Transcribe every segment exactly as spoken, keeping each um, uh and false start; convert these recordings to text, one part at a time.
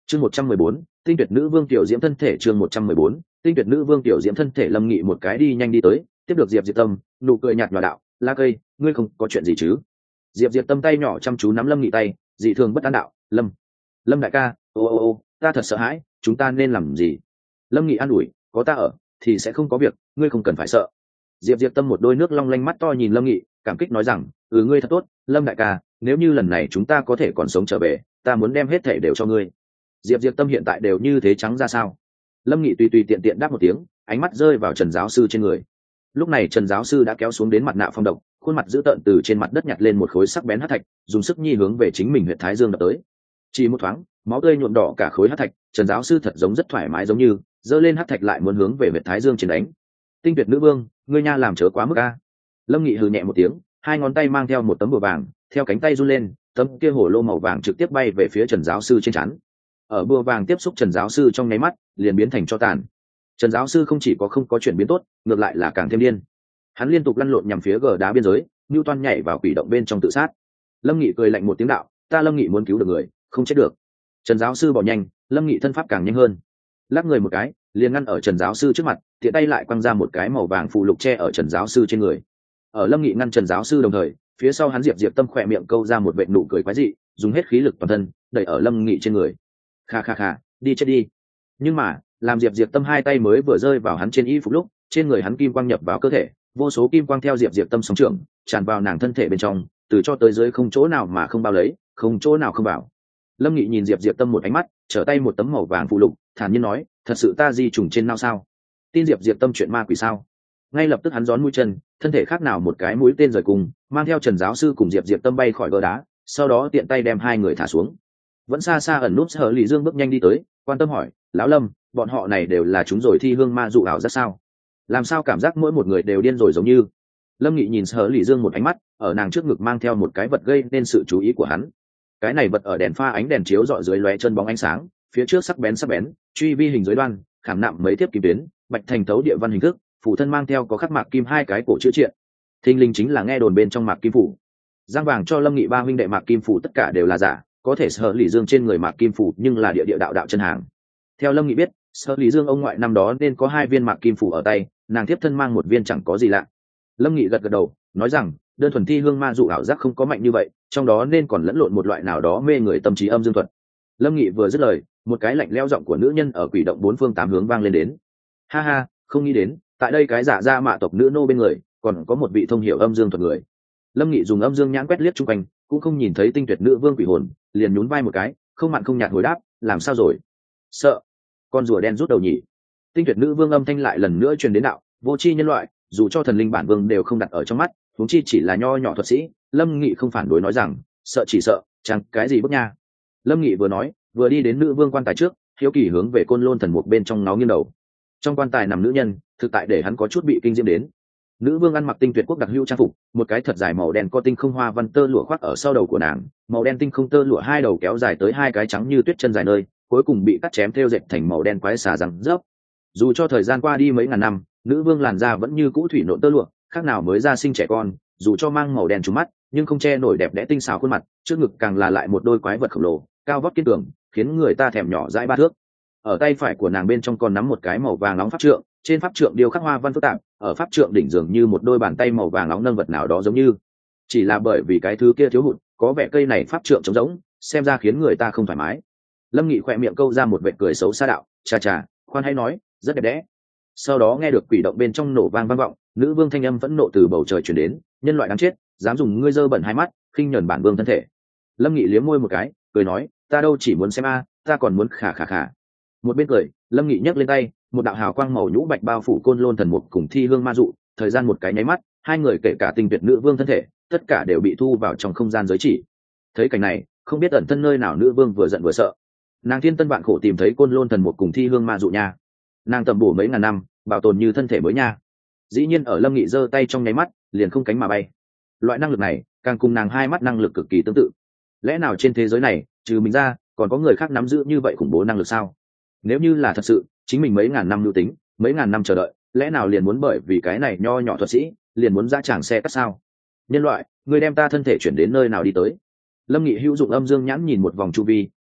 chương một trăm mười bốn tinh tuyệt nữ vương tiểu diễm thân thể. chương một trăm mười bốn tinh tuyệt nữ vương tiểu diễm thân thể. Lâm Nghị một cái đi nhanh đi tới, tiếp được Diệp Diệp Tâm, nụ cười nhạt nhòa đạo: La Cây, ngươi không có chuyện gì chứ? Diệp Diệp Tâm tay nhỏ chăm chú nắm Lâm Nghị tay, dị thường bất an đạo: Lâm, Lâm đại ca, ô ô ô, ta thật sợ hãi, chúng ta nên làm gì? Lâm Nghị an ủi: có ta ở thì sẽ không có việc, ngươi không cần phải sợ. Diệp Diệp Tâm một đôi nước long lanh mắt to nhìn Lâm Nghị, cảm kích nói rằng: ừ, ngươi thật tốt, Lâm đại ca, nếu như lần này chúng ta có thể còn sống trở về, ta muốn đem hết thảy đều cho ngươi. Diệp Diệp Tâm hiện tại đều như thế trắng ra sao? Lâm Nghị tùy tùy tiện tiện đáp một tiếng, ánh mắt rơi vào Trần giáo sư trên người. Lúc này Trần giáo sư đã kéo xuống đến mặt nạ phong độc, khuôn mặt dữ tợn từ trên mặt đất nhặt lên một khối sắc bén hắc thạch, dùng sức nhi hướng về chính mình huyệt thái dương đập tới. Chỉ một thoáng, máu tươi nhuộm đỏ cả khối hắc thạch, Trần giáo sư thật giống rất thoải mái, giống như giơ lên hắc thạch lại muốn hướng về huyệt thái dương trên đánh. Tinh tuyệt nữ vương, ngươi nha làm chớ quá mức a. Lâm Nghị hừ nhẹ một tiếng, hai ngón tay mang theo một tấm bùa vàng, theo cánh tay run lên, tấm kia hổ lô màu vàng trực tiếp bay về phía Trần giáo sư trên trán. Ở bùa vàng tiếp xúc Trần giáo sư trong nháy mắt, liền biến thành tro tàn. Trần giáo sư không chỉ có không có chuyển biến tốt, ngược lại là càng thêm điên. Hắn liên tục lăn lộn nhằm phía gờ đá biên giới, Newton nhảy vào quỷ động bên trong tự sát. Lâm Nghị cười lạnh một tiếng đạo: ta Lâm Nghị muốn cứu được người, không chết được. Trần giáo sư bỏ nhanh, Lâm Nghị thân pháp càng nhanh hơn, lắc người một cái, liền ngăn ở Trần giáo sư trước mặt, tiện tay lại quăng ra một cái màu vàng phụ lục che ở Trần giáo sư trên người. Ở Lâm Nghị ngăn Trần giáo sư đồng thời, phía sau hắn Diệp Diệp Tâm khỏe miệng câu ra một vệt nụ cười quái dị, dùng hết khí lực toàn thân đẩy ở Lâm Nghị trên người. Kha kha kha, đi chết đi. Nhưng mà, làm Diệp Diệp Tâm hai tay mới vừa rơi vào hắn trên y phục lúc, trên người hắn kim quang nhập vào cơ thể, vô số kim quang theo Diệp Diệp Tâm sóng trưởng tràn vào nàng thân thể bên trong, từ cho tới dưới không chỗ nào mà không bao lấy, không chỗ nào không vào. Lâm Nghị nhìn Diệp Diệp Tâm một ánh mắt, trở tay một tấm màu vàng phụ lục, thản nhiên nói: thật sự ta di trùng trên nao sao? Tin Diệp Diệp Tâm chuyện ma quỷ sao? Ngay lập tức hắn gión mũi chân, thân thể khác nào một cái mũi tên rời cùng, mang theo Trần giáo sư cùng Diệp Diệp Tâm bay khỏi gờ đá, sau đó tiện tay đem hai người thả xuống. Vẫn xa xa ẩn núp Sở Lý Dương bước nhanh đi tới, quan tâm hỏi: lão Lâm, bọn họ này đều là chúng rồi thi hương ma dụ ảo rất sao? Làm sao cảm giác mỗi một người đều điên rồi giống như? Lâm Nghị nhìn Sở Lý Dương một ánh mắt, ở nàng trước ngực mang theo một cái vật gây nên sự chú ý của hắn. Cái này vật ở đèn pha ánh đèn chiếu rọi dưới lóe chân bóng ánh sáng, phía trước sắc bén sắc bén, truy vi hình dưới đoan, khảm nạm mấy tiếp kim tuyến, bạch thành thấu địa văn hình thức, phủ thân mang theo có khắc mạc kim hai cái cổ chữ triện. Thinh linh chính là nghe đồn bên trong mạc kim phủ. Giang vàng cho Lâm Nghị ba huynh đệ mạc kim phủ tất cả đều là giả, có thể Sở Lý Dương trên người mạc kim phủ nhưng là địa địa đạo đạo chân hàng. Theo Lâm Nghị biết, Sở Lý Dương ông ngoại năm đó nên có hai viên mạc kim phủ ở tay, nàng tiếp thân mang một viên chẳng có gì lạ. Lâm Nghị gật gật đầu, nói rằng đơn thuần thi hương ma dụ ảo giác không có mạnh như vậy, trong đó nên còn lẫn lộn một loại nào đó mê người tâm trí âm dương thuật. Lâm Nghị vừa dứt lời, một cái lạnh lẽo giọng của nữ nhân ở quỷ động bốn phương tám hướng vang lên đến: ha ha, không nghĩ đến tại đây cái giả ra mạ tộc nữ nô bên người còn có một vị thông hiểu âm dương thuật người. Lâm Nghị dùng âm dương nhãn quét liếc chung quanh, cũng không nhìn thấy tinh tuyệt nữ vương quỷ hồn, liền nhún vai một cái, không mặn không nhạt hồi đáp: làm sao rồi? Sợ? Con rùa đen rút đầu nhỉ? Tinh tuyệt nữ vương âm thanh lại lần nữa truyền đến đạo: vô tri nhân loại, dù cho thần linh bản vương đều không đặt ở trong mắt, huống chi chỉ là nho nhỏ thuật sĩ. Lâm Nghị không phản đối, nói rằng: sợ chỉ sợ, chẳng cái gì bức nha. Lâm Nghị vừa nói, vừa đi đến nữ vương quan tài trước, hiếu kỳ hướng về côn lôn thần mục bên trong nó nghiêng đầu. Trong quan tài nằm nữ nhân, thực tại để hắn có chút bị kinh diễm đến. Nữ vương ăn mặc tinh tuyệt quốc đặc hữu trang phục, một cái thật dài màu đen có tinh không hoa văn tơ lụa khoác ở sau đầu của nàng, màu đen tinh không tơ lụa hai đầu kéo dài tới hai cái trắng như tuyết chân dài nơi, cuối cùng bị cắt chém thêu dệt thành màu đen quái xà răng rớp. Dù cho thời gian qua đi mấy ngàn năm, nữ vương làn da vẫn như cũ thủy nộn tơ lụa, khác nào mới ra sinh trẻ con, dù cho mang màu đen trúng mắt, nhưng không che nổi đẹp đẽ tinh xảo khuôn mặt, trước ngực càng là lại một đôi quái vật khổng lồ, cao vóc kiên cường, khiến người ta thèm nhỏ dãi ba thước. Ở tay phải của nàng bên trong còn nắm một cái màu vàng nóng pháp trượng, trên pháp trượng điêu khắc hoa văn phức tạp, ở pháp trượng đỉnh dường như một đôi bàn tay màu vàng nóng nâng vật nào đó giống như. Chỉ là bởi vì cái thứ kia thiếu hụt, có vẻ cây này pháp trượng trống rỗng, xem ra khiến người ta không thoải mái. Lâm Nghị khỏe miệng câu ra một vệt cười xấu xa đạo: chà chà, khoan hãy nói, rất đẹp đẽ. Sau đó nghe được quỷ động bên trong nổ vang vang vọng, nữ vương thanh âm vẫn nộ từ bầu trời truyền đến: nhân loại đáng chết, dám dùng ngươi dơ bẩn hai mắt khinh nhẫn bản vương thân thể. Lâm Nghị liếm môi một cái, cười nói: ta đâu chỉ muốn xem a, ta còn muốn khả khả khả. Một bên cười, Lâm Nghị nhấc lên tay, một đạo hào quang màu nhũ bạch bao phủ côn lôn thần mục cùng thi hương ma dụ, thời gian một cái nháy mắt, hai người kể cả tinh tuyệt nữ vương thân thể, tất cả đều bị thu vào trong không gian giới chỉ. Thấy cảnh này, không biết ẩn thân nơi nào nữ vương vừa giận vừa sợ. Nàng thiên tân vạn khổ tìm thấy côn lôn thần mục cùng thi hương ma dụ nha, nàng tầm bổ mấy ngàn năm, bảo tồn như thân thể mới nha. Dĩ nhiên ở Lâm Nghị giơ tay trong nháy mắt, liền không cánh mà bay. Loại năng lực này, càng cùng nàng hai mắt năng lực cực kỳ tương tự. Lẽ nào trên thế giới này, trừ mình ra, còn có người khác nắm giữ như vậy khủng bố năng lực sao? Nếu như là thật sự, chính mình mấy ngàn năm lưu tính, mấy ngàn năm chờ đợi, lẽ nào liền muốn bởi vì cái này nho nhỏ thuật sĩ, liền muốn ra tràng xe cắt sao? Nhân loại, ngươi đem ta thân thể chuyển đến nơi nào đi tới? Lâm Nghị hữu dụng âm dương nhãn nhìn một vòng chu vi,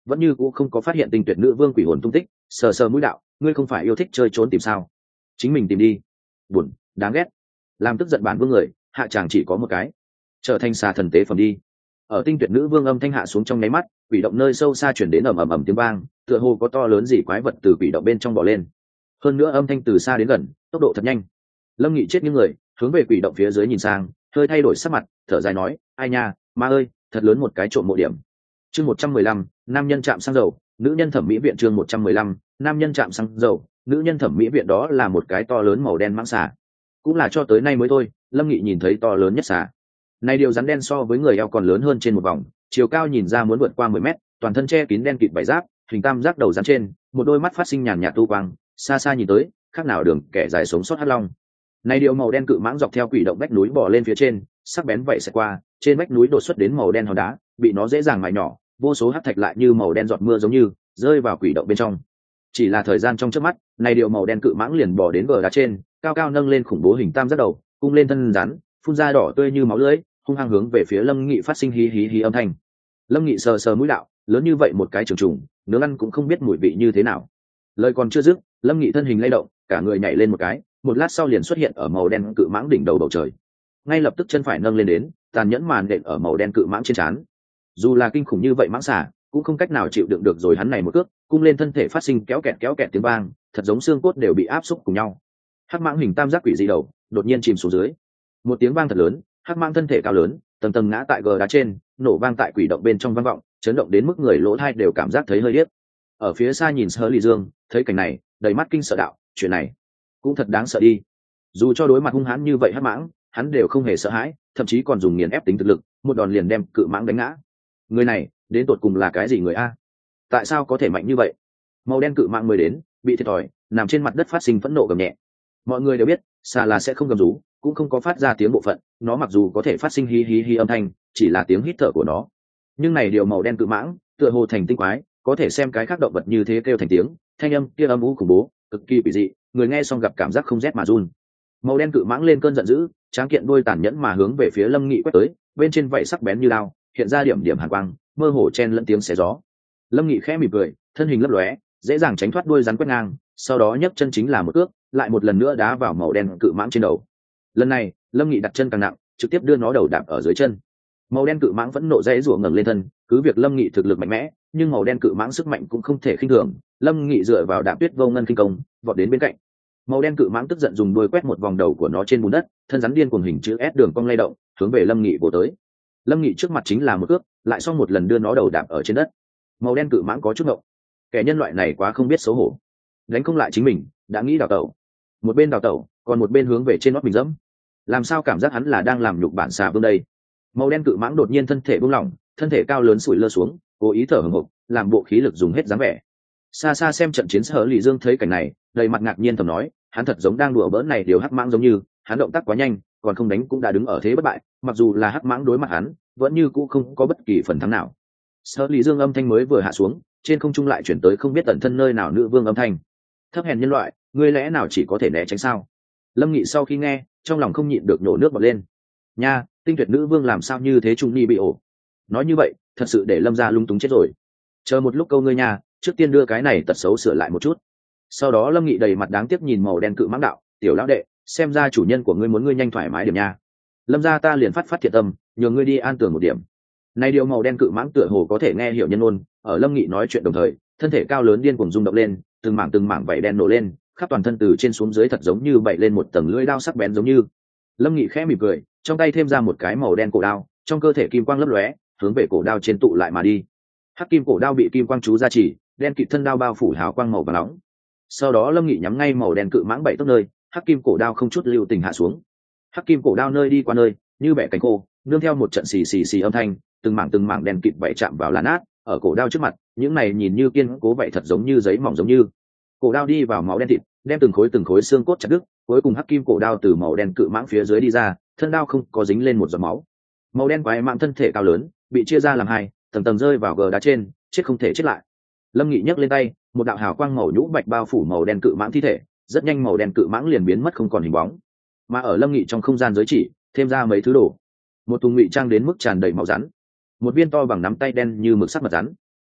vẫn như cũng không có phát hiện tinh tuyệt nữ vương quỷ hồn tung tích, sờ sờ mũi đạo, ngươi không phải yêu thích chơi trốn tìm sao? Chính mình tìm đi. Buồn, đáng ghét. Làm tức giận bản vương người, hạ chàng chỉ có một cái, trở thành xà thần tế phẩm đi. Ở tinh tuyệt nữ vương âm thanh hạ xuống trong nháy mắt, quỷ động nơi sâu xa chuyển đến ầm ầm ầm tiếng vang, tựa hồ có to lớn gì quái vật từ quỷ động bên trong bò lên. Hơn nữa âm thanh từ xa đến gần, tốc độ thật nhanh. Lâm Nghị chết những người, hướng về quỷ động phía dưới nhìn sang, hơi thay đổi sắc mặt, thở dài nói, ai nha, ma ơi, thật lớn một cái trộm mộ điểm. Chương một trăm mười lăm, nam nhân chạm xăng dầu, nữ nhân thẩm mỹ viện. Chương một trăm mười lăm, nam nhân chạm xăng dầu, nữ nhân thẩm mỹ viện. Đó là một cái to lớn màu đen mãng xà, cũng là cho tới nay mới thôi, Lâm Nghị nhìn thấy to lớn nhất xà. Này điều rắn đen so với người eo còn lớn hơn trên một vòng, chiều cao nhìn ra muốn vượt qua mười mét, toàn thân che kín đen kịt vảy giáp, hình tam giác đầu rắn trên, một đôi mắt phát sinh nhàn nhạt tu quang, xa xa nhìn tới, khác nào đường kẻ dài sống sót hắc long. Này điều màu đen cự mãng dọc theo quỷ động vách núi bò lên phía trên, sắc bén vậy sẽ qua, trên vách núi đột xuất đến màu đen hòn đá, bị nó dễ dàng mài nhỏ, vô số hắc thạch lại như màu đen giọt mưa giống như rơi vào quỷ động bên trong. Chỉ là thời gian trong chớp mắt, này điều màu đen cự mãng liền bò đến gờ đá trên, cao cao nâng lên khủng bố hình tam giác đầu, cung lên thân rắn, phun ra đỏ tươi như máu lưỡi, hung hăng hướng về phía Lâm Nghị phát sinh hí hí hí âm thanh. Lâm Nghị sờ sờ mũi đạo, lớn như vậy một cái trường trùng, nướng ăn cũng không biết mùi vị như thế nào. Lời còn chưa dứt, Lâm Nghị thân hình lay động, cả người nhảy lên một cái, một lát sau liền xuất hiện ở màu đen cự mãng đỉnh đầu bầu trời. Ngay lập tức chân phải nâng lên đến, tàn nhẫn màn nện ở màu đen cự mãng trên trán. Dù là kinh khủng như vậy mãng xà, cũng không cách nào chịu đựng được rồi hắn này một cước, cung lên thân thể phát sinh kéo kẹt kéo kẹt tiếng vang, thật giống xương cốt đều bị áp xúc cùng nhau. Hắc mãng hình tam giác quỷ dị đầu, đột nhiên chìm xuống dưới. Một tiếng vang thật lớn, hắc mãng thân thể cao lớn, tầng tầng ngã tại gờ đá trên, nổ vang tại quỷ động bên trong vang vọng, chấn động đến mức người lỗ tai đều cảm giác thấy hơi điếc. Ở phía xa nhìn Sở Lì Dương, thấy cảnh này, đầy mắt kinh sợ đạo, chuyện này cũng thật đáng sợ đi. Dù cho đối mặt hung hãn như vậy hắc mãng, hắn đều không hề sợ hãi, thậm chí còn dùng nghiền ép tính thực lực, một đòn liền đem cự mãng đánh ngã. Người này, đến tột cùng là cái gì người a? Tại sao có thể mạnh như vậy? Màu đen cự mãng mới đến, bị thiệt thòi, nằm trên mặt đất phát sinh phẫn nộ gầm nhẹ. Mọi người đều biết, xà là sẽ không gầm rú, cũng không có phát ra tiếng bộ phận, nó mặc dù có thể phát sinh hí hí hí âm thanh, chỉ là tiếng hít thở của nó. Nhưng này điều màu đen cự mãng, tựa hồ thành tinh quái, có thể xem cái khác động vật như thế kêu thành tiếng, thanh âm kia âm u khủng bố, cực kỳ quỷ dị, người nghe xong gặp cảm giác không rét mà run. Màu đen cự mãng lên cơn giận dữ, tráng kiện đuôi tàn nhẫn mà hướng về phía Lâm Nghị quét tới, bên trên vảy sắc bén như lao, hiện ra điểm điểm hàn quang, mơ hồ chen lẫn tiếng xé gió. Lâm Nghị khẽ mỉm cười, thân hình lấp lóe, dễ dàng tránh thoát đuôi rắn quét ngang, sau đó nhấc chân chính là một cước, lại một lần nữa đá vào màu đen cự mãng trên đầu. Lần này, Lâm Nghị đặt chân càng nặng, trực tiếp đưa nó đầu đạp ở dưới chân. Màu đen cự mãng vẫn nộ dãy rủa ngẩng lên thân, cứ việc Lâm Nghị thực lực mạnh mẽ, nhưng màu đen cự mãng sức mạnh cũng không thể khinh thường. Lâm Nghị dựa vào đạp tuyết vô ngân kinh công, vọt đến bên cạnh. Màu đen cự mãng tức giận dùng đuôi quét một vòng đầu của nó trên bùn đất, thân rắn điên cuồng hình chữ S đường cong lay động, hướng về Lâm Nghị bổ tới. Lâm Nghị trước mặt chính là một cước, lại xong một lần đưa nó đầu đạp ở trên đất. Màu đen cự mãng có chút ngộng, kẻ nhân loại này quá không biết xấu hổ, đánh không lại chính mình, đã nghĩ đào tẩu. Một bên đào tẩu, còn một bên hướng về trên nót mình dẫm. Làm sao cảm giác hắn là đang làm nhục bản xà vương đây? Màu đen cự mãng đột nhiên thân thể buông lỏng, thân thể cao lớn sủi lơ xuống, cố ý thở hổn hộc, làm bộ khí lực dùng hết dáng vẻ. Xa xa xem trận chiến Sở Lì Dương thấy cảnh này, đầy mặt ngạc nhiên thầm nói, hắn thật giống đang đùa bỡn này điều hắc mãng giống như, hắn động tác quá nhanh, còn không đánh cũng đã đứng ở thế bất bại, mặc dù là hắc mãng đối mặt hắn, vẫn như cũ không có bất kỳ phần thắng nào. Sở Lì Dương âm thanh mới vừa hạ xuống, trên không trung lại chuyển tới không biết tận thân nơi nào nữ vương âm thanh. Thấp hèn nhân loại, ngươi lẽ nào chỉ có thể né tránh sao? Lâm Nghị sau khi nghe, trong lòng không nhịn được nổ nước bọt lên. Nha, tinh tuyệt nữ vương làm sao như thế trung ni bị ổ? Nói như vậy, thật sự để Lâm gia lung túng chết rồi. Chờ một lúc câu ngươi nha, trước tiên đưa cái này tật xấu sửa lại một chút. Sau đó Lâm Nghị đầy mặt đáng tiếc nhìn màu đen cự mãng đạo, tiểu lão đệ, xem ra chủ nhân của ngươi muốn ngươi nhanh thoải mái điểm nha. Lâm gia ta liền phát phát thiện tâm, nhường ngươi đi an tường một điểm. Này điều màu đen cự mãng tựa hồ có thể nghe hiểu nhân ôn, ở Lâm Nghị nói chuyện đồng thời, thân thể cao lớn điên cuồng rung động lên, từng mảng từng mảng vảy đen nổ lên, khắp toàn thân từ trên xuống dưới thật giống như bậy lên một tầng lưỡi đao sắc bén giống như. Lâm Nghị khẽ mỉm cười, trong tay thêm ra một cái màu đen cổ đao, trong cơ thể kim quang lấp lóe, hướng về cổ đao trên tụ lại mà đi. Hắc kim cổ đao bị kim quang chú gia trì, đen kịt thân đao bao phủ hào quang màu vàng nóng. Sau đó Lâm Nghị nhắm ngay màu đen cự mãng bảy tấc nơi, hắc kim cổ đao không chút lưu tình hạ xuống. Hắc kim cổ đao nơi đi qua nơi, như bẻ cánh khô, nương theo một trận xì xì xì âm thanh, từng mảng từng mảng đen kịt vậy chạm vào lá nát, ở cổ đao trước mặt, những này nhìn như kiên cố vậy thật giống như giấy mỏng giống như. Cổ đao đi vào máu đen thịt, đem từng khối từng khối xương cốt chặt đứt, cuối cùng hắc kim cổ đao từ màu đen cự mãng phía dưới đi ra, thân đao không có dính lên một giọt máu. Màu đen quái mãng thân thể cao lớn, bị chia ra làm hai, tầng tầng rơi vào gờ đá trên, chết không thể chết lại. Lâm Nghị nhấc lên tay, một đạo hào quang màu nhũ bạch bao phủ màu đen cự mãng thi thể, rất nhanh màu đen cự mãng liền biến mất không còn hình bóng. Mà ở Lâm Nghị trong không gian giới chỉ, thêm ra mấy thứ đồ. Một thùng ngụy trang đến mức tràn đầy máu rắn, một viên to bằng nắm tay đen như mực sắc mật rắn,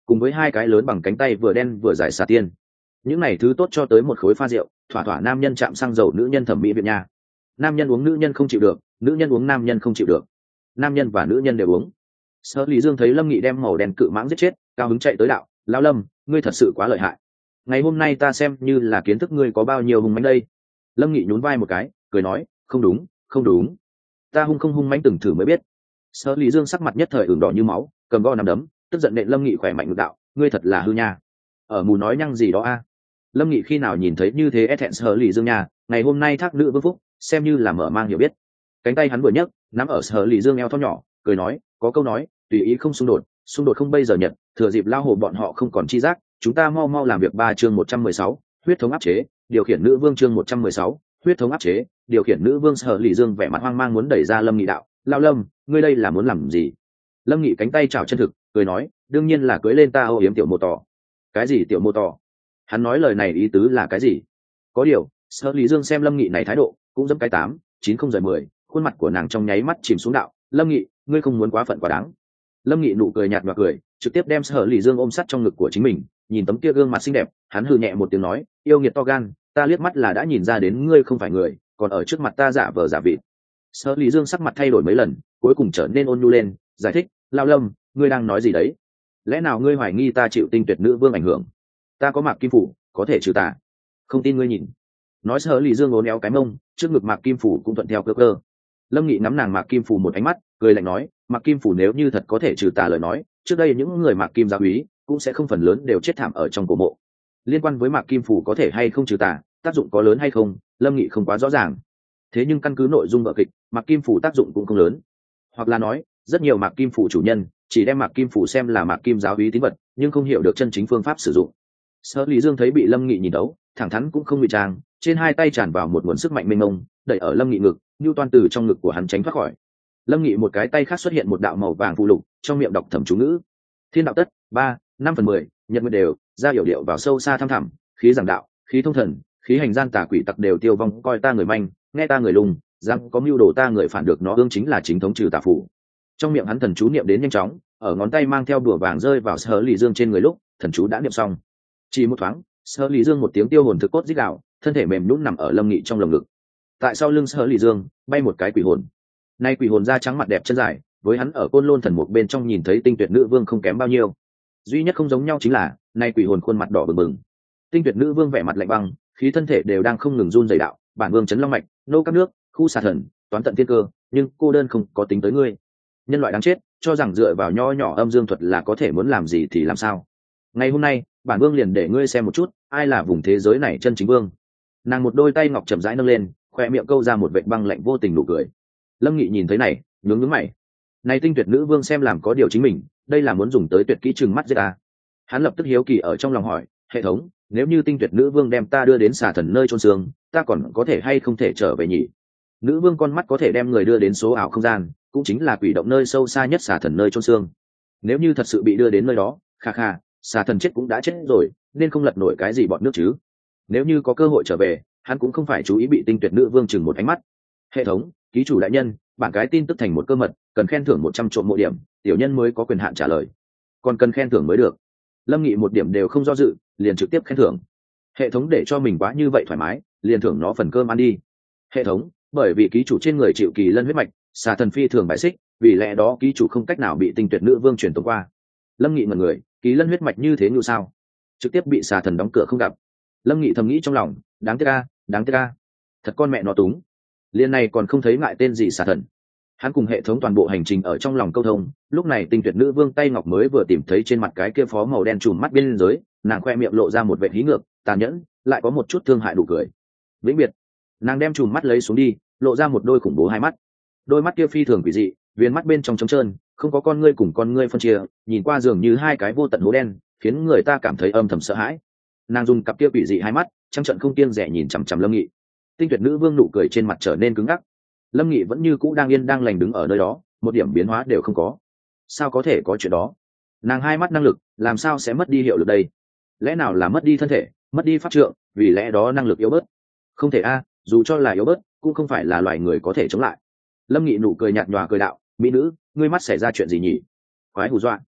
cùng với hai cái lớn bằng cánh tay vừa đen vừa dài xà tiên. Những này thứ tốt cho tới một khối pha rượu, thỏa thỏa nam nhân chạm xăng dầu nữ nhân thẩm mỹ viện nha. Nam nhân uống nữ nhân không chịu được, nữ nhân uống nam nhân không chịu được, nam nhân và nữ nhân đều uống. Sở Lý Dương thấy Lâm Nghị đem màu đen cự mãng giết chết, cao hứng chạy tới đạo: "Lão Lâm, ngươi thật sự quá lợi hại. Ngày hôm nay ta xem như là kiến thức ngươi có bao nhiêu hung mãnh đây." Lâm Nghị nhún vai một cái, cười nói: "Không đúng, không đúng. Ta hung không hung mãnh từng thử mới biết." Sở Lý Dương sắc mặt nhất thời ửng đỏ như máu, cầm go nắm đấm, tức giận nện Lâm Nghị khỏe mạnh ngược đạo: "Ngươi thật là hư nha. Ở mù nói nhăng gì đó a?" Lâm Nghị khi nào nhìn thấy như thế e thẹn Sở Lý Dương nha, ngày hôm nay thác nữ vương phúc, xem như là mở mang hiểu biết. Cánh tay hắn vừa nhấc, nắm ở Sở Lý Dương eo thon nhỏ, cười nói: "Có câu nói, tùy ý không xung đột, xung đột không bây giờ nhật, thừa dịp lao hồ bọn họ không còn chi giác, chúng ta mau mau làm việc." Ba chương một trăm mười sáu, huyết thống áp chế, điều khiển nữ vương. Chương một trăm mười sáu, huyết thống áp chế, điều khiển nữ vương. Sở Lý Dương vẻ mặt hoang mang muốn đẩy ra Lâm Nghị đạo: "Lão Lâm, ngươi đây là muốn làm gì?" Lâm Nghị cánh tay chảo chân thực, cười nói: "Đương nhiên là cưới lên ta âu yếm tiểu mô tỏ." "Cái gì tiểu mô tỏ?" Hắn nói lời này ý tứ là cái gì? Có điều, Sở Lý Dương xem Lâm Nghị này thái độ, cũng dẫm cái tám, chín không rời mười, khuôn mặt của nàng trong nháy mắt chìm xuống đạo: "Lâm Nghị, ngươi không muốn quá phận quá đáng." Lâm Nghị nụ cười nhạt và cười, trực tiếp đem Sở Lý Dương ôm sát trong ngực của chính mình, nhìn tấm kia gương mặt xinh đẹp, hắn hừ nhẹ một tiếng nói: "Yêu nghiệt to gan, ta liếc mắt là đã nhìn ra đến ngươi không phải người, còn ở trước mặt ta giả vờ giả vịt." Sở Lý Dương sắc mặt thay đổi mấy lần, cuối cùng trở nên ôn nhu lên, giải thích: "Lão Lâm, ngươi đang nói gì đấy? Lẽ nào ngươi hoài nghi ta chịu tinh tuyệt nữ vương ảnh hưởng? Ta có mạc kim phủ, có thể trừ tà. Không tin ngươi nhìn." Nói Sở Lý Dương uốn éo cái mông, trước ngực mạc kim phủ cũng thuận theo cơ cơ. Lâm Nghị ngắm nàng mạc kim phủ một ánh mắt, cười lạnh nói: "Mạc kim phủ nếu như thật có thể trừ tà lời nói, trước đây những người mạc kim giáo úy cũng sẽ không phần lớn đều chết thảm ở trong cổ mộ. Liên quan với mạc kim phủ có thể hay không trừ tà, tác dụng có lớn hay không, Lâm Nghị không quá rõ ràng. Thế nhưng căn cứ nội dung vở kịch, mạc kim phủ tác dụng cũng không lớn. Hoặc là nói, rất nhiều mạc kim phủ chủ nhân chỉ đem mạc kim phủ xem là mạc kim giáo úy tín vật, nhưng không hiểu được chân chính phương pháp sử dụng." Sở Lý Dương thấy bị Lâm Nghị nhìn đấu, thẳng thắn cũng không ngụy trang, trên hai tay tràn vào một nguồn sức mạnh mênh mông, đẩy ở Lâm Nghị ngực, nhu toan từ trong ngực của hắn tránh thoát khỏi. Lâm Nghị một cái tay khác xuất hiện một đạo màu vàng phụ lục, trong miệng đọc thầm chú ngữ: "Thiên đạo tất, ba, năm phần mười, nhật nguyệt đều, ra hiểu điệu vào sâu xa thăm thẳm, khí giảng đạo, khí thông thần, khí hành gian tà quỷ tặc đều tiêu vong, coi ta người manh, nghe ta người lùng, rằng có mưu đồ ta người phản được nó ương chính là chính thống trừ tà phủ." Trong miệng hắn thần chú niệm đến nhanh chóng, ở ngón tay mang theo đùa vàng rơi vào Sở Lý Dương trên người lúc, thần chú đã niệm xong. Chỉ một thoáng, Sở Lý Dương một tiếng tiêu hồn thực cốt rít gào, thân thể mềm nhũn nằm ở Lâm Nghị trong lồng ngực. Tại sau lưng Sở Lý Dương bay một cái quỷ hồn. Nay quỷ hồn da trắng mặt đẹp chân dài, với hắn ở Côn Lôn thần mục bên trong nhìn thấy tinh tuyệt nữ vương không kém bao nhiêu. Duy nhất không giống nhau chính là, nay quỷ hồn khuôn mặt đỏ bừng bừng. Tinh tuyệt nữ vương vẻ mặt lạnh băng, khí thân thể đều đang không ngừng run rẩy đạo: "Bản vương chấn long mạch, nô các nước, khu xà thần, toán tận thiên cơ, nhưng cô đơn không có tính tới ngươi. Nhân loại đáng chết, cho rằng dựa vào nho nhỏ âm dương thuật là có thể muốn làm gì thì làm sao. Ngày hôm nay, bản vương liền để ngươi xem một chút, ai là vùng thế giới này chân chính vương." Nàng một đôi tay ngọc chậm rãi nâng lên, khoe miệng câu ra một vệt băng lạnh vô tình nụ cười. Lâm Nghị nhìn thấy này, nhướng nhướng mày. Này tinh tuyệt nữ vương xem làm có điều chính mình, đây là muốn dùng tới tuyệt kỹ trừng mắt giết ta. Hắn lập tức hiếu kỳ ở trong lòng hỏi: "Hệ thống, nếu như tinh tuyệt nữ vương đem ta đưa đến xà thần nơi chôn xương, ta còn có thể hay không thể trở về nhỉ?" Nữ vương con mắt có thể đem người đưa đến số ảo không gian, cũng chính là quỷ động nơi sâu xa nhất xà thần nơi chôn xương. Nếu như thật sự bị đưa đến nơi đó, kha kha, xà thần chết cũng đã chết rồi, nên không lật nổi cái gì bọn nước chứ. Nếu như có cơ hội trở về, hắn cũng không phải chú ý bị tinh tuyệt nữ vương chừng một ánh mắt. "Hệ thống, ký chủ đại nhân, bản cái tin tức thành một cơ mật, cần khen thưởng một trăm trộm mộ điểm, tiểu nhân mới có quyền hạn trả lời." Còn cần khen thưởng mới được. Lâm Nghị một điểm đều không do dự, liền trực tiếp khen thưởng. Hệ thống để cho mình quá như vậy thoải mái, liền thưởng nó phần cơm ăn đi. Hệ thống, bởi vì ký chủ trên người chịu kỳ lân huyết mạch, xà thần phi thường bại xích, vì lẽ đó ký chủ không cách nào bị tinh tuyệt nữ vương truyền tống qua. Lâm Nghị ngẩn người, kỳ lân huyết mạch như thế như sao? Trực tiếp bị xà thần đóng cửa không gặp. Lâm Nghị thầm nghĩ trong lòng, đáng tiếc a, đáng tiếc a, thật con mẹ nó túng. Liên này còn không thấy ngại tên gì xà thần. Hắn cùng hệ thống toàn bộ hành trình ở trong lòng câu thông, lúc này tinh tuyệt nữ vương tay ngọc mới vừa tìm thấy trên mặt cái kia phó màu đen trùm mắt biên giới, nàng khoe miệng lộ ra một vẻ hí ngược, tàn nhẫn, lại có một chút thương hại đủ cười. Vĩnh biệt. Nàng đem trùm mắt lấy xuống đi, lộ ra một đôi khủng bố hai mắt. Đôi mắt kia phi thường quỷ dị, viên mắt bên trong trống trơn, không có con ngươi cùng con ngươi phân chia, nhìn qua dường như hai cái vô tận hố đen, khiến người ta cảm thấy âm thầm sợ hãi. Nàng dùng cặp kia quỷ dị hai mắt, trăng trận không kiêng dè nhìn chằm chằm Lâm Nghị. Tinh tuyệt nữ vương nụ cười trên mặt trở nên cứng ngắc. Lâm Nghị vẫn như cũ đang yên đang lành đứng ở nơi đó, một điểm biến hóa đều không có. Sao có thể có chuyện đó? Nàng hai mắt năng lực, làm sao sẽ mất đi hiệu lực đây? Lẽ nào là mất đi thân thể, mất đi pháp trượng, vì lẽ đó năng lực yếu bớt? Không thể a, dù cho là yếu bớt, cũng không phải là loài người có thể chống lại. Lâm Nghị nụ cười nhạt nhòa cười đạo: "Mỹ nữ, ngươi mắt xảy ra chuyện gì nhỉ?" Quái hù dọa.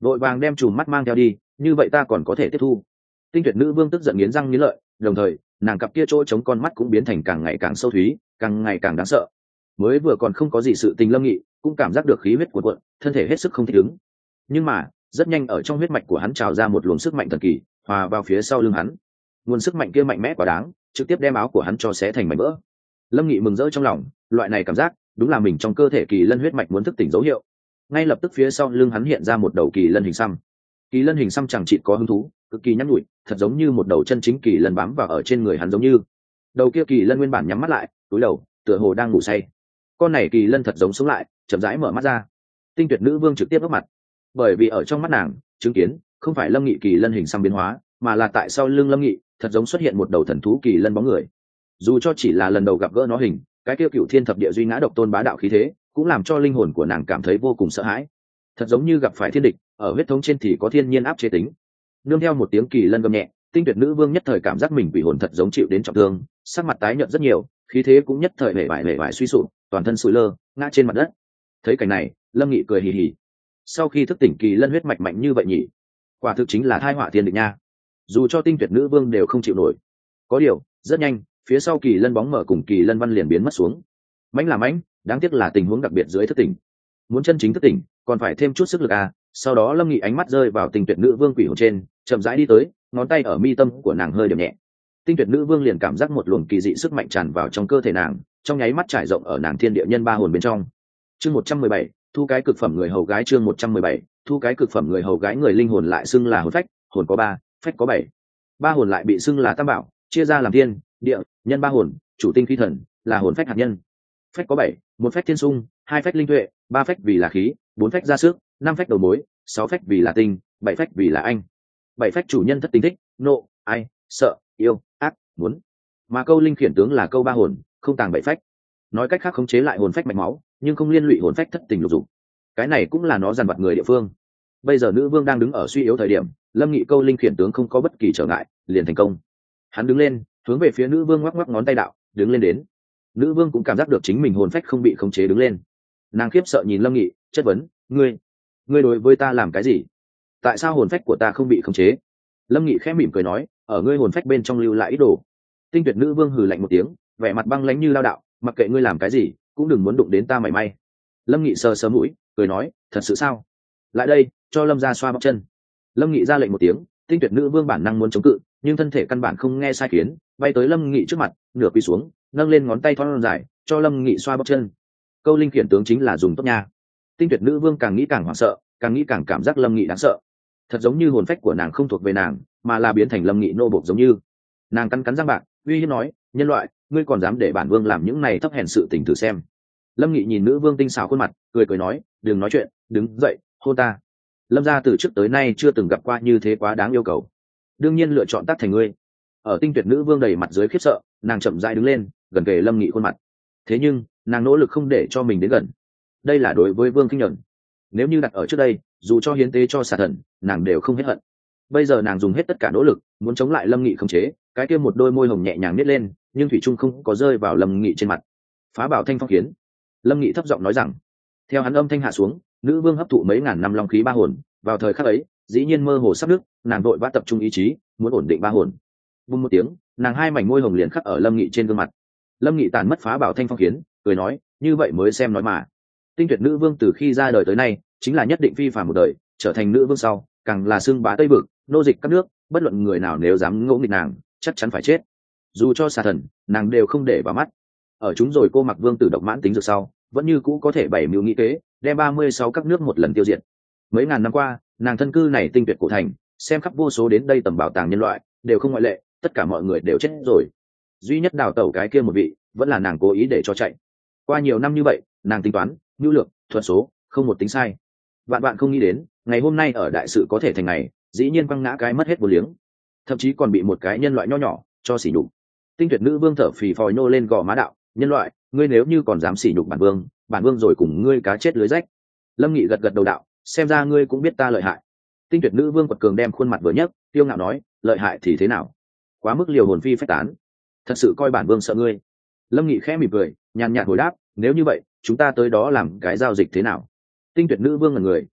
vội vàng đem chùm mắt mang theo đi, như vậy ta còn có thể tiếp thu. Tinh tuyệt nữ vương tức giận nghiến răng nghiến lợi, đồng thời nàng cặp kia chỗ chống con mắt cũng biến thành càng ngày càng sâu thúy, càng ngày càng đáng sợ. Mới vừa còn không có gì sự tình Lâm Nghị cũng cảm giác được khí huyết cuộn cuộn, thân thể hết sức không thích ứng. Nhưng mà rất nhanh ở trong huyết mạch của hắn trào ra một luồng sức mạnh thần kỳ, hòa vào phía sau lưng hắn. Nguồn sức mạnh kia mạnh mẽ quá đáng, trực tiếp đem áo của hắn cho xé thành mảnh vỡ. Lâm Nghị mừng rỡ trong lòng, loại này cảm giác đúng là mình trong cơ thể kỳ lân huyết mạch muốn thức tỉnh dấu hiệu. Ngay lập tức phía sau lưng hắn hiện ra một đầu kỳ lân hình xăm. Kỳ lân hình xăm chẳng chịt có hứng thú, cực kỳ nhăn nhụi, thật giống như một đầu chân chính kỳ lân bám vào ở trên người hắn, giống như đầu kia kỳ lân nguyên bản nhắm mắt lại, túi đầu tựa hồ đang ngủ say. Con này kỳ lân thật giống sống lại, chậm rãi mở mắt ra. Tinh tuyệt nữ vương trực tiếp bước mặt, bởi vì ở trong mắt nàng chứng kiến không phải Lâm Nghị kỳ lân hình xăm biến hóa, mà là tại sau lưng Lâm Nghị thật giống xuất hiện một đầu thần thú kỳ lân bóng người. Dù cho chỉ là lần đầu gặp gỡ nó hình, cái kia cựu thiên thập địa duy ngã độc tôn bá đạo khí thế cũng làm cho linh hồn của nàng cảm thấy vô cùng sợ hãi, thật giống như gặp phải thiên địch, ở huyết thống trên thì có thiên nhiên áp chế tính. Nương theo một tiếng kỳ lân gầm nhẹ, tinh tuyệt nữ vương nhất thời cảm giác mình quỷ hồn thật giống chịu đến trọng thương, sắc mặt tái nhợt rất nhiều, khí thế cũng nhất thời hể vải hể vải suy sụp, toàn thân sụi lơ ngã trên mặt đất. Thấy cảnh này, Lâm Nghị cười hì hì. Sau khi thức tỉnh kỳ lân huyết mạch mạnh như vậy nhỉ, quả thực chính là thai họa thiên địch nha. Dù cho tinh tuyệt nữ vương đều không chịu nổi. Có điều rất nhanh, phía sau kỳ lân bóng mở cùng kỳ lân văn liền biến mất xuống. Mãnh là mãnh, đáng tiếc là tình huống đặc biệt dưới thức tỉnh. Muốn chân chính thức tỉnh còn phải thêm chút sức lực à. Sau đó Lâm Nghị ánh mắt rơi vào tinh tuyệt nữ vương quỷ hồn trên, chậm rãi đi tới, ngón tay ở mi tâm của nàng hơi điểm nhẹ. Tinh tuyệt nữ vương liền cảm giác một luồng kỳ dị sức mạnh tràn vào trong cơ thể nàng, trong nháy mắt trải rộng ở nàng thiên địa nhân ba hồn bên trong. Chương một trăm mười bảy, thu cái cực phẩm người hầu gái. Chương một trăm mười bảy, thu cái cực phẩm người hầu gái. Người linh hồn lại xưng là hồn phách, hồn có ba, phách có bảy. Ba hồn lại bị xưng là tam bảo, chia ra làm thiên, địa, nhân ba hồn, chủ tinh khí thần là hồn phách hạt nhân. Phách có bảy, một phách thiên sung, hai phách linh tuệ, ba phách vì là khí, bốn phách ra sức, năm phách đầu mối, sáu phách vì là tinh, bảy phách vì là anh. Bảy phách chủ nhân thất tính thích, nộ, ai, sợ, yêu, ác, muốn. Mà câu linh khiển tướng là câu ba hồn, không tàng bảy phách. Nói cách khác khống chế lại hồn phách mạch máu, nhưng không liên lụy hồn phách thất tình lục dục. Cái này cũng là nó dằn vặt người địa phương. Bây giờ nữ vương đang đứng ở suy yếu thời điểm, Lâm Nghị câu linh khiển tướng không có bất kỳ trở ngại, liền thành công. Hắn đứng lên, hướng về phía nữ vương ngoắc ngoắc ngón tay đạo, đứng lên đến. Nữ vương cũng cảm giác được chính mình hồn phách không bị khống chế, đứng lên. Nàng khiếp sợ nhìn Lâm Nghị, chất vấn, ngươi ngươi đối với ta làm cái gì? Tại sao hồn phách của ta không bị khống chế? Lâm Nghị khẽ mỉm cười nói, ở ngươi hồn phách bên trong lưu lại ý đồ. Tinh tuyệt nữ vương hừ lạnh một tiếng, vẻ mặt băng lãnh như lao đạo, mặc kệ ngươi làm cái gì cũng đừng muốn đụng đến ta mảy may. Lâm Nghị sờ sờ mũi, cười nói, thật sự sao? Lại đây, cho Lâm gia xoa bắp chân. Lâm Nghị ra lệnh một tiếng, tinh tuyệt nữ vương bản năng muốn chống cự, nhưng thân thể căn bản không nghe sai khiến, bay tới Lâm Nghị trước mặt, nửa quỳ xuống, nâng lên ngón tay thon dài, cho Lâm Nghị xoa bắp chân. Câu linh khiển tướng chính là dùng tốt nha. Tinh tuyệt nữ vương càng nghĩ càng hoảng sợ, càng nghĩ càng cảm giác Lâm Nghị đáng sợ. Thật giống như hồn phách của nàng không thuộc về nàng, mà là biến thành Lâm Nghị nô bộc giống như. Nàng cắn cắn răng bạc, uy hiếp nói, nhân loại, ngươi còn dám để bản vương làm những này thấp hèn sự tình thử xem. Lâm Nghị nhìn nữ vương tinh xảo khuôn mặt, cười cười nói, đừng nói chuyện, đứng dậy, hôn ta. Lâm gia từ trước tới nay chưa từng gặp qua như thế quá đáng yêu cầu, đương nhiên lựa chọn tác thành ngươi. Ở tinh tuyệt nữ vương đầy mặt dưới khiếp sợ, nàng chậm rãi đứng lên, gần kề Lâm Nghị khuôn mặt. Thế nhưng nàng nỗ lực không để cho mình đến gần. Đây là đối với vương kinh nhuận. Nếu như đặt ở trước đây, dù cho hiến tế cho xà thần, nàng đều không hết hận. Bây giờ nàng dùng hết tất cả nỗ lực muốn chống lại Lâm Nghị khống chế, cái kia một đôi môi hồng nhẹ nhàng nít lên, nhưng thủy trung không có rơi vào Lâm Nghị trên mặt. Phá bảo thanh phong kiến. Lâm Nghị thấp giọng nói rằng. Theo hắn âm thanh hạ xuống, nữ vương hấp thụ mấy ngàn năm long khí ba hồn, vào thời khắc ấy dĩ nhiên mơ hồ sắp nước, nàng vội vã tập trung ý chí muốn ổn định ba hồn. Bùng một tiếng, nàng hai mảnh môi hồng liền khắc ở Lâm Nghị trên gương mặt. Lâm Nghị tàn mất phá bảo thanh phong kiến, cười nói, như vậy mới xem nói mà. Tinh tuyệt nữ vương từ khi ra đời tới nay chính là nhất định phi phàm một đời, trở thành nữ vương sau càng là xưng bá Tây Vực, nô dịch các nước, bất luận người nào nếu dám ngỗ nghịch nàng chắc chắn phải chết. Dù cho xà thần nàng đều không để vào mắt. Ở chúng rồi cô mặc vương tử độc mãn tính dược sau vẫn như cũ có thể bảy mưu nghĩ kế đem ba mươi sáu các nước một lần tiêu diệt. Mấy ngàn năm qua nàng thân cư này tinh tuyệt cổ thành, xem khắp vô số đến đây tầm bảo tàng nhân loại đều không ngoại lệ, tất cả mọi người đều chết rồi, duy nhất đào tẩu cái kia một vị vẫn là nàng cố ý để cho chạy. Qua nhiều năm như vậy nàng tính toán nhu lược thuật số không một tính sai, vạn bạn không nghĩ đến ngày hôm nay ở đại sự có thể thành ngày dĩ nhiên quăng ngã cái mất hết vô liếng, thậm chí còn bị một cái nhân loại nho nhỏ cho sỉ nhục. Tinh tuyệt nữ vương thở phì phò nhô lên gò má đạo, nhân loại, ngươi nếu như còn dám sỉ nhục bản vương, bản vương rồi cùng ngươi cá chết lưới rách. Lâm Nghị gật gật đầu đạo, xem ra ngươi cũng biết ta lợi hại. Tinh tuyệt nữ vương quật cường đem khuôn mặt vừa nhấc, tiêu ngạo nói, lợi hại thì thế nào? Quá mức liều hồn phi phách tán, thật sự coi bản vương sợ ngươi. Lâm Nghị khẽ mỉm cười, nhàn nhạt hồi đáp, nếu như vậy chúng ta tới đó làm cái giao dịch thế nào? Tinh tuyệt nữ vương là người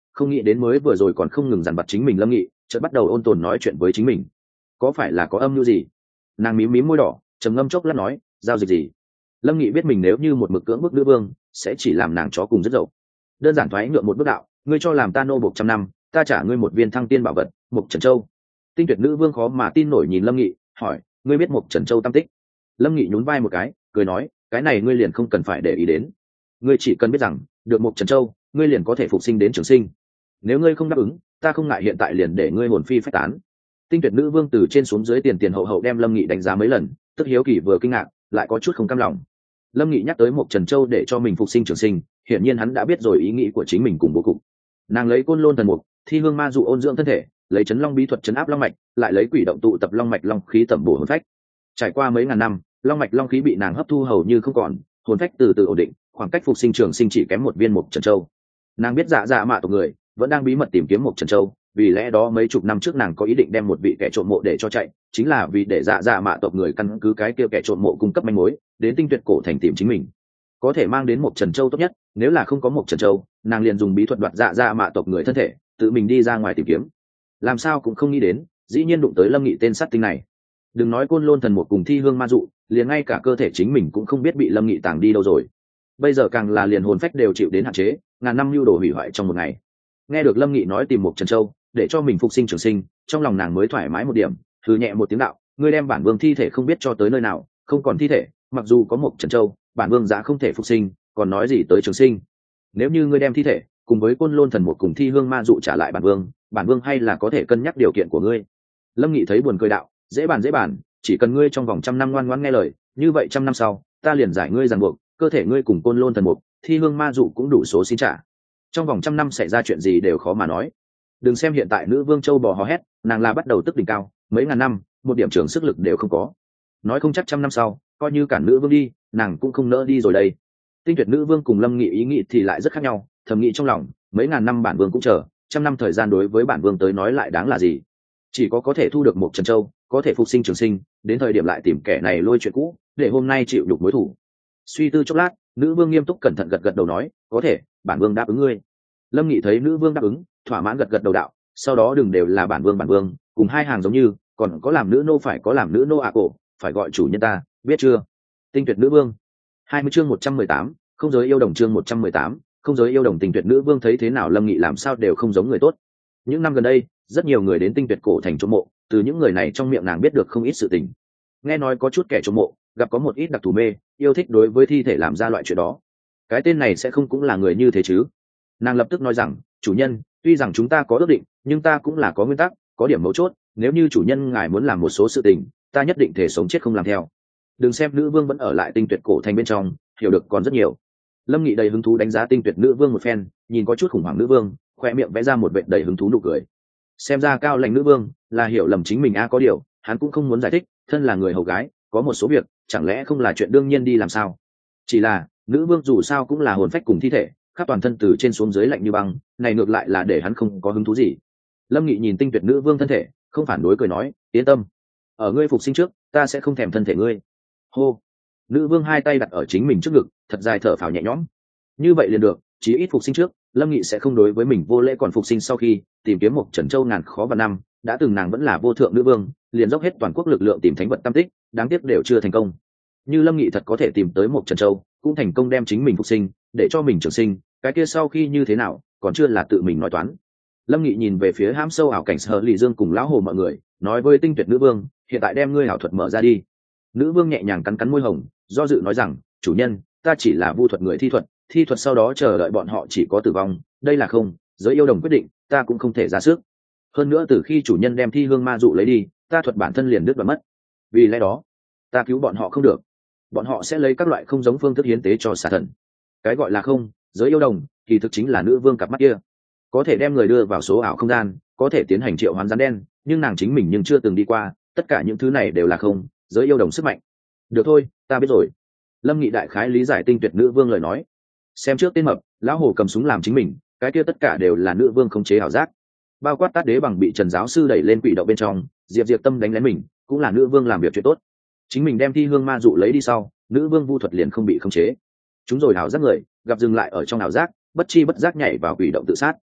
không nghĩ đến mới vừa rồi còn không ngừng dằn vặt chính mình lâm nghị chợt bắt đầu ôn tồn nói chuyện với chính mình. Có phải là có âm mưu gì? Nàng mím mím môi đỏ, trầm ngâm chốc lát nói, giao dịch gì? Lâm nghị biết mình nếu như một mực cưỡng bức nữ vương sẽ chỉ làm nàng chó cùng rất dậu. Đơn giản thoái nhượng một bước đạo, ngươi cho làm ta nô bộc trăm năm, ta trả ngươi một viên thăng tiên bảo vật Mộc Trần Châu. Tinh tuyệt nữ vương khó mà tin nổi nhìn lâm nghị, hỏi, ngươi biết Mộc Trần Châu tam tích? Lâm nghị nhún vai một cái, cười nói, cái này ngươi liền không cần phải để ý đến. Ngươi chỉ cần biết rằng được Mộc Trần Châu, ngươi liền có thể phục sinh đến trường sinh. Nếu ngươi không đáp ứng, ta không ngại hiện tại liền để ngươi hồn phi phách tán. Tinh tuyệt nữ vương từ trên xuống dưới tiền tiền hậu hậu đem lâm nghị đánh giá mấy lần, tức hiếu kỳ vừa kinh ngạc, lại có chút không cam lòng. Lâm nghị nhắc tới Mộc Trần Châu để cho mình phục sinh trường sinh, hiển nhiên hắn đã biết rồi ý nghĩ của chính mình cùng bố cục. Nàng lấy côn lôn thần mục, thi hương ma dụ ôn dưỡng thân thể, lấy chấn long bí thuật chấn áp long mạch, lại lấy quỷ động tụ tập long mạch long khí tẩm bổ hồn phách. Trải qua mấy ngàn năm, long mạch long khí bị nàng hấp thu hầu như không còn, hồn phách từ từ ổn định, khoảng cách phục sinh trường sinh chỉ kém một viên Mộc Trần Châu. Nàng biết dạ dạ mạ tộc người vẫn đang bí mật tìm kiếm Mộc Trần Châu, vì lẽ đó mấy chục năm trước nàng có ý định đem một vị kẻ trộm mộ để cho chạy, chính là vì để dạ dạ mạ tộc người căn cứ cái kia kẻ trộm mộ cung cấp manh mối đến tinh tuyệt cổ thành tìm chính mình, có thể mang đến Mộc Trần Châu tốt nhất. Nếu là không có Mộc Trần Châu, nàng liền dùng bí thuật đoạt dạ dạ mạ tộc người thân thể, tự mình đi ra ngoài tìm kiếm. Làm sao cũng không nghĩ đến, dĩ nhiên đụng tới lâm nghị tên sát tinh này. Đừng nói côn lôn thần một cùng thi hương ma dụ, liền ngay cả cơ thể chính mình cũng không biết bị lâm nghị tàng đi đâu rồi. Bây giờ càng là liền hồn phách đều chịu đến hạn chế, ngàn năm lưu đồ hủy hoại trong một ngày. Nghe được lâm nghị nói tìm Mộc Trần Châu để cho mình phục sinh trường sinh, trong lòng nàng mới thoải mái một điểm, thử nhẹ một tiếng đạo, ngươi đem bản vương thi thể không biết cho tới nơi nào, không còn thi thể, mặc dù có Mộc Trần Châu, bản vương giá không thể phục sinh, còn nói gì tới trường sinh. Nếu như ngươi đem thi thể cùng với côn lôn thần một cùng thi hương ma dụ trả lại bản vương, bản vương hay là có thể cân nhắc điều kiện của ngươi. Lâm nghị thấy buồn cười đạo, dễ bàn dễ bàn, chỉ cần ngươi trong vòng trăm năm ngoan ngoãn nghe lời, như vậy trăm năm sau ta liền giải ngươi ràng buộc, cơ thể ngươi cùng côn lôn thần mục thi hương ma dụ cũng đủ số xin trả. Trong vòng trăm năm xảy ra chuyện gì đều khó mà nói. Đừng xem hiện tại nữ vương châu bò hò hét, nàng là bắt đầu tức đỉnh cao, mấy ngàn năm một điểm trưởng sức lực đều không có, nói không chắc trăm năm sau coi như cản nữ vương đi, nàng cũng không nỡ đi rồi đây. Tinh tuyệt nữ vương cùng lâm nghị ý nghĩ thì lại rất khác nhau, thầm nghĩ trong lòng, mấy ngàn năm bản vương cũng chờ, trăm năm thời gian đối với bản vương tới nói lại đáng là gì. Chỉ có có thể thu được một Trần Châu, có thể phục sinh trường sinh, đến thời điểm lại tìm kẻ này lôi chuyện cũ, để hôm nay chịu đục mối thủ. Suy tư chốc lát, nữ vương nghiêm túc cẩn thận gật gật đầu nói, có thể, bản vương đáp ứng ngươi. Lâm nghị thấy nữ vương đáp ứng, thỏa mãn gật gật đầu đạo, sau đó đừng đều là bản vương bản vương, cùng hai hàng giống như, còn có làm nữ nô phải có làm nữ nô ạ cổ, phải gọi chủ nhân ta, biết chưa? Tinh tuyệt nữ vương. hai mươi chương một trăm mười tám, không giới yêu đồng chương một trăm mười tám, không giới yêu đồng. Tinh tuyệt nữ vương thấy thế nào lâm nghị làm sao đều không giống người tốt. Những năm gần đây, rất nhiều người đến tinh tuyệt cổ thành trộm mộ, từ những người này trong miệng nàng biết được không ít sự tình. Nghe nói có chút kẻ trộm mộ gặp có một ít đặc thù mê, yêu thích đối với thi thể làm ra loại chuyện đó. Cái tên này sẽ không cũng là người như thế chứ? Nàng lập tức nói rằng, chủ nhân, tuy rằng chúng ta có ước định, nhưng ta cũng là có nguyên tắc, có điểm mấu chốt, nếu như chủ nhân ngài muốn làm một số sự tình, ta nhất định thể sống chết không làm theo. Đừng xem nữ vương vẫn ở lại tinh tuyệt cổ thành bên trong, hiểu được còn rất nhiều. Lâm nghị đầy hứng thú đánh giá tinh tuyệt nữ vương một phen, nhìn có chút khủng hoảng nữ vương, khoe miệng vẽ ra một vệt đầy hứng thú nụ cười. Xem ra cao lãnh nữ vương là hiểu lầm chính mình a, có điều hắn cũng không muốn giải thích, thân là người hầu gái, có một số việc chẳng lẽ không là chuyện đương nhiên đi làm sao. Chỉ là nữ vương dù sao cũng là hồn phách cùng thi thể, khắp toàn thân từ trên xuống dưới lạnh như băng, này ngược lại là để hắn không có hứng thú gì. Lâm nghị nhìn tinh tuyệt nữ vương thân thể, không phản đối cười nói, yên tâm, ở ngươi phục sinh trước ta sẽ không thèm thân thể ngươi. Hô. Nữ vương hai tay đặt ở chính mình trước ngực, thật dài thở phào nhẹ nhõm. Như vậy liền được, chí ít phục sinh trước lâm nghị sẽ không đối với mình vô lễ, còn phục sinh sau khi tìm kiếm một Trần Châu ngàn khó và năm, đã từng nàng vẫn là vô thượng nữ vương, liền dốc hết toàn quốc lực lượng tìm thánh vật tam tích, đáng tiếc đều chưa thành công. Như lâm nghị thật có thể tìm tới một Trần Châu, cũng thành công đem chính mình phục sinh, để cho mình trường sinh, cái kia sau khi như thế nào còn chưa là tự mình nói toán. Lâm nghị nhìn về phía hãm sâu ảo cảnh Sở Lì Dương cùng lão hồ mọi người, nói với tinh tuyệt nữ vương, hiện tại đem ngươi ảo thuật mở ra đi. Nữ vương nhẹ nhàng cắn cắn môi hồng, do dự nói rằng, chủ nhân, ta chỉ là vu thuật người thi thuật, thi thuật sau đó chờ đợi bọn họ chỉ có tử vong, đây là không giới yêu đồng quyết định, ta cũng không thể ra sức. Hơn nữa từ khi chủ nhân đem thi hương ma dụ lấy đi, ta thuật bản thân liền đứt và mất, vì lẽ đó ta cứu bọn họ không được, bọn họ sẽ lấy các loại không giống phương thức hiến tế cho xà thần. Cái gọi là không giới yêu đồng thì thực chính là nữ vương cặp mắt kia, có thể đem người đưa vào số ảo không gian, có thể tiến hành triệu hoán rắn đen, nhưng nàng chính mình nhưng chưa từng đi qua, tất cả những thứ này đều là không giới yêu đồng sức mạnh. Được thôi, ta biết rồi. Lâm nghị đại khái lý giải tinh tuyệt nữ vương lời nói. Xem trước tên mập, lão hồ cầm súng làm chính mình, cái kia tất cả đều là nữ vương khống chế ảo giác, bao quát tát đế bằng bị trần giáo sư đẩy lên quỷ động bên trong, diệp diệp tâm đánh lén mình, cũng là nữ vương làm việc chuyện tốt. Chính mình đem thi hương ma dụ lấy đi sau, nữ vương vu thuật liền không bị khống chế. Chúng rồi ảo giác người gặp dừng lại ở trong ảo giác, bất chi bất giác nhảy vào quỷ động tự sát.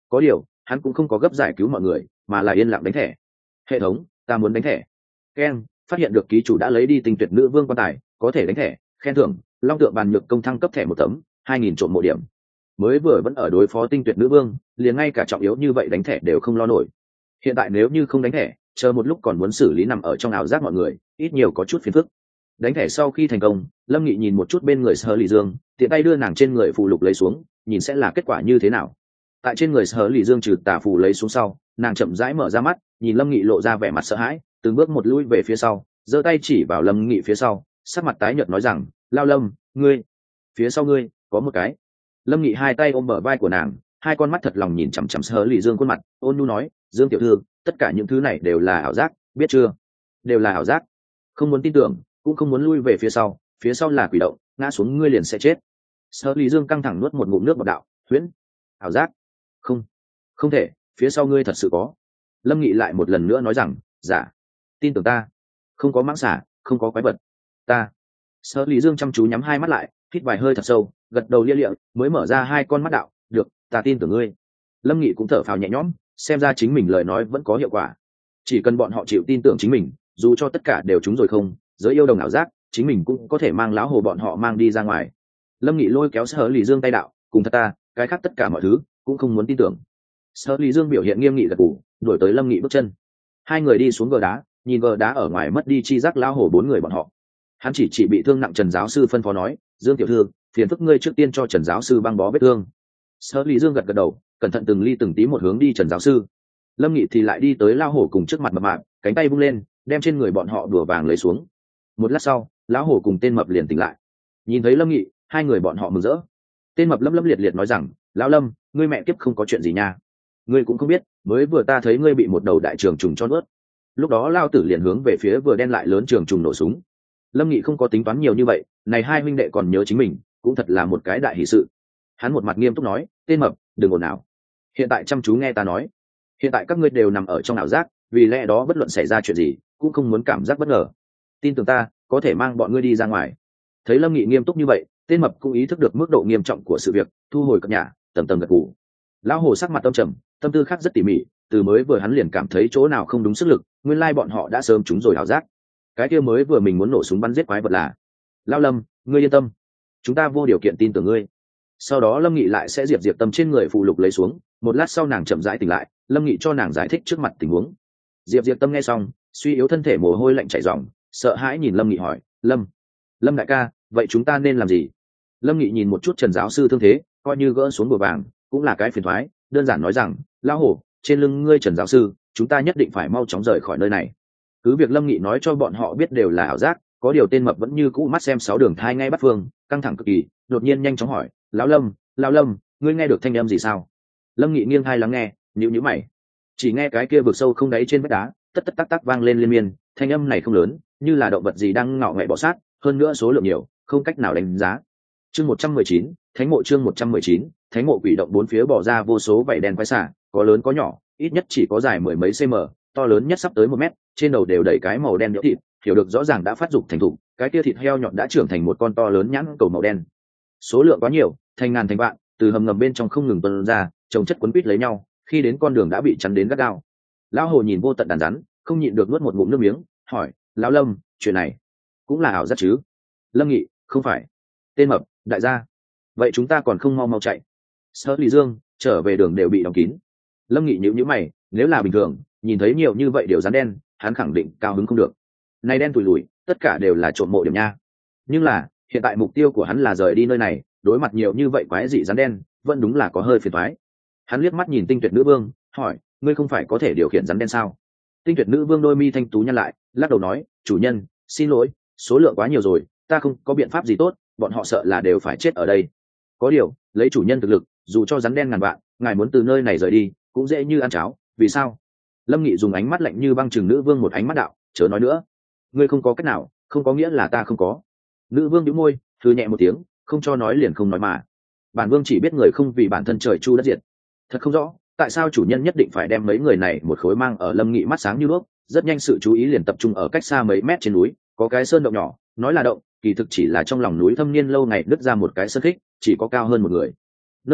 có điều hắn cũng không có gấp giải cứu mọi người mà là yên lặng đánh thẻ. Hệ thống, ta muốn đánh thẻ. Ken phát hiện được ký chủ đã lấy đi tinh tuyệt nữ vương quan tài, có thể đánh thẻ. Khen thưởng long tượng bàn nhược công thăng cấp thẻ một tấm, hai nghìn trộm mộ điểm. Mới vừa vẫn ở đối phó tinh tuyệt nữ vương, liền ngay cả trọng yếu như vậy đánh thẻ đều không lo nổi. Hiện tại nếu như không đánh thẻ, chờ một lúc còn muốn xử lý nằm ở trong ảo giác mọi người, ít nhiều có chút phiền phức. Đánh thẻ sau khi thành công, Lâm Nghị nhìn một chút bên người Sở Lì Dương, tiện tay đưa nàng trên người phù lục lấy xuống, nhìn sẽ là kết quả như thế nào. Tại trên người Sở Lì Dương trừ tà phù lấy xuống sau, nàng chậm rãi mở ra mắt, nhìn Lâm Nghị lộ ra vẻ mặt sợ hãi, từng bước một lui về phía sau, giơ tay chỉ vào Lâm Nghị phía sau, sắc mặt tái nhợt nói rằng, Lao Lâm, ngươi, phía sau ngươi có một cái. Lâm Nghị hai tay ôm bờ vai của nàng, hai con mắt thật lòng nhìn chằm chằm Sở Lì Dương khuôn mặt, ôn nhu nói, Dương tiểu thư, tất cả những thứ này đều là ảo giác, biết chưa? Đều là ảo giác. Không muốn tin tưởng, cũng không muốn lui về phía sau, phía sau là quỷ động, ngã xuống ngươi liền sẽ chết. Sở Lý Dương căng thẳng nuốt một ngụm nước bọt đạo, huyễn, ảo giác, không, không thể, phía sau ngươi thật sự có. Lâm Nghị lại một lần nữa nói rằng, giả, tin tưởng ta, không có mãng xả, không có quái vật, ta. Sở Lý Dương chăm chú nhắm hai mắt lại, hít vài hơi thật sâu, gật đầu lia lịa, mới mở ra hai con mắt đạo, được, ta tin tưởng ngươi. Lâm Nghị cũng thở phào nhẹ nhõm, xem ra chính mình lời nói vẫn có hiệu quả. Chỉ cần bọn họ chịu tin tưởng chính mình, dù cho tất cả đều trúng rồi không, giới yêu đồng ảo giác, chính mình cũng có thể mang lão hồ bọn họ mang đi ra ngoài. Lâm Nghị lôi kéo Sở Lý Dương tay đạo, cùng thật ta, cái khác tất cả mọi thứ cũng không muốn tin tưởng. Sở Lý Dương biểu hiện nghiêm nghị gật gù, đuổi tới Lâm Nghị bước chân. Hai người đi xuống gờ đá, nhìn gờ đá ở ngoài mất đi chi giác lão hồ bốn người bọn họ. Hắn chỉ chỉ bị thương nặng Trần giáo sư phân phó nói, Dương tiểu thư, phiền phức ngươi trước tiên cho Trần giáo sư băng bó vết thương. Sở Lý Dương gật gật đầu, cẩn thận từng ly từng tí một hướng đi Trần giáo sư. Lâm Nghị thì lại đi tới lão hổ cùng trước mặt mập mạp, cánh tay vung lên, đem trên người bọn họ đùa vàng lấy xuống. Một lát sau, lão hổ cùng tên mập liền tỉnh lại. Nhìn thấy Lâm Nghị, hai người bọn họ mừng rỡ. Tên mập lâm lâm liệt liệt nói rằng, lão Lâm, ngươi mẹ kiếp không có chuyện gì nha. Ngươi cũng không biết, mới vừa ta thấy ngươi bị một đầu đại trường trùng cho nuốt. Lúc đó lao tử liền hướng về phía vừa đen lại lớn trường trùng nổ súng. Lâm Nghị không có tính toán nhiều như vậy, này hai huynh đệ còn nhớ chính mình, cũng thật là một cái đại hỷ sự. Hắn một mặt nghiêm túc nói, tên mập, đừng ồn ào. Hiện tại chăm chú nghe ta nói. Hiện tại các ngươi đều nằm ở trong ảo giác, vì lẽ đó bất luận xảy ra chuyện gì, cũng không muốn cảm giác bất ngờ. Tin tưởng ta, có thể mang bọn ngươi đi ra ngoài. Thấy Lâm Nghị nghiêm túc như vậy, tên mập cũng ý thức được mức độ nghiêm trọng của sự việc, thu hồi cập nhà, tầm tầm gật gù. Lão hồ sắc mặt tâm trầm, tâm tư khác rất tỉ mỉ, từ mới vừa hắn liền cảm thấy chỗ nào không đúng sức lực, nguyên lai bọn họ đã sớm trúng rồi ảo giác. Cái kia mới vừa mình muốn nổ súng bắn giết quái vật là. Lão Lâm, ngươi yên tâm, chúng ta vô điều kiện tin tưởng ngươi. Sau đó Lâm Nghị lại sẽ diệp diệp tâm trên người phụ lục lấy xuống, một lát sau nàng chậm rãi tỉnh lại, Lâm Nghị cho nàng giải thích trước mặt tình huống. Diệp diệp tâm nghe xong, suy yếu thân thể mồ hôi lạnh chảy ròng, sợ hãi nhìn Lâm Nghị hỏi, Lâm, Lâm đại ca, vậy chúng ta nên làm gì? Lâm Nghị nhìn một chút Trần giáo sư thương thế, coi như gỡ xuống bùa vàng, cũng là cái phiền toái, đơn giản nói rằng, lão hổ, trên lưng ngươi Trần giáo sư, chúng ta nhất định phải mau chóng rời khỏi nơi này. Cứ việc Lâm Nghị nói cho bọn họ biết đều là ảo giác, có điều tên mập vẫn như cũ mắt xem sáu đường thai ngay bắt phương, căng thẳng cực kỳ, đột nhiên nhanh chóng hỏi, lão Lâm, lão Lâm, ngươi nghe được thanh âm gì sao? Lâm Nghị nghiêng tai lắng nghe, nhíu nhíu mày, chỉ nghe cái kia vực sâu không đáy trên vách đá, tất tất tắc tắc vang lên liên miên, thanh âm này không lớn, như là động vật gì đang ngọ ngậy bò sát, hơn nữa số lượng nhiều, không cách nào đánh giá. Chương một trăm mười chín, Thánh mộ chương một trăm mười chín, Thánh mộ quỷ động bốn phía bỏ ra vô số vảy đen quái xả, có lớn có nhỏ, ít nhất chỉ có dài mười mấy cm, to lớn nhất sắp tới một mét, trên đầu đều đầy cái màu đen nhũ thịt, hiểu được rõ ràng đã phát dục thành thục, cái kia thịt heo nhọn đã trưởng thành một con to lớn nhãn cầu màu đen. Số lượng quá nhiều, thành ngàn thành vạn, từ hầm ngầm bên trong không ngừng tuôn ra, chồng chất quấn quýt lấy nhau, khi đến con đường đã bị chắn đến gắt gao. Lão hồ nhìn vô tận đàn rắn, không nhịn được nuốt một ngụm nước miếng, hỏi, lão Lâm, chuyện này cũng là ảo giác chứ? Lâm Nghị, không phải. Tên mập, đại gia, vậy chúng ta còn không mau mau chạy? Sở Lý Dương, trở về đường đều bị đóng kín. Lâm Nghị nhíu nhíu mày, nếu là bình thường, nhìn thấy nhiều như vậy đều rắn đen, hắn khẳng định cao hứng không được. Này đen tủi lủi, tất cả đều là trộm mộ điểm nha. Nhưng là, hiện tại mục tiêu của hắn là rời đi nơi này, đối mặt nhiều như vậy quái dị rắn đen, vẫn đúng là có hơi phiền toái. Hắn liếc mắt nhìn Tinh Tuyệt Nữ Vương, hỏi, ngươi không phải có thể điều khiển rắn đen sao? Tinh Tuyệt Nữ Vương đôi mi thanh tú nhăn lại, lắc đầu nói, chủ nhân, xin lỗi, số lượng quá nhiều rồi, ta không có biện pháp gì tốt, bọn họ sợ là đều phải chết ở đây. Có điều, lấy chủ nhân thực lực, dù cho rắn đen ngàn vạn, ngài muốn từ nơi này rời đi, cũng dễ như ăn cháo, vì sao? Lâm Nghị dùng ánh mắt lạnh như băng chừng Nữ Vương một ánh mắt đạo, chớ nói nữa, ngươi không có cách nào, không có nghĩa là ta không có. Nữ Vương nhíu môi, thư nhẹ một tiếng, không cho nói liền không nói mà. Bản vương chỉ biết người không vì bản thân trời chu đất diệt. Thật không rõ, tại sao chủ nhân nhất định phải đem mấy người này một khối mang ở Lâm Nghị mắt sáng như đuốc, rất nhanh sự chú ý liền tập trung ở cách xa mấy mét trên núi, có cái sơn động nhỏ, nói là động, kỳ thực chỉ là trong lòng núi thâm niên lâu ngày nứt ra một cái sơn khích, chỉ có cao hơn một người. Nơi này,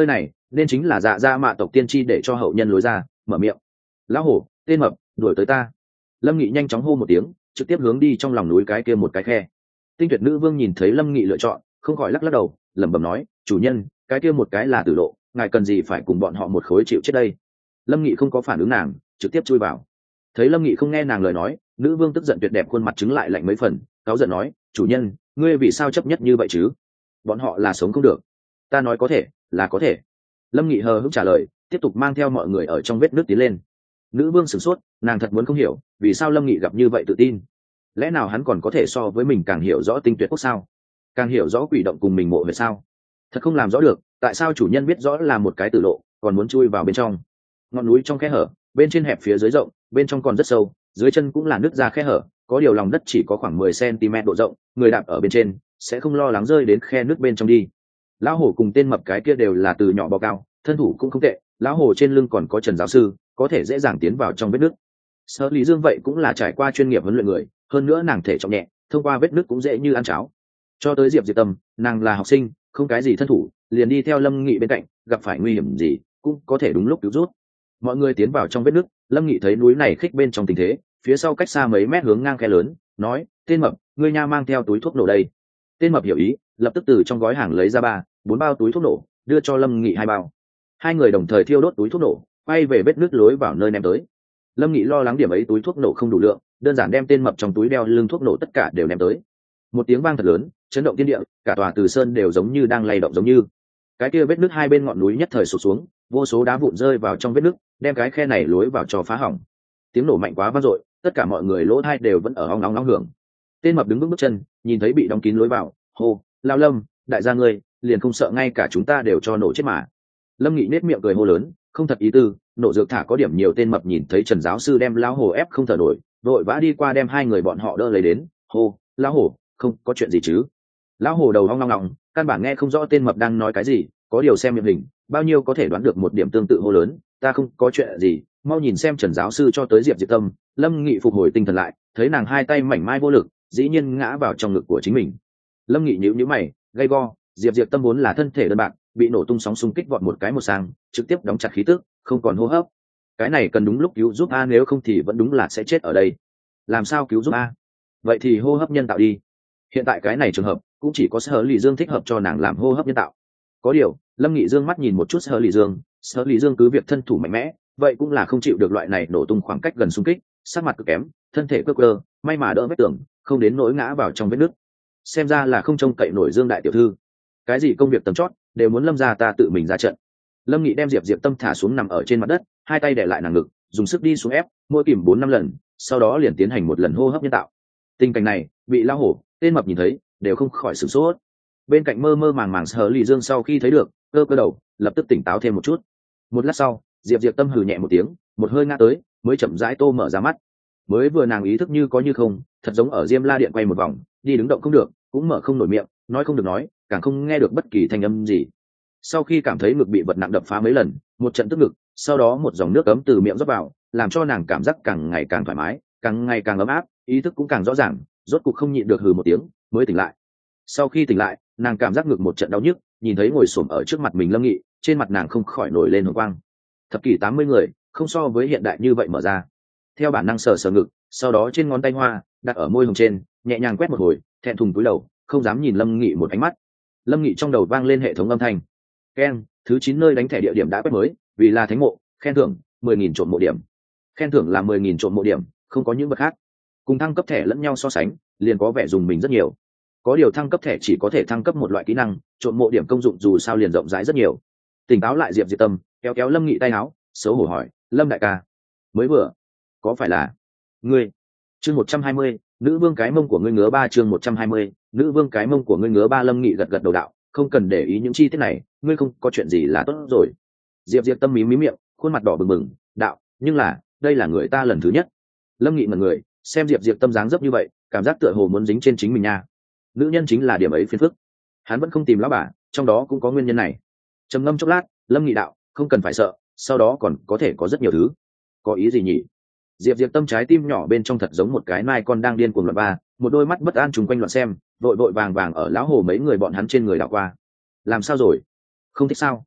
nên chính là dạ dạ mạ tộc tiên tri để cho hậu nhân lối ra. Mở miệng. Lão hổ, tên mập, đuổi tới ta. Lâm Nghị nhanh chóng hô một tiếng, trực tiếp hướng đi trong lòng núi cái kia một cái khe. Tinh tuyệt nữ vương nhìn thấy Lâm Nghị lựa chọn, không khỏi lắc lắc đầu, lẩm bẩm nói, chủ nhân, cái kia một cái là tử lộ, ngài cần gì phải cùng bọn họ một khối chịu chết đây. Lâm Nghị không có phản ứng nàng, trực tiếp chui vào. Thấy Lâm Nghị không nghe nàng lời nói, nữ vương tức giận tuyệt đẹp khuôn mặt trứng lại lạnh mấy phần, cáu giận nói, chủ nhân, ngươi vì sao chấp nhất như vậy chứ? Bọn họ là sống không được. Ta nói có thể, là có thể. Lâm Nghị hờ hững trả lời, tiếp tục mang theo mọi người ở trong vết nước tiến lên. Nữ vương sửng sốt, nàng thật muốn không hiểu vì sao Lâm Nghị gặp như vậy tự tin. Lẽ nào hắn còn có thể so với mình càng hiểu rõ tinh tuyệt quốc sao, càng hiểu rõ quỷ động cùng mình mộ về sao? Thật không làm rõ được, tại sao chủ nhân biết rõ là một cái tử lộ còn muốn chui vào bên trong. Ngọn núi trong khe hở, bên trên hẹp phía dưới rộng, bên trong còn rất sâu, dưới chân cũng là nước ra khe hở, có điều lòng đất chỉ có khoảng mười xăng-ti-mét độ rộng, người đạp ở bên trên sẽ không lo lắng rơi đến khe nước bên trong đi. Lão hổ cùng tên mập cái kia đều là từ nhỏ bao cao, thân thủ cũng không tệ, lão hổ trên lưng còn có Trần giáo sư, có thể dễ dàng tiến vào trong vết nước. Sở Lý Dương vậy cũng là trải qua chuyên nghiệp huấn luyện người, hơn nữa nàng thể trọng nhẹ, thông qua vết nước cũng dễ như ăn cháo. Cho tới Diệp Diệp Tâm, nàng là học sinh, không cái gì thân thủ, liền đi theo Lâm Nghị bên cạnh, gặp phải nguy hiểm gì cũng có thể đúng lúc cứu rút. Mọi người tiến vào trong vết nước, Lâm Nghị thấy núi này khích bên trong tình thế, phía sau cách xa mấy mét hướng ngang khe lớn, nói, tên mập, ngươi nha mang theo túi thuốc nổ đây. Tên mập hiểu ý, lập tức từ trong gói hàng lấy ra ba bốn bao túi thuốc nổ, đưa cho Lâm Nghị hai bao. Hai người đồng thời thiêu đốt túi thuốc nổ, quay về vết nước lối vào nơi ném tới. Lâm Nghị lo lắng điểm ấy túi thuốc nổ không đủ lượng, đơn giản đem tên mập trong túi đeo lưng thuốc nổ tất cả đều ném tới. Một tiếng vang thật lớn, chấn động thiên địa, cả tòa Từ Sơn đều giống như đang lay động giống như. Cái kia vết nước hai bên ngọn núi nhất thời sụp xuống, vô số đá vụn rơi vào trong vết nước, đem cái khe này lối vào cho phá hỏng. Tiếng nổ mạnh quá vang dội, tất cả mọi người lỗ tai đều vẫn ở ong ong ong hưởng. Tên mập đứng bước bước chân, nhìn thấy bị đóng kín lối vào, hô, Lao Lâm, đại gia ngươi, liền không sợ ngay cả chúng ta đều cho nổ chết mà. Lâm Nghị nết miệng cười hô lớn, không thật ý tư, nổ dược thả có điểm nhiều. Tên mập nhìn thấy Trần giáo sư đem lão hổ ép không thở nổi, vội vã đi qua đem hai người bọn họ đỡ lấy đến, hô, lão hổ, không có chuyện gì chứ? Lão hổ đầu ong ong ong, căn bản nghe không rõ tên mập đang nói cái gì, có điều xem miệng hình, bao nhiêu có thể đoán được một điểm tương tự hô lớn, ta không có chuyện gì, mau nhìn xem Trần giáo sư cho tới Diệp Diệp Tâm. Lâm Nghị phục hồi tinh thần lại, thấy nàng hai tay mảnh mai vô lực, dĩ nhiên ngã vào trong ngực của chính mình. Lâm Nghị nhíu nhíu mày, gay go, Diệp Diệp Tâm vốn là thân thể đơn bạc, bị nổ tung sóng xung kích vọt một cái một sang, trực tiếp đóng chặt khí tức, không còn hô hấp. Cái này cần đúng lúc cứu giúp a, nếu không thì vẫn đúng là sẽ chết ở đây. Làm sao cứu giúp a? Vậy thì hô hấp nhân tạo đi. Hiện tại cái này trường hợp cũng chỉ có Sở Lý Dương thích hợp cho nàng làm hô hấp nhân tạo. Có điều, Lâm Nghị dương mắt nhìn một chút Sở Lý Dương, Sở Lý Dương cứ việc thân thủ mạnh mẽ, vậy cũng là không chịu được loại này nổ tung khoảng cách gần xung kích, sắc mặt cực kém, thân thể cơ cơ, may mà đỡ vết tường, không đến nỗi ngã vào trong vết nứt. Xem ra là không trông cậy nổi Dương đại tiểu thư. Cái gì công việc tầm chót đều muốn Lâm gia ta tự mình ra trận. Lâm Nghị đem Diệp Diệp Tâm thả xuống nằm ở trên mặt đất, hai tay đè lại nàng ngực, dùng sức đi xuống ép, mỗi kìm bốn năm lần, sau đó liền tiến hành một lần hô hấp nhân tạo. Tình cảnh này, bị Lão hổ, tên mập nhìn thấy, đều không khỏi sửng sốt. Bên cạnh mơ mơ màng màng Sở Lý Dương sau khi thấy được, cơ cơ đầu, lập tức tỉnh táo thêm một chút. Một lát sau, Diệp Diệp Tâm hừ nhẹ một tiếng, một hơi ngã tới, mới chậm rãi tô mở ra mắt. Mới vừa nàng ý thức như có như không, thật giống ở Diêm La điện quay một vòng, đi đứng động không được, cũng mở không nổi miệng, nói không được nói, càng không nghe được bất kỳ thanh âm gì. Sau khi cảm thấy ngực bị vật nặng đập phá mấy lần, một trận tức ngực, sau đó một dòng nước ấm từ miệng rót vào, làm cho nàng cảm giác càng ngày càng thoải mái, càng ngày càng ấm áp, ý thức cũng càng rõ ràng, rốt cục không nhịn được hừ một tiếng, mới tỉnh lại. Sau khi tỉnh lại, nàng cảm giác ngực một trận đau nhức, nhìn thấy ngồi xổm ở trước mặt mình Lâm Nghị, trên mặt nàng không khỏi nổi lên hồng quang. Thập kỷ tám mươi người, không so với hiện đại như vậy mở ra. Theo bản năng sờ sờ ngực, sau đó trên ngón tay hoa đặt ở môi hồng trên, nhẹ nhàng quét một hồi, thẹn thùng cúi đầu, không dám nhìn Lâm Nghị một ánh mắt. Lâm Nghị trong đầu vang lên hệ thống âm thanh. Keng, thứ chín nơi đánh thẻ địa điểm đã quét mới, vì là thánh mộ, khen thưởng mười nghìn trộm mộ điểm. Khen thưởng là mười nghìn trộm mộ điểm, không có những vật khác. Cùng thăng cấp thẻ lẫn nhau so sánh, liền có vẻ dùng mình rất nhiều. Có điều thăng cấp thẻ chỉ có thể thăng cấp một loại kỹ năng, trộm mộ điểm công dụng dù sao liền rộng rãi rất nhiều. Tỉnh táo lại Diệp Diệp Tâm, kéo kéo Lâm Nghị tay áo, xấu hổ hỏi, Lâm đại ca, mới vừa, có phải là ngươi? Chương một trăm hai mươi, nữ vương cái mông của ngươi ngứa ba. Chương một trăm hai mươi, nữ vương cái mông của ngươi ngứa ba. Lâm Nghị gật gật đầu đạo, không cần để ý những chi tiết này, ngươi không có chuyện gì là tốt rồi. Diệp Diệp Tâm mí mí miệng, khuôn mặt đỏ bừng bừng, đạo, nhưng là, đây là người ta lần thứ nhất. Lâm Nghị ngẩn người, xem Diệp Diệp Tâm dáng dấp như vậy, cảm giác tựa hồ muốn dính trên chính mình nha. Nữ nhân chính là điểm ấy phiền phức. Hắn vẫn không tìm lão bà, trong đó cũng có nguyên nhân này. Trầm ngâm chốc lát, Lâm Nghị đạo, không cần phải sợ, sau đó còn có thể có rất nhiều thứ. Có ý gì nhỉ? Diệp Diệp Tâm trái tim nhỏ bên trong thật giống một cái nai con đang điên cuồng loạn ba, một đôi mắt bất an trùng quanh loạn xem, vội vội vàng vàng ở lão hồ mấy người bọn hắn trên người đảo qua. Làm sao rồi? Không thích sao?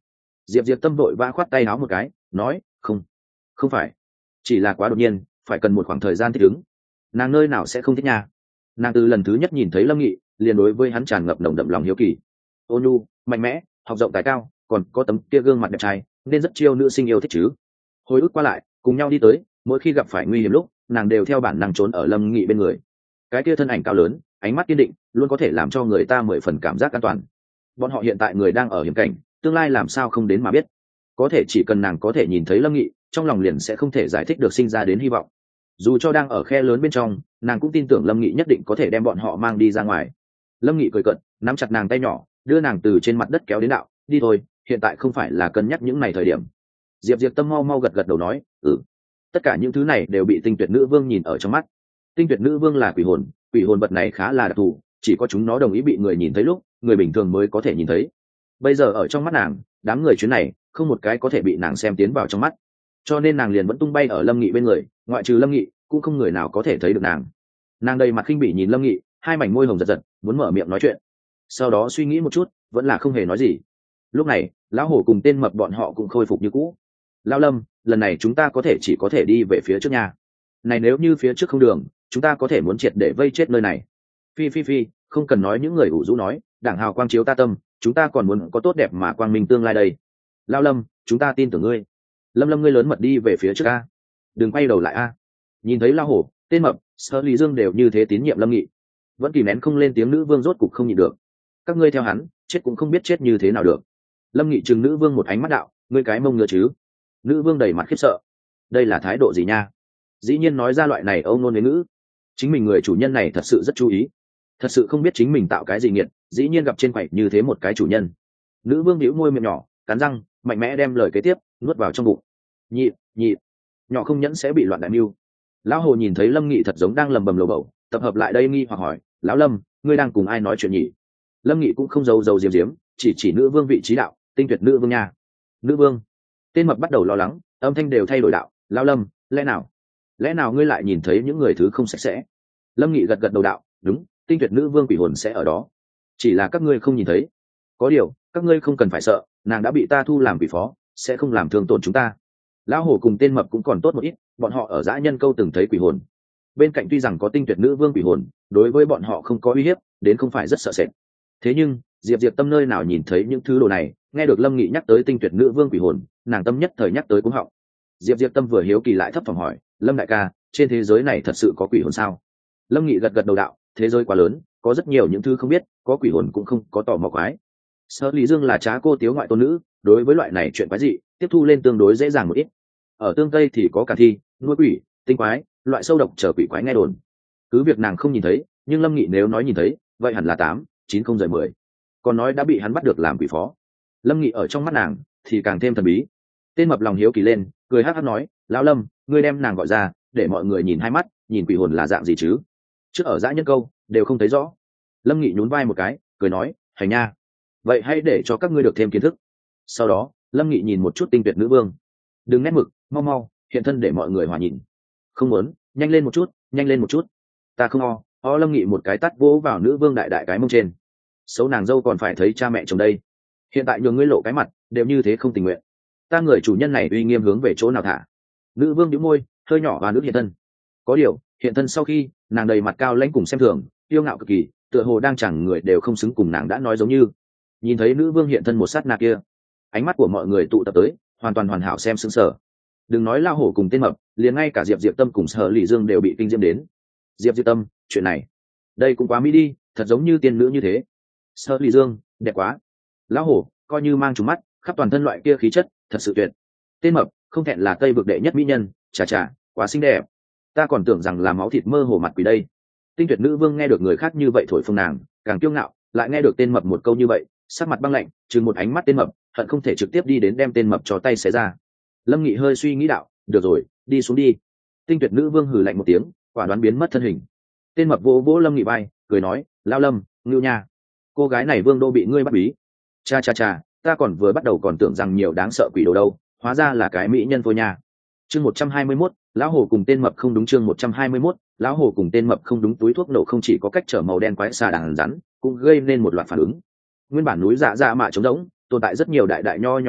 Diệp diệp tâm vội vã khoát tay áo một cái nói không không phải, chỉ là quá đột nhiên, phải cần một khoảng thời gian thích ứng. Nàng nơi nào sẽ không thích nha. Nàng từ lần thứ nhất nhìn thấy lâm nghị liền đối với hắn tràn ngập nồng đậm lòng hiếu kỳ. Ôn nhu mạnh mẽ, học rộng tài cao, còn có tấm kia gương mặt đẹp trai, nên rất chiêu nữ sinh yêu thích chứ. Hồi ức qua lại, cùng nhau đi tới, mỗi khi gặp phải nguy hiểm lúc nàng đều theo bản năng trốn ở lâm nghị bên người. Cái kia thân ảnh cao lớn, ánh mắt kiên định, luôn có thể làm cho người ta mười phần cảm giác an toàn. Bọn họ hiện tại người đang ở hiểm cảnh, tương lai làm sao không đến mà biết. Có thể chỉ cần nàng có thể nhìn thấy lâm nghị, trong lòng liền sẽ không thể giải thích được sinh ra đến hy vọng. Dù cho đang ở khe lớn bên trong, nàng cũng tin tưởng lâm nghị nhất định có thể đem bọn họ mang đi ra ngoài. Lâm nghị cười cận, nắm chặt nàng tay nhỏ, đưa nàng từ trên mặt đất kéo đến đạo đi thôi, hiện tại không phải là cân nhắc những này thời điểm. Diệp diệp tâm mau mau gật gật đầu nói ừ. Tất cả những thứ này đều bị tinh tuyệt nữ vương nhìn ở trong mắt. Tinh tuyệt nữ vương là quỷ hồn, quỷ hồn vật này khá là đặc thù, chỉ có chúng nó đồng ý bị người nhìn thấy lúc người bình thường mới có thể nhìn thấy. Bây giờ ở trong mắt nàng, đám người chuyến này không một cái có thể bị nàng xem tiến vào trong mắt, cho nên nàng liền vẫn tung bay ở lâm nghị bên người, ngoại trừ lâm nghị cũng không người nào có thể thấy được nàng. Nàng đầy mặt khinh bỉ nhìn lâm nghị, hai mảnh môi hồng giật giật, muốn mở miệng nói chuyện, sau đó suy nghĩ một chút vẫn là không hề nói gì. Lúc này lão hổ cùng tên mập bọn họ cũng khôi phục như cũ. Lão lâm, lần này chúng ta có thể chỉ có thể đi về phía trước nhà này, nếu như phía trước không đường, chúng ta có thể muốn triệt để vây chết nơi này. Phi phi phi, không cần nói những người ủ rũ nói, đảng hào quang chiếu ta tâm, chúng ta còn muốn có tốt đẹp mà quang minh tương lai đây. Lão lâm, chúng ta tin tưởng ngươi. Lâm lâm ngươi lớn mật đi về phía trước a, đừng quay đầu lại a. Nhìn thấy lão hổ, tên mập, Sở Lý Dương đều như thế tín nhiệm lâm nghị, vẫn kìm nén không lên tiếng nữ vương rốt cục không nhịn được. Các ngươi theo hắn chết cũng không biết chết như thế nào được. Lâm nghị chừng nữ vương một ánh mắt đạo, ngươi cái mông ngựa chứ. Nữ vương đầy mặt khiếp sợ, đây là thái độ gì nha, dĩ nhiên nói ra loại này âu nôn huế ngữ. Chính mình người chủ nhân này thật sự rất chú ý, thật sự không biết chính mình tạo cái gì nghiệt, dĩ nhiên gặp trên quầy như thế một cái chủ nhân. Nữ vương nhíu môi miệng nhỏ, cắn răng mạnh mẽ đem lời kế tiếp nuốt vào trong bụng. Nhị nhị nhỏ không nhẫn sẽ bị loạn đại mưu. Lão hồ nhìn thấy lâm nghị thật giống đang lầm bầm lầu bầu, tập hợp lại đây nghi hoặc hỏi, lão lâm, ngươi đang cùng ai nói chuyện nhỉ? Lâm nghị cũng không giấu giấu diếm diếm, chỉ chỉ nữ vương vị trí đạo, tinh tuyệt nữ vương nha. Nữ vương. Tên mập bắt đầu lo lắng, âm thanh đều thay đổi đạo, lão lâm, lẽ nào lẽ nào ngươi lại nhìn thấy những người thứ không sạch sẽ? Lâm nghị gật gật đầu đạo, đúng, tinh tuyệt nữ vương quỷ hồn sẽ ở đó, chỉ là các ngươi không nhìn thấy. Có điều các ngươi không cần phải sợ, nàng đã bị ta thu làm quỷ phó, sẽ không làm thương tổn chúng ta. Lão hổ cùng tên mập cũng còn tốt một ít, bọn họ ở dã nhân câu từng thấy quỷ hồn, bên cạnh tuy rằng có tinh tuyệt nữ vương quỷ hồn, đối với bọn họ không có uy hiếp, đến không phải rất sợ sệt. Thế nhưng diệp diệp tâm nơi nào nhìn thấy những thứ đồ này, nghe được lâm nghị nhắc tới tinh tuyệt nữ vương quỷ hồn, nàng tâm nhất thời nhắc tới cũng họng. Diệp diệp tâm vừa hiếu kỳ lại thấp thỏm hỏi, lâm đại ca, trên thế giới này thật sự có quỷ hồn sao? Lâm nghị gật gật đầu đạo, thế giới quá lớn, có rất nhiều những thứ không biết, có quỷ hồn cũng không có tò mò quái. Sở Lý Dương là trá cô tiếu ngoại tôn nữ, đối với loại này chuyện quái dị tiếp thu lên tương đối dễ dàng một ít. Ở tương tây thì có cả thi, nuôi quỷ, tinh quái, loại sâu độc trở quỷ quái nghe đồn. Cứ việc nàng không nhìn thấy, nhưng lâm nghị nếu nói nhìn thấy, vậy hẳn là tám chín không rời mười. Còn nói đã bị hắn bắt được làm quỷ phó, lâm nghị ở trong mắt nàng thì càng thêm thần bí. Tên mập lòng hiếu kỳ lên, cười hắc hắc nói, lão lâm, ngươi đem nàng gọi ra để mọi người nhìn hai mắt, nhìn quỷ hồn là dạng gì chứ. Trước ở dã nhân câu đều không thấy rõ. Lâm nghị nhún vai một cái, cười nói, hành nha, vậy hãy để cho các ngươi được thêm kiến thức. Sau đó lâm nghị nhìn một chút tinh tuyệt nữ vương, đừng nét mực, mau mau hiện thân để mọi người hòa nhìn. Không muốn, nhanh lên một chút, nhanh lên một chút. Ta không o o. Lâm nghị một cái tắt vỗ vào nữ vương đại đại cái mông trên. Xấu nàng dâu còn phải thấy cha mẹ chồng đây, hiện tại nhường ngươi lộ cái mặt đều như thế không tình nguyện, ta người chủ nhân này uy nghiêm hướng về chỗ nào thả? Nữ vương nhíu môi, hơi nhỏ và nước hiện thân. Có điều hiện thân sau khi, nàng đầy mặt cao lãnh cùng xem thường, yêu ngạo cực kỳ, tựa hồ đang chẳng người đều không xứng cùng nàng đã nói giống như. Nhìn thấy nữ vương hiện thân một sát na kia, ánh mắt của mọi người tụ tập tới, hoàn toàn hoàn hảo xem sững sờ. Đừng nói lao hổ cùng tên mập, liền ngay cả diệp diệp tâm cùng Sở Lý Dương đều bị kinh diễm đến. Diệp diệp tâm, chuyện này đây cũng quá mỹ đi, thật giống như tiên nữ như thế. Sở Lý Dương, đẹp quá. Lão hổ coi như mang trùng mắt, khắp toàn thân loại kia khí chất thật sự tuyệt. Tên mập không thẹn là tây vực đệ nhất mỹ nhân, chà chà, quá xinh đẹp, ta còn tưởng rằng là máu thịt mơ hồ mặt quỷ đây. Tinh tuyệt nữ vương nghe được người khác như vậy thổi phồng nàng, càng kiêu ngạo, lại nghe được tên mập một câu như vậy, sắc mặt băng lạnh, chừng một ánh mắt tên mập, hận không thể trực tiếp đi đến đem tên mập cho tay xé ra. Lâm nghị hơi suy nghĩ đạo, được rồi, đi xuống đi. Tinh tuyệt nữ vương hừ lạnh một tiếng, quả đoán biến mất thân hình. Tên mập vỗ vỗ lâm nghị bay, cười nói, lao lâm, ngưu nha, cô gái này vương đô bị ngươi bắt bí. Cha cha cha, ta còn vừa bắt đầu còn tưởng rằng nhiều đáng sợ quỷ đồ đâu, hóa ra là cái mỹ nhân thôi nha. Chương một trăm hai mươi mốt, lão hổ cùng tên mập không đúng. Chương một trăm hai mươi mốt, lão hổ cùng tên mập không đúng. Túi thuốc nổ không chỉ có cách trở màu đen quái xà đàn rắn, cũng gây nên một loạt phản ứng. Nguyên bản núi dạ dạ mạ trống rỗng, tồn tại rất nhiều đại đại nho nhỏ vết nứt,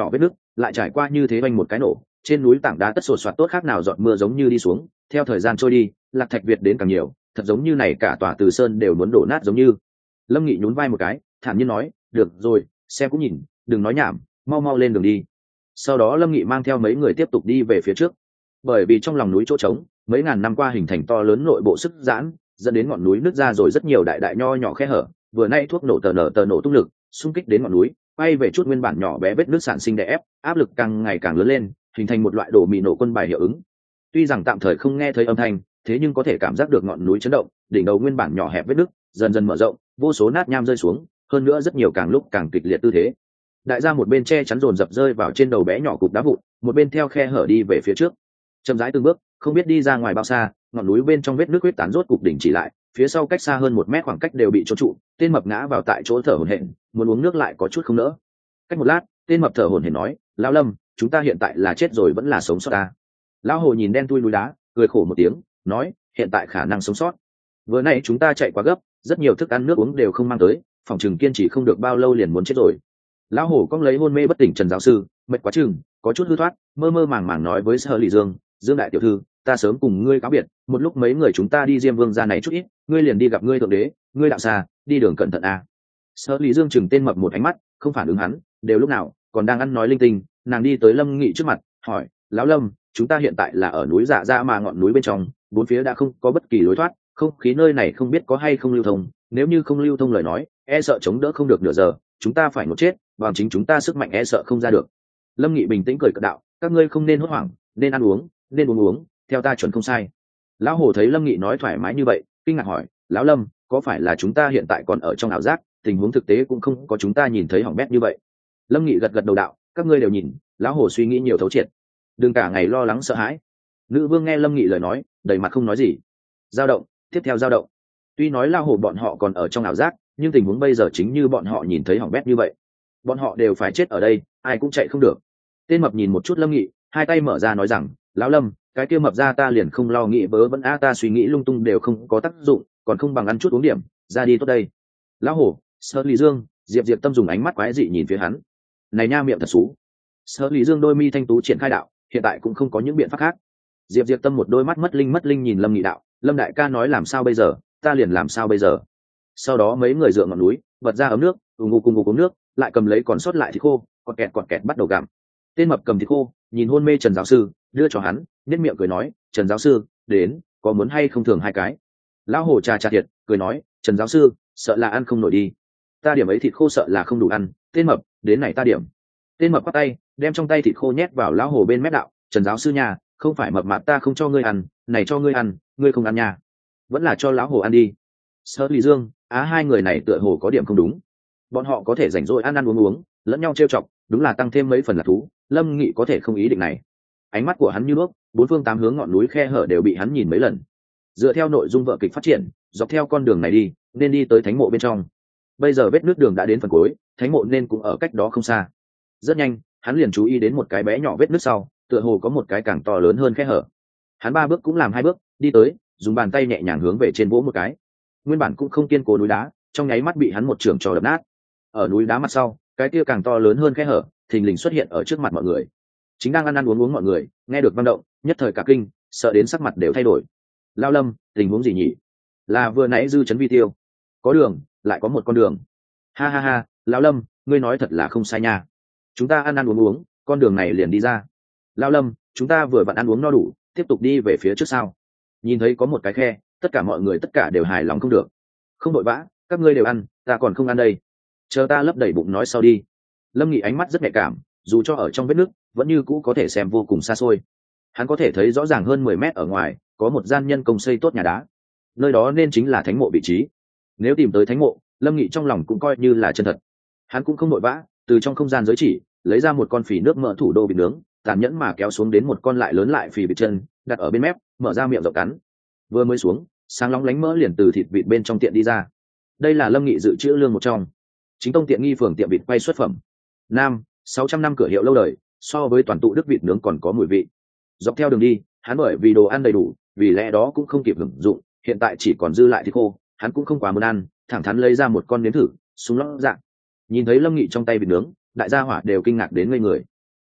lại trải qua như thế oanh một cái nổ, trên núi tảng đá tất sột soạt tốt khác nào giọt mưa giống như đi xuống. Theo thời gian trôi đi, lạc thạch việt đến càng nhiều, thật giống như này cả tòa Từ Sơn đều muốn đổ nát giống như. Lâm Nghị nhún vai một cái, thản nhiên nói, được rồi, xem cũng nhìn, đừng nói nhảm, mau mau lên đường đi. Sau đó Lâm Nghị mang theo mấy người tiếp tục đi về phía trước. Bởi vì trong lòng núi chỗ trống, mấy ngàn năm qua hình thành to lớn nội bộ sức giãn, dẫn đến ngọn núi nứt ra rồi rất nhiều đại đại nho nhỏ khe hở. Vừa nay thuốc nổ tờ nở tờ nổ tung lực xung kích đến ngọn núi, quay về chút nguyên bản nhỏ bé vết nước sản sinh đè ép, áp lực càng ngày càng lớn lên, hình thành một loại đổ mì nổ quân bài hiệu ứng. Tuy rằng tạm thời không nghe thấy âm thanh, thế nhưng có thể cảm giác được ngọn núi chấn động, đỉnh đầu nguyên bản nhỏ hẹp vết nước dần dần mở rộng, vô số nát nham rơi xuống, hơn nữa rất nhiều càng lúc càng kịch liệt tư thế. Đại gia một bên che chắn dồn dập rơi vào trên đầu bé nhỏ cục đá vụn, một bên theo khe hở đi về phía trước. Chậm rãi từng bước, không biết đi ra ngoài bao xa, ngọn núi bên trong vết nước huyết tán rốt cục đỉnh chỉ lại, phía sau cách xa hơn một mét khoảng cách đều bị trốn trụ. Tên mập ngã vào tại chỗ thở hổn hển, muốn uống nước lại có chút không nỡ. Cách một lát, tên mập thở hổn hển nói, lão Lâm, chúng ta hiện tại là chết rồi vẫn là sống sót ta? Lão Hồ nhìn đen thui núi đá, cười khổ một tiếng, nói, hiện tại khả năng sống sót. Vừa nãy chúng ta chạy quá gấp, rất nhiều thức ăn nước uống đều không mang tới, phòng trường kiên trì không được bao lâu liền muốn chết rồi. Lão Hổ cong lấy hôn mê bất tỉnh Trần giáo sư, mệt quá chừng, có chút hư thoát, mơ mơ màng màng nói với Sở Lý Dương, Dương đại tiểu thư, ta sớm cùng ngươi cáo biệt, một lúc mấy người chúng ta đi Diêm Vương gia này chút ít, ngươi liền đi gặp ngươi thượng đế, ngươi đạo xa, đi đường cẩn thận a. Sở Lý Dương chừng tên mập một ánh mắt, không phản ứng hắn, đều lúc nào còn đang ăn nói linh tinh, nàng đi tới Lâm Nghị trước mặt, hỏi, lão Lâm, chúng ta hiện tại là ở núi Dạ Dạ mà ngọn núi bên trong, bốn phía đã không có bất kỳ lối thoát, không khí nơi này không biết có hay không lưu thông, nếu như không lưu thông lời nói, e sợ chống đỡ không được nửa giờ, chúng ta phải ngột chết, bằng chính chúng ta sức mạnh e sợ không ra được. Lâm Nghị bình tĩnh cười cợt đạo, các ngươi không nên hốt hoảng, nên ăn uống, nên uống uống, theo ta chuẩn không sai. Lão Hồ thấy Lâm Nghị nói thoải mái như vậy, kinh ngạc hỏi, lão Lâm, có phải là chúng ta hiện tại còn ở trong ảo giác, tình huống thực tế cũng không có chúng ta nhìn thấy hỏng bét như vậy? Lâm Nghị gật gật đầu đạo, các ngươi đều nhìn, lão Hồ suy nghĩ nhiều thấu triệt, đừng cả ngày lo lắng sợ hãi. Nữ vương nghe Lâm Nghị lời nói, đầy mặt không nói gì. Dao động, tiếp theo dao động. Tuy nói lão Hồ bọn họ còn ở trong ảo giác, nhưng tình huống bây giờ chính như bọn họ nhìn thấy hỏng bét như vậy, bọn họ đều phải chết ở đây, ai cũng chạy không được. Tên mập nhìn một chút Lâm Nghị, hai tay mở ra nói rằng, lão Lâm, cái kia mập ra ta liền không lo nghĩ bớ vẫn a ta suy nghĩ lung tung đều không có tác dụng, còn không bằng ăn chút uống điểm, ra đi tốt đây. Lão Hổ, Sở Lý Dương, Diệp Diệp Tâm dùng ánh mắt quái dị nhìn phía hắn. Này nha, miệng thật xú. Sở Lý Dương đôi mi thanh tú triển khai đạo, hiện tại cũng không có những biện pháp khác. Diệp Diệp Tâm một đôi mắt mất linh mất linh nhìn Lâm Nghị đạo, Lâm đại ca nói làm sao bây giờ, ta liền làm sao bây giờ. Sau đó mấy người dựa ngọn núi, bật ra ấm nước, ù ngụ cùng ngụ uống nước, lại cầm lấy còn sót lại thịt khô, còn kẹt còn kẹt bắt đầu gặm. Tên mập cầm thịt khô, nhìn hôn mê Trần giáo sư, đưa cho hắn, nhếch miệng cười nói, Trần giáo sư, đến, có muốn hay không thường hai cái? Lão Hồ trà trà thiệt, cười nói, Trần giáo sư, sợ là ăn không nổi đi, ta điểm ấy thịt khô sợ là không đủ ăn. Tên mập, đến này ta điểm. Tên mập bắt tay, đem trong tay thịt khô nhét vào Lão Hồ bên mép đạo, Trần giáo sư nhà, không phải mập mạp ta không cho ngươi ăn, này cho ngươi ăn, ngươi không ăn nha, vẫn là cho Lão Hồ ăn đi. Sở Lý Dương, á hai người này tựa hồ có điểm không đúng, bọn họ có thể rảnh rỗi ăn ăn uống uống, lẫn nhau trêu chọc, đúng là tăng thêm mấy phần là thú. Lâm Nghị có thể không ý định này. Ánh mắt của hắn như nước, bốn phương tám hướng ngọn núi khe hở đều bị hắn nhìn mấy lần. Dựa theo nội dung vở kịch phát triển, dọc theo con đường này đi, nên đi tới thánh mộ bên trong. Bây giờ vết nước đường đã đến phần cuối, thánh mộ nên cũng ở cách đó không xa. Rất nhanh, hắn liền chú ý đến một cái bé nhỏ vết nước sau, tựa hồ có một cái càng to lớn hơn khe hở. Hắn ba bước cũng làm hai bước, đi tới, dùng bàn tay nhẹ nhàng hướng về trên vỗ một cái. Nguyên bản cũng không kiên cố núi đá, trong nháy mắt bị hắn một trường trò đập nát. Ở núi đá mặt sau, cái kia càng to lớn hơn khe hở, thình lình xuất hiện ở trước mặt mọi người. Chính đang ăn ăn uống uống mọi người, nghe được vang động, nhất thời cả kinh, sợ đến sắc mặt đều thay đổi. Lao Lâm, tình huống gì nhỉ? Là vừa nãy dư chấn vi tiêu, có đường, lại có một con đường. Ha ha ha, Lão Lâm, ngươi nói thật là không sai nha. Chúng ta ăn ăn uống uống, con đường này liền đi ra. Lao Lâm, chúng ta vừa vặn ăn uống no đủ, tiếp tục đi về phía trước sau. Nhìn thấy có một cái khe, tất cả mọi người tất cả đều hài lòng không được. Không vội vã, các ngươi đều ăn, ta còn không ăn đây. Chờ ta lấp đầy bụng nói sau đi. Lâm Nghị ánh mắt rất nhạy cảm, dù cho ở trong vết nước, vẫn như cũ có thể xem vô cùng xa xôi. Hắn có thể thấy rõ ràng hơn mười mét ở ngoài, có một gian nhân công xây tốt nhà đá. Nơi đó nên chính là thánh mộ vị trí. Nếu tìm tới thánh mộ, Lâm Nghị trong lòng cũng coi như là chân thật. Hắn cũng không vội vã, từ trong không gian giới chỉ, lấy ra một con phỉ nước mỡ thủ đô vịt nướng, tàn nhẫn mà kéo xuống đến một con lại lớn lại phì vịt chân, đặt ở bên mép, mở ra miệng rộng cắn. Vừa mới xuống, sáng lóng lánh mỡ liền từ thịt vịt bên trong tiện đi ra. Đây là Lâm Nghị dự trữ lương một trong. Chính tông tiện nghi phường tiệm vịt quay xuất phẩm. Nam, sáu trăm năm cửa hiệu lâu đời, so với toàn tụ đức vịt nướng còn có mùi vị. Dọc theo đường đi, hắn bởi vì đồ ăn đầy đủ, vì lẽ đó cũng không kịp hưởng dụng, hiện tại chỉ còn dư lại thịt khô, hắn cũng không quá muốn ăn, thẳng thắn lấy ra một con nếm thử, súng lót dạng. Nhìn thấy Lâm Nghị trong tay vịt nướng, đại gia hỏa đều kinh ngạc đến ngây người.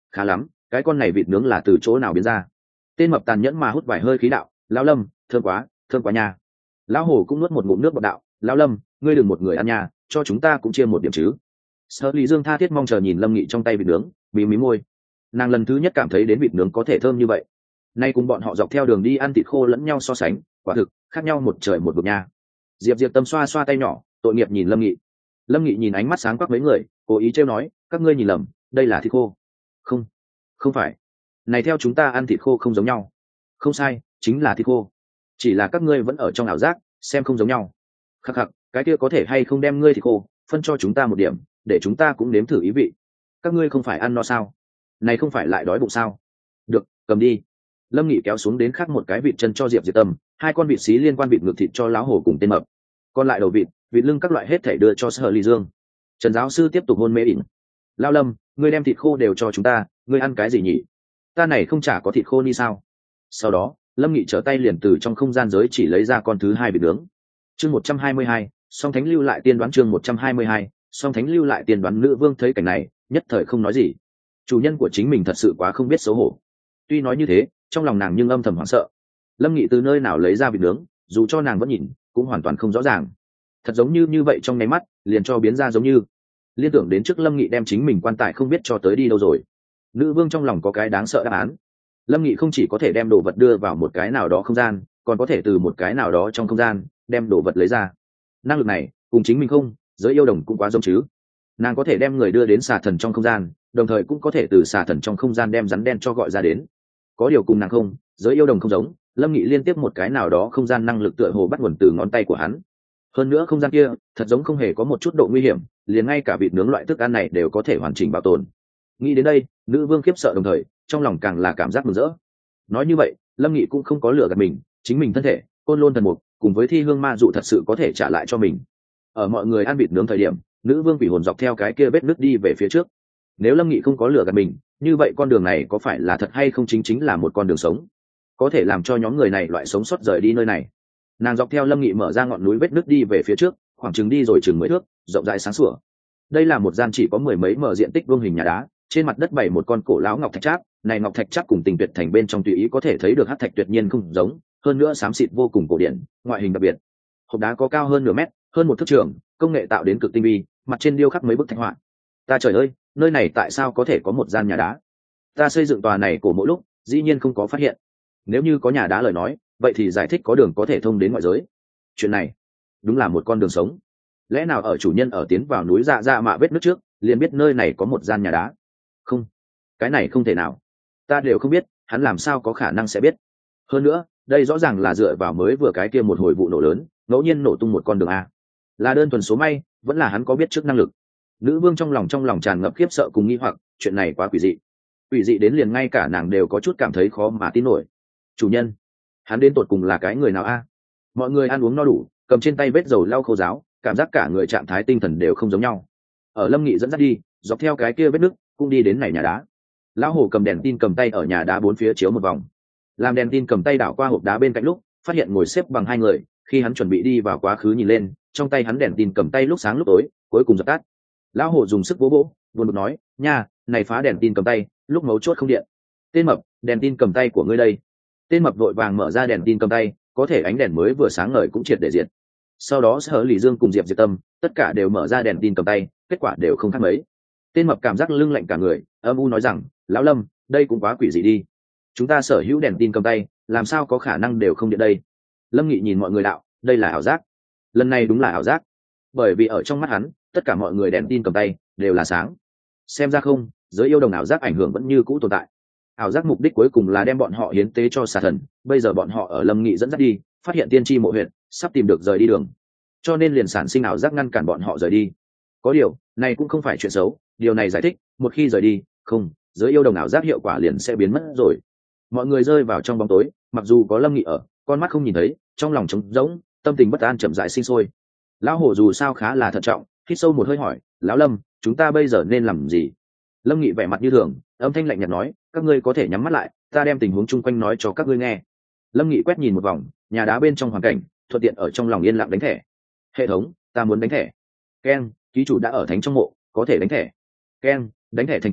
khá lắm, cái con này vịt nướng là từ chỗ nào biến ra? Tên mập tàn nhẫn mà hút vài hơi khí đạo, lão Lâm, thơm quá, thơm quá nha. Lão Hổ cũng nuốt một ngụm nước bọt đạo, lão Lâm, ngươi đừng một người ăn nha, cho chúng ta cũng chia một điểm chứ. Sở Lý Dương tha thiết mong chờ nhìn Lâm Nghị trong tay vịt nướng, mí mí môi. Nàng lần thứ nhất cảm thấy đến vịt nướng có thể thơm như vậy. Nay cùng bọn họ dọc theo đường đi ăn thịt khô lẫn nhau so sánh, quả thực khác nhau một trời một vực nha. Diệp Diệp Tâm xoa xoa tay nhỏ, tội nghiệp nhìn Lâm Nghị. Lâm Nghị nhìn ánh mắt sáng quắc mấy người, cố ý trêu nói, các ngươi nhìn lầm, đây là thịt khô. Không, không phải. Này theo chúng ta ăn thịt khô không giống nhau. Không sai, chính là thịt khô. Chỉ là các ngươi vẫn ở trong ảo giác, xem không giống nhau. Khắc khắc, cái kia có thể hay không đem ngươi thịt khô phân cho chúng ta một điểm, để chúng ta cũng nếm thử ý vị. Các ngươi không phải ăn no sao? Này không phải lại đói bụng sao? Được, cầm đi. Lâm Nghị kéo xuống đến khác một cái vịt chân cho Diệp Diệp Tâm, hai con vịt xí liên quan vịt ngược thịt cho lão hổ cùng tên mập. Còn lại đầu vịt, vịt lưng các loại hết thảy đưa cho Sở Ly Dương. Trần giáo sư tiếp tục hôn mê ỉn. Lao Lâm, ngươi đem thịt khô đều cho chúng ta, ngươi ăn cái gì nhỉ? Ta này không chả có thịt khô ni sao? Sau đó, Lâm Nghị trở tay liền từ trong không gian giới chỉ lấy ra con thứ hai vịt nướng. Chương một trăm hai mươi hai, song thánh lưu lại tiên đoán chương một trăm hai mươi hai, song thánh lưu lại tiên đoán. Nữ vương thấy cảnh này, nhất thời không nói gì. Chủ nhân của chính mình thật sự quá không biết xấu hổ. Tuy nói như thế, trong lòng nàng nhưng âm thầm hoảng sợ. Lâm Nghị từ nơi nào lấy ra vịt nướng, dù cho nàng vẫn nhìn, cũng hoàn toàn không rõ ràng. Thật giống như như vậy trong nháy mắt, liền cho biến ra giống như. Liên tưởng đến trước Lâm Nghị đem chính mình quan tài không biết cho tới đi đâu rồi. Nữ vương trong lòng có cái đáng sợ đáp án. Lâm Nghị không chỉ có thể đem đồ vật đưa vào một cái nào đó không gian, còn có thể từ một cái nào đó trong không gian đem đồ vật lấy ra. Năng lực này cùng chính mình không, giới yêu đồng cũng quá giống chứ. Nàng có thể đem người đưa đến xà thần trong không gian, đồng thời cũng có thể từ xà thần trong không gian đem rắn đen cho gọi ra đến. Có điều cùng nàng không, giới yêu đồng không giống. Lâm Nghị liên tiếp một cái nào đó không gian năng lực tựa hồ bắt nguồn từ ngón tay của hắn. Hơn nữa không gian kia thật giống không hề có một chút độ nguy hiểm, liền ngay cả vịt nướng loại thức ăn này đều có thể hoàn chỉnh bảo tồn. Nghĩ đến đây, nữ vương khiếp sợ đồng thời trong lòng càng là cảm giác mừng rỡ. Nói như vậy, Lâm Nghị cũng không có lừa gạt mình, chính mình thân thể côn lôn thần mục cùng với thi hương ma dụ thật sự có thể trả lại cho mình. Ở mọi người ăn vịt nướng thời điểm, nữ vương quỷ hồn dọc theo cái kia vết nứt đi về phía trước. Nếu Lâm Nghị không có lừa gạt mình, như vậy con đường này có phải là thật hay không chính chính là một con đường sống, có thể làm cho nhóm người này loại sống sót rời đi nơi này. Nàng dọc theo Lâm Nghị mở ra ngọn núi vết nứt đi về phía trước, khoảng chừng đi rồi chừng mười thước, rộng rãi sáng sủa. Đây là một gian chỉ có mười mấy mở diện tích vuông hình nhà đá, trên mặt đất bày một con cổ lão ngọc thạch tráp, này ngọc thạch tráp cùng Tình Tuyệt thành bên trong tùy ý có thể thấy được hắc thạch tuyệt nhiên không giống, hơn nữa xám xịt vô cùng cổ điển, ngoại hình đặc biệt. Hộp đá có cao hơn nửa mét, hơn một thước trường, công nghệ tạo đến cực tinh vi, mặt trên điêu khắc mấy bức thạch họa. Ta trời ơi, nơi này tại sao có thể có một gian nhà đá? Ta xây dựng tòa này cổ mỗi lúc, dĩ nhiên không có phát hiện. Nếu như có nhà đá lời nói, vậy thì giải thích có đường có thể thông đến ngoại giới. Chuyện này đúng là một con đường sống. Lẽ nào ở chủ nhân ở tiến vào núi dạ dạ mạ vết nước trước liền biết nơi này có một gian nhà đá? Không, cái này không thể nào. Ta đều không biết, hắn làm sao có khả năng sẽ biết. Hơn nữa, đây rõ ràng là dựa vào mới vừa cái kia một hồi vụ nổ lớn, ngẫu nhiên nổ tung một con đường a. Là đơn thuần số may, vẫn là hắn có biết trước năng lực. Nữ vương trong lòng trong lòng tràn ngập khiếp sợ cùng nghi hoặc, chuyện này quá quỷ dị. Quỷ dị đến liền ngay cả nàng đều có chút cảm thấy khó mà tin nổi. Chủ nhân, hắn đến tột cùng là cái người nào a? Mọi người ăn uống no đủ, cầm trên tay vết dầu lau khô giáo, cảm giác cả người trạng thái tinh thần đều không giống nhau. Ở Lâm Nghị dẫn dắt đi, dọc theo cái kia vết nước cũng đi đến này nhà đá. Lão hổ cầm đèn tin cầm tay ở nhà đá bốn phía chiếu một vòng, làm đèn tin cầm tay đảo qua hộp đá bên cạnh lúc phát hiện ngồi xếp bằng hai người. Khi hắn chuẩn bị đi vào quá khứ nhìn lên, trong tay hắn đèn tin cầm tay lúc sáng lúc tối cuối cùng dập tắt. Lão hổ dùng sức vỗ vỗ, buồn bực nói, nha, này phá đèn tin cầm tay, lúc mấu chốt không điện. Tên mập, đèn tin cầm tay của ngươi đây. Tên mập vội vàng mở ra đèn tin cầm tay, có thể ánh đèn mới vừa sáng ngời cũng triệt để diệt. Sau đó Sở Lý Dương cùng Diệp Diệp Tâm tất cả đều mở ra đèn tin cầm tay, kết quả đều không khác mấy. Tên mập cảm giác lưng lạnh cả người, âm u nói rằng, lão Lâm, đây cũng quá quỷ dị đi. Chúng ta sở hữu đèn tin cầm tay, làm sao có khả năng đều không điện đây? Lâm Nghị nhìn mọi người đạo, đây là ảo giác. Lần này đúng là ảo giác, bởi vì ở trong mắt hắn, tất cả mọi người đèn tin cầm tay đều là sáng. Xem ra không, giới yêu đồng ảo giác ảnh hưởng vẫn như cũ tồn tại. Ảo giác mục đích cuối cùng là đem bọn họ hiến tế cho xà thần. Bây giờ bọn họ ở Lâm Nghị dẫn dắt đi, phát hiện tiên tri mộ huyện, sắp tìm được rời đi đường, cho nên liền sản sinh ảo giác ngăn cản bọn họ rời đi. Có điều này cũng không phải chuyện xấu, điều này giải thích một khi rời đi, không, giới yêu đồng ảo giác hiệu quả liền sẽ biến mất rồi. Mọi người rơi vào trong bóng tối, mặc dù có Lâm Nghị ở, con mắt không nhìn thấy, trong lòng trống rỗng, tâm tình bất an chậm rãi sinh sôi. Lão hổ dù sao khá là thận trọng, hít sâu một hơi hỏi, lão Lâm, chúng ta bây giờ nên làm gì? Lâm Nghị vẻ mặt như thường, âm thanh lạnh nhạt nói, các ngươi có thể nhắm mắt lại, ta đem tình huống chung quanh nói cho các ngươi nghe. Lâm Nghị quét nhìn một vòng nhà đá bên trong hoàn cảnh, thuận tiện ở trong lòng yên lặng đánh thẻ. Hệ thống, ta muốn đánh thẻ. Ken, ký chủ đã ở thánh trong mộ, có thể đánh thẻ. Ken, đánh thẻ thành công,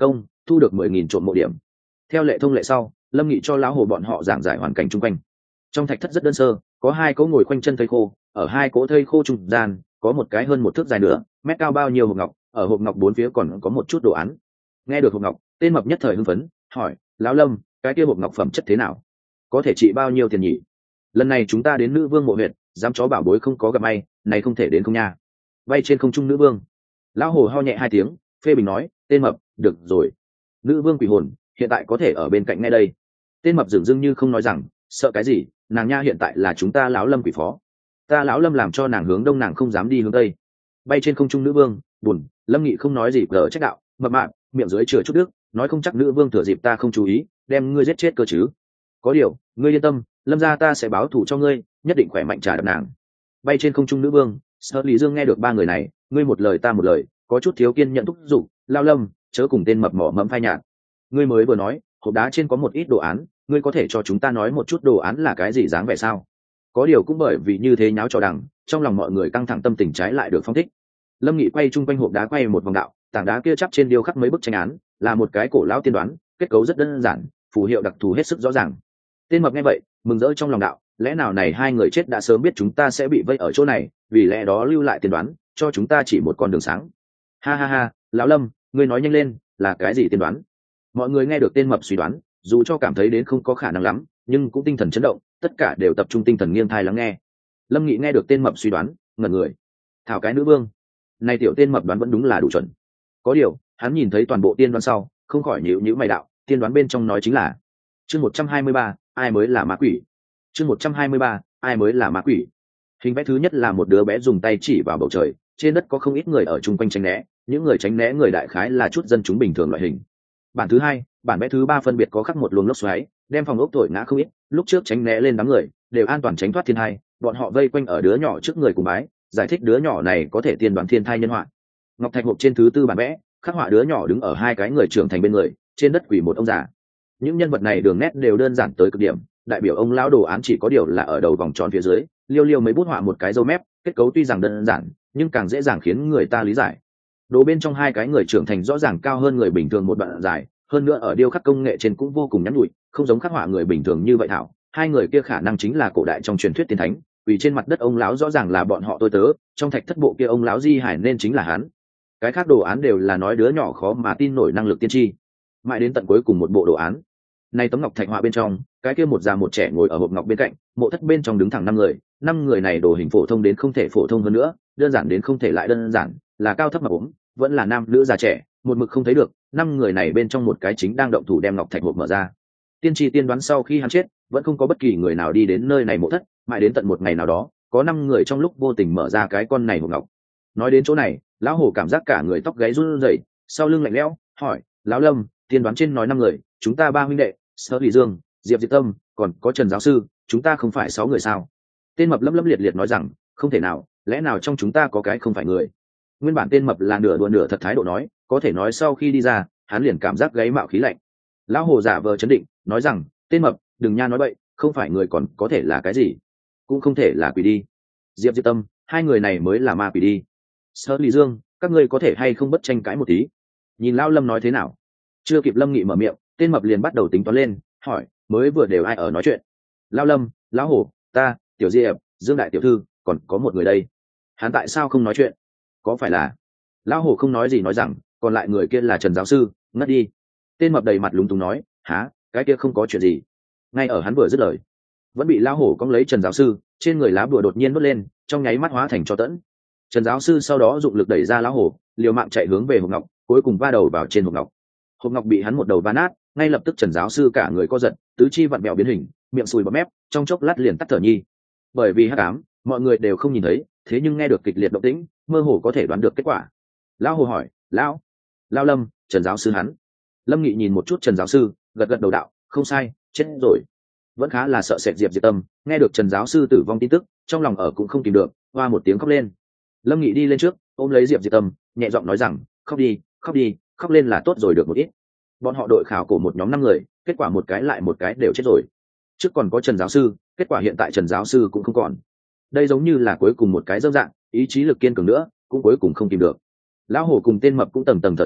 thu được mười nghìn trộm mộ điểm. Theo lệ thông lệ sau, Lâm Nghị cho lão hồ bọn họ giảng giải hoàn cảnh chung quanh. Trong thạch thất rất đơn sơ, có hai cỗ ngồi khoanh chân thây khô, ở hai cỗ thây khô trung gian có một cái hơn một thước dài nữa, mét cao bao nhiêu hộp ngọc, ở hộp ngọc bốn phía còn có một chút đồ án. Nghe được hộp ngọc, tên mập nhất thời hưng phấn, hỏi: "Lão Lâm, cái kia hộp ngọc phẩm chất thế nào? Có thể trị bao nhiêu tiền nhỉ? Lần này chúng ta đến nữ vương mộ huyệt, dám chó bảo bối không có gặp may, này không thể đến không nha." Bay trên không trung nữ vương, lão hồ ho nhẹ hai tiếng, phê bình nói: "Tên mập, được rồi. Nữ vương quỷ hồn, hiện tại có thể ở bên cạnh ngay đây." Tên mập dường dưng như không nói rằng: "Sợ cái gì, nàng nha hiện tại là chúng ta lão Lâm quỷ phó. Ta lão Lâm làm cho nàng hướng đông nàng không dám đi hướng tây." Bay trên không trung nữ vương, buồn, Lâm Nghị không nói gì cờ trách đạo: "Mập mạp, miệng dưới chừa chút nước, nói không chắc nữ vương thừa dịp ta không chú ý, đem ngươi giết chết cơ chứ. Có điều, ngươi yên tâm, Lâm gia ta sẽ báo thù cho ngươi, nhất định khỏe mạnh trả đập nàng." Bay trên không trung nữ vương, Sở Lý Dương nghe được ba người này, ngươi một lời ta một lời, có chút thiếu kiên nhận thúc giục: "Lao Lâm, chớ cùng tên mập mỏ mẫm phai nhạt. Ngươi mới vừa nói, hộp đá trên có một ít đồ án, ngươi có thể cho chúng ta nói một chút đồ án là cái gì dáng vẻ sao?" Có điều cũng bởi vì như thế nháo trò đằng, trong lòng mọi người căng thẳng, tâm tình trái lại được phong thích. Lâm Nghị quay chung quanh hộp đá quay một vòng đạo, tảng đá kia chắp trên điêu khắc mấy bức tranh án, là một cái cổ lão tiên đoán, kết cấu rất đơn giản, phù hiệu đặc thù hết sức rõ ràng. Tên mập nghe vậy, mừng rỡ trong lòng đạo: "Lẽ nào này hai người chết đã sớm biết chúng ta sẽ bị vây ở chỗ này, vì lẽ đó lưu lại tiên đoán, cho chúng ta chỉ một con đường sáng." Ha ha ha, lão Lâm, ngươi nói nhanh lên, là cái gì tiên đoán? Mọi người nghe được tên mập suy đoán, dù cho cảm thấy đến không có khả năng lắm, nhưng cũng tinh thần chấn động, tất cả đều tập trung tinh thần nghiêng thai lắng nghe. Lâm Nghị nghe được tên mập suy đoán, ngẩn người. Thảo cái nữ vương, này tiểu tên mập đoán vẫn đúng là đủ chuẩn. Có điều, hắn nhìn thấy toàn bộ tiên đoán sau, không khỏi nhíu nhíu mày đạo: "Tiên đoán bên trong nói chính là chương một trăm hai mươi ba, ai mới là ma quỷ." Chương một trăm hai mươi ba, ai mới là ma quỷ. Hình vẽ thứ nhất là một đứa bé dùng tay chỉ vào bầu trời, trên đất có không ít người ở chung quanh tránh né, những người tránh né người đại khái là chút dân chúng bình thường loại hình. Bản thứ hai, bản vẽ thứ ba phân biệt có khắc một luồng lốc xoáy, đem phòng ốc thổi ngã không ít, lúc trước tránh né lên đám người, đều an toàn tránh thoát thiên tai, bọn họ vây quanh ở đứa nhỏ trước người cùng bái, giải thích đứa nhỏ này có thể tiên đoán thiên tai nhân họa. Ngọc thạch hộp trên thứ tư bản vẽ, khắc họa đứa nhỏ đứng ở hai cái người trưởng thành bên người, trên đất quỳ một ông già. Những nhân vật này đường nét đều đơn giản tới cực điểm, đại biểu ông lão đồ án chỉ có điều là ở đầu vòng tròn phía dưới, liêu liêu mấy bút họa một cái râu mép, kết cấu tuy rằng đơn giản, nhưng càng dễ dàng khiến người ta lý giải. Đồ bên trong hai cái người trưởng thành rõ ràng cao hơn người bình thường một đoạn dài, hơn nữa ở điêu khắc công nghệ trên cũng vô cùng nhắn nhụi, không giống khắc họa người bình thường như vậy thảo. Hai người kia khả năng chính là cổ đại trong truyền thuyết tiên thánh, vì trên mặt đất ông lão rõ ràng là bọn họ tôi tớ, trong thạch thất bộ kia ông lão di hải nên chính là hắn. Cái khác đồ án đều là nói đứa nhỏ khó mà tin nổi năng lực tiên tri. Mãi đến tận cuối cùng một bộ đồ án, này tấm ngọc thạch họa bên trong, cái kia một già một trẻ ngồi ở hộp ngọc bên cạnh, mộ thất bên trong đứng thẳng năm người, năm người này đồ hình phổ thông đến không thể phổ thông hơn nữa, đơn giản đến không thể lại đơn giản, là cao thấp mà ốm, vẫn là nam nữ già trẻ, một mực không thấy được. Năm người này bên trong một cái chính đang động thủ đem ngọc thạch hộp mở ra. Tiên tri tiên đoán sau khi hắn chết, vẫn không có bất kỳ người nào đi đến nơi này mộ thất, mãi đến tận một ngày nào đó, có năm người trong lúc vô tình mở ra cái con này hộp ngọc. Nói đến chỗ này, lão hổ cảm giác cả người tóc gáy run rẩy, sau lưng lạnh lẽo, hỏi: "Lão Lâm, tiên đoán trên nói năm người, chúng ta ba huynh đệ, Sở Lý Dương, Diệp Diệp Tâm, còn có Trần giáo sư, chúng ta không phải sáu người sao?" Tên mập lấm lấm liệt liệt nói rằng: "Không thể nào, lẽ nào trong chúng ta có cái không phải người?" Nguyên bản tên mập là nửa đùa nửa thật thái độ nói, có thể nói sau khi đi ra, hắn liền cảm giác gáy mạo khí lạnh. Lão hồ giả vờ chấn định, nói rằng: "Tên mập, đừng nha nói bậy, không phải người còn có thể là cái gì? Cũng không thể là quỷ đi. Diệp Diệp Tâm, hai người này mới là ma quỷ đi. Sở Lý Dương, các ngươi có thể hay không bất tranh cãi một tí?" Nhìn lão Lâm nói thế nào. Chưa kịp Lâm Nghị mở miệng, tên mập liền bắt đầu tính toán lên, hỏi: "Mới vừa đều ai ở nói chuyện?" Lão Lâm, lão hổ, ta, Tiểu Diệp, Dương đại tiểu thư, còn có một người đây. Hắn tại sao không nói chuyện? Có phải là... Lão hổ không nói gì nói rằng, còn lại người kia là Trần giáo sư, ngất đi. Tên mập đầy mặt lúng túng nói: "Hả, cái kia không có chuyện gì." Ngay ở hắn vừa dứt lời, vẫn bị lão hổ cong lấy Trần giáo sư, trên người lá bùa đột nhiên đốt lên, trong nháy mắt hóa thành tro tẫn. Trần giáo sư sau đó dụng lực đẩy ra lão hổ, liều mạng chạy hướng về hộp ngọc, cuối cùng va đầu vào trên hộp ngọc. Hộp ngọc bị hắn một đầu va nát, ngay lập tức Trần giáo sư cả người co giật, tứ chi vặn vẹo biến hình, miệng sùi bọt mép, trong chốc lát liền tắt thở nhi. Bởi vì hắc ám, mọi người đều không nhìn thấy, thế nhưng nghe được kịch liệt động tĩnh, mơ hồ có thể đoán được kết quả. Lão hồ hỏi: "Lão, lão Lâm, Trần giáo sư hắn." Lâm Nghị nhìn một chút Trần giáo sư, gật gật đầu đạo: "Không sai, chết rồi." Vẫn khá là sợ sệt Diệp Diệp Tâm, nghe được Trần giáo sư tử vong tin tức, trong lòng ở cũng không kìm được, hoa một tiếng khóc lên. Lâm Nghị đi lên trước, ôm lấy Diệp Diệp Tâm, nhẹ giọng nói rằng: "Khóc đi, khóc đi, khóc lên là tốt rồi được một ít." Bọn họ đội khảo cổ một nhóm năm người, kết quả một cái lại một cái đều chết rồi. Trước còn có Trần giáo sư, kết quả hiện tại Trần giáo sư cũng không còn. Đây giống như là cuối cùng một cái dâm dạng, ý chí lực kiên cường nữa, cũng cuối cùng không tìm được. Lão hổ cùng tên mập cũng tầng tầng thở dài,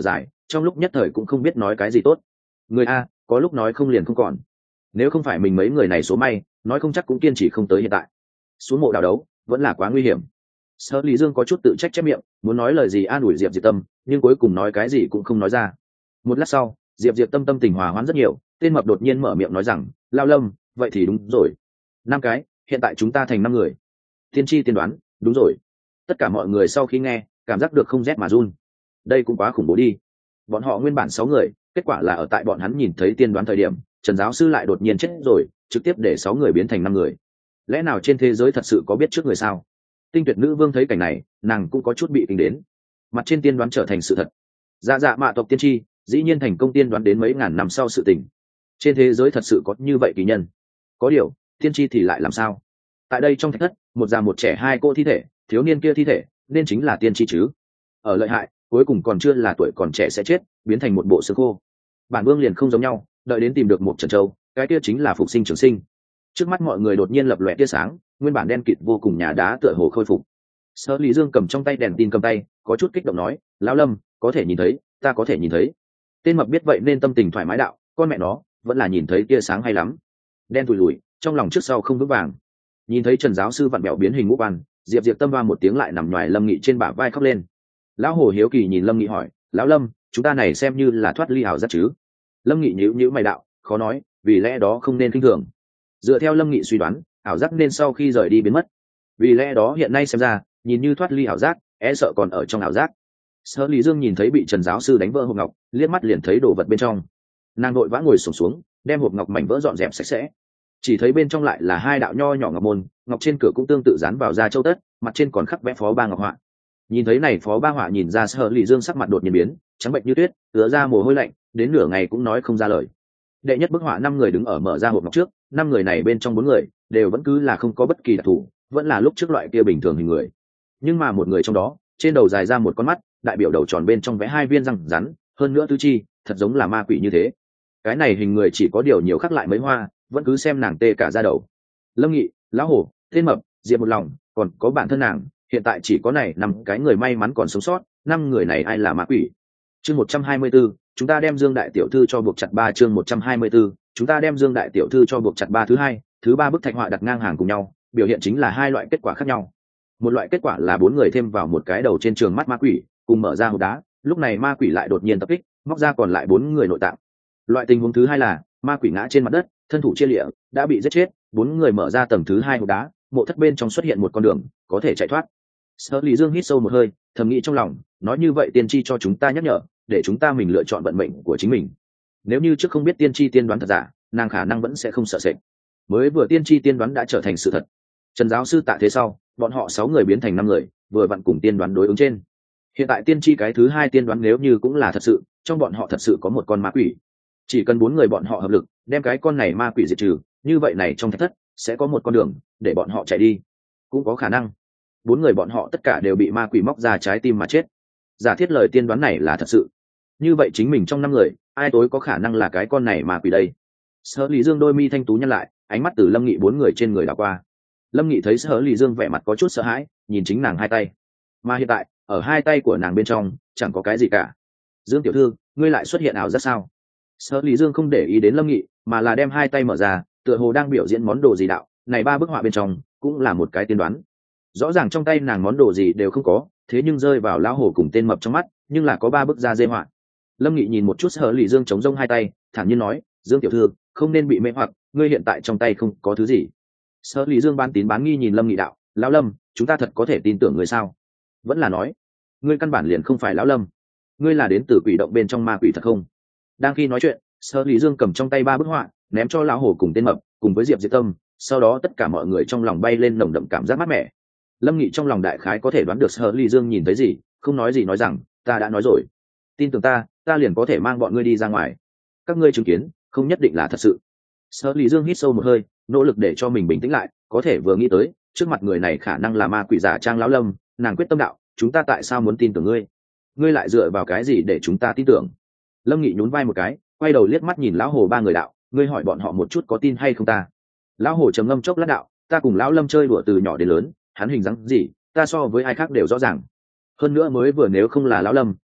trong lúc nhất thời cũng không biết nói cái gì tốt. Người a có lúc nói không liền không còn, nếu không phải mình mấy người này số may, nói không chắc cũng kiên trì không tới hiện tại. Xuống mộ đào đấu vẫn là quá nguy hiểm. Sở Lý Dương có chút tự trách chép miệng, muốn nói lời gì an ủi Diệp Diệp Tâm, nhưng cuối cùng nói cái gì cũng không nói ra. Một lát sau, Diệp Diệp Tâm tâm tình hòa hoãn rất nhiều, tên mập đột nhiên mở miệng nói rằng, Lao Lâm, vậy thì đúng rồi. Năm cái, hiện tại chúng ta thành năm người. Tiên tri tiên đoán, đúng rồi. Tất cả mọi người sau khi nghe, cảm giác được không rét mà run. Đây cũng quá khủng bố đi. Bọn họ nguyên bản sáu người, kết quả là ở tại bọn hắn nhìn thấy tiên đoán thời điểm, Trần giáo sư lại đột nhiên chết rồi, trực tiếp để sáu người biến thành năm người. Lẽ nào trên thế giới thật sự có biết trước người sao? Tinh tuyệt nữ vương thấy cảnh này, nàng cũng có chút bị kinh đến. Mặt trên tiên đoán trở thành sự thật. Dạ dạ mạ tộc tiên tri, dĩ nhiên thành công tiên đoán đến mấy ngàn năm sau sự tình. Trên thế giới thật sự có như vậy kỳ nhân. Có điều, tiên tri thì lại làm sao? Tại đây trong thạch thất, một già một trẻ hai cô thi thể, thiếu niên kia thi thể, nên chính là tiên tri chứ? Ở lợi hại, cuối cùng còn chưa là tuổi còn trẻ sẽ chết, biến thành một bộ xương khô. Bản vương liền không giống nhau, đợi đến tìm được một Trần Châu, cái kia chính là phục sinh trường sinh. Trước mắt mọi người đột nhiên lập lòe tia sáng, nguyên bản đen kịt vô cùng nhà đá tựa hồ khôi phục. Sở Lý Dương cầm trong tay đèn tin cầm tay, có chút kích động nói, lão Lâm, có thể nhìn thấy, ta có thể nhìn thấy. Tên mập biết vậy nên tâm tình thoải mái đạo, con mẹ nó, vẫn là nhìn thấy tia sáng hay lắm. Đen tủi lùi, trong lòng trước sau không vững vàng. Nhìn thấy Trần giáo sư vặn bẹo biến hình ngũ quan, Diệp Diệp Tâm va một tiếng lại nằm ngoài Lâm Nghị trên bả vai khóc lên. Lão Hồ hiếu kỳ nhìn Lâm Nghị hỏi, lão Lâm, chúng ta này xem như là thoát ly ảo giác chứ? Lâm Nghị nhíu nhíu mày đạo, khó nói, vì lẽ đó không nên kinh thường. Dựa theo Lâm Nghị suy đoán, ảo giác nên sau khi rời đi biến mất, vì lẽ đó hiện nay xem ra, nhìn như thoát ly ảo giác, e sợ còn ở trong ảo giác. Sở Lý Dương nhìn thấy bị Trần giáo sư đánh vỡ hộp ngọc, liếc mắt liền thấy đồ vật bên trong. Nàng vội vã ngồi xổm xuống, đem hộp ngọc mảnh vỡ dọn dẹp sạch sẽ. Chỉ thấy bên trong lại là hai đạo nho nhỏ ngọc môn, ngọc trên cửa cũng tương tự dán vào da châu tất, mặt trên còn khắc vẽ phó ba ngọc họa. Nhìn thấy này phó ba họa nhìn ra Sở Lý Dương sắc mặt đột nhiên biến, trắng bệnh như tuyết, ứa ra mồ hôi lạnh, đến nửa ngày cũng nói không ra lời. Đệ nhất bức họa năm người đứng ở mở ra hộp ngọc trước, năm người này bên trong bốn người đều vẫn cứ là không có bất kỳ đặc thù, vẫn là lúc trước loại kia bình thường hình người. Nhưng mà một người trong đó, trên đầu dài ra một con mắt, đại biểu đầu tròn bên trong vẽ hai viên răng rắn, hơn nữa tứ chi, thật giống là ma quỷ như thế. Cái này hình người chỉ có điều nhiều khắc lại mấy hoa, vẫn cứ xem nàng tê cả da đầu. Lâm Nghị, lão Hổ, Tên Mập, Diệp Một Lòng, còn có bản thân nàng, hiện tại chỉ có này năm cái người may mắn còn sống sót, năm người này ai là ma quỷ? Chương một trăm hai mươi 124, chúng ta đem Dương đại tiểu thư cho buộc chặt ba chương một trăm hai mươi 124, chúng ta đem Dương đại tiểu thư cho buộc chặt ba thứ hai, thứ ba bức thạch họa đặt ngang hàng cùng nhau, biểu hiện chính là hai loại kết quả khác nhau. Một loại kết quả là bốn người thêm vào một cái đầu trên trường mắt ma quỷ, cùng mở ra hộp đá, lúc này ma quỷ lại đột nhiên tập kích, móc ra còn lại bốn người nội tạng. Loại tình huống thứ hai là ma quỷ ngã trên mặt đất, thân thủ chia lịa, đã bị giết chết, bốn người mở ra tầng thứ hai hộp đá, mộ thất bên trong xuất hiện một con đường, có thể chạy thoát. Sở Lý Dương hít sâu một hơi, thầm nghĩ trong lòng, nói như vậy tiên tri cho chúng ta nhắc nhở, để chúng ta mình lựa chọn vận mệnh của chính mình. Nếu như trước không biết tiên tri tiên đoán thật giả, nàng khả năng vẫn sẽ không sợ sệt. Mới vừa tiên tri tiên đoán đã trở thành sự thật. Trần giáo sư tạ thế sau, bọn họ sáu người biến thành năm người, vừa vặn cùng tiên đoán đối ứng trên. Hiện tại tiên tri cái thứ hai tiên đoán nếu như cũng là thật sự, trong bọn họ thật sự có một con ma quỷ. Chỉ cần bốn người bọn họ hợp lực, đem cái con này ma quỷ diệt trừ, như vậy này trong thạch thất sẽ có một con đường để bọn họ chạy đi. Cũng có khả năng bốn người bọn họ tất cả đều bị ma quỷ móc ra trái tim mà chết. Giả thiết lời tiên đoán này là thật sự, như vậy chính mình trong năm người, ai tối có khả năng là cái con này ma quỷ đây? Sở Lý Dương đôi mi thanh tú nhăn lại, ánh mắt từ Lâm Nghị bốn người trên người đảo qua. Lâm Nghị thấy Sở Lý Dương vẻ mặt có chút sợ hãi, nhìn chính nàng hai tay, mà hiện tại ở hai tay của nàng bên trong chẳng có cái gì cả. Dương tiểu thư, ngươi lại xuất hiện ảo giác sao? Sở Lý Dương không để ý đến Lâm Nghị, mà là đem hai tay mở ra, tựa hồ đang biểu diễn món đồ gì đạo. Này ba bức họa bên trong cũng là một cái tiên đoán. Rõ ràng trong tay nàng món đồ gì đều không có, thế nhưng rơi vào lão hổ cùng tên mập trong mắt, nhưng là có ba bức da dê họa. Lâm Nghị nhìn một chút Sở Lý Dương chống rông hai tay, thản nhiên nói, Dương tiểu thư, không nên bị mê hoặc, ngươi hiện tại trong tay không có thứ gì. Sở Lý Dương bán tín bán nghi nhìn Lâm Nghị đạo, lão Lâm, chúng ta thật có thể tin tưởng ngươi sao? Vẫn là nói, ngươi căn bản liền không phải lão Lâm, ngươi là đến từ quỷ động bên trong ma quỷ thật không? Đang khi nói chuyện, Sở Lý Dương cầm trong tay ba bức họa, ném cho lão hổ cùng tên mập, cùng với Diệp Diệp Tâm, sau đó tất cả mọi người trong lòng bay lên nồng đậm cảm giác mát mẻ. Lâm Nghị trong lòng đại khái có thể đoán được Sở Lý Dương nhìn thấy gì, không nói gì nói rằng, ta đã nói rồi, tin tưởng ta, ta liền có thể mang bọn ngươi đi ra ngoài. Các ngươi chứng kiến, không nhất định là thật sự. Sở Lý Dương hít sâu một hơi, nỗ lực để cho mình bình tĩnh lại, có thể vừa nghĩ tới, trước mặt người này khả năng là ma quỷ giả trang lão Lâm, nàng quyết tâm đạo, chúng ta tại sao muốn tin tưởng ngươi? Ngươi lại dựa vào cái gì để chúng ta tin tưởng? Lâm Nghị nhún vai một cái, quay đầu liếc mắt nhìn lão hồ ba người đạo, ngươi hỏi bọn họ một chút có tin hay không ta? Lão hồ trầm ngâm chốc lát đạo, ta cùng lão Lâm chơi đùa từ nhỏ đến lớn, hắn hình dáng gì, ta so với ai khác đều rõ ràng. Hơn nữa mới vừa nếu không là lão Lâm,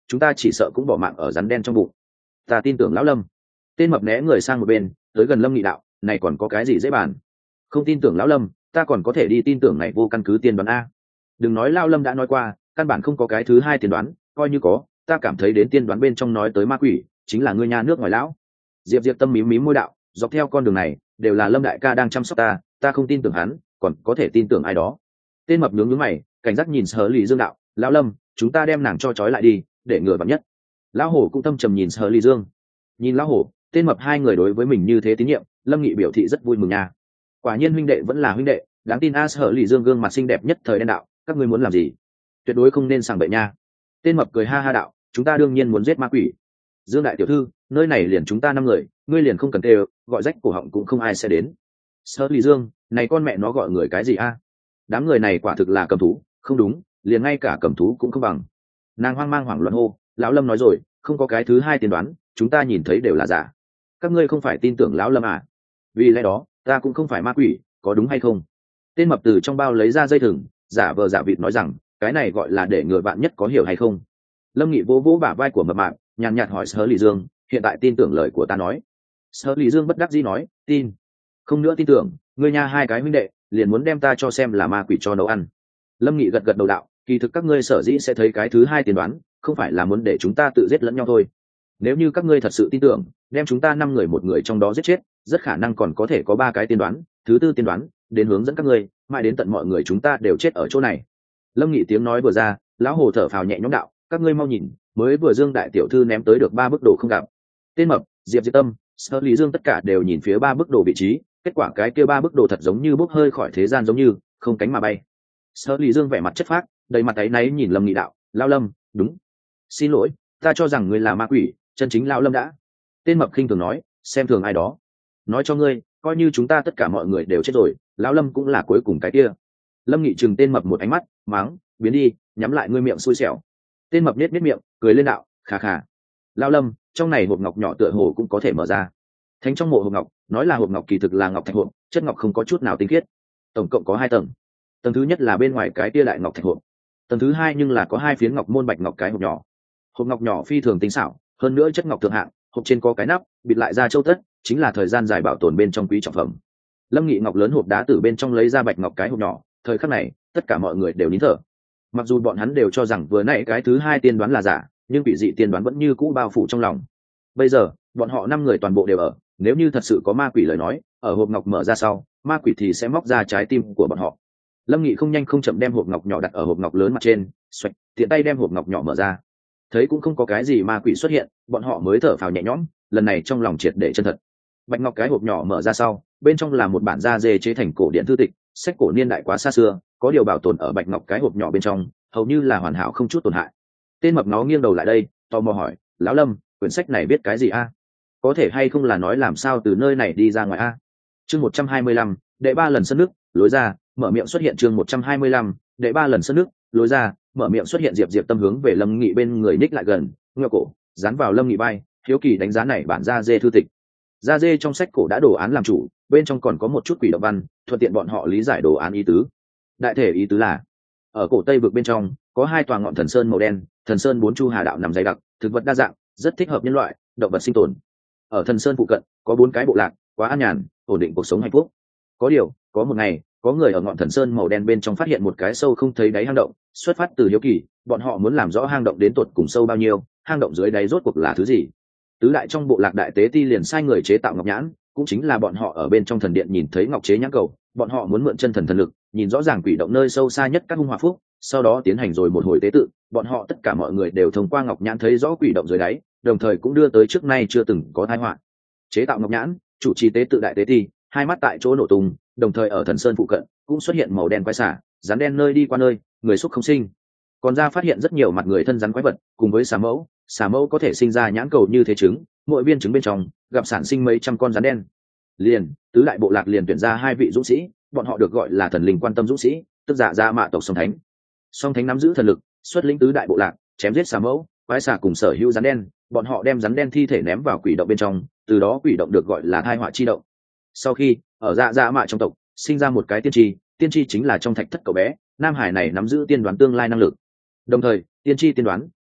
chúng ta chỉ sợ cũng bỏ mạng ở rắn đen trong bụng. Ta tin tưởng lão Lâm. Tên mập né người sang một bên, tới gần Lâm Nghị đạo, này còn có cái gì dễ bàn? Không tin tưởng lão Lâm, ta còn có thể đi tin tưởng này vô căn cứ tiên đoán a. Đừng nói lão Lâm đã nói qua, căn bản không có cái thứ hai tiên đoán, coi như có, ta cảm thấy đến tiên đoán bên trong nói tới ma quỷ, chính là ngươi nhà nước ngoài lão. Diệp Diệp Tâm mím mím môi đạo, dọc theo con đường này, đều là Lâm đại ca đang chăm sóc ta, ta không tin tưởng hắn, còn có thể tin tưởng ai đó. Tên mập nhướng nhướng mày, cảnh giác nhìn Sở Lý Dương đạo, lão Lâm, chúng ta đem nàng cho trói lại đi, để ngừa vạn nhất. Lão hổ cũng thâm trầm nhìn Sở Lý Dương. Nhìn lão hổ, tên mập hai người đối với mình như thế tín nhiệm, Lâm Nghị biểu thị rất vui mừng nha. Quả nhiên huynh đệ vẫn là huynh đệ, đáng tin a. Sở Lý Dương gương mặt xinh đẹp nhất thời đen đạo, các ngươi muốn làm gì? Tuyệt đối không nên sảng bậy nha. Tên mập cười ha ha đạo, chúng ta đương nhiên muốn giết ma quỷ. Dương đại tiểu thư, nơi này liền chúng ta năm người, ngươi liền không cần tê, gọi rách cổ họng cũng không ai sẽ đến. Sở Lý Dương, này con mẹ nó gọi người cái gì a? Đám người này quả thực là cầm thú, không đúng, liền ngay cả cầm thú cũng không bằng. Nàng hoang mang hoảng loạn hô, lão Lâm nói rồi, không có cái thứ hai tiên đoán, chúng ta nhìn thấy đều là giả. Các ngươi không phải tin tưởng lão Lâm à? Vì lẽ đó, ta cũng không phải ma quỷ, có đúng hay không? Tên mập từ trong bao lấy ra dây thừng, giả vờ giả vịt nói rằng, cái này gọi là để ngừa bạn nhất, có hiểu hay không? Lâm Nghị vỗ vỗ bả vai của mập mạp, nhàn nhạt hỏi Sở Lý Dương, hiện tại tin tưởng lời của ta nói. Sở Lý Dương bất đắc dĩ nói, tin. Không nữa tin tưởng, ngươi nha hai cái huynh đệ, liền muốn đem ta cho xem là ma quỷ cho nấu ăn. Lâm Nghị gật gật đầu đạo, kỳ thực các ngươi sở dĩ sẽ thấy cái thứ hai tiên đoán, không phải là muốn để chúng ta tự giết lẫn nhau thôi. Nếu như các ngươi thật sự tin tưởng, đem chúng ta năm người một người trong đó giết chết, rất khả năng còn có thể có ba cái tiên đoán, thứ tư tiên đoán, đến hướng dẫn các ngươi, mãi đến tận mọi người chúng ta đều chết ở chỗ này. Lâm Nghị tiếng nói vừa ra, lão hồ thở phào nhẹ nhõm đạo, các ngươi mau nhìn, mới vừa Dương đại tiểu thư ném tới được ba bức đồ không gặp. Tên mập, Diệp Diệp Tâm, Sở Lý Dương tất cả đều nhìn phía ba bức đồ vị trí, kết quả cái kia ba bức đồ thật giống như bốc hơi khỏi thế gian, giống như không cánh mà bay. Sở Lý Dương vẻ mặt chất phác, đầy mặt áy náy nhìn Lâm Nghị đạo, lão Lâm, đúng, xin lỗi, ta cho rằng ngươi là ma quỷ, chân chính lão Lâm đã. Tên mập khinh thường nói, xem thường ai đó, nói cho ngươi, coi như chúng ta tất cả mọi người đều chết rồi, lão Lâm cũng là cuối cùng cái kia. Lâm Nghị chừng tên mập một ánh mắt, mắng, biến đi, nhắm lại ngươi miệng xui xẻo. Tên mập nết nết miệng, cười lên đạo, khà khà. Lão Lâm, trong này hộp ngọc nhỏ tựa hồ cũng có thể mở ra. Thánh trong mộ hộp ngọc, nói là hộp ngọc kỳ thực là ngọc thạch hộp, chất ngọc không có chút nào tinh khiết. Tổng cộng có hai tầng. Tầng thứ nhất là bên ngoài cái tia lại ngọc thạch hộp. Tầng thứ hai nhưng là có hai phiến ngọc môn bạch ngọc cái hộp nhỏ. Hộp ngọc nhỏ phi thường tinh xảo, hơn nữa chất ngọc thượng hạng, hộp trên có cái nắp, bịt lại ra châu tất, chính là thời gian dài bảo tồn bên trong quý trọng phẩm. Lâm Nghị ngọc lớn hộp đá từ bên trong lấy ra bạch ngọc cái hộp nhỏ, thời khắc này, tất cả mọi người đều nín thở. Mặc dù bọn hắn đều cho rằng vừa nãy cái thứ hai tiên đoán là giả, nhưng bị dị tiên đoán vẫn như cũ bao phủ trong lòng. Bây giờ, bọn họ năm người toàn bộ đều ở, nếu như thật sự có ma quỷ lời nói, ở hộp ngọc mở ra sau, ma quỷ thì sẽ móc ra trái tim của bọn họ. Lâm Nghị không nhanh không chậm đem hộp ngọc nhỏ đặt ở hộp ngọc lớn mặt trên, xoạch, tiện tay đem hộp ngọc nhỏ mở ra. Thấy cũng không có cái gì ma quỷ xuất hiện, bọn họ mới thở phào nhẹ nhõm, lần này trong lòng triệt để chân thật. Bạch ngọc cái hộp nhỏ mở ra sau, bên trong là một bản da dê chế thành cổ điển thư tịch, sách cổ niên đại quá xa xưa, có điều bảo tồn ở bạch ngọc cái hộp nhỏ bên trong, hầu như là hoàn hảo không chút tổn hại. Tên mập nó nghiêng đầu lại đây, tò mò hỏi, lão Lâm, quyển sách này viết cái gì a? Có thể hay không là nói làm sao từ nơi này đi ra ngoài a? Chương một trăm hai mươi lăm, đệ ba lần sân nước, lối ra, mở miệng xuất hiện chương một trăm hai mươi lăm, đệ ba lần sân nước, lối ra, mở miệng xuất hiện. Diệp Diệp Tâm hướng về Lâm Nghị bên người ních lại gần, ngựa cổ, dán vào Lâm Nghị vai, hiếu kỳ đánh giá này bản da dê thư tịch. Da dê trong sách cổ đã đồ án làm chủ, bên trong còn có một chút quỷ động văn, thuận tiện bọn họ lý giải đồ án ý tứ. Đại thể ý tứ là, ở cổ Tây vực bên trong, có hai tòa ngọn thần sơn màu đen, thần sơn bốn chu hà đạo nằm dày đặc, thực vật đa dạng, rất thích hợp nhân loại, động vật sinh tồn. Ở thần sơn phụ cận, có bốn cái bộ lạc, quá an nhàn, ổn định cuộc sống hạnh phúc. Có điều, có một ngày, có người ở ngọn thần sơn màu đen bên trong phát hiện một cái sâu không thấy đáy hang động, xuất phát từ hiếu kỳ, bọn họ muốn làm rõ hang động đến tột cùng sâu bao nhiêu, hang động dưới đáy rốt cuộc là thứ gì. Tứ đại trong bộ lạc đại tế ti liền sai người chế tạo ngọc nhãn, cũng chính là bọn họ ở bên trong thần điện nhìn thấy ngọc chế nhãn cầu, bọn họ muốn mượn chân thần thần lực, nhìn rõ ràng quỷ động nơi sâu xa nhất các hung hòa phúc, sau đó tiến hành rồi một hồi tế tự, bọn họ tất cả mọi người đều thông qua ngọc nhãn thấy rõ quỷ động dưới đáy, đồng thời cũng đưa tới trước nay chưa từng có tai họa. Chế tạo ngọc nhãn, chủ trì tế tự đại tế ti, hai mắt tại chỗ nổ tung, đồng thời ở thần sơn phụ cận cũng xuất hiện màu đen quái xả, rắn đen nơi đi qua nơi, người xúc không sinh. Còn ra phát hiện rất nhiều mặt người thân rắn quái vật, cùng với xà mẫu, xà mẫu có thể sinh ra nhãn cầu như thế trứng, mỗi viên trứng bên trong gặp sản sinh mấy trăm con rắn đen. Liền, tứ đại bộ lạc liền tuyển ra hai vị dũng sĩ, bọn họ được gọi là thần linh quan tâm dũng sĩ, tức giả ra mạ tộc song thánh. Song thánh nắm giữ thần lực, xuất lĩnh tứ đại bộ lạc, chém giết xà mẫu, quái xà cùng sở hữu rắn đen, bọn họ đem rắn đen thi thể ném vào quỷ động bên trong, từ đó quỷ động được gọi là thai họa chi động. Sau khi ở dạ dạ mạ trong tộc sinh ra một cái tiên tri, tiên tri chính là trong thạch thất cậu bé nam hải này nắm giữ tiên đoán tương lai năng lực. Đồng thời tiên tri tiên đoán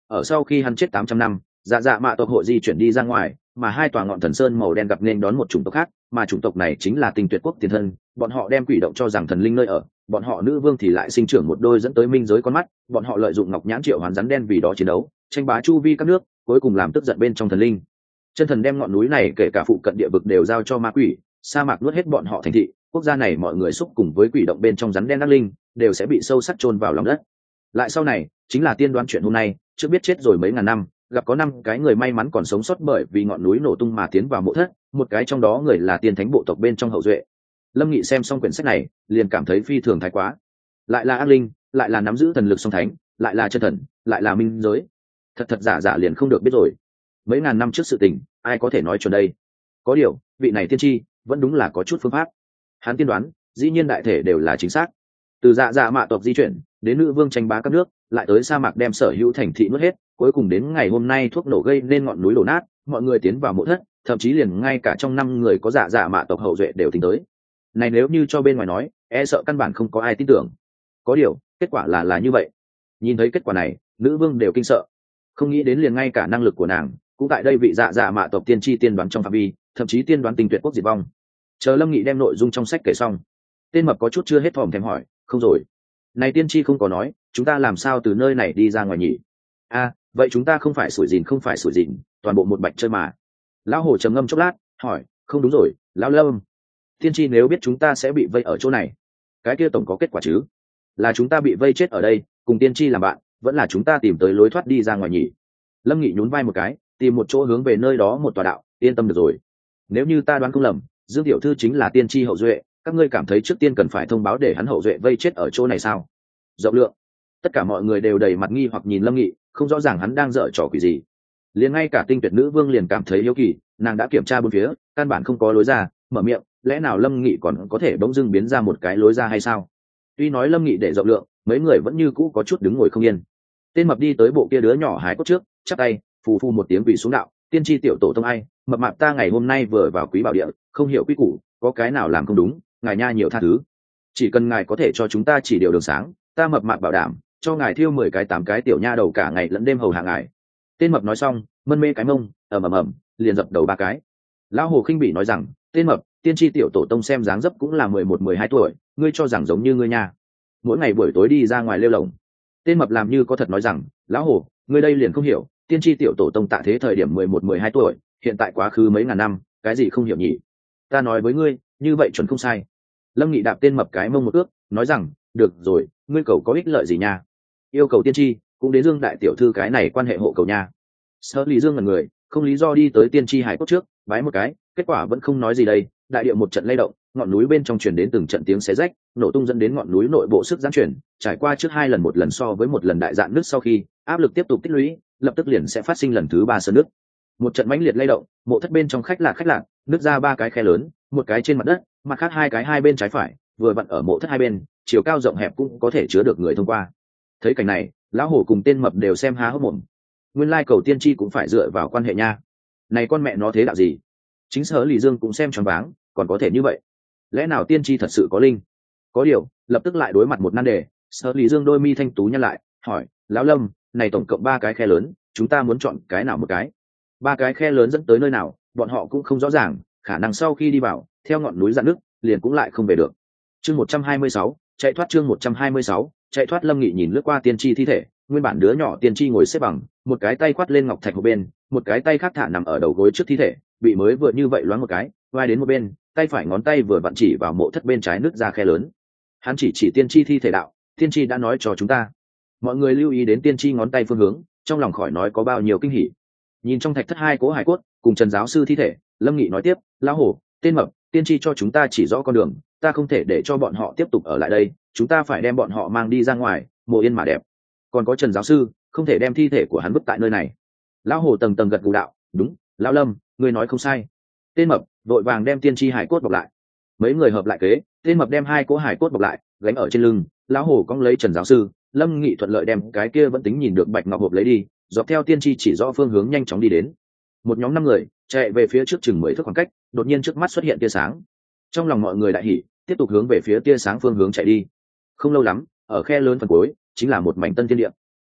ở sau khi hắn chết tám trăm năm, dạ dạ mạ tộc hội di chuyển đi ra ngoài, mà hai tòa ngọn thần sơn màu đen gặp nên đón một chủng tộc khác, mà chủng tộc này chính là Tinh Tuyệt quốc tiền thân. Bọn họ đem quỷ động cho rằng thần linh nơi ở, bọn họ nữ vương thì lại sinh trưởng một đôi dẫn tới minh giới con mắt, bọn họ lợi dụng ngọc nhãn triệu hoán rắn đen vì đó chiến đấu, tranh bá chu vi các nước, cuối cùng làm tức giận bên trong thần linh. Chân thần đem ngọn núi này kể cả phụ cận địa vực đều giao cho ma quỷ, sa mạc nuốt hết bọn họ thành thị, quốc gia này mọi người xúc cùng với quỷ động bên trong rắn đen ác linh, đều sẽ bị sâu sắc chôn vào lòng đất. Lại sau này, chính là tiên đoán chuyện hôm nay, chưa biết chết rồi mấy ngàn năm, gặp có năm cái người may mắn còn sống sót bởi vì ngọn núi nổ tung mà tiến vào mộ thất, một cái trong đó người là tiên thánh bộ tộc bên trong hậu duệ. Lâm Nghị xem xong quyển sách này, liền cảm thấy phi thường thái quá. Lại là ác linh, lại là nắm giữ thần lực song thánh, lại là chân thần, lại là minh giới. Thật thật giả giả liền không được biết rồi. Mấy ngàn năm trước sự tình, ai có thể nói chuẩn đây? Có điều, vị này tiên tri, vẫn đúng là có chút phương pháp. Hắn tiên đoán, dĩ nhiên đại thể đều là chính xác. Từ dạ dạ mạ tộc di chuyển, đến nữ vương tranh bá các nước, lại tới sa mạc đem sở hữu thành thị nuốt hết, cuối cùng đến ngày hôm nay thuốc nổ gây nên ngọn núi đổ nát, mọi người tiến vào mộ thất, thậm chí liền ngay cả trong năm người có dạ dạ mạ tộc hậu duệ đều tính tới. Này nếu như cho bên ngoài nói, e sợ căn bản không có ai tin tưởng. Có điều, kết quả là là như vậy. Nhìn thấy kết quả này, nữ vương đều kinh sợ. Không nghĩ đến liền ngay cả năng lực của nàng, cũng tại đây vị dạ dạ mạ tộc tiên tri tiên đoán trong phạm vi, thậm chí tiên đoán Tinh Tuyệt quốc diệt vong. Chờ Lâm Nghị đem nội dung trong sách kể xong, tên mập có chút chưa hết thòm thèm hỏi, không rồi, này tiên tri không có nói chúng ta làm sao từ nơi này đi ra ngoài nhỉ? A à, vậy chúng ta không phải sủi dìn không phải sủi dìn, toàn bộ một bạch chơi mà. Lão Hồ trầm ngâm chốc lát hỏi, không đúng rồi lão Lâm, tiên tri nếu biết chúng ta sẽ bị vây ở chỗ này, cái kia tổng có kết quả chứ? Là chúng ta bị vây chết ở đây cùng tiên tri làm bạn, vẫn là chúng ta tìm tới lối thoát đi ra ngoài nhỉ? Lâm Nghị nhún vai một cái, tìm một chỗ hướng về nơi đó một tòa đạo, yên tâm được rồi. Nếu như ta đoán không lầm, Dương tiểu thư chính là tiên tri hậu duệ, các ngươi cảm thấy trước tiên cần phải thông báo để hắn hậu duệ vây chết ở chỗ này sao? Rộng lượng. Tất cả mọi người đều đầy mặt nghi hoặc nhìn Lâm Nghị, không rõ ràng hắn đang dở trò quỷ gì. Liền ngay cả Tinh Tuyệt nữ vương liền cảm thấy hiếu kỳ, nàng đã kiểm tra bốn phía, căn bản không có lối ra, mở miệng, lẽ nào Lâm Nghị còn có thể bỗng dưng biến ra một cái lối ra hay sao? Tuy nói Lâm Nghị để rộng lượng, mấy người vẫn như cũ có chút đứng ngồi không yên. Tên mập đi tới bộ kia đứa nhỏ hái cốt trước, chắp tay, phù phù một tiếng quỳ xuống đạo, tiên tri tiểu tổ tông ai, mập mạp ta ngày hôm nay vừa vào quý bảo địa, không hiểu quy củ, có cái nào làm không đúng, ngài nha nhiều tha thứ. Chỉ cần ngài có thể cho chúng ta chỉ điều đường sáng, ta mập mạp bảo đảm cho ngài thiêu mười cái tám cái tiểu nha đầu cả ngày lẫn đêm hầu hạ ngài. Tên mập nói xong, mân mê cái mông, ầm ầm ầm, liền dập đầu ba cái. Lão Hồ khinh bỉ nói rằng, tên mập, tiên tri tiểu tổ tông xem dáng dấp cũng là mười một mười hai tuổi, ngươi cho rằng giống như ngươi nha. Mỗi ngày buổi tối đi ra ngoài lêu lồng. Tên mập làm như có thật nói rằng, lão Hồ, ngươi đây liền không hiểu, tiên tri tiểu tổ tông tạ thế thời điểm mười một mười hai tuổi, hiện tại quá khứ mấy ngàn năm, cái gì không hiểu nhỉ? Ta nói với ngươi, như vậy chuẩn không sai. Lâm Nghị đạp tên mập cái mông một ước, nói rằng, được rồi, ngươi cầu có ích lợi gì nha? Yêu cầu tiên tri, cũng đến Dương đại tiểu thư cái này quan hệ hộ cầu nha. Sở Lý Dương là người, không lý do đi tới tiên tri hải cốt trước, bái một cái, kết quả vẫn không nói gì đây. Đại địa một trận lay động, ngọn núi bên trong truyền đến từng trận tiếng xé rách, nổ tung dẫn đến ngọn núi nội bộ sức giãn chuyển, trải qua trước hai lần một lần so với một lần đại dạn nước sau khi áp lực tiếp tục tích lũy, lập tức liền sẽ phát sinh lần thứ ba sơn nước. Một trận mãnh liệt lay động, mộ thất bên trong khách lạc khách lạc, nứt ra ba cái khe lớn, một cái trên mặt đất, mặt khác hai cái hai bên trái phải, vừa vặn ở mộ thất hai bên, chiều cao rộng hẹp cũng có thể chứa được người thông qua. Thấy cảnh này, lão Hổ cùng tên mập đều xem há hốc mồm. Nguyên lai cầu tiên tri cũng phải dựa vào quan hệ nha. Này con mẹ nó thế đạo gì? Chính Sở Lý Dương cũng xem choáng váng, còn có thể như vậy? Lẽ nào tiên tri thật sự có linh? Có điều, lập tức lại đối mặt một nan đề, Sở Lý Dương đôi mi thanh tú nhăn lại, hỏi, lão Lâm, này tổng cộng ba cái khe lớn, chúng ta muốn chọn cái nào một cái? Ba cái khe lớn dẫn tới nơi nào, bọn họ cũng không rõ ràng, khả năng sau khi đi vào, theo ngọn núi dạn nước, liền cũng lại không về được. Chương một trăm hai mươi sáu, chạy thoát chương một trăm hai mươi sáu, chạy thoát. Lâm Nghị nhìn lướt qua tiên tri thi thể, nguyên bản đứa nhỏ tiên tri ngồi xếp bằng, một cái tay khoát lên ngọc thạch một bên, một cái tay khác thả nằm ở đầu gối trước thi thể, bị mới vừa như vậy loáng một cái, vai đến một bên, tay phải ngón tay vừa vặn chỉ vào mộ thất bên trái nứt ra khe lớn. Hắn chỉ chỉ tiên tri thi thể đạo, tiên tri đã nói cho chúng ta. Mọi người lưu ý đến tiên tri ngón tay phương hướng, trong lòng khỏi nói có bao nhiêu kinh hỉ. Nhìn trong thạch thất hai cố hải cốt cùng Trần giáo sư thi thể, Lâm Nghị nói tiếp, lão Hổ, tên mập, tiên tri cho chúng ta chỉ rõ con đường, ta không thể để cho bọn họ tiếp tục ở lại đây, chúng ta phải đem bọn họ mang đi ra ngoài, mộ yên mà đẹp. Còn có Trần giáo sư, không thể đem thi thể của hắn vứt tại nơi này. Lão Hổ tầng tầng gật gù đạo, đúng, lão Lâm, ngươi nói không sai. Tên mập vội vàng đem tiên tri hải cốt bọc lại. Mấy người hợp lại kế, tên mập đem hai cố hải cốt bọc lại, gánh ở trên lưng, lão Hổ cong lấy Trần giáo sư, Lâm Nghị thuận lợi đem cái kia vẫn tính nhìn được bạch ngọc hộp lấy đi, dọc theo tiên tri chỉ rõ phương hướng nhanh chóng đi đến. Một nhóm năm người chạy về phía trước chừng mười thước khoảng cách, đột nhiên trước mắt xuất hiện tia sáng. Trong lòng mọi người đại hỉ, tiếp tục hướng về phía tia sáng phương hướng chạy đi. Không lâu lắm, ở khe lớn phần cuối chính là một mảnh tân thiên địa.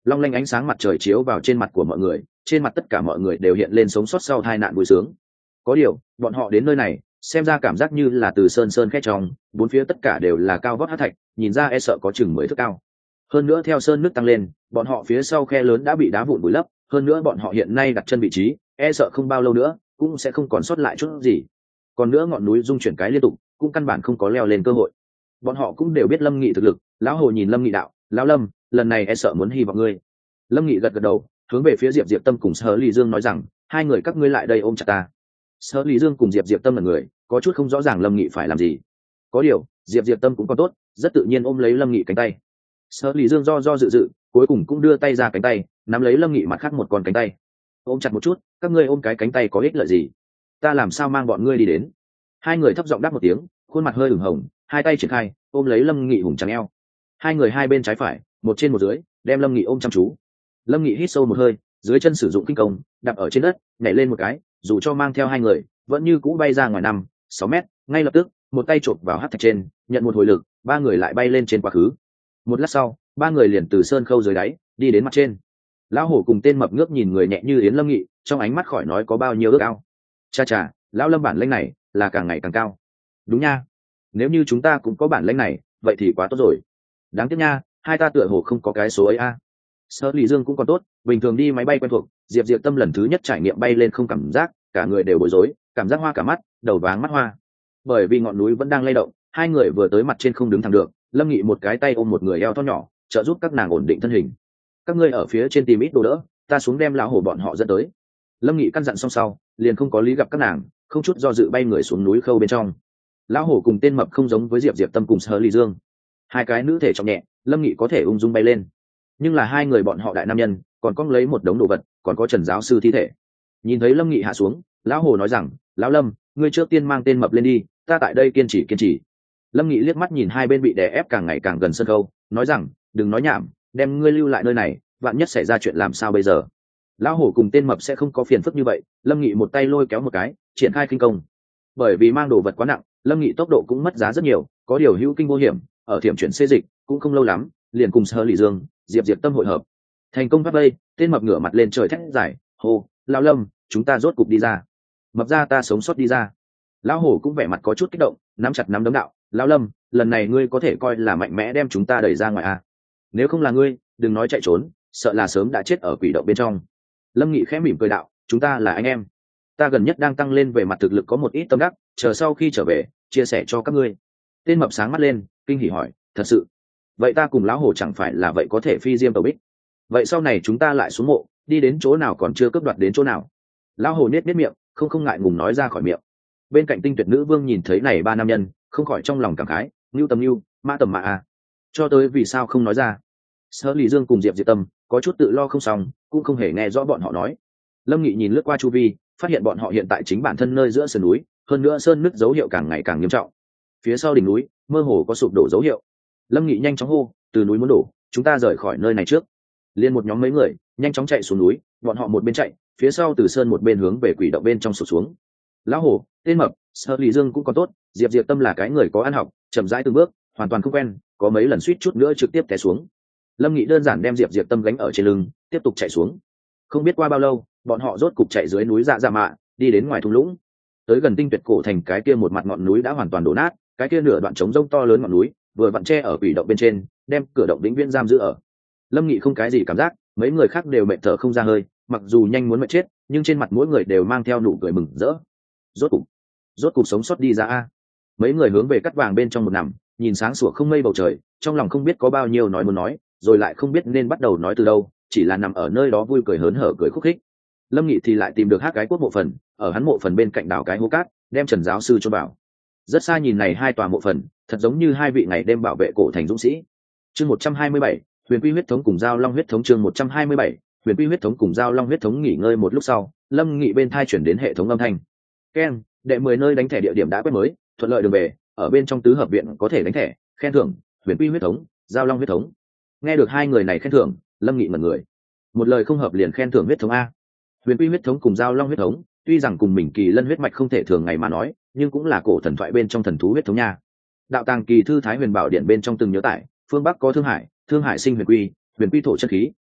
long lanh ánh sáng mặt trời chiếu vào trên mặt của mọi người, trên mặt tất cả mọi người đều hiện lên sống sót sau tai nạn vui sướng. Có điều bọn họ đến nơi này xem ra cảm giác như là từ sơn sơn khét trong, bốn phía tất cả đều là cao vót hắc thạch, nhìn ra e sợ có chừng mười thước cao. Hơn nữa theo sơn nước tăng lên, bọn họ phía sau khe lớn đã bị đá vụn vùi lấp, hơn nữa bọn họ hiện nay đặt chân vị trí, e sợ không bao lâu nữa cũng sẽ không còn sót lại chút gì. Còn nữa ngọn núi rung chuyển cái liên tục, cũng căn bản không có leo lên cơ hội. Bọn họ cũng đều biết Lâm Nghị thực lực, lão hồ nhìn Lâm Nghị đạo, lão Lâm, lần này e sợ muốn hy vọng ngươi. Lâm Nghị gật gật đầu, hướng về phía Diệp Diệp Tâm cùng Sở Lý Dương nói rằng, hai người các ngươi lại đây ôm chặt ta. Sở Lý Dương cùng Diệp Diệp Tâm là người, có chút không rõ ràng Lâm Nghị phải làm gì. Có điều, Diệp Diệp Tâm cũng còn tốt, rất tự nhiên ôm lấy Lâm Nghị cánh tay. Sở Lý Dương do do dự dự, cuối cùng cũng đưa tay ra cánh tay, nắm lấy Lâm Nghị mặt khác một con cánh tay. Ôm chặt một chút, các ngươi ôm cái cánh tay có ích lợi gì? Ta làm sao mang bọn ngươi đi đến? Hai người thấp giọng đáp một tiếng, khuôn mặt hơi ửng hồng, hai tay triển khai, ôm lấy Lâm Nghị hùng trắng eo. Hai người hai bên trái phải, một trên một dưới, đem Lâm Nghị ôm chăm chú. Lâm Nghị hít sâu một hơi, dưới chân sử dụng kinh công, đạp ở trên đất, nhảy lên một cái, dù cho mang theo hai người, vẫn như cũ bay ra ngoài năm, sáu mét, ngay lập tức, một tay chộp vào hắc thạch trên, nhận một hồi lực, ba người lại bay lên trên quá khứ. Một lát sau, ba người liền từ sơn khâu dưới đáy, đi đến mặt trên. Lão hổ cùng tên mập ngước nhìn người nhẹ như yến Lâm Nghị, trong ánh mắt khỏi nói có bao nhiêu ước ao. Cha cha, lão Lâm bản lĩnh này là càng ngày càng cao. Đúng nha, nếu như chúng ta cũng có bản lĩnh này, vậy thì quá tốt rồi. Đáng tiếc nha, hai ta tựa hồ không có cái số ấy a. Sở Lý Dương cũng còn tốt, bình thường đi máy bay quen thuộc, Diệp Diệp Tâm lần thứ nhất trải nghiệm bay lên không cảm giác, cả người đều bối rối, cảm giác hoa cả mắt, đầu váng mắt hoa. Bởi vì ngọn núi vẫn đang lay động, hai người vừa tới mặt trên không đứng thẳng được, Lâm Nghị một cái tay ôm một người eo thon nhỏ, trợ giúp các nàng ổn định thân hình. Các ngươi ở phía trên tìm ít đồ đỡ, ta xuống đem lão hổ bọn họ dẫn tới. Lâm Nghị căn dặn xong sau, liền không có lý gặp các nàng, không chút do dự bay người xuống núi khâu bên trong. Lão hổ cùng tên mập không giống với Diệp Diệp Tâm cùng Sở Lý Dương, hai cái nữ thể trọng nhẹ, Lâm Nghị có thể ung dung bay lên, nhưng là hai người bọn họ đại nam nhân, còn có lấy một đống đồ vật, còn có Trần giáo sư thi thể. Nhìn thấy Lâm Nghị hạ xuống, lão hồ nói rằng, lão Lâm, ngươi trước tiên mang tên mập lên đi, ta tại đây kiên trì kiên trì. Lâm Nghị liếc mắt nhìn hai bên bị đè ép càng ngày càng gần sân khâu, nói rằng, đừng nói nhảm, đem ngươi lưu lại nơi này, vạn nhất xảy ra chuyện làm sao bây giờ. Lão hổ cùng tên mập sẽ không có phiền phức như vậy. Lâm Nghị một tay lôi kéo một cái, triển khai kinh công. Bởi vì mang đồ vật quá nặng, Lâm Nghị tốc độ cũng mất giá rất nhiều, có điều hữu kinh vô hiểm, ở thiểm chuyển xê dịch cũng không lâu lắm, liền cùng Sở Lý Dương, Diệp Diệp Tâm hội hợp, thành công bắt vây. Tên mập ngửa mặt lên trời thét giải, hô, lão Lâm, chúng ta rốt cục đi ra. Mập ra ta sống sót đi ra. Lão hổ cũng vẻ mặt có chút kích động, nắm chặt nắm đấm đạo, lão Lâm, lần này ngươi có thể coi là mạnh mẽ đem chúng ta đẩy ra ngoài à? Nếu không là ngươi, đừng nói chạy trốn, sợ là sớm đã chết ở quỷ động bên trong. Lâm Nghị khẽ mỉm cười đạo, chúng ta là anh em, ta gần nhất đang tăng lên về mặt thực lực có một ít tâm đắc, chờ sau khi trở về chia sẻ cho các ngươi. Tên mập sáng mắt lên, kinh hỉ hỏi, thật sự? Vậy ta cùng lão hổ chẳng phải là vậy có thể phi diêm tàu bích? Vậy sau này chúng ta lại xuống mộ, đi đến chỗ nào còn chưa cướp đoạt đến chỗ nào? Lão hổ nết nết miệng, không không ngại ngùng nói ra khỏi miệng. Bên cạnh tinh tuyệt nữ vương nhìn thấy này ba nam nhân, không khỏi trong lòng cảm khái, ngưu tầm ngưu, mã tầm mã à. Cho tới vì sao không nói ra? Sở Lý Dương cùng Diệp Diệp Tâm có chút tự lo không xong, cũng không hề nghe rõ bọn họ nói. Lâm Nghị nhìn lướt qua chu vi, phát hiện bọn họ hiện tại chính bản thân nơi giữa sườn núi, hơn nữa sơn nứt dấu hiệu càng ngày càng nghiêm trọng. Phía sau đỉnh núi mơ hồ có sụp đổ dấu hiệu. Lâm Nghị nhanh chóng hô, từ núi muốn đổ, chúng ta rời khỏi nơi này trước. Liên một nhóm mấy người nhanh chóng chạy xuống núi, bọn họ một bên chạy, phía sau từ sơn một bên hướng về quỷ động bên trong sụt xuống. Lão hổ, tên mập, Sở Lý Dương cũng còn tốt, Diệp Diệp Tâm là cái người có ăn học, chậm rãi từng bước, hoàn toàn không quen, có mấy lần suýt chút nữa trực tiếp té xuống. Lâm Nghị đơn giản đem Diệp Diệp Tâm gánh ở trên lưng, tiếp tục chạy xuống. Không biết qua bao lâu, bọn họ rốt cục chạy dưới núi Dạ Dạ Mạ, đi đến ngoài thung lũng. Tới gần tinh tuyệt cổ thành, cái kia một mặt ngọn núi đã hoàn toàn đổ nát, cái kia nửa đoạn trống rông to lớn ngọn núi vừa vặn che ở quỷ động bên trên, đem cửa động vĩnh viễn giam giữ ở. Lâm Nghị không cái gì cảm giác, mấy người khác đều mệt thở không ra hơi, mặc dù nhanh muốn mệt chết, nhưng trên mặt mỗi người đều mang theo nụ cười mừng rỡ. Rốt cục, rốt cục sống sót đi ra a. Mấy người hướng về cắt vàng bên trong một nằm, nhìn sáng sủa không mây bầu trời, trong lòng không biết có bao nhiêu nói muốn nói, rồi lại không biết nên bắt đầu nói từ đâu, chỉ là nằm ở nơi đó vui cười hớn hở cười khúc khích. Lâm Nghị thì lại tìm được hát cái quốc mộ phần, ở hắn mộ phần bên cạnh đào cái hố cát, đem Trần giáo sư cho bảo. Rất xa nhìn này hai tòa mộ phần, thật giống như hai vị ngày đêm bảo vệ cổ thành dũng sĩ. Chương một trăm hai mươi bảy, Huyền Quy huyết thống cùng Giao Long huyết thống. Chương một trăm hai mươi bảy, Huyền Quy huyết thống cùng Giao Long huyết thống. Nghỉ ngơi một lúc sau, Lâm Nghị bên thai chuyển đến hệ thống âm thanh. Ken, đệ mười nơi đánh thẻ địa điểm đã quét mới, thuận lợi đường về, ở bên trong tứ hợp viện có thể đánh thẻ, khen thưởng, Huyền Quy huyết thống, Giao Long huyết thống. Nghe được hai người này khen thưởng, Lâm Nghị mật người. Một lời không hợp liền khen thưởng huyết thống a. Huyền Quy huyết thống cùng Giao Long huyết thống, tuy rằng cùng mình kỳ lân huyết mạch không thể thường ngày mà nói, nhưng cũng là cổ thần thoại bên trong thần thú huyết thống nha. Đạo tàng kỳ thư Thái Huyền Bảo Điện bên trong từng nhớ tải, phương Bắc có Thương Hải, Thương Hải sinh huyền quy, huyền quy thổ chân khí,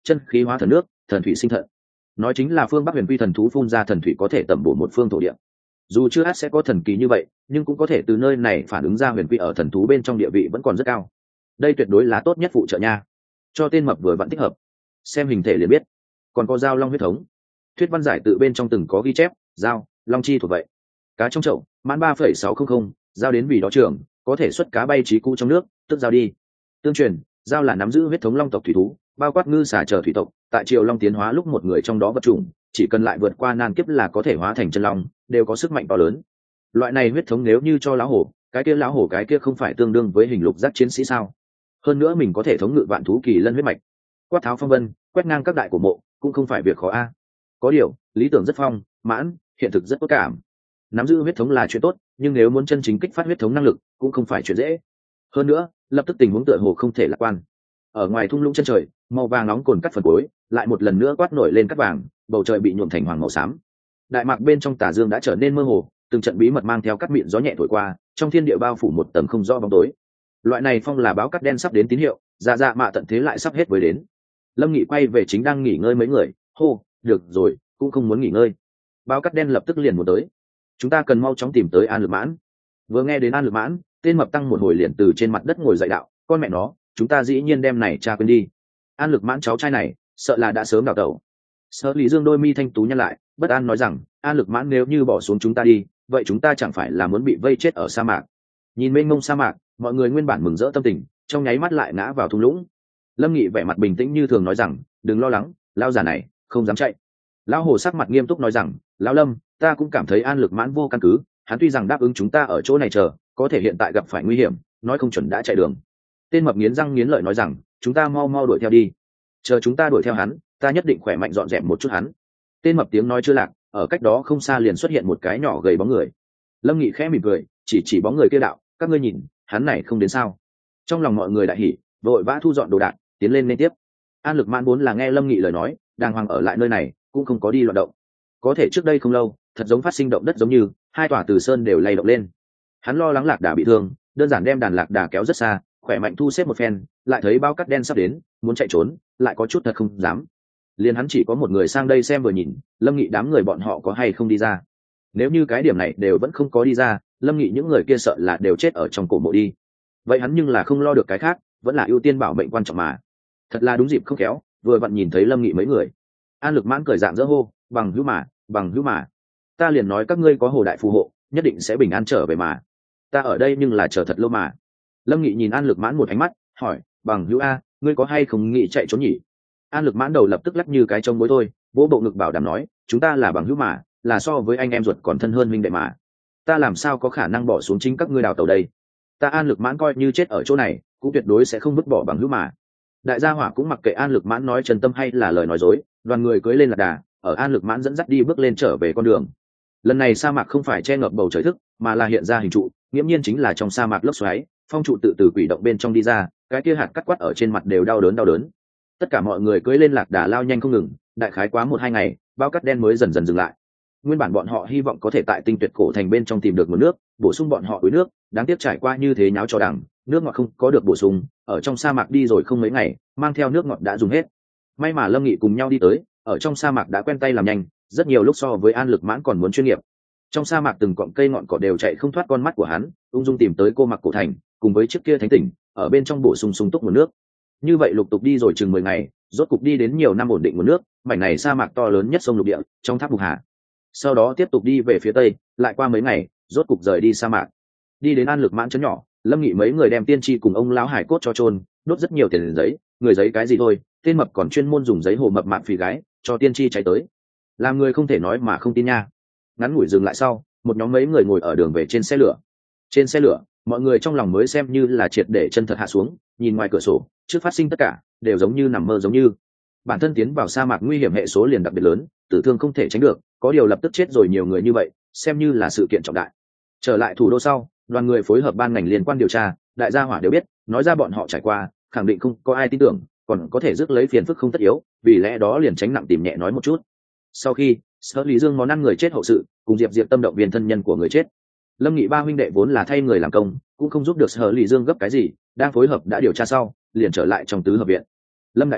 chân khí hóa thần nước, thần thủy sinh thận. Nói chính là phương Bắc huyền quy thần thú phun ra thần thủy có thể tẩm bổ một phương thổ địa. Dù chưa ắt sẽ có thần kỳ như vậy, nhưng cũng có thể từ nơi này phản ứng ra huyền quy ở thần thú bên trong địa vị vẫn còn rất cao. Đây tuyệt đối là tốt nhất phụ trợ nha. Cho tên mập vừa vẫn thích hợp. Xem hình thể liền biết. Còn có dao long huyết thống. Thuyết văn giải tự bên trong từng có ghi chép, dao, long chi thuộc vậy. Cá trong chậu, mãn ba phẩy sáu không không, dao đến vì đó trường, có thể xuất cá bay trí cũ trong nước, tức dao đi. Tương truyền, dao là nắm giữ huyết thống long tộc thủy thú, bao quát ngư xà chờ thủy tộc, tại triều long tiến hóa lúc một người trong đó vật chủng, chỉ cần lại vượt qua nan kiếp là có thể hóa thành chân long, đều có sức mạnh to lớn. Loại này huyết thống nếu như cho lão hổ, cái kia lão hổ cái kia không phải tương đương với hình lục giác chiến sĩ sao? Hơn nữa mình có thể thống ngự vạn thú kỳ lân huyết mạch, quát tháo phong vân, quét ngang các đại cổ mộ, cũng không phải việc khó a. Có điều, lý tưởng rất phong, mãn, hiện thực rất tốt cảm. Nắm giữ huyết thống là chuyện tốt, nhưng nếu muốn chân chính kích phát huyết thống năng lực, cũng không phải chuyện dễ. Hơn nữa, lập tức tình huống tựa hồ không thể lạc quan. Ở ngoài thung lũng chân trời, màu vàng nóng cồn cắt phần cuối, lại một lần nữa quát nổi lên cắt vàng, bầu trời bị nhuộm thành hoàng màu xám. Đại mạc bên trong tà dương đã trở nên mơ hồ, từng trận bí mật mang theo cắt mịn gió nhẹ thổi qua, trong thiên địa bao phủ một tầng không rõ bóng tối. Loại này phong là báo cắt đen sắp đến tín hiệu, dạ dạ mạ tận thế lại sắp hết với đến. Lâm Nghị quay về chính đang nghỉ ngơi mấy người, hô, được rồi, cũng không muốn nghỉ ngơi. Báo cắt đen lập tức liền muốn tới. Chúng ta cần mau chóng tìm tới An Lực Mãn. Vừa nghe đến An Lực Mãn, tên mập tăng một hồi liền từ trên mặt đất ngồi dậy đạo, con mẹ nó, chúng ta dĩ nhiên đem này cha quên đi. An Lực Mãn cháu trai này, sợ là đã sớm đào tẩu. Sở Lý Dương đôi mi thanh tú nhăn lại, bất an nói rằng, An Lực Mãn nếu như bỏ xuống chúng ta đi, vậy chúng ta chẳng phải là muốn bị vây chết ở sa mạc. Nhìn mênh mông sa mạc, mọi người nguyên bản mừng rỡ tâm tình, trong nháy mắt lại ngã vào thung lũng. Lâm Nghị vẻ mặt bình tĩnh như thường nói rằng, đừng lo lắng, lão già này không dám chạy. Lão Hồ sắc mặt nghiêm túc nói rằng, lão Lâm, ta cũng cảm thấy An Lực Mãn vô căn cứ, hắn tuy rằng đáp ứng chúng ta ở chỗ này chờ, có thể hiện tại gặp phải nguy hiểm, nói không chuẩn đã chạy đường. Tên mập nghiến răng nghiến lợi nói rằng, chúng ta mau mau đuổi theo đi, chờ chúng ta đuổi theo hắn, ta nhất định khỏe mạnh dọn dẹp một chút hắn. Tên mập tiếng nói chưa lạc, ở cách đó không xa liền xuất hiện một cái nhỏ gầy bóng người. Lâm Nghị khẽ mỉm cười, chỉ chỉ bóng người kia đạo, các ngươi nhìn, hắn này không đến sao? Trong lòng mọi người đại hỉ, vội vã thu dọn đồ đạc, tiến lên liên tiếp. An Lực Mãn vốn là nghe Lâm Nghị lời nói, đàng hoàng ở lại nơi này, cũng không có đi loạn động. Có thể trước đây không lâu, thật giống phát sinh động đất giống như, hai tòa từ sơn đều lay động lên. Hắn lo lắng lạc đà bị thương, đơn giản đem đàn lạc đà kéo rất xa, khỏe mạnh thu xếp một phen, lại thấy bao cắt đen sắp đến, muốn chạy trốn, lại có chút thật không dám. Liền hắn chỉ có một người sang đây xem vừa nhìn, Lâm Nghị đám người bọn họ có hay không đi ra. Nếu như cái điểm này đều vẫn không có đi ra, Lâm Nghị những người kia sợ là đều chết ở trong cổ mộ đi. Vậy hắn nhưng là không lo được cái khác, vẫn là ưu tiên bảo mệnh quan trọng mà. Thật là đúng dịp không khéo, vừa vặn nhìn thấy Lâm Nghị mấy người. An Lực Mãn cười dạng dỡ hô, bằng hữu mà, bằng hữu mà. Ta liền nói các ngươi có hồ đại phù hộ, nhất định sẽ bình an trở về mà. Ta ở đây nhưng là chờ thật lâu mà. Lâm Nghị nhìn An Lực Mãn một ánh mắt, hỏi, bằng hữu a, ngươi có hay không nghĩ chạy trốn nhỉ? An Lực Mãn đầu lập tức lắc như cái trông bối thôi, vỗ bộ ngực bảo đảm nói, chúng ta là bằng hữu mà, là so với anh em ruột còn thân hơn huynh đệ mà. Ta làm sao có khả năng bỏ xuống chính các ngươi đào tàu đây? Ta An Lực Mãn coi như chết ở chỗ này, cũng tuyệt đối sẽ không vứt bỏ bằng hữu mà. Đại gia hỏa cũng mặc kệ An Lực Mãn nói chân tâm hay là lời nói dối, đoàn người cưỡi lên lạc đà, ở An Lực Mãn dẫn dắt đi bước lên trở về con đường. Lần này sa mạc không phải che ngập bầu trời thức, mà là hiện ra hình trụ, nghiễm nhiên chính là trong sa mạc lốc xoáy, phong trụ tự từ quỷ động bên trong đi ra, cái kia hạt cắt quát ở trên mặt đều đau đớn đau đớn. Tất cả mọi người cưỡi lên lạc đà lao nhanh không ngừng, đại khái quá một hai ngày, bao cắt đen mới dần dần dừng lại. Nguyên bản bọn họ hy vọng có thể tại Tinh Tuyệt cổ thành bên trong tìm được nguồn nước, bổ sung bọn họ uống nước, đáng tiếc trải qua như thế nháo cho đằng, nước ngọt không có được bổ sung, ở trong sa mạc đi rồi không mấy ngày, mang theo nước ngọt đã dùng hết. May mà Lâm Nghị cùng nhau đi tới, ở trong sa mạc đã quen tay làm nhanh, rất nhiều lúc so với An Lực Mãn còn muốn chuyên nghiệp. Trong sa mạc từng cọng cây ngọn cỏ đều chạy không thoát con mắt của hắn, ung dung tìm tới cô mặc cổ thành, cùng với chiếc kia thánh tỉnh, ở bên trong bổ sung sung túc nguồn nước. Như vậy lục tục đi rồi chừng mười ngày, rốt cục đi đến nhiều năm ổn định nguồn nước, mảnh này sa mạc to lớn nhất sông lục địa, trong tháp Bục Hà. Sau đó tiếp tục đi về phía tây, lại qua mấy ngày, rốt cục rời đi sa mạc. Đi đến An Lực Mãn trấn nhỏ, Lâm Nghị mấy người đem tiên tri cùng ông lão hải cốt cho chôn, đốt rất nhiều tiền giấy, người giấy cái gì thôi, tên mập còn chuyên môn dùng giấy hồ mập mạp phì gái, cho tiên tri cháy tới. Làm người không thể nói mà không tin nha. Ngắn ngủi dừng lại sau, một nhóm mấy người ngồi ở đường về trên xe lửa. Trên xe lửa, mọi người trong lòng mới xem như là triệt để chân thật hạ xuống, nhìn ngoài cửa sổ, trước phát sinh tất cả đều giống như nằm mơ giống như. Bản thân tiến vào sa mạc nguy hiểm hệ số liền đặc biệt lớn, tử thương không thể tránh được, có điều lập tức chết rồi nhiều người như vậy, xem như là sự kiện trọng đại. Trở lại thủ đô sau, đoàn người phối hợp ban ngành liên quan điều tra, đại gia hỏa đều biết, nói ra bọn họ trải qua, khẳng định không có ai tin tưởng, còn có thể rước lấy phiền phức không tất yếu, vì lẽ đó liền tránh nặng tìm nhẹ nói một chút. Sau khi Sở Lý Dương món ăn người chết hậu sự, cùng Diệp Diệp tâm động viên thân nhân của người chết, Lâm Nghị ba huynh đệ vốn là thay người làm công, cũng không giúp được Sở Lý Dương gấp cái gì, đang phối hợp đã điều tra sau, liền trở lại trong tứ hợp viện. Lâm đại ca,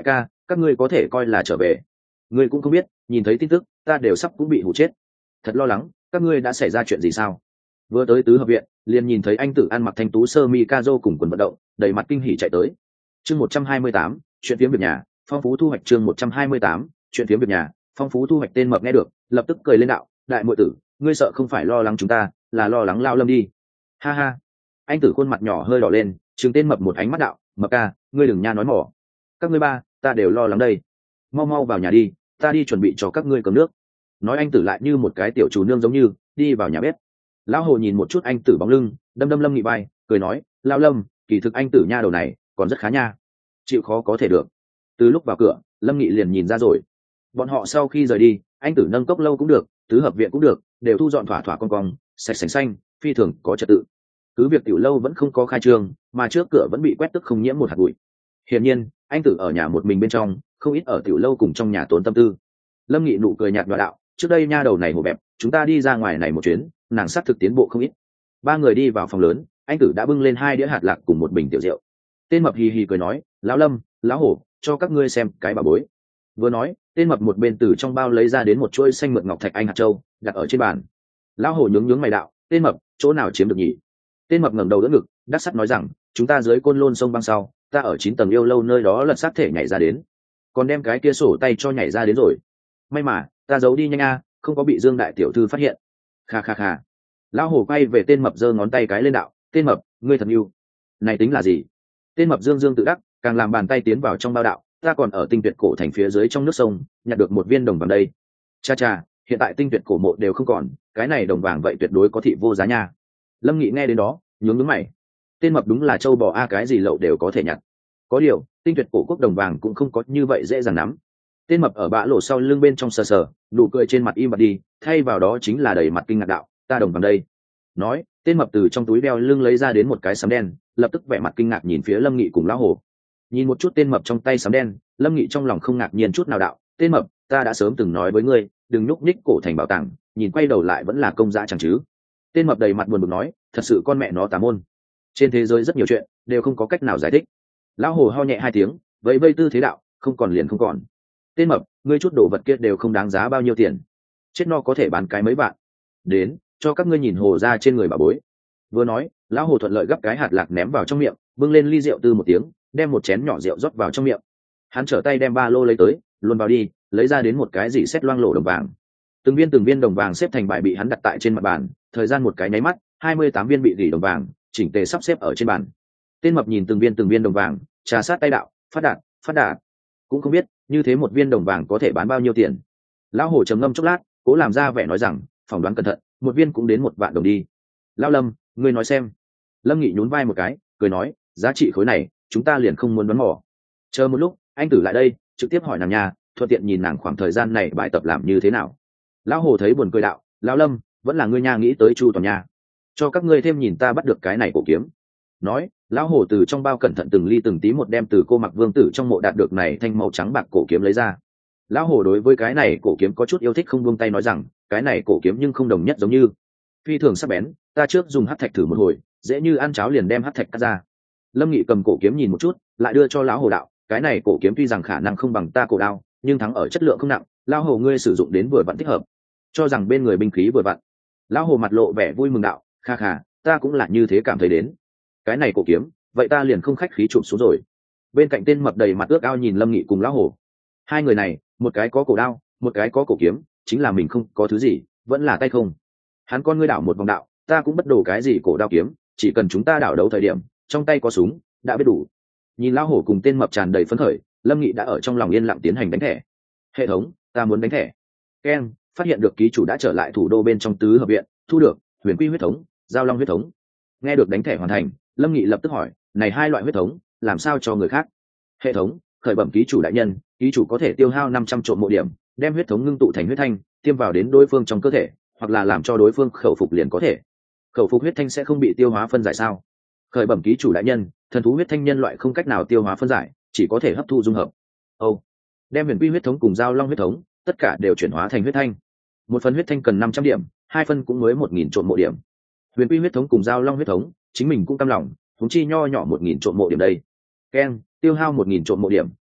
các ngươi có thể coi là trở về. Ngươi cũng không biết, nhìn thấy tin tức ta đều sắp cũng bị hụ chết, thật lo lắng. Các ngươi đã xảy ra chuyện gì sao? Vừa tới tứ hợp viện liền nhìn thấy anh tử ăn mặc thanh tú sơ mi ca rô cùng quần vận động, đầy mặt kinh hỉ chạy tới. Chương một trăm hai mươi tám, chuyện phiếm việc nhà, phong phú thu hoạch. Chương một trăm hai mươi tám, chuyện phiếm việc nhà, phong phú thu hoạch. Tên mập nghe được lập tức cười lên đạo, đại muội tử, ngươi sợ không phải lo lắng chúng ta, là lo lắng Lao Lâm đi. Ha ha. Anh tử khuôn mặt nhỏ hơi đỏ lên, trừng tên mập một ánh mắt đạo, mập ca, ngươi đừng nha nói mỏ. Các ngươi ba, ta đều lo lắng đây. Mau mau vào nhà đi, ta đi chuẩn bị cho các ngươi cơm nước. Nói anh tử lại như một cái tiểu chủ nương giống như đi vào nhà bếp. Lão hồ nhìn một chút anh tử bóng lưng, đâm đâm Lâm Nghị vai, cười nói, Lao Lâm, kỳ thực anh tử nha đầu này còn rất khá nha, chịu khó có thể được. Từ lúc vào cửa Lâm Nghị liền nhìn ra rồi. Bọn họ sau khi rời đi, anh tử nâng cốc lâu cũng được, tứ hợp viện cũng được, đều thu dọn thỏa thỏa con cong, sạch sành xanh, phi thường có trật tự. Cứ việc tiểu lâu vẫn không có khai trương, mà trước cửa vẫn bị quét tức không nhiễm một hạt bụi. Hiển nhiên anh tử ở nhà một mình bên trong, không ít ở tiểu lâu cùng trong nhà tốn tâm tư. Lâm Nghị nụ cười nhạt nhòa đạo, trước đây nha đầu này hồ bẹp, chúng ta đi ra ngoài này một chuyến, nàng xác thực tiến bộ không ít. Ba người đi vào phòng lớn, anh tử đã bưng lên hai đĩa hạt lạc cùng một bình tiểu rượu. Tên mập hì hì cười nói, lão Lâm, lão hổ, cho các ngươi xem cái bà bối. Vừa nói, tên mập một bên từ trong bao lấy ra đến một chuỗi xanh mượt ngọc thạch anh hạt châu, đặt ở trên bàn. Lão hổ nhướng nhướng mày đạo, tên mập, chỗ nào chiếm được nhỉ? Tên mập ngẩng đầu đỡ ngực, đắc sắt nói rằng, chúng ta dưới côn lôn sông băng sau, ta ở chín tầng yêu lâu nơi đó lật sát thể nhảy ra đến, còn đem cái kia sổ tay cho nhảy ra đến rồi. May mà ta giấu đi nhanh a, không có bị Dương đại tiểu thư phát hiện. Kha kha kha. Lão hổ quay về tên mập giơ ngón tay cái lên đạo, tên mập, ngươi thật yêu. Này tính là gì? Tên mập dương dương tự đắc, càng làm bàn tay tiến vào trong bao đạo, ta còn ở tinh tuyệt cổ thành phía dưới trong nước sông nhặt được một viên đồng vàng đây. Cha cha, hiện tại tinh tuyệt cổ mộ đều không còn, cái này đồng vàng vậy tuyệt đối có thị vô giá nha. Lâm Nghị nghe đến đó nhướng nhướng mày. Tên mập đúng là trâu bò a, cái gì lậu đều có thể nhặt. Có điều tinh tuyệt cổ quốc đồng vàng cũng không có như vậy dễ dàng nắm. Tên mập ở bã lỗ sau lưng bên trong sờ sờ, nụ cười trên mặt im bặt đi, thay vào đó chính là đầy mặt kinh ngạc đạo, ta đồng vàng đây. Nói, tên mập từ trong túi đeo lưng lấy ra đến một cái sấm đen, lập tức vẻ mặt kinh ngạc nhìn phía Lâm Nghị cùng lão hồ. Nhìn một chút tên mập trong tay sấm đen, Lâm Nghị trong lòng không ngạc nhiên chút nào đạo, tên mập, ta đã sớm từng nói với ngươi, đừng nhúc nhích cổ thành bảo tàng, nhìn quay đầu lại vẫn là công dã chẳng chứ. Tên mập đầy mặt buồn bực nói, thật sự con mẹ nó tà môn, trên thế giới rất nhiều chuyện đều không có cách nào giải thích. Lão hồ ho nhẹ hai tiếng, vẫy vây tư thế đạo, không còn liền không còn. Tên mập, ngươi chút đồ vật kia đều không đáng giá bao nhiêu tiền, chết no có thể bán cái mấy vạn. Đến, cho các ngươi nhìn hồ ra trên người bà bối. Vừa nói, lão hồ thuận lợi gấp cái hạt lạc ném vào trong miệng, bưng lên ly rượu tư một tiếng, đem một chén nhỏ rượu rót vào trong miệng. Hắn trở tay đem ba lô lấy tới, luôn vào đi, lấy ra đến một cái dỉ xét loang lổ đồng vàng. Từng viên từng viên đồng vàng xếp thành bài bị hắn đặt tại trên mặt bàn, thời gian một cái nháy mắt, hai mươi tám viên bị gỉ đồng vàng chỉnh tề sắp xếp ở trên bàn. Tên mập nhìn từng viên từng viên đồng vàng, trà sát tay đạo, phát đạt, phát đạt. Cũng không biết như thế một viên đồng vàng có thể bán bao nhiêu tiền. Lão hồ trầm ngâm chốc lát, cố làm ra vẻ nói rằng, phỏng đoán cẩn thận, một viên cũng đến một vạn đồng đi. Lão Lâm, ngươi nói xem. Lâm Nghị nhún vai một cái, cười nói, giá trị khối này chúng ta liền không muốn đoán mò. Chờ một lúc, anh tử lại đây, trực tiếp hỏi nàng nhà, thuận tiện nhìn nàng khoảng thời gian này bài tập làm như thế nào. Lão hồ thấy buồn cười đạo, lão Lâm, vẫn là ngươi nha nghĩ tới chu toàn nha, cho các ngươi thêm nhìn ta bắt được cái này cổ kiếm. Nói, lão hồ từ trong bao cẩn thận từng ly từng tí một đem từ cô mặc vương tử trong mộ đạt được này thanh màu trắng bạc cổ kiếm lấy ra. Lão hồ đối với cái này cổ kiếm có chút yêu thích, không buông tay nói rằng, cái này cổ kiếm nhưng không đồng nhất giống như, phi thường sắc bén, ta trước dùng hắc thạch thử một hồi, dễ như ăn cháo liền đem hắc thạch cắt ra. Lâm Nghị cầm cổ kiếm nhìn một chút, lại đưa cho lão hồ đạo, cái này cổ kiếm tuy rằng khả năng không bằng ta cổ đao, nhưng thắng ở chất lượng không nặng, lão hồ ngươi sử dụng đến vừa vặn thích hợp, cho rằng bên người binh khí vừa vặn. Lão hồ mặt lộ vẻ vui mừng đạo, kha kha, ta cũng là như thế cảm thấy đến. Cái này cổ kiếm, vậy ta liền không khách khí chụp xuống rồi. Bên cạnh tên mập đầy mặt ước ao nhìn Lâm Nghị cùng lão hồ. Hai người này, một cái có cổ đao, một cái có cổ kiếm, chính là mình không có thứ gì, vẫn là tay không. Hắn con ngươi đảo một vòng đạo, ta cũng bất đồ cái gì cổ đao kiếm, chỉ cần chúng ta đảo đấu thời điểm trong tay có súng đã biết đủ. Nhìn lão hổ cùng tên mập tràn đầy phấn khởi, Lâm Nghị đã ở trong lòng yên lặng tiến hành đánh thẻ. Hệ thống, ta muốn đánh thẻ. Keng, phát hiện được ký chủ đã trở lại thủ đô bên trong tứ hợp viện, thu được huyền quy huyết thống, giao long huyết thống. Nghe được đánh thẻ hoàn thành, Lâm Nghị lập tức hỏi, này hai loại huyết thống làm sao cho người khác? Hệ thống, khởi bẩm ký chủ đại nhân, ký chủ có thể tiêu hao năm trăm trộm mộ điểm, đem huyết thống ngưng tụ thành huyết thanh, tiêm vào đến đối phương trong cơ thể, hoặc là làm cho đối phương khẩu phục liền có thể. Khẩu phục huyết thanh sẽ không bị tiêu hóa phân giải sao? Khởi bẩm ký chủ đại nhân, thần thú huyết thanh nhân loại không cách nào tiêu hóa phân giải, chỉ có thể hấp thu dung hợp. Âu, đem huyền quy huyết thống cùng giao long huyết thống tất cả đều chuyển hóa thành huyết thanh. Một phần huyết thanh cần năm trăm điểm, hai phần cũng mới một nghìn trộm mộ điểm. Huyền quy huyết thống cùng giao long huyết thống chính mình cũng cam lòng, chúng chi nho nhỏ một nghìn trộm mộ điểm đây. Keng, tiêu hao một nghìn trộm mộ điểm,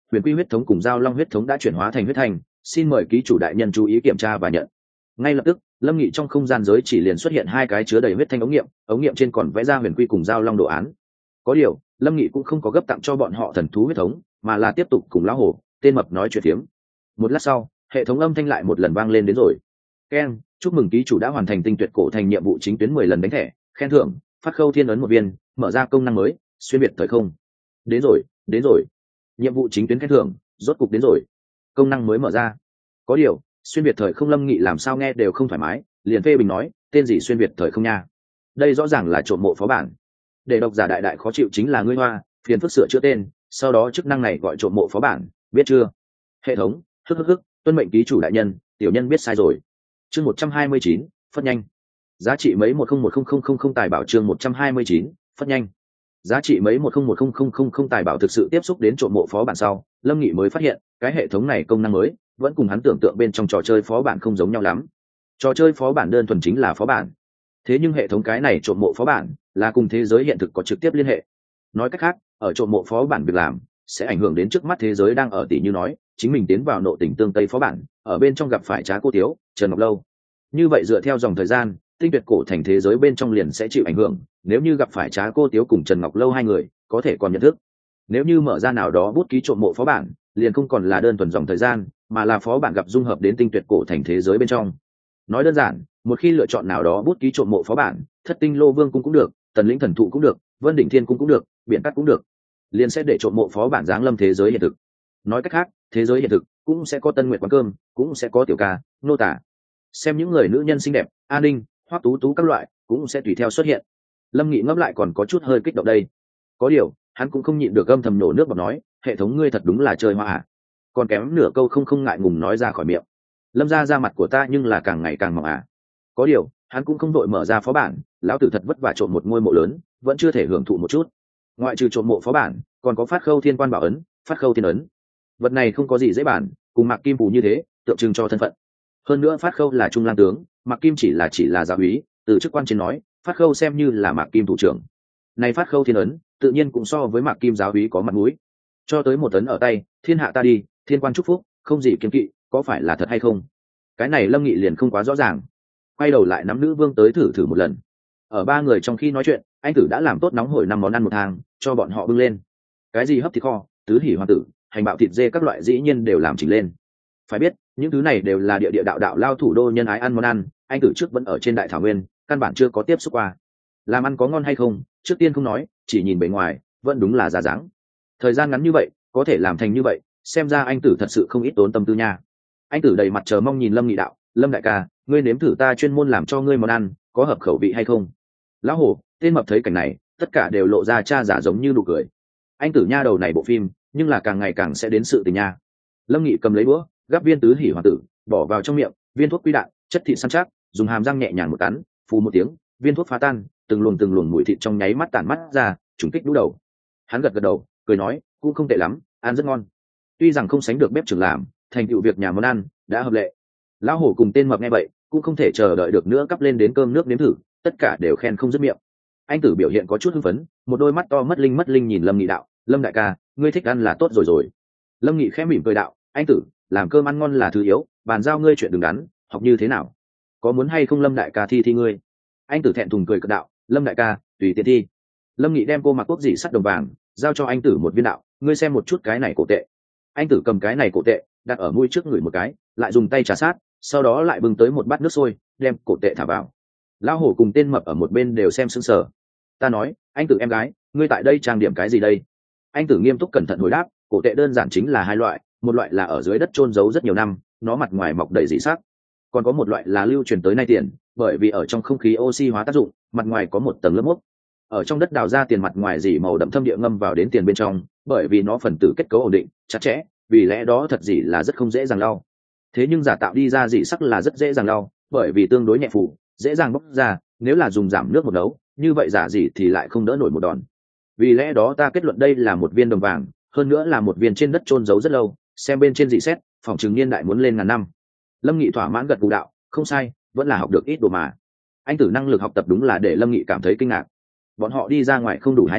huyền quy huyết thống cùng giao long huyết thống đã chuyển hóa thành huyết thanh, xin mời ký chủ đại nhân chú ý kiểm tra và nhận. Ngay lập tức lâm nghị trong không gian giới chỉ liền xuất hiện hai cái chứa đầy huyết thanh ống nghiệm, ống nghiệm trên còn vẽ ra huyền quy cùng giao long đồ án. Có điều lâm nghị cũng không có gấp tặng cho bọn họ thần thú huyết thống, mà là tiếp tục cùng lão hổ tên mập nói chuyện phiếm. Một lát sau hệ thống âm thanh lại một lần vang lên đến rồi. Keng, chúc mừng ký chủ đã hoàn thành tinh tuyệt cổ thành nhiệm vụ chính tuyến mười lần đánh thẻ, khen thưởng phát khâu thiên ấn một viên, mở ra công năng mới xuyên biệt thời không. Đến rồi đến rồi, nhiệm vụ chính tuyến khen thưởng rốt cục đến rồi, công năng mới mở ra. Có điều xuyên biệt thời không lâm nghị làm sao nghe đều không thoải mái, liền phê bình nói tên gì xuyên biệt thời không nha, đây rõ ràng là trộm mộ phó bản. Để độc giả đại đại khó chịu chính là ngươi hoa phiền phức sửa chữa tên, sau đó chức năng này gọi trộm mộ phó bản, biết chưa? Hệ thống hức hức hức, tuân mệnh ký chủ đại nhân, tiểu nhân biết sai rồi. Chương một trăm hai mươi chín, phất nhanh. Giá trị mấy một không một không không không không tài bảo. Chương một trăm hai mươi chín, phất nhanh. Giá trị mấy một không một không không không không tài bảo. Thực sự tiếp xúc đến trộm mộ phó bản sau, lâm nghị mới phát hiện cái hệ thống này công năng mới vẫn cùng hắn tưởng tượng bên trong trò chơi phó bản không giống nhau lắm. Trò chơi phó bản đơn thuần chính là phó bản, thế nhưng hệ thống cái này trộm mộ phó bản là cùng thế giới hiện thực có trực tiếp liên hệ. Nói cách khác, ở trộm mộ phó bản việc làm sẽ ảnh hưởng đến trước mắt thế giới đang ở, tỷ như nói chính mình tiến vào nộ tỉnh tương tây phó bản, ở bên trong gặp phải Trá Cô Tiếu, Trần Ngọc Lâu. Như vậy dựa theo dòng thời gian, tinh tuyệt cổ thành thế giới bên trong liền sẽ chịu ảnh hưởng. Nếu như gặp phải Trá Cô Tiếu cùng Trần Ngọc Lâu hai người, có thể còn nhận thức. Nếu như mở ra nào đó bút ký trộm mộ phó bản, liền không còn là đơn thuần dòng thời gian, mà là phó bản gặp dung hợp đến tinh tuyệt cổ thành thế giới bên trong. Nói đơn giản, một khi lựa chọn nào đó bút ký trộm mộ phó bản, Thất Tinh Lô Vương cung cũng được, Tần Lĩnh Thần Thụ cũng được, Vân Đỉnh Thiên cung cũng được, Biển Cát cũng được, liền sẽ để trộm mộ phó bản giáng lâm thế giới hiện thực. Nói cách khác, thế giới hiện thực cũng sẽ có Tân Nguyệt quán cơm, cũng sẽ có tiểu ca, nô tả, xem những người nữ nhân xinh đẹp, an ninh, hoắc tú tú các loại cũng sẽ tùy theo xuất hiện. Lâm Nghị ngẫm lại còn có chút hơi kích động đây. Có điều hắn cũng không nhịn được âm thầm nổ nước bọt nói, hệ thống ngươi thật đúng là chơi hoa à. Còn kém nửa câu không không ngại ngùng nói ra khỏi miệng. Lâm ra ra mặt của ta nhưng là càng ngày càng mỏng à. Có điều hắn cũng không đội mở ra phó bản, lão tử thật vất vả trộm một ngôi mộ lớn, vẫn chưa thể hưởng thụ một chút. Ngoại trừ trộm mộ phó bản, còn có phát khâu thiên quan bảo ấn, phát khâu thiên ấn. Vật này không có gì dễ bản, cùng Mạc Kim Phù như thế, tượng trưng cho thân phận. Hơn nữa phát khâu là trung lang tướng, Mạc Kim chỉ là chỉ là giáo úy, từ chức quan trên nói, phát khâu xem như là Mạc Kim thủ trưởng. Này phát khâu thiên ấn, tự nhiên cũng so với Mạc Kim giáo úy có mặt mũi. Cho tới một ấn ở tay, thiên hạ ta đi, thiên quan chúc phúc, không gì kiêng kỵ, có phải là thật hay không? Cái này Lâm Nghị liền không quá rõ ràng. Quay đầu lại nắm nữ vương tới thử thử một lần. Ở ba người trong khi nói chuyện, anh tử đã làm tốt nóng hổi năm món ăn một hàng, cho bọn họ bưng lên. Cái gì hấp thịt kho, tứ hỉ hoàng tử, hành bạo thịt dê các loại dĩ nhiên đều làm chỉnh lên. Phải biết, những thứ này đều là địa địa đạo đạo lao thủ đô nhân ái ăn món ăn, anh tử trước vẫn ở trên đại thảo nguyên, căn bản chưa có tiếp xúc qua. Làm ăn có ngon hay không, trước tiên không nói, chỉ nhìn bề ngoài, vẫn đúng là giá dáng. Thời gian ngắn như vậy, có thể làm thành như vậy, xem ra anh tử thật sự không ít tốn tâm tư nha. Anh tử đầy mặt chờ mong nhìn Lâm Nghị đạo, Lâm đại ca, ngươi nếm thử ta chuyên môn làm cho ngươi món ăn, có hợp khẩu vị hay không? Lão hổ, tên mập thấy cảnh này, tất cả đều lộ ra cha giả giống như nụ cười. Anh tử nha đầu này bộ phim, nhưng là càng ngày càng sẽ đến sự tình nha. Lâm Nghị cầm lấy đũa, gắp viên tứ hỉ hoàng tử, bỏ vào trong miệng, viên thuốc quy đạn, chất thịt săn chắc, dùng hàm răng nhẹ nhàng một cắn, phù một tiếng, viên thuốc phá tan, từng luồng từng luồng mùi thịt trong nháy mắt tản mắt ra, trùng kích đũ đầu. Hắn gật gật đầu, cười nói, cũng không tệ lắm, ăn rất ngon. Tuy rằng không sánh được bếp trưởng làm, thành tựu việc nhà món ăn đã hợp lệ. Lão hổ cùng tên mập nghe vậy, cũng không thể chờ đợi được nữa cắp lên đến cơm nước nếm thử, tất cả đều khen không dứt miệng. Anh tử biểu hiện có chút hưng phấn, một đôi mắt to mất linh mất linh nhìn Lâm Nghị đạo, Lâm đại ca, ngươi thích ăn là tốt rồi rồi. Lâm Nghị khẽ mỉm cười đạo, anh tử, làm cơm ăn ngon là thứ yếu, bàn giao ngươi chuyện đừng đắn, học như thế nào? Có muốn hay không Lâm đại ca thi thi ngươi? Anh tử thẹn thùng cười cợt đạo, Lâm đại ca, tùy tiện thi. Lâm Nghị đem cô mặc quốc dị sắt đồng vàng, giao cho anh tử một viên đạo, ngươi xem một chút cái này cổ tệ. Anh tử cầm cái này cổ tệ, đặt ở mũi trước người một cái, lại dùng tay trà sát, sau đó lại bưng tới một bát nước sôi, đem cổ tệ thả vào. Lão hổ cùng tên mập ở một bên đều xem sững sờ. Ta nói, anh tử em gái, ngươi tại đây trang điểm cái gì đây? Anh tử nghiêm túc cẩn thận hồi đáp, cổ tệ đơn giản chính là hai loại, một loại là ở dưới đất chôn giấu rất nhiều năm, nó mặt ngoài mọc đầy dị sắc, còn có một loại là lưu truyền tới nay tiền, bởi vì ở trong không khí oxy hóa tác dụng, mặt ngoài có một tầng lớp mốc. Ở trong đất đào ra tiền mặt ngoài dỉ màu đậm thâm địa ngâm vào đến tiền bên trong, bởi vì nó phần tử kết cấu ổn định, chặt chẽ, vì lẽ đó thật dỉ là rất không dễ dàng lau. Thế nhưng giả tạo đi ra dị sắc là rất dễ dàng lau, bởi vì tương đối nhẹ phủ, dễ dàng bốc ra, nếu là dùng giảm nước một nấu, như vậy giả dị thì lại không đỡ nổi một đòn. Vì lẽ đó ta kết luận đây là một viên đồng vàng, hơn nữa là một viên trên đất chôn giấu rất lâu, xem bên trên dị xét, phòng trường niên đại muốn lên ngàn năm. Lâm Nghị thỏa mãn gật gù đạo, không sai, vẫn là học được ít đồ mà. Anh tử năng lực học tập đúng là để Lâm Nghị cảm thấy kinh ngạc. Bọn họ đi ra ngoài không đủ hai tháng,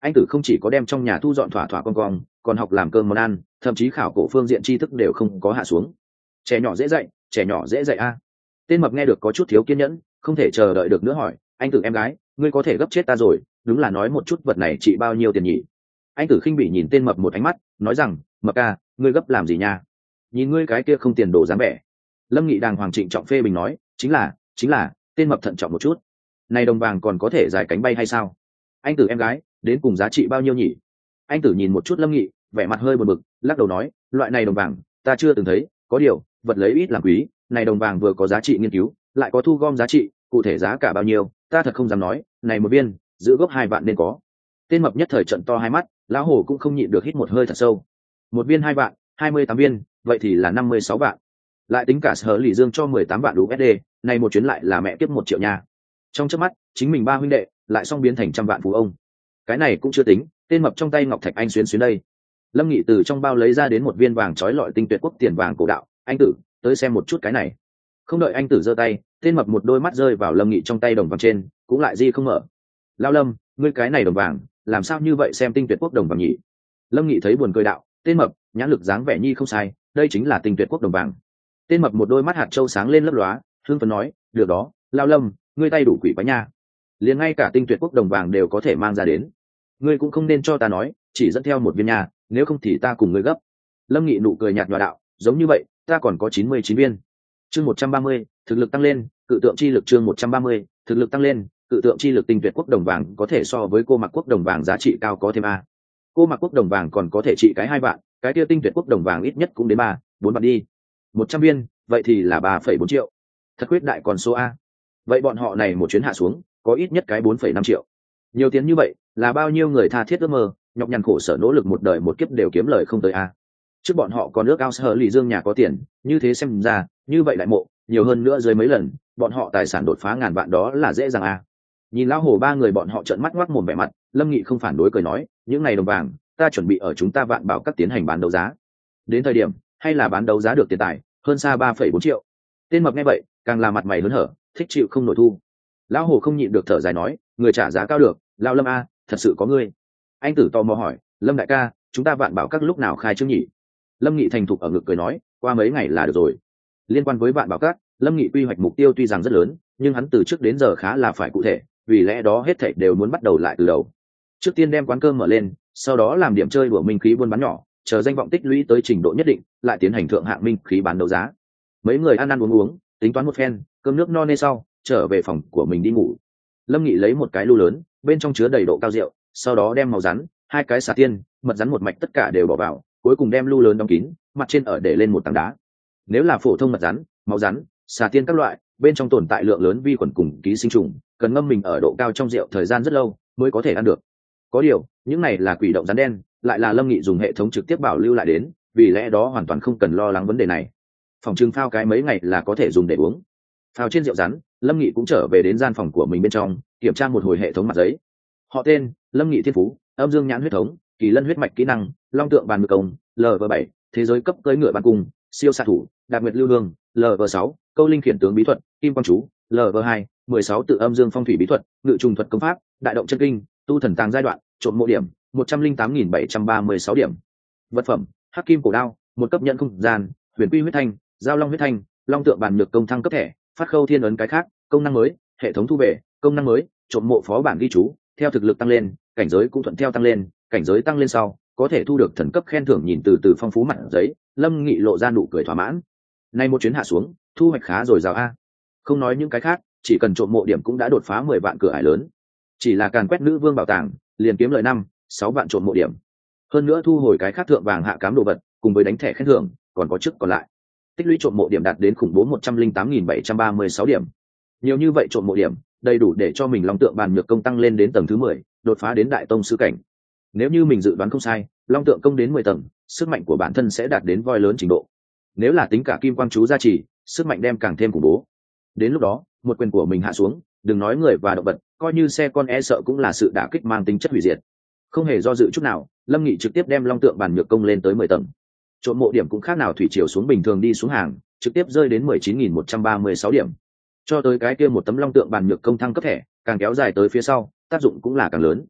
Anh Tử không chỉ có đem trong nhà thu dọn thỏa thỏa con cong, còn học làm cơm món ăn, thậm chí khảo cổ phương diện tri thức đều không có hạ xuống. Trẻ nhỏ dễ dạy, trẻ nhỏ dễ dạy a. Tên mập nghe được có chút thiếu kiên nhẫn, không thể chờ đợi được nữa hỏi, anh Tử em gái, ngươi có thể gấp chết ta rồi, đúng là nói một chút vật này trị bao nhiêu tiền nhỉ? Anh Tử khinh bỉ nhìn tên mập một ánh mắt, nói rằng, mập ca, ngươi gấp làm gì nha? Nhìn ngươi cái kia không tiền đồ dáng vẻ. Lâm Nghị đàng hoàng trịnh trọng phê bình nói, chính là, chính là, tên mập thận trọng một chút. Này đồng vàng còn có thể dài cánh bay hay sao? Anh Tử em gái, đến cùng giá trị bao nhiêu nhỉ? Anh Tử nhìn một chút Lâm Nghị, vẻ mặt hơi buồn bực, lắc đầu nói, loại này đồng vàng, ta chưa từng thấy, có điều, vật lấy ít làm quý, này đồng vàng vừa có giá trị nghiên cứu, lại có thu gom giá trị, cụ thể giá cả bao nhiêu, ta thật không dám nói, này một viên, giữ gốc hai vạn nên có. Tên mập nhất thời trận to hai mắt, lão hổ cũng không nhịn được hít một hơi thật sâu. Một viên hai vạn, hai mươi tám viên, vậy thì là năm mươi sáu vạn. Lại tính cả Sở Lỷ Dương cho mười tám vạn u ét đê, này một chuyến lại là mẹ kiếp một triệu nha. Trong chớp mắt, chính mình ba huynh đệ lại xong biến thành trăm vạn phú ông. Cái này cũng chưa tính, tên mập trong tay ngọc thạch anh xuyến xuyến đây. Lâm Nghị từ trong bao lấy ra đến một viên vàng trói lọi tinh tuyệt quốc tiền vàng cổ đạo, anh Tử, tới xem một chút cái này. Không đợi anh Tử giơ tay, tên mập một đôi mắt rơi vào Lâm Nghị trong tay đồng vàng trên, cũng lại di không mở. Lao Lâm, ngươi cái này đồng vàng, làm sao như vậy xem tinh tuyệt quốc đồng vàng nhỉ? Lâm Nghị thấy buồn cười đạo, tên mập, nhãn lực dáng vẻ nhi không sai, đây chính là tinh tuyệt quốc đồng vàng. Tên mập một đôi mắt hạt châu sáng lên lấp lóa, hưng phấn nói, được đó, Lao Lâm, ngươi tay đủ quỷ quái nha, liền ngay cả tinh tuyệt quốc đồng vàng đều có thể mang ra đến. Ngươi cũng không nên cho ta nói, chỉ dẫn theo một viên nha, nếu không thì ta cùng ngươi gấp. Lâm Nghị nụ cười nhạt nhòa đạo, giống như vậy, ta còn có chín mươi chín viên. Chương một trăm ba mươi, thực lực tăng lên, cự tượng chi lực chương một trăm ba mươi, thực lực tăng lên, cự tượng chi lực tinh tuyệt quốc đồng vàng có thể so với cô mặc quốc đồng vàng giá trị cao có thêm a. Cô mặc quốc đồng vàng còn có thể trị cái hai vạn, cái kia tinh tuyệt quốc đồng vàng ít nhất cũng đến ba, bốn vạn đi. Một trăm viên, vậy thì là ba phẩy bốn triệu. Thật quyết đại còn số a. Vậy bọn họ này một chuyến hạ xuống, có ít nhất cái bốn phẩy năm triệu. Nhiều tiền như vậy, là bao nhiêu người tha thiết ước mơ, nhọc nhằn khổ sở nỗ lực một đời một kiếp đều kiếm lời không tới a. Trước bọn họ còn ước ao Sở Lỷ Dương nhà có tiền, như thế xem ra, như vậy đại mộ, nhiều hơn nữa dưới mấy lần, bọn họ tài sản đột phá ngàn vạn đó là dễ dàng a. Nhìn lão hồ ba người bọn họ trợn mắt ngoác mồm vẻ mặt, Lâm Nghị không phản đối cười nói, những ngày đồng vàng, ta chuẩn bị ở chúng ta vạn bảo các tiến hành bán đấu giá. Đến thời điểm, hay là bán đấu giá được tiền tài, hơn xa ba phẩy bốn triệu. Tên mập nghe vậy, càng là mặt mày hớn hở, thích chịu không nổi thu. Lão hồ không nhịn được thở dài nói, người trả giá cao được, lão Lâm a, thật sự có ngươi. Anh Tử tò mò hỏi, Lâm đại ca, chúng ta vạn bảo các lúc nào khai trương nhỉ? Lâm Nghị thành thục ở ngực cười nói, qua mấy ngày là được rồi. Liên quan với vạn bảo các, Lâm Nghị quy hoạch mục tiêu tuy rằng rất lớn, nhưng hắn từ trước đến giờ khá là phải cụ thể, vì lẽ đó hết thảy đều muốn bắt đầu lại từ đầu. Trước tiên đem quán cơm mở lên, sau đó làm điểm chơi đùa minh khí buôn bán nhỏ, chờ danh vọng tích lũy tới trình độ nhất định, lại tiến hành thượng hạng minh khí bán đấu giá. Mấy người ăn ăn uống uống, tính toán một phen, cơm nước no nê sau, trở về phòng của mình đi ngủ. Lâm Nghị lấy một cái lu lớn, bên trong chứa đầy độ cao rượu, sau đó đem màu rắn, hai cái xà tiên, mật rắn một mạch tất cả đều bỏ vào, cuối cùng đem lu lớn đóng kín, mặt trên ở để lên một tảng đá. Nếu là phổ thông mật rắn, máu rắn, xà tiên các loại, bên trong tồn tại lượng lớn vi khuẩn cùng ký sinh trùng, cần ngâm mình ở độ cao trong rượu thời gian rất lâu mới có thể ăn được. Có điều, những này là quỷ động rắn đen, lại là Lâm Nghị dùng hệ thống trực tiếp bảo lưu lại đến, vì lẽ đó hoàn toàn không cần lo lắng vấn đề này. Phòng trưng phao cái mấy ngày là có thể dùng để uống. Phao trên rượu rắn, Lâm Nghị cũng trở về đến gian phòng của mình bên trong, kiểm tra một hồi hệ thống mặt giấy. Họ tên: Lâm Nghị Thiên Phú, âm dương nhãn huyết thống, kỳ lân huyết mạch kỹ năng, long tượng bàn ngự công, L V bảy, thế giới cấp cưỡi ngựa ban cung, siêu xạ thủ, đạt nguyệt lưu hương, L V sáu, câu linh khiển tướng bí thuật, kim quang chú, L V hai, mười sáu tự âm dương phong thủy bí thuật, ngự trùng thuật công pháp, đại động chân kinh, tu thần tàng giai đoạn, trộm mộ điểm, một trăm linh tám nghìn bảy trăm ba mươi sáu điểm. Vật phẩm: hắc kim cổ đao, một cấp nhận không gian, huyền quy huyết thanh, giao long huyết thanh, long tượng bàn nhược công thăng cấp thẻ, phát khâu thiên ấn cái khác, công năng mới, hệ thống thu về, công năng mới, trộm mộ phó bản ghi chú, theo thực lực tăng lên, cảnh giới cũng thuận theo tăng lên, cảnh giới tăng lên sau, có thể thu được thần cấp khen thưởng. Nhìn từ từ phong phú mặt giấy, Lâm Nghị lộ ra nụ cười thỏa mãn. Nay một chuyến hạ xuống, thu hoạch khá rồi rào a. Không nói những cái khác, chỉ cần trộm mộ điểm cũng đã đột phá mười vạn cửa ải lớn. Chỉ là càn quét nữ vương bảo tàng, liền kiếm lời năm, sáu vạn trộm mộ điểm. Hơn nữa thu hồi cái khác thượng vàng hạ cám đồ vật, cùng với đánh thẻ khen thưởng, còn có chức còn lại. Tích lũy trộm mộ điểm đạt đến khủng bố một trăm linh tám nghìn bảy trăm ba mươi sáu điểm. Nhiều như vậy trộm mộ điểm, đầy đủ để cho mình long tượng bàn nhược công tăng lên đến tầng thứ mười, đột phá đến đại tông sư cảnh. Nếu như mình dự đoán không sai, long tượng công đến mười tầng, sức mạnh của bản thân sẽ đạt đến voi lớn trình độ. Nếu là tính cả kim quang chú gia trì, sức mạnh đem càng thêm khủng bố. Đến lúc đó, một quyền của mình hạ xuống, đừng nói người và động vật, coi như xe con e sợ cũng là sự đả kích mang tính chất hủy diệt. Không hề do dự chút nào, Lâm Nghị trực tiếp đem long tượng bàn nhược công lên tới mười tầng. Trộm mộ điểm cũng khác nào thủy triều xuống bình thường đi xuống hàng, trực tiếp rơi đến mười chín nghìn một trăm ba mươi sáu điểm. Cho tới cái kia một tấm long tượng bàn nhược công thăng cấp thẻ, càng kéo dài tới phía sau, tác dụng cũng là càng lớn.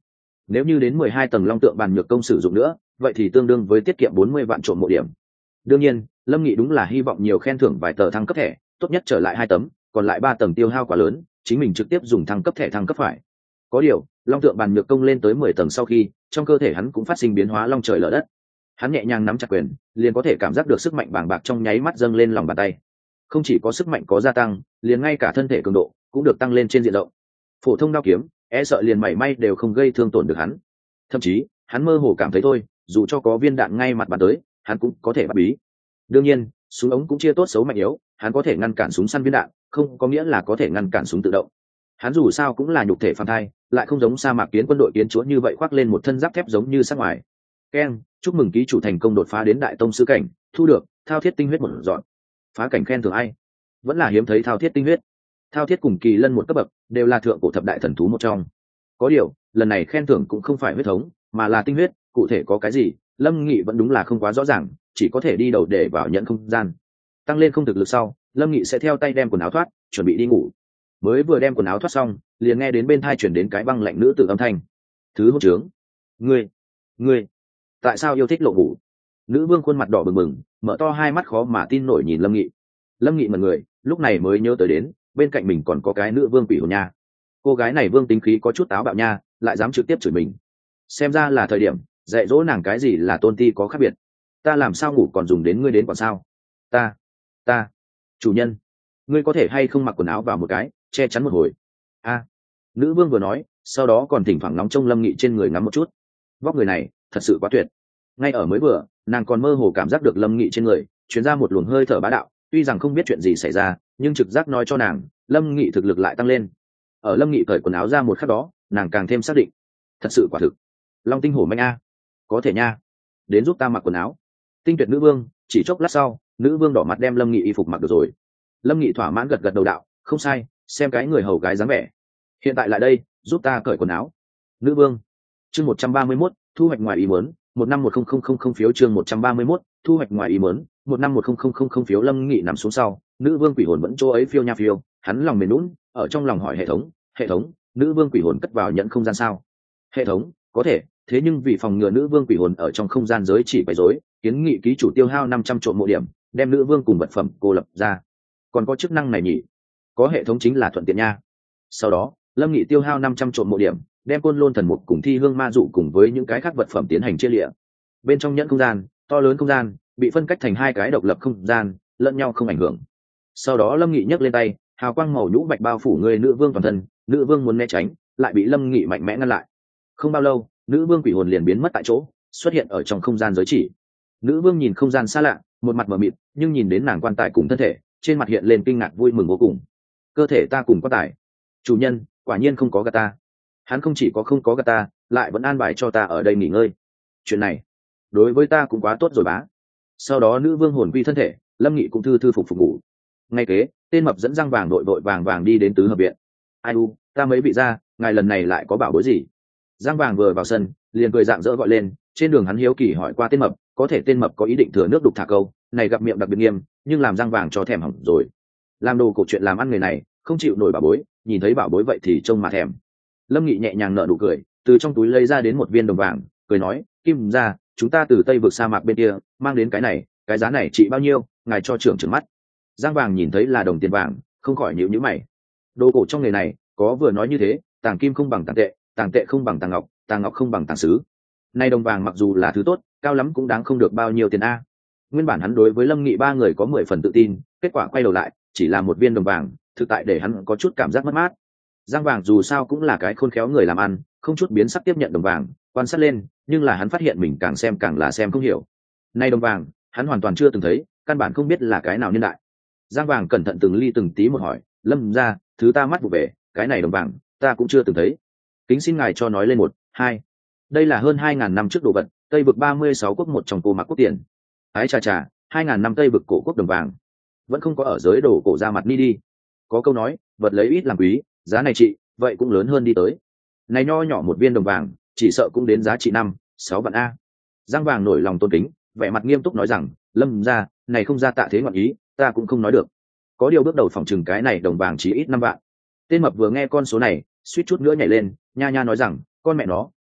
Nếu như đến mười hai tầng long tượng bàn nhược công sử dụng nữa vậy thì tương đương với tiết kiệm bốn mươi vạn trộm mộ điểm. Đương nhiên Lâm Nghị đúng là hy vọng nhiều khen thưởng vài tờ thăng cấp thẻ, tốt nhất trở lại hai tấm, còn lại ba tầng tiêu hao quá lớn, chính mình trực tiếp dùng thăng cấp thẻ thăng cấp phải. Có điều long tượng bàn nhược công lên tới mười tầng sau khi trong cơ thể hắn cũng phát sinh biến hóa long trời lở đất. Hắn nhẹ nhàng nắm chặt quyền liền có thể cảm giác được sức mạnh bàng bạc trong nháy mắt dâng lên lòng bàn tay. Không chỉ có sức mạnh có gia tăng, liền ngay cả thân thể cường độ cũng được tăng lên trên diện rộng. Phổ thông đao kiếm e sợ liền mảy may đều không gây thương tổn được hắn. Thậm chí hắn mơ hồ cảm thấy thôi, dù cho có viên đạn ngay mặt bắn tới hắn cũng có thể bắt bí. Đương nhiên súng ống cũng chia tốt xấu mạnh yếu, hắn có thể ngăn cản súng săn viên đạn không có nghĩa là có thể ngăn cản súng tự động. Hắn dù sao cũng là nhục thể phàm thai, lại không giống sa mạc kiến quân đội kiến chúa như vậy khoác lên một thân giáp thép giống như sắc ngoài. Keng, chúc mừng ký chủ thành công đột phá đến đại tông sư cảnh, thu được thao thiết tinh huyết một dọn. Phá cảnh khen thưởng ai? Vẫn là hiếm thấy thao thiết tinh huyết. Thao thiết cùng kỳ lân một cấp bậc, đều là thượng cổ thập đại thần thú một trong. Có điều lần này khen thưởng cũng không phải huyết thống mà là tinh huyết, cụ thể có cái gì Lâm Nghị vẫn đúng là không quá rõ ràng, chỉ có thể đi đầu để vào nhận không gian. Tăng lên không thực lực sau, Lâm Nghị sẽ theo tay đem quần áo thoát, chuẩn bị đi ngủ. Mới vừa đem quần áo thoát xong liền nghe đến bên thai chuyển đến cái băng lạnh nữ tử âm thanh. Thứ hỗn trướng, ngươi ngươi tại sao yêu thích lộ ngủ? Nữ vương khuôn mặt đỏ bừng bừng, mở to hai mắt khó mà tin nổi nhìn Lâm Nghị. Lâm Nghị mật người lúc này mới nhớ tới đến bên cạnh mình còn có cái nữ vương quỷ hồn nha. Cô gái này vương tính khí có chút táo bạo nha, lại dám trực tiếp chửi mình. Xem ra là thời điểm dạy dỗ nàng cái gì là tôn ti có khác biệt. Ta làm sao ngủ còn dùng đến ngươi đến còn sao? Ta ta chủ nhân, ngươi có thể hay không mặc quần áo vào một cái che chắn một hồi? A, nữ vương vừa nói sau đó còn thỉnh thoảng nóng trông Lâm Nghị trên người ngắm một chút. Vóc người này thật sự quá tuyệt. Ngay ở mới vừa nàng còn mơ hồ cảm giác được Lâm Nghị trên người truyền ra một luồng hơi thở bá đạo, tuy rằng không biết chuyện gì xảy ra nhưng trực giác nói cho nàng Lâm Nghị thực lực lại tăng lên. Ở Lâm Nghị cởi quần áo ra một khắc đó nàng càng thêm xác định, thật sự quả thực long tinh hổ manh a. Có thể nha, đến giúp ta mặc quần áo. Tinh tuyệt nữ vương. Chỉ chốc lát sau nữ vương đỏ mặt đem Lâm Nghị y phục mặc được rồi. Lâm Nghị thỏa mãn gật gật đầu đạo, không sai, xem cái người hầu gái dáng vẻ. Hiện tại lại đây giúp ta cởi quần áo. Nữ vương. Chương một trăm ba mươi mốt, thu hoạch ngoài ý muốn, một năm một không không không không phiếu. Chương một trăm ba mươi mốt, thu hoạch ngoài ý muốn, một năm một không không không không phiếu. Lâm Nghị nằm xuống sau, nữ vương quỷ hồn vẫn chỗ ấy phiêu nha phiêu, hắn lòng mềm nhũn, ở trong lòng hỏi hệ thống, hệ thống, nữ vương quỷ hồn cất vào nhận không gian sao? Hệ thống, có thể, thế nhưng vì phòng ngừa nữ vương quỷ hồn ở trong không gian giới chỉ bày rối, kiến nghị ký chủ tiêu hao năm trăm trộm mộ điểm, đem nữ vương cùng vật phẩm cô lập ra. Còn có chức năng này nhỉ? Có hệ thống chính là thuận tiện nha. Sau đó Lâm Nghị tiêu hao năm trăm trộm mộ điểm, đem côn lôn thần mục cùng thi hương ma dụ cùng với những cái khác vật phẩm tiến hành chia lịa. Bên trong nhẫn không gian, to lớn không gian bị phân cách thành hai cái độc lập không gian, lẫn nhau không ảnh hưởng. Sau đó Lâm Nghị nhấc lên tay, hào quang màu nhũ bạch bao phủ người nữ vương toàn thân. Nữ vương muốn né tránh lại bị Lâm Nghị mạnh mẽ ngăn lại. Không bao lâu nữ vương quỷ hồn liền biến mất tại chỗ, xuất hiện ở trong không gian giới chỉ. Nữ vương nhìn không gian xa lạ, một mặt mờ mịt, nhưng nhìn đến nàng quan tài cùng thân thể, trên mặt hiện lên kinh ngạc vui mừng vô cùng. Cơ thể ta cùng quan tài, chủ nhân quả nhiên không có gạt ta. Hắn không chỉ có không có gạt ta, lại vẫn an bài cho ta ở đây nghỉ ngơi. Chuyện này đối với ta cũng quá tốt rồi bá. Sau đó nữ vương hồn quy thân thể, Lâm Nghị cũng thư thư phục phục ngủ. Ngay kế tên mập dẫn răng vàng đội đội vàng vàng đi đến tứ hợp viện. Ai u, ta mấy vị ra, ngài lần này lại có bảo bối gì? Giang vàng vừa vào sân liền cười rạng rỡ gọi lên. Trên đường hắn hiếu kỳ hỏi qua tên mập, có thể tên mập có ý định thừa nước đục thả câu, này gặp miệng đặc biệt nghiêm, nhưng làm Giang vàng cho thèm hỏng rồi. Làm đồ cổ chuyện làm ăn người này không chịu nổi bảo bối, nhìn thấy bảo bối vậy thì trông mà thèm. Lâm Nghị nhẹ nhàng nở nụ cười, từ trong túi lấy ra đến một viên đồng vàng, cười nói, Kim ra, chúng ta từ Tây vực sa mạc bên kia mang đến cái này, cái giá này trị bao nhiêu, ngài cho trưởng trừng mắt. Giang vàng nhìn thấy là đồng tiền vàng, không khỏi nhíu nhíu mày. Đồ cổ trong nghề này có vừa nói như thế, tàng kim không bằng tàng tệ, tàng tệ không bằng tàng ngọc, tàng ngọc không bằng tàng sứ. Nay đồng vàng mặc dù là thứ tốt, cao lắm cũng đáng không được bao nhiêu tiền a. Nguyên bản hắn đối với Lâm Nghị ba người có mười phần tự tin, kết quả quay đầu lại chỉ là một viên đồng vàng, thực tại để hắn có chút cảm giác mất mát. Giang vàng dù sao cũng là cái khôn khéo người làm ăn, không chút biến sắc tiếp nhận đồng vàng, quan sát lên, nhưng là hắn phát hiện mình càng xem càng là xem không hiểu. Nay đồng vàng hắn hoàn toàn chưa từng thấy, căn bản không biết là cái nào niên đại. Giang vàng cẩn thận từng ly từng tí một hỏi, Lâm ra, thứ ta mắt vụ về, cái này đồng vàng ta cũng chưa từng thấy, kính xin ngài cho nói lên một hai. Đây là hơn hai ngàn năm trước đồ vật, Tây vực ba mươi sáu quốc một trong cô mặc quốc tiền. Ái chà chà, hai ngàn năm Tây vực cổ quốc đồng vàng vẫn không có ở giới đồ cổ ra mặt ni đi. Có câu nói vật lấy ít làm quý, giá này chị vậy cũng lớn hơn đi tới. Này nho nhỏ một viên đồng vàng chỉ sợ cũng đến giá trị năm sáu vạn a. Giang vàng nổi lòng tôn kính, vẻ mặt nghiêm túc nói rằng, Lâm ra, này không ra tạ thế ngoạn ý, ta cũng không nói được. Có điều bước đầu phỏng chừng cái này đồng vàng chỉ ít năm vạn. Tên mập vừa nghe con số này suýt chút nữa nhảy lên, nha nha nói rằng, con mẹ nó,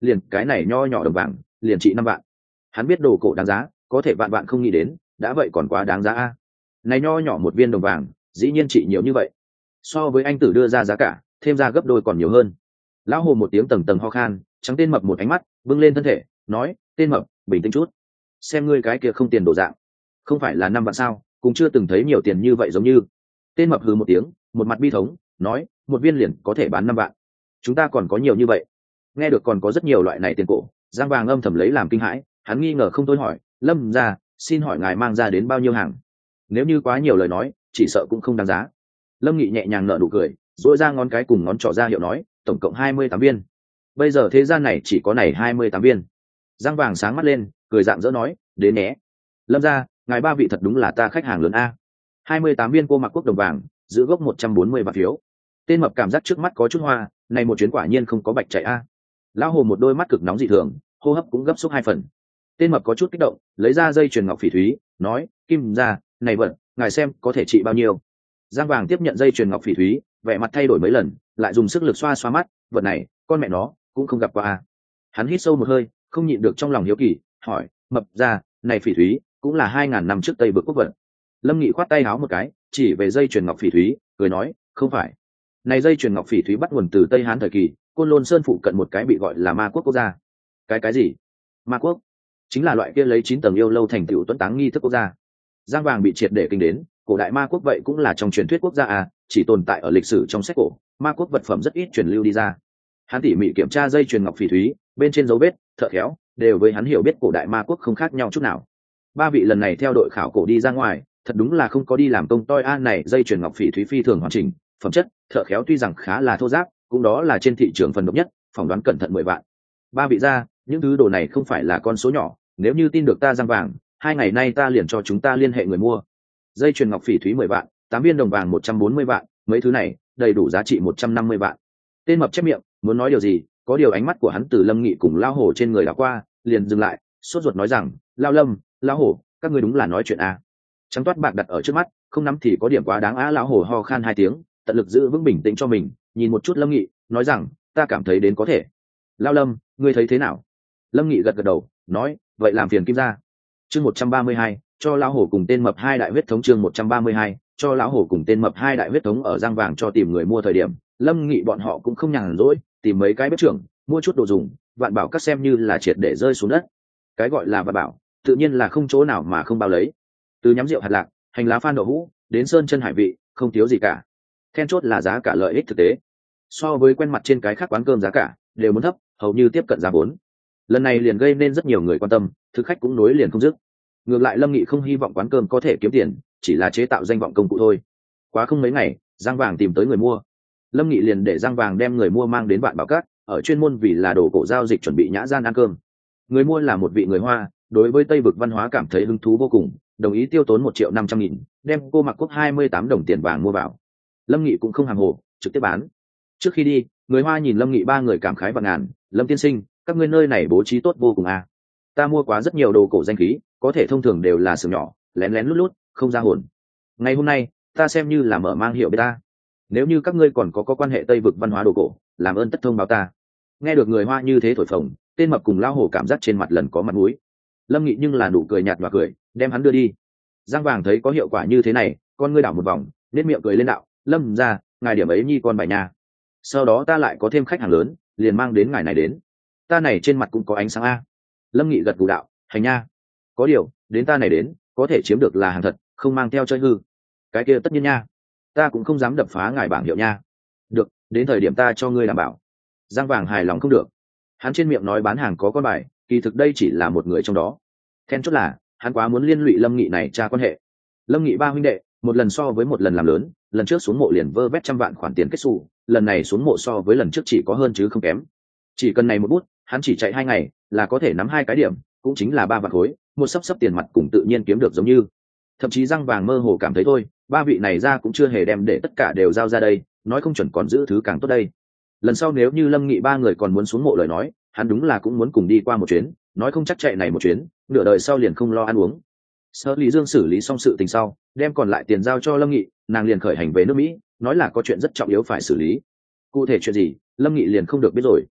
liền cái này nho nhỏ đồng vàng liền trị năm vạn. Hắn biết đồ cổ đáng giá, có thể vạn vạn không nghĩ đến, đã vậy còn quá đáng giá a. Này nho nhỏ một viên đồng vàng dĩ nhiên trị nhiều như vậy, so với anh tử đưa ra giá cả thêm ra gấp đôi còn nhiều hơn. Lão hồ một tiếng tầng tầng ho khan, trắng tên mập một ánh mắt vâng lên thân thể nói, tên mập bình tĩnh chút, xem ngươi cái kia không tiền đổ dạng, không phải là năm vạn sao, cũng chưa từng thấy nhiều tiền như vậy giống như. Tên mập hừ một tiếng, một mặt bi thống nói, một viên liền có thể bán năm vạn, chúng ta còn có nhiều như vậy. Nghe được còn có rất nhiều loại này tiền cổ, Giang Vàng âm thầm lấy làm kinh hãi, hắn nghi ngờ không thôi hỏi, Lâm gia, xin hỏi ngài mang ra đến bao nhiêu hàng? Nếu như quá nhiều lời nói chỉ sợ cũng không đáng giá. Lâm Nghị nhẹ nhàng nở nụ cười, duỗi ra ngón cái cùng ngón trỏ ra hiệu nói, tổng cộng hai mươi tám viên. Bây giờ thế gian này chỉ có này hai mươi tám viên. Giang Vàng sáng mắt lên, cười rạng rỡ nói, đến nhé. Lâm gia, ngài ba vị thật đúng là ta khách hàng lớn a. hai mươi tám viên cô mặc quốc đồng vàng, giữ gốc một trăm bốn mươi vạn phiếu. Tên mập cảm giác trước mắt có chút hoa, này một chuyến quả nhiên không có bạch chạy a. Lão hồ một đôi mắt cực nóng dị thường, hô hấp cũng gấp xúc hai phần. Tên mập có chút kích động, lấy ra dây chuyền ngọc phỉ thúy, nói, Kim gia, này vật, ngài xem có thể trị bao nhiêu. Giang Vàng tiếp nhận dây chuyền ngọc phỉ thúy, vẻ mặt thay đổi mấy lần, lại dùng sức lực xoa xoa mắt, vật này con mẹ nó cũng không gặp qua a. Hắn hít sâu một hơi, không nhịn được trong lòng hiếu kỳ, hỏi, mập ra, này phỉ thúy cũng là hai ngàn năm trước Tây Vực quốc vật. Lâm Nghị khoát tay áo một cái, chỉ về dây chuyền ngọc phỉ thúy, cười nói, không phải, này dây chuyền ngọc phỉ thúy bắt nguồn từ Tây Hán thời kỳ, Côn Lôn Sơn phụ cận một cái bị gọi là Ma Quốc quốc gia. Cái cái gì? Ma Quốc? Chính là loại kia lấy chín tầng yêu lâu thành tựu tuấn táng nghi thức quốc gia. Giang Vàng bị triệt để kinh đến, cổ đại Ma Quốc vậy cũng là trong truyền thuyết quốc gia à, chỉ tồn tại ở lịch sử trong sách cổ, Ma Quốc vật phẩm rất ít truyền lưu đi ra. Hắn tỉ mỉ kiểm tra dây chuyền ngọc phỉ thúy, bên trên dấu vết, thợ khéo, đều với hắn hiểu biết cổ đại Ma Quốc không khác nhau chút nào. Ba vị lần này theo đội khảo cổ đi ra ngoài, thật đúng là không có đi làm công toi a. Này dây chuyền ngọc phỉ thúy phi thường hoàn chỉnh, phẩm chất, thợ khéo tuy rằng khá là thô ráp, cũng đó là trên thị trường phần độc nhất, phỏng đoán cẩn thận mười vạn. Ba vị ra, những thứ đồ này không phải là con số nhỏ, nếu như tin được ta Giang Vàng, hai ngày nay ta liền cho chúng ta liên hệ người mua. Dây chuyền ngọc phỉ thúy mười vạn, tám viên đồng vàng một trăm bốn mươi vạn, mấy thứ này đầy đủ giá trị một trăm năm mươi vạn. Tên mập chép miệng, muốn nói điều gì, có điều ánh mắt của hắn từ Lâm Nghị cùng Lão Hổ trên người đảo qua, liền dừng lại, sốt ruột nói rằng, Lão Lâm, Lão Hổ, các ngươi đúng là nói chuyện à? Trắng toát bạc đặt ở trước mắt, không nắm thì có điểm quá đáng á. Lão Hổ ho khan hai tiếng, tận lực giữ vững bình tĩnh cho mình, nhìn một chút Lâm Nghị, nói rằng, ta cảm thấy đến có thể. Lão Lâm, ngươi thấy thế nào? Lâm Nghị gật gật đầu, nói, vậy làm phiền Kim gia. Chương một trăm ba mươi hai, cho Lão Hổ cùng tên mập hai đại huyết thống. Chương một trăm ba mươi hai, cho Lão Hổ cùng tên mập hai đại huyết thống. Ở Giang Vàng cho tìm người mua thời điểm, Lâm Nghị bọn họ cũng không nhàn rỗi, tìm mấy cái bếp trưởng, mua chút đồ dùng, vạn bảo các xem như là triệt để rơi xuống đất. Cái gọi là vạn bảo, tự nhiên là không chỗ nào mà không bao lấy. Từ nhắm rượu hạt lạc, hành lá phan đậu hũ, đến sơn chân hải vị, không thiếu gì cả. Then chốt là giá cả lợi ích thực tế. So với quen mặt trên cái khác quán cơm giá cả, đều muốn thấp, hầu như tiếp cận giá vốn. Lần này liền gây nên rất nhiều người quan tâm, thực khách cũng nối liền không dứt. Ngược lại Lâm Nghị không hy vọng quán cơm có thể kiếm tiền, chỉ là chế tạo danh vọng công cụ thôi. Quá không mấy ngày, Giang Vàng tìm tới người mua. Lâm Nghị liền để Giang Vàng đem người mua mang đến Vạn Bảo Các, ở chuyên môn vì là đồ cổ giao dịch chuẩn bị nhã gian ăn cơm. Người mua là một vị người Hoa, đối với Tây vực văn hóa cảm thấy hứng thú vô cùng, đồng ý tiêu tốn một triệu năm trăm nghìn, đem cô mặc quốc hai mươi tám đồng tiền vàng mua vào. Lâm Nghị cũng không hàng hồ, trực tiếp bán. Trước khi đi, người Hoa nhìn Lâm Nghị ba người cảm khái và ngàn, Lâm tiên sinh, các ngươi nơi này bố trí tốt vô cùng à. Ta mua quá rất nhiều đồ cổ danh khí, có thể thông thường đều là xưởng nhỏ, lén lén lút lút, không ra hồn. Ngày hôm nay, ta xem như là mở mang hiệu bê ta. Nếu như các ngươi còn có có quan hệ Tây vực văn hóa đồ cổ, làm ơn tất thông báo ta. Nghe được người Hoa như thế thổi phồng, tên mập cùng Lão Hổ cảm giác trên mặt lần có mặt mũi. Lâm Nghị nhưng là nụ cười nhạt và cười, đem hắn đưa đi. Giang Vàng thấy có hiệu quả như thế này, con ngươi đảo một vòng, nét miệng cười lên đạo, Lâm ra, ngài điểm ấy nhi con bài nha. Sau đó ta lại có thêm khách hàng lớn, liền mang đến ngài này đến. Ta này trên mặt cũng có ánh sáng a. Lâm Nghị gật gù đạo, hành nha. Có điều, đến ta này đến, có thể chiếm được là hàng thật, không mang theo chơi hư. Cái kia tất nhiên nha. Ta cũng không dám đập phá ngài bảng hiệu nha. Được, đến thời điểm ta cho ngươi đảm bảo. Giang Vàng hài lòng không được. Hắn trên miệng nói bán hàng có con bài, kỳ thực đây chỉ là một người trong đó. Then chốt là, hắn quá muốn liên lụy Lâm Nghị này tra quan hệ. Lâm Nghị ba huynh đệ, một lần so với một lần làm lớn, lần trước xuống mộ liền vơ vét trăm vạn khoản tiền kết xù, lần này xuống mộ so với lần trước chỉ có hơn chứ không kém. Chỉ cần này một bút, hắn chỉ chạy hai ngày là có thể nắm hai cái điểm, cũng chính là ba vạn khối, một sấp sấp tiền mặt cùng tự nhiên kiếm được giống như. Thậm chí Giang Vàng mơ hồ cảm thấy thôi, ba vị này ra cũng chưa hề đem để tất cả đều giao ra đây, nói không chuẩn còn giữ thứ càng tốt đây. Lần sau nếu như Lâm Nghị ba người còn muốn xuống mộ lời nói, hắn đúng là cũng muốn cùng đi qua một chuyến, nói không chắc chạy này một chuyến, nửa đời sau liền không lo ăn uống. Sở Lý Dương xử lý xong sự tình sau, đem còn lại tiền giao cho Lâm Nghị, nàng liền khởi hành về nước Mỹ, nói là có chuyện rất trọng yếu phải xử lý. Cụ thể chuyện gì, Lâm Nghị liền không được biết rồi.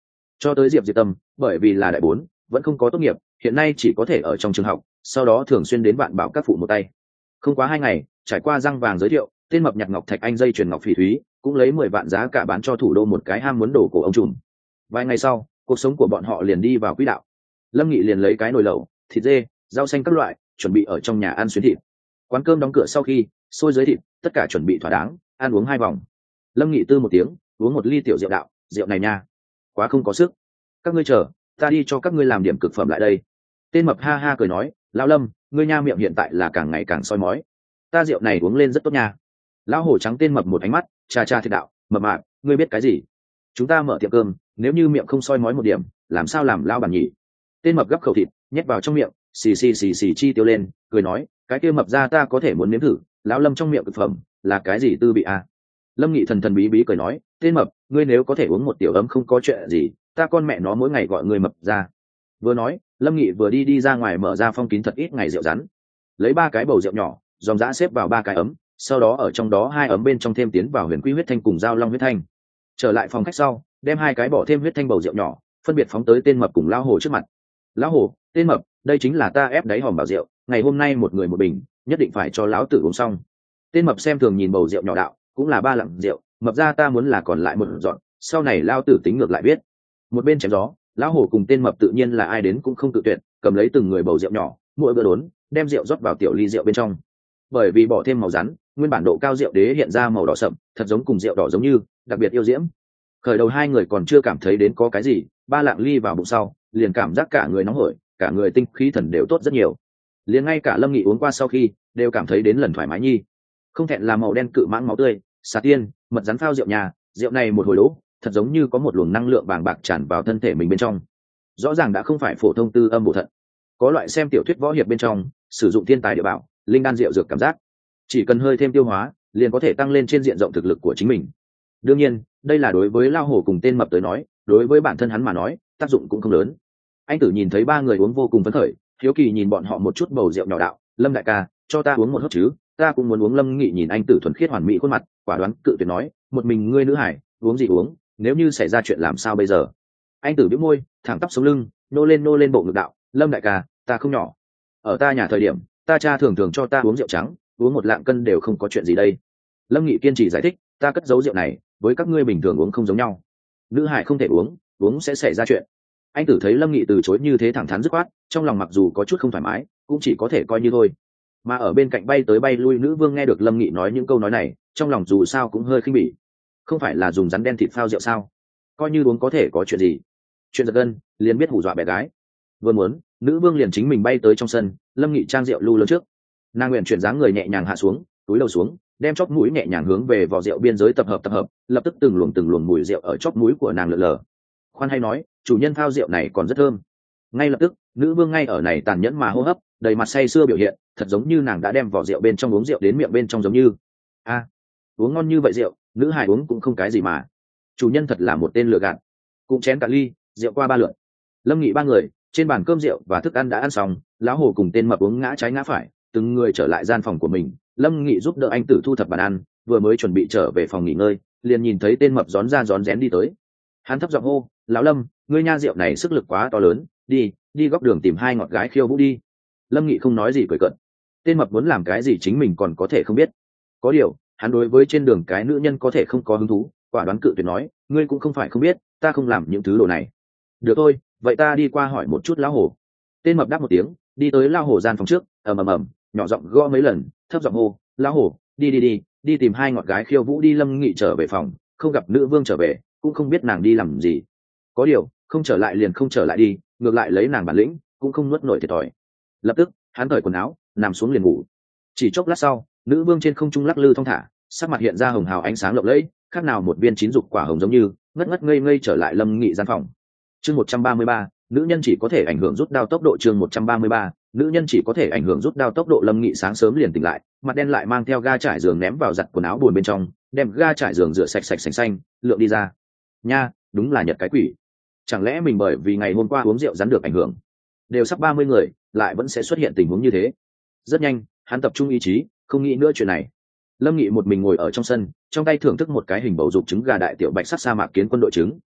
cho tới diệp diệp tâm, bởi vì là đại bốn vẫn không có tốt nghiệp, hiện nay chỉ có thể ở trong trường học, sau đó thường xuyên đến bạn bảo các phụ một tay. Không quá hai ngày, trải qua răng vàng giới thiệu, tên mập nhặt ngọc thạch anh dây chuyền ngọc phỉ thúy cũng lấy mười vạn giá cả bán cho thủ đô một cái ham muốn đổ cổ ông trùm. Vài ngày sau, cuộc sống của bọn họ liền đi vào quỹ đạo. Lâm Nghị liền lấy cái nồi lẩu, thịt dê, rau xanh các loại, chuẩn bị ở trong nhà ăn xuyến thịt. Quán cơm đóng cửa sau khi xôi dưới thịt, tất cả chuẩn bị thỏa đáng, ăn uống hai vòng. Lâm Nghị tư một tiếng, uống một ly tiểu rượu đạo, rượu này nha, quá không có sức. Các ngươi chờ, ta đi cho các ngươi làm điểm cực phẩm lại đây. Tên mập ha ha cười nói, lão Lâm, ngươi nha miệng hiện tại là càng ngày càng soi mói, ta rượu này uống lên rất tốt nha. Lão hổ trắng tên mập một ánh mắt, cha cha thiệt đạo, mập mạp, ngươi biết cái gì? Chúng ta mở tiệm cơm, nếu như miệng không soi mói một điểm, làm sao làm lao bản nhỉ? Tên mập gấp khẩu thịt, nhét vào trong miệng, xì xì xì xì chi tiêu lên, cười nói, cái kia mập ra ta có thể muốn nếm thử. Lão Lâm trong miệng thực phẩm là cái gì tư vị à? Lâm Nghị thần thần bí bí cười nói, tên mập, ngươi nếu có thể uống một tiểu ấm không có chuyện gì, ta con mẹ nó mỗi ngày gọi ngươi mập ra. Vừa nói, Lâm Nghị vừa đi đi ra ngoài mở ra phong kín thật ít ngày rượu rắn, lấy ba cái bầu rượu nhỏ, dòng dã xếp vào ba cái ấm, sau đó ở trong đó hai ấm bên trong thêm tiến vào huyền quy huyết thanh cùng giao long huyết thanh. Trở lại phòng khách sau, đem hai cái bỏ thêm huyết thanh bầu rượu nhỏ, phân biệt phóng tới tên mập cùng lão hổ trước mặt. Lão hổ, tên mập, đây chính là ta ép đáy hòm bảo rượu, ngày hôm nay một người một bình, nhất định phải cho lão tử uống xong. Tên mập xem thường nhìn bầu rượu nhỏ đạo, cũng là ba lạng rượu, mập ra ta muốn là còn lại một dọn, sau này lao tử tính ngược lại biết. Một bên chém gió, lão hổ cùng tên mập tự nhiên là ai đến cũng không tự tuyệt, cầm lấy từng người bầu rượu nhỏ, mỗi bữa đốn, đem rượu rót vào tiểu ly rượu bên trong. Bởi vì bỏ thêm màu rắn, nguyên bản độ cao rượu đế hiện ra màu đỏ sậm, thật giống cùng rượu đỏ giống như, đặc biệt yêu diễm. Khởi đầu hai người còn chưa cảm thấy đến có cái gì, ba lạng ly vào bụng sau, liền cảm giác cả người nóng hổi, cả người tinh khí thần đều tốt rất nhiều. Liền ngay cả Lâm Nghị uống qua sau khi, đều cảm thấy đến lần thoải mái nhi. Không thẹn là màu đen cự mãng máu tươi, xà tiên, mật rắn phao rượu nhà, rượu này một hồi đỗ, thật giống như có một luồng năng lượng bàng bạc tràn vào thân thể mình bên trong. Rõ ràng đã không phải phổ thông tư âm bổ thận, có loại xem tiểu thuyết võ hiệp bên trong sử dụng thiên tài địa bảo, linh đan rượu dược cảm giác, chỉ cần hơi thêm tiêu hóa, liền có thể tăng lên trên diện rộng thực lực của chính mình. Đương nhiên, đây là đối với lao hổ cùng tên mập tới nói, đối với bản thân hắn mà nói, tác dụng cũng không lớn. Anh Tử nhìn thấy ba người uống vô cùng phấn khởi, hiếu kỳ nhìn bọn họ một chút bầu rượu nhỏ đạo, Lâm đại ca, cho ta uống một hớp chứ, ta cũng muốn uống. Lâm Nghị nhìn anh Tử thuần khiết hoàn mỹ khuôn mặt, quả đoán cự tuyệt nói, một mình ngươi nữ hải, uống gì uống, nếu như xảy ra chuyện làm sao bây giờ? Anh Tử bĩu môi, thẳng tắp sống lưng, nô lên nô lên bộ ngực đạo, Lâm đại ca, ta không nhỏ, ở ta nhà thời điểm, ta cha thường thường cho ta uống rượu trắng, uống một lạng cân đều không có chuyện gì đây. Lâm Nghị kiên trì giải thích, ta cất giấu rượu này, với các ngươi bình thường uống không giống nhau, nữ hải không thể uống, uống sẽ xảy ra chuyện. Anh Tử thấy Lâm Nghị từ chối như thế thẳng thắn dứt khoát, trong lòng mặc dù có chút không thoải mái, cũng chỉ có thể coi như thôi. Mà ở bên cạnh bay tới bay lui nữ vương nghe được Lâm Nghị nói những câu nói này, trong lòng dù sao cũng hơi khinh bỉ. Không phải là dùng rắn đen thịt phao rượu sao? Coi như uống có thể có chuyện gì? Chuyện giật gân, liền biết hù dọa bé gái. Vừa muốn, nữ vương liền chính mình bay tới trong sân, Lâm Nghị trang rượu lưu lớn trước. Nàng nguyện chuyển dáng người nhẹ nhàng hạ xuống, túi đầu xuống, đem chóp mũi nhẹ nhàng hướng về vỏ rượu biên giới tập hợp tập hợp, lập tức từng luồng từng luồng mùi rượu ở chóp mũi của nàng lượn lờ. Khoan hay nói, chủ nhân thao rượu này còn rất thơm. Ngay lập tức, nữ vương ngay ở này tàn nhẫn mà hô hấp, đầy mặt say sưa biểu hiện, thật giống như nàng đã đem vỏ rượu bên trong uống rượu đến miệng bên trong giống như. A, à, uống ngon như vậy rượu, nữ hài uống cũng không cái gì mà. Chủ nhân thật là một tên lừa gạt. Cũng chén cả ly, rượu qua ba lượt. Lâm Nghị ba người, trên bàn cơm rượu và thức ăn đã ăn xong, lão hồ cùng tên mập uống ngã trái ngã phải, từng người trở lại gian phòng của mình. Lâm Nghị giúp đỡ anh Tử thu thập bàn ăn, vừa mới chuẩn bị trở về phòng nghỉ ngơi, liền nhìn thấy tên mập rón ra rón rén đi tới. Hắn thấp giọng hô, lão Lâm, ngươi nha rượu này sức lực quá to lớn, đi đi góc đường tìm hai ngọt gái khiêu vũ đi. Lâm Nghị không nói gì cười cợt. Tên mập muốn làm cái gì chính mình còn có thể không biết. Có điều, hắn đối với trên đường cái nữ nhân có thể không có hứng thú, quả đoán cự tuyệt nói, ngươi cũng không phải không biết, ta không làm những thứ đồ này. Được thôi, vậy ta đi qua hỏi một chút lão hồ. Tên mập đáp một tiếng, đi tới lão hồ gian phòng trước, ầm ầm ầm, nhỏ giọng gõ mấy lần, thấp giọng hô, lão hồ, đi đi đi, đi tìm hai ngọt gái khiêu vũ đi. Lâm Nghị trở về phòng, không gặp nữ vương trở về, cũng không biết nàng đi làm gì. Có điều, không trở lại liền không trở lại đi, ngược lại lấy nàng bản lĩnh, cũng không nuốt nổi thiệt thòi. Lập tức, hắn cởi quần áo, nằm xuống liền ngủ. Chỉ chốc lát sau, nữ vương trên không trung lắc lư thong thả, sắc mặt hiện ra hồng hào ánh sáng lộng lẫy, khác nào một viên chín dục quả hồng giống như, ngất ngất ngây ngây trở lại Lâm Nghị gian phòng. Chương một trăm ba mươi ba, nữ nhân chỉ có thể ảnh hưởng rút đao tốc độ. Chương một trăm ba mươi ba, nữ nhân chỉ có thể ảnh hưởng rút đao tốc độ. Lâm Nghị sáng sớm liền tỉnh lại, mặt đen lại mang theo ga trải giường ném vào giặt quần áo buồn bên trong, đem ga trải giường rửa sạch sạch sành xanh, lượng đi ra. Nha, đúng là nhật cái quỷ. Chẳng lẽ mình bởi vì ngày hôm qua uống rượu rắn được ảnh hưởng? Đều sắp ba mươi người, lại vẫn sẽ xuất hiện tình huống như thế. Rất nhanh, hắn tập trung ý chí, không nghĩ nữa chuyện này. Lâm Nghị một mình ngồi ở trong sân, trong tay thưởng thức một cái hình bầu dục trứng gà đại tiểu bạch sắc sa mạc kiến quân đội trứng.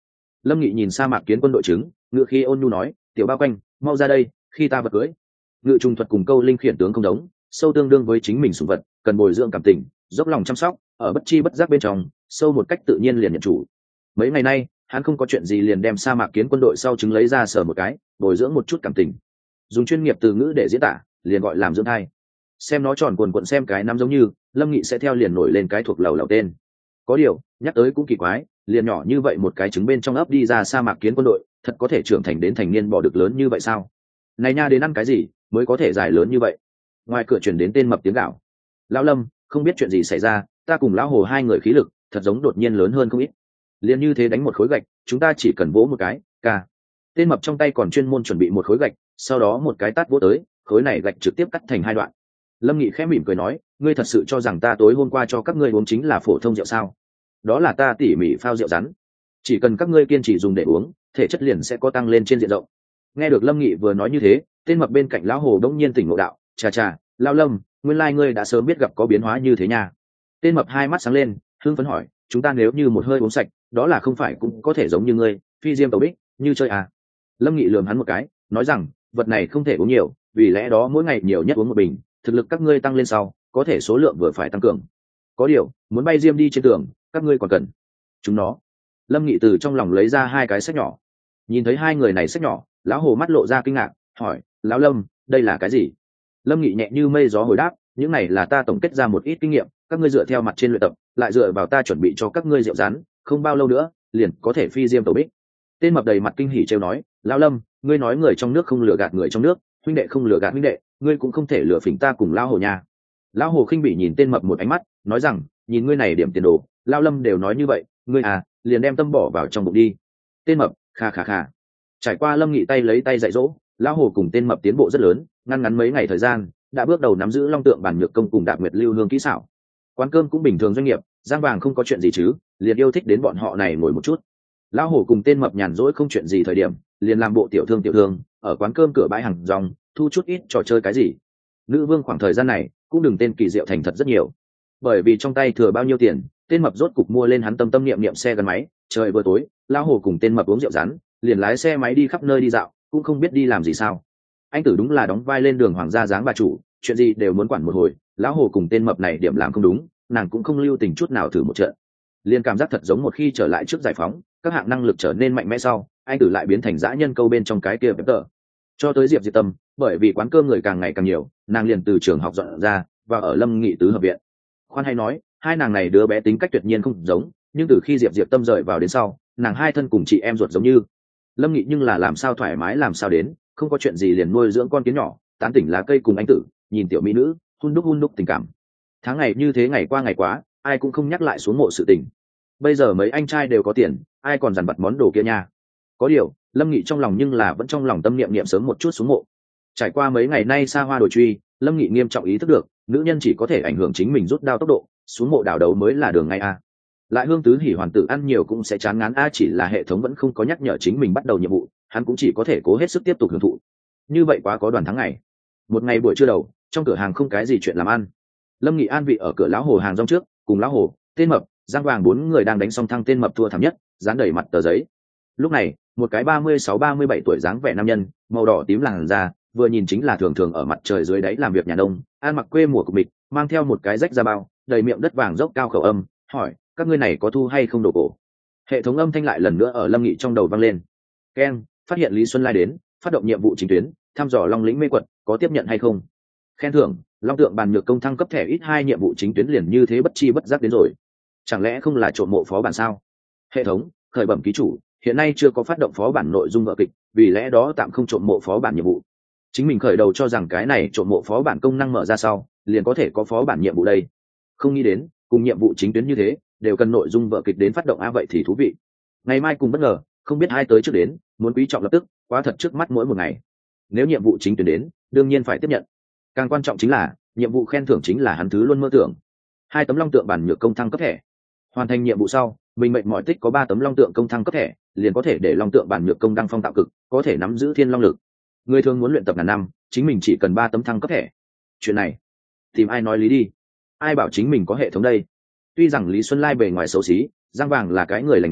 Lâm Nghị nhìn sa mạc kiến quân đội trứng, ngự khi ôn nhu nói, tiểu bao quanh, mau ra đây, khi ta vật cưới. Ngự trùng thuật cùng câu linh khiển tướng không giống, sâu tương đương với chính mình sủng vật, cần bồi dưỡng cảm tình, dốc lòng chăm sóc, ở bất chi bất giác bên trong, sâu một cách tự nhiên liền nhận chủ. Mấy ngày nay, hắn không có chuyện gì liền đem sa mạc kiến quân đội sau trứng lấy ra sờ một cái, bồi dưỡng một chút cảm tình. Dùng chuyên nghiệp từ ngữ để diễn tả, liền gọi làm dưỡng thai. Xem nó tròn cuộn cuộn xem cái nắm giống như, Lâm Nghị sẽ theo liền nổi lên cái thuộc lầu lầu tên. Có điều, nhắc tới cũng kỳ quái, liền nhỏ như vậy một cái trứng bên trong ấp đi ra sa mạc kiến quân đội, thật có thể trưởng thành đến thành niên bò được lớn như vậy sao? Này nha, đến ăn cái gì mới có thể dài lớn như vậy? Ngoài cửa truyền đến tên mập tiếng gạo. Lão Lâm, không biết chuyện gì xảy ra, ta cùng lão Hồ hai người khí lực thật giống đột nhiên lớn hơn không ít. Liền như thế đánh một khối gạch, chúng ta chỉ cần vỗ một cái, ca. Tên mập trong tay còn chuyên môn chuẩn bị một khối gạch, sau đó một cái tát vỗ tới, khối này gạch trực tiếp cắt thành hai đoạn. Lâm Nghị khẽ mỉm cười nói, ngươi thật sự cho rằng ta tối hôm qua cho các ngươi uống chính là phổ thông rượu sao? Đó là ta tỉ mỉ phao rượu rắn, chỉ cần các ngươi kiên trì dùng để uống, thể chất liền sẽ có tăng lên trên diện rộng. Nghe được Lâm Nghị vừa nói như thế, tên mập bên cạnh lão Hồ đống nhiên tỉnh ngộ đạo, chà chà, lão Lâm, nguyên lai ngươi đã sớm biết gặp có biến hóa như thế nha. Tên mập hai mắt sáng lên, hưng phấn hỏi, chúng ta nếu như một hơi uống sạch, đó là không phải cũng có thể giống như ngươi, phi diêm tẩu bích, như chơi à? Lâm Nghị lườm hắn một cái, nói rằng, vật này không thể uống nhiều, vì lẽ đó mỗi ngày nhiều nhất uống một bình, thực lực các ngươi tăng lên sau, có thể số lượng vừa phải tăng cường. Có điều, muốn bay diêm đi trên tường, các ngươi còn cần chúng nó. Lâm Nghị từ trong lòng lấy ra hai cái sách nhỏ. Nhìn thấy hai người này sách nhỏ, lão Hồ mắt lộ ra kinh ngạc, hỏi, lão Lâm, đây là cái gì? Lâm Nghị nhẹ như mây gió hồi đáp, những này là ta tổng kết ra một ít kinh nghiệm, các ngươi dựa theo mặt trên luyện tập, lại dựa vào ta chuẩn bị cho các ngươi rượu rán, không bao lâu nữa, liền có thể phi diêm tẩu bích. Tên mập đầy mặt kinh hỉ trêu nói, lão Lâm, ngươi nói người trong nước không lừa gạt người trong nước, huynh đệ không lừa gạt huynh đệ, ngươi cũng không thể lừa phỉnh ta cùng lão Hồ nha. Lão Hồ khinh bỉ nhìn tên mập một ánh mắt, nói rằng, nhìn ngươi này điểm tiền đồ, lão Lâm đều nói như vậy, ngươi à, liền đem tâm bỏ vào trong bụng đi. Tên mập, kha kha kha. Trải qua Lâm Nghị tay lấy tay dạy dỗ, lão Hồ cùng tên mập tiến bộ rất lớn, ngăn ngắn mấy ngày thời gian, đã bước đầu nắm giữ long tượng bản nhược công cùng đạp nguyệt lưu hương kỹ xảo. Quán cơm cũng bình thường doanh nghiệp, Giang Vàng không có chuyện gì chứ, liền yêu thích đến bọn họ này ngồi một chút. Lão Hổ cùng tên mập nhàn rỗi không chuyện gì thời điểm, liền làm bộ tiểu thương tiểu thương, ở quán cơm cửa bãi hàng rong, thu chút ít trò chơi cái gì. Nữ vương khoảng thời gian này cũng đừng tên kỳ diệu thành thật rất nhiều, bởi vì trong tay thừa bao nhiêu tiền, tên mập rốt cục mua lên hắn tâm tâm niệm niệm xe gắn máy. Trời vừa tối, Lão Hổ cùng tên mập uống rượu rắn, liền lái xe máy đi khắp nơi đi dạo, cũng không biết đi làm gì sao. Anh tử đúng là đóng vai lên đường hoàng gia dáng bà chủ, chuyện gì đều muốn quản một hồi. Lão Hồ cùng tên mập này điểm làm không đúng, nàng cũng không lưu tình chút nào thử một trận. Liên cảm giác thật giống một khi trở lại trước giải phóng, các hạng năng lực trở nên mạnh mẽ sau, anh tử lại biến thành dã nhân câu bên trong cái kia bếp tờ. Cho tới Diệp Diệp Tâm, bởi vì quán cơm người càng ngày càng nhiều, nàng liền từ trường học dọn ra và ở Lâm Nghị tứ hợp viện. Khoan hay nói, hai nàng này đứa bé tính cách tuyệt nhiên không giống, nhưng từ khi Diệp Diệp Tâm rời vào đến sau, nàng hai thân cùng chị em ruột giống như. Lâm Nghị nhưng là làm sao thoải mái làm sao đến, không có chuyện gì liền nuôi dưỡng con kiến nhỏ, tán tỉnh lá cây cùng anh tử, nhìn tiểu mỹ nữ, hun đúc hun đúc tình cảm. Tháng ngày như thế ngày qua ngày quá, ai cũng không nhắc lại xuống mộ sự tình. Bây giờ mấy anh trai đều có tiền, ai còn dằn vặt món đồ kia nha. Có điều, Lâm Nghị trong lòng nhưng là vẫn trong lòng tâm niệm niệm sớm một chút xuống mộ. Trải qua mấy ngày nay xa hoa đổi truy, Lâm Nghị nghiêm trọng ý thức được, nữ nhân chỉ có thể ảnh hưởng chính mình rút đao tốc độ, xuống mộ đảo đầu mới là đường ngay a. Lại hương tứ hỉ hoàn tử ăn nhiều cũng sẽ chán ngán a, chỉ là hệ thống vẫn không có nhắc nhở chính mình bắt đầu nhiệm vụ, hắn cũng chỉ có thể cố hết sức tiếp tục hưởng thụ. Như vậy quá có đoàn tháng ngày. Một ngày buổi trưa đầu, trong cửa hàng không cái gì chuyện làm ăn. Lâm Nghị an vị ở cửa lão Hồ hàng rong trước, cùng lão Hồ, tên mập, Giang Vàng bốn người đang đánh song thăng, tên mập thua thảm nhất, dán đầy mặt tờ giấy. Lúc này, một cái ba mươi sáu ba mươi bảy tuổi dáng vẻ nam nhân, màu đỏ tím làn da, vừa nhìn chính là thường thường ở mặt trời dưới đáy làm việc nhà nông, ăn mặc quê mùa của mình, mang theo một cái rách da bao, đầy miệng đất vàng dốc cao khẩu âm, hỏi, các ngươi này có thu hay không đồ cổ? Hệ thống âm thanh lại lần nữa ở Lâm Nghị trong đầu vang lên. Ken, phát hiện Lý Xuân Lai đến, phát động nhiệm vụ chính tuyến, thăm dò Long lĩnh mê quật, có tiếp nhận hay không? Khen thưởng, Long tượng bàn nhược công thăng cấp thẻ ít hai nhiệm vụ chính tuyến liền như thế bất chi bất giác đến rồi. Chẳng lẽ không là trộm mộ phó bản sao? Hệ thống, khởi bẩm ký chủ, hiện nay chưa có phát động phó bản nội dung vở kịch, vì lẽ đó tạm không trộm mộ phó bản nhiệm vụ. Chính mình khởi đầu cho rằng cái này trộm mộ phó bản công năng mở ra sau, liền có thể có phó bản nhiệm vụ đây. Không nghĩ đến, cùng nhiệm vụ chính tuyến như thế, đều cần nội dung vở kịch đến phát động a, vậy thì thú vị. Ngày mai cùng bất ngờ, không biết ai tới trước đến, muốn quý trọng lập tức, quá thật trước mắt mỗi một ngày. Nếu nhiệm vụ chính tuyến đến, đương nhiên phải tiếp nhận. Càng quan trọng chính là, nhiệm vụ khen thưởng chính là hắn thứ luôn mơ tưởng. Hai tấm long tượng bản nhược công thăng cấp thẻ. Hoàn thành nhiệm vụ sau, mình mệnh mọi tích có ba tấm long tượng công thăng cấp thẻ, liền có thể để long tượng bản nhược công đăng phong tạo cực, có thể nắm giữ thiên long lực. Người thường muốn luyện tập ngàn năm, chính mình chỉ cần ba tấm thăng cấp thẻ. Chuyện này, tìm ai nói lý đi? Ai bảo chính mình có hệ thống đây? Tuy rằng Lý Xuân Lai bề ngoài xấu xí, Giang Vàng là cái người lành nghề,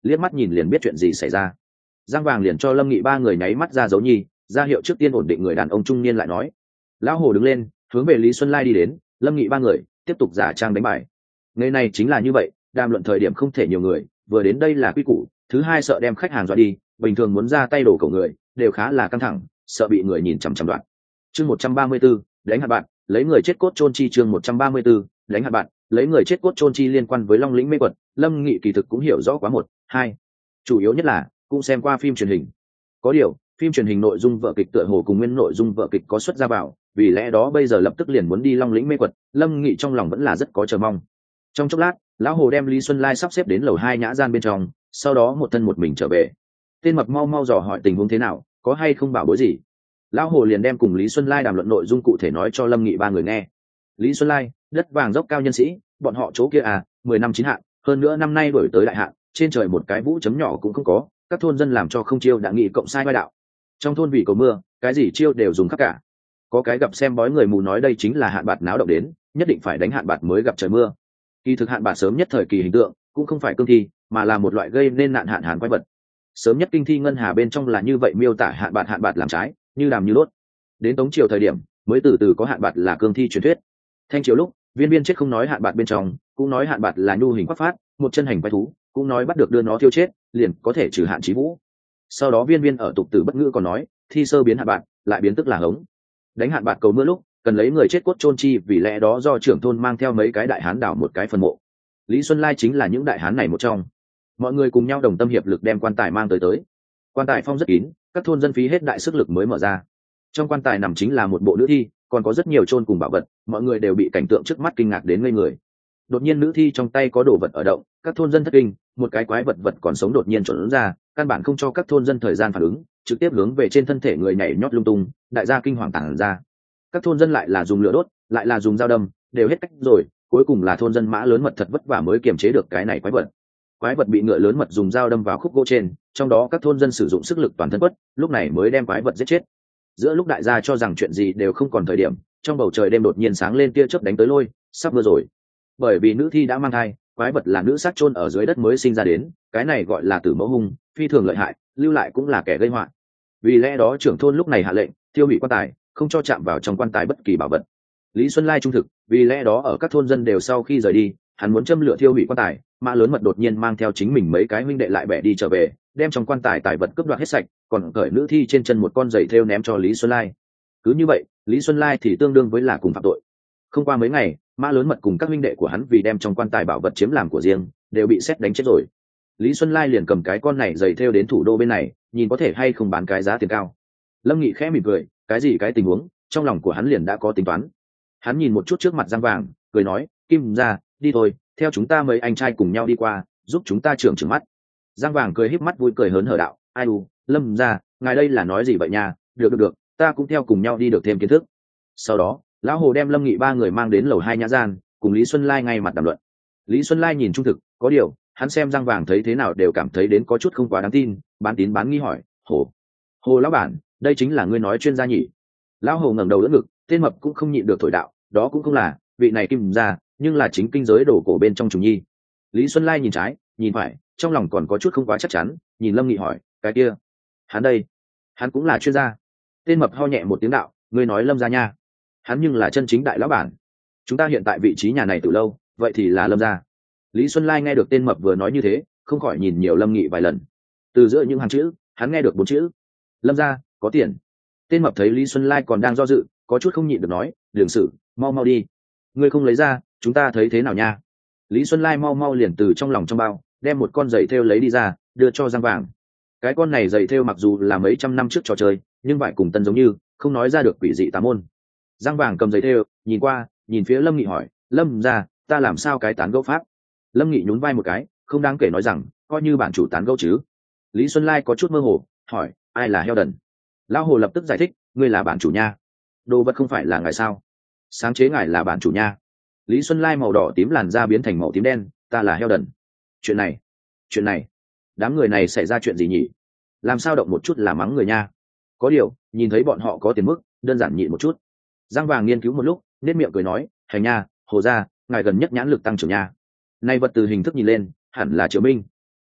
liếc mắt nhìn liền biết chuyện gì xảy ra. Giang Vàng liền cho Lâm Nghị ba người nháy mắt ra dấu nhi, ra hiệu trước tiên ổn định người đàn ông trung niên lại nói. Lão Hồ đứng lên, hướng về Lý Xuân Lai đi đến, Lâm Nghị ba người tiếp tục giả trang đánh bài. Ngày này chính là như vậy, đàm luận thời điểm không thể nhiều người, vừa đến đây là quy củ, thứ hai sợ đem khách hàng dọa đi, bình thường muốn ra tay đổ cổ người đều khá là căng thẳng, sợ bị người nhìn chằm chằm đoạn. Chương một trăm ba mươi 134, đánh hạt bạn, lấy người chết cốt chôn chi. Chương một trăm ba mươi 134, đánh hạt bạn, lấy người chết cốt chôn chi. Liên quan với Long Lĩnh mê quật, Lâm Nghị kỳ thực cũng hiểu rõ quá một, hai. Chủ yếu nhất là cũng xem qua phim truyền hình. Có điều, phim truyền hình nội dung vở kịch tựa hồ cùng nguyên nội dung vở kịch có xuất ra vào, vì lẽ đó bây giờ lập tức liền muốn đi Long Lĩnh mê quật, Lâm Nghị trong lòng vẫn là rất có chờ mong. Trong chốc lát, lão Hồ đem Lý Xuân Lai sắp xếp đến lầu hai nhã gian bên trong, sau đó một thân một mình trở về. Tên mập mau mau dò hỏi tình huống thế nào, có hay không bảo bối gì. Lão Hồ liền đem cùng Lý Xuân Lai đàm luận nội dung cụ thể nói cho Lâm Nghị ba người nghe. Lý Xuân Lai, đất vàng dốc cao nhân sĩ, bọn họ chỗ kia à, mười năm chín hạn, hơn nữa năm nay đổi tới đại hạn, trên trời một cái vũ chấm nhỏ cũng không có, các thôn dân làm cho không chiêu đã nghị cộng sai vai đạo. Trong thôn vì cầu mưa, cái gì chiêu đều dùng khắp cả. Có cái gặp xem bói người mù nói đây chính là hạn bạt náo động đến, nhất định phải đánh hạn bạt mới gặp trời mưa. Kỳ thực hạn bạt sớm nhất thời kỳ hình tượng, cũng không phải cương thi, mà là một loại gây nên nạn hạn hán quái vật. Sớm nhất kinh thi ngân hà bên trong là như vậy miêu tả hạn bạt hạn bạt làm trái, như đàm như đốt. Đến Tống triều thời điểm, mới từ từ có hạn bạt là cương thi truyền thuyết. Thanh triều lúc, Viên Viên chết không nói hạn bạt bên trong, cũng nói hạn bạt là nhu hình quắc phát, một chân hành quái thú, cũng nói bắt được đưa nó tiêu chết, liền có thể trừ hạn chí vũ. Sau đó Viên Viên ở tục tử bất ngữ còn nói, thi sơ biến hạn bạt, lại biến tức là hống. Đánh hạn bạt cầu mưa lúc, cần lấy người chết cốt chôn chi, vì lẽ đó do trưởng thôn mang theo mấy cái đại hán đào một cái phần mộ. Lý Xuân Lai chính là những đại hán này một trong. Mọi người cùng nhau đồng tâm hiệp lực đem quan tài mang tới tới. Quan tài phong rất kín, các thôn dân phí hết đại sức lực mới mở ra. Trong quan tài nằm chính là một bộ nữ thi, còn có rất nhiều chôn cùng bảo vật, mọi người đều bị cảnh tượng trước mắt kinh ngạc đến ngây người. Đột nhiên nữ thi trong tay có đồ vật ở động, các thôn dân thất kinh, một cái quái vật vật còn sống đột nhiên trỗi ra, căn bản không cho các thôn dân thời gian phản ứng, trực tiếp hướng về trên thân thể người nhảy nhót lung tung, đại gia kinh hoàng tản ra. Các thôn dân lại là dùng lửa đốt, lại là dùng dao đâm, đều hết cách rồi, cuối cùng là thôn dân Mã Lớn Mật thật vất vả mới kiềm chế được cái này quái vật. Quái vật bị ngựa lớn mật dùng dao đâm vào khúc gỗ trên, trong đó các thôn dân sử dụng sức lực toàn thân quất, lúc này mới đem quái vật giết chết. Giữa lúc đại gia cho rằng chuyện gì đều không còn thời điểm, trong bầu trời đêm đột nhiên sáng lên tia chớp đánh tới lôi, sắp mưa rồi. Bởi vì nữ thi đã mang thai, quái vật là nữ sát chôn ở dưới đất mới sinh ra đến, cái này gọi là tử mẫu hung, phi thường lợi hại, lưu lại cũng là kẻ gây họa. Vì lẽ đó trưởng thôn lúc này hạ lệnh tiêu hủy quan tài, không cho chạm vào trong quan tài bất kỳ bảo vật. Lý Xuân Lai trung thực, vì lẽ đó ở các thôn dân đều sau khi rời đi, hắn muốn châm lửa thiêu hủy quan tài, Mã Lớn Mật đột nhiên mang theo chính mình mấy cái huynh đệ lại bẻ đi trở về, đem trong quan tài tài vật cướp đoạt hết sạch, còn cởi nữ thi trên chân một con giày thêu ném cho Lý Xuân Lai. Cứ như vậy, Lý Xuân Lai thì tương đương với là cùng phạm tội. Không qua mấy ngày, Mã Lớn Mật cùng các huynh đệ của hắn vì đem trong quan tài bảo vật chiếm làm của riêng, đều bị sét đánh chết rồi. Lý Xuân Lai liền cầm cái con này giày thêu đến thủ đô bên này, nhìn có thể hay không bán cái giá tiền cao. Lâm Nghị khẽ mỉm cười, cái gì cái tình huống, trong lòng của hắn liền đã có tính toán. Hắn nhìn một chút trước mặt Giang Vàng, cười nói, Kim ra, đi thôi, theo chúng ta mấy anh trai cùng nhau đi qua, giúp chúng ta trưởng trưởng mắt. Giang Vàng cười híp mắt vui cười hớn hở đạo, ai u, Lâm ra, ngài đây là nói gì vậy nha, được được được, ta cũng theo cùng nhau đi được thêm kiến thức. Sau đó, lão Hồ đem Lâm Nghị ba người mang đến lầu hai nhã gian, cùng Lý Xuân Lai ngay mặt đàm luận. Lý Xuân Lai nhìn trung thực, có điều, hắn xem Giang Vàng thấy thế nào đều cảm thấy đến có chút không quá đáng tin, bán tín bán nghi hỏi, Hồ, Hồ lão bản, đây chính là ngươi nói chuyên gia nhỉ? Lão Hồ ngẩng đầu đỡ ngực, tên mập cũng không nhịn được thổi đạo, đó cũng không là, vị này Kim ra, nhưng là chính kinh giới đổ cổ bên trong trùng nhi. Lý Xuân Lai nhìn trái, nhìn phải, trong lòng còn có chút không quá chắc chắn, nhìn Lâm Nghị hỏi, cái kia, hắn đây, hắn cũng là chuyên gia. Tên mập ho nhẹ một tiếng đạo, ngươi nói Lâm gia nha, hắn nhưng là chân chính đại lão bản. Chúng ta hiện tại vị trí nhà này từ lâu, vậy thì là Lâm gia. Lý Xuân Lai nghe được tên mập vừa nói như thế, không khỏi nhìn nhiều Lâm Nghị vài lần. Từ giữa những hàng chữ, hắn nghe được bốn chữ, Lâm gia có tiền. Tên mập thấy Lý Xuân Lai còn đang do dự, có chút không nhịn được nói, đường sự, mau mau đi, ngươi không lấy ra, chúng ta thấy thế nào nha? Lý Xuân Lai mau mau liền từ trong lòng trong bao đem một con giày thêu lấy đi ra, đưa cho Giang Vàng. Cái con này giày thêu mặc dù là mấy trăm năm trước trò chơi, nhưng vải cùng tân giống như, không nói ra được quỷ dị tà môn. Giang Vàng cầm giày thêu, nhìn qua, nhìn phía Lâm Nghị hỏi, Lâm ra, ta làm sao cái tán gẫu pháp? Lâm Nghị nhún vai một cái, không đáng kể nói rằng, coi như bản chủ tán gẫu chứ. Lý Xuân Lai có chút mơ hồ, hỏi, ai là heo đần? Lão Hồ lập tức giải thích, ngươi là bản chủ nha. Đồ vật không phải là ngài sao? Sáng chế ngài là bản chủ nha. Lý Xuân Lai màu đỏ tím làn da biến thành màu tím đen, ta là heo đần. Chuyện này, chuyện này, đám người này xảy ra chuyện gì nhỉ? Làm sao động một chút là mắng người nha? Có điều, nhìn thấy bọn họ có tiền mức, đơn giản nhịn một chút. Giang Vàng nghiên cứu một lúc, nét miệng cười nói, hành nha, Hồ gia, ngài gần nhất nhãn lực tăng trưởng nha. Này vật từ hình thức nhìn lên, hẳn là Triệu Minh. Này,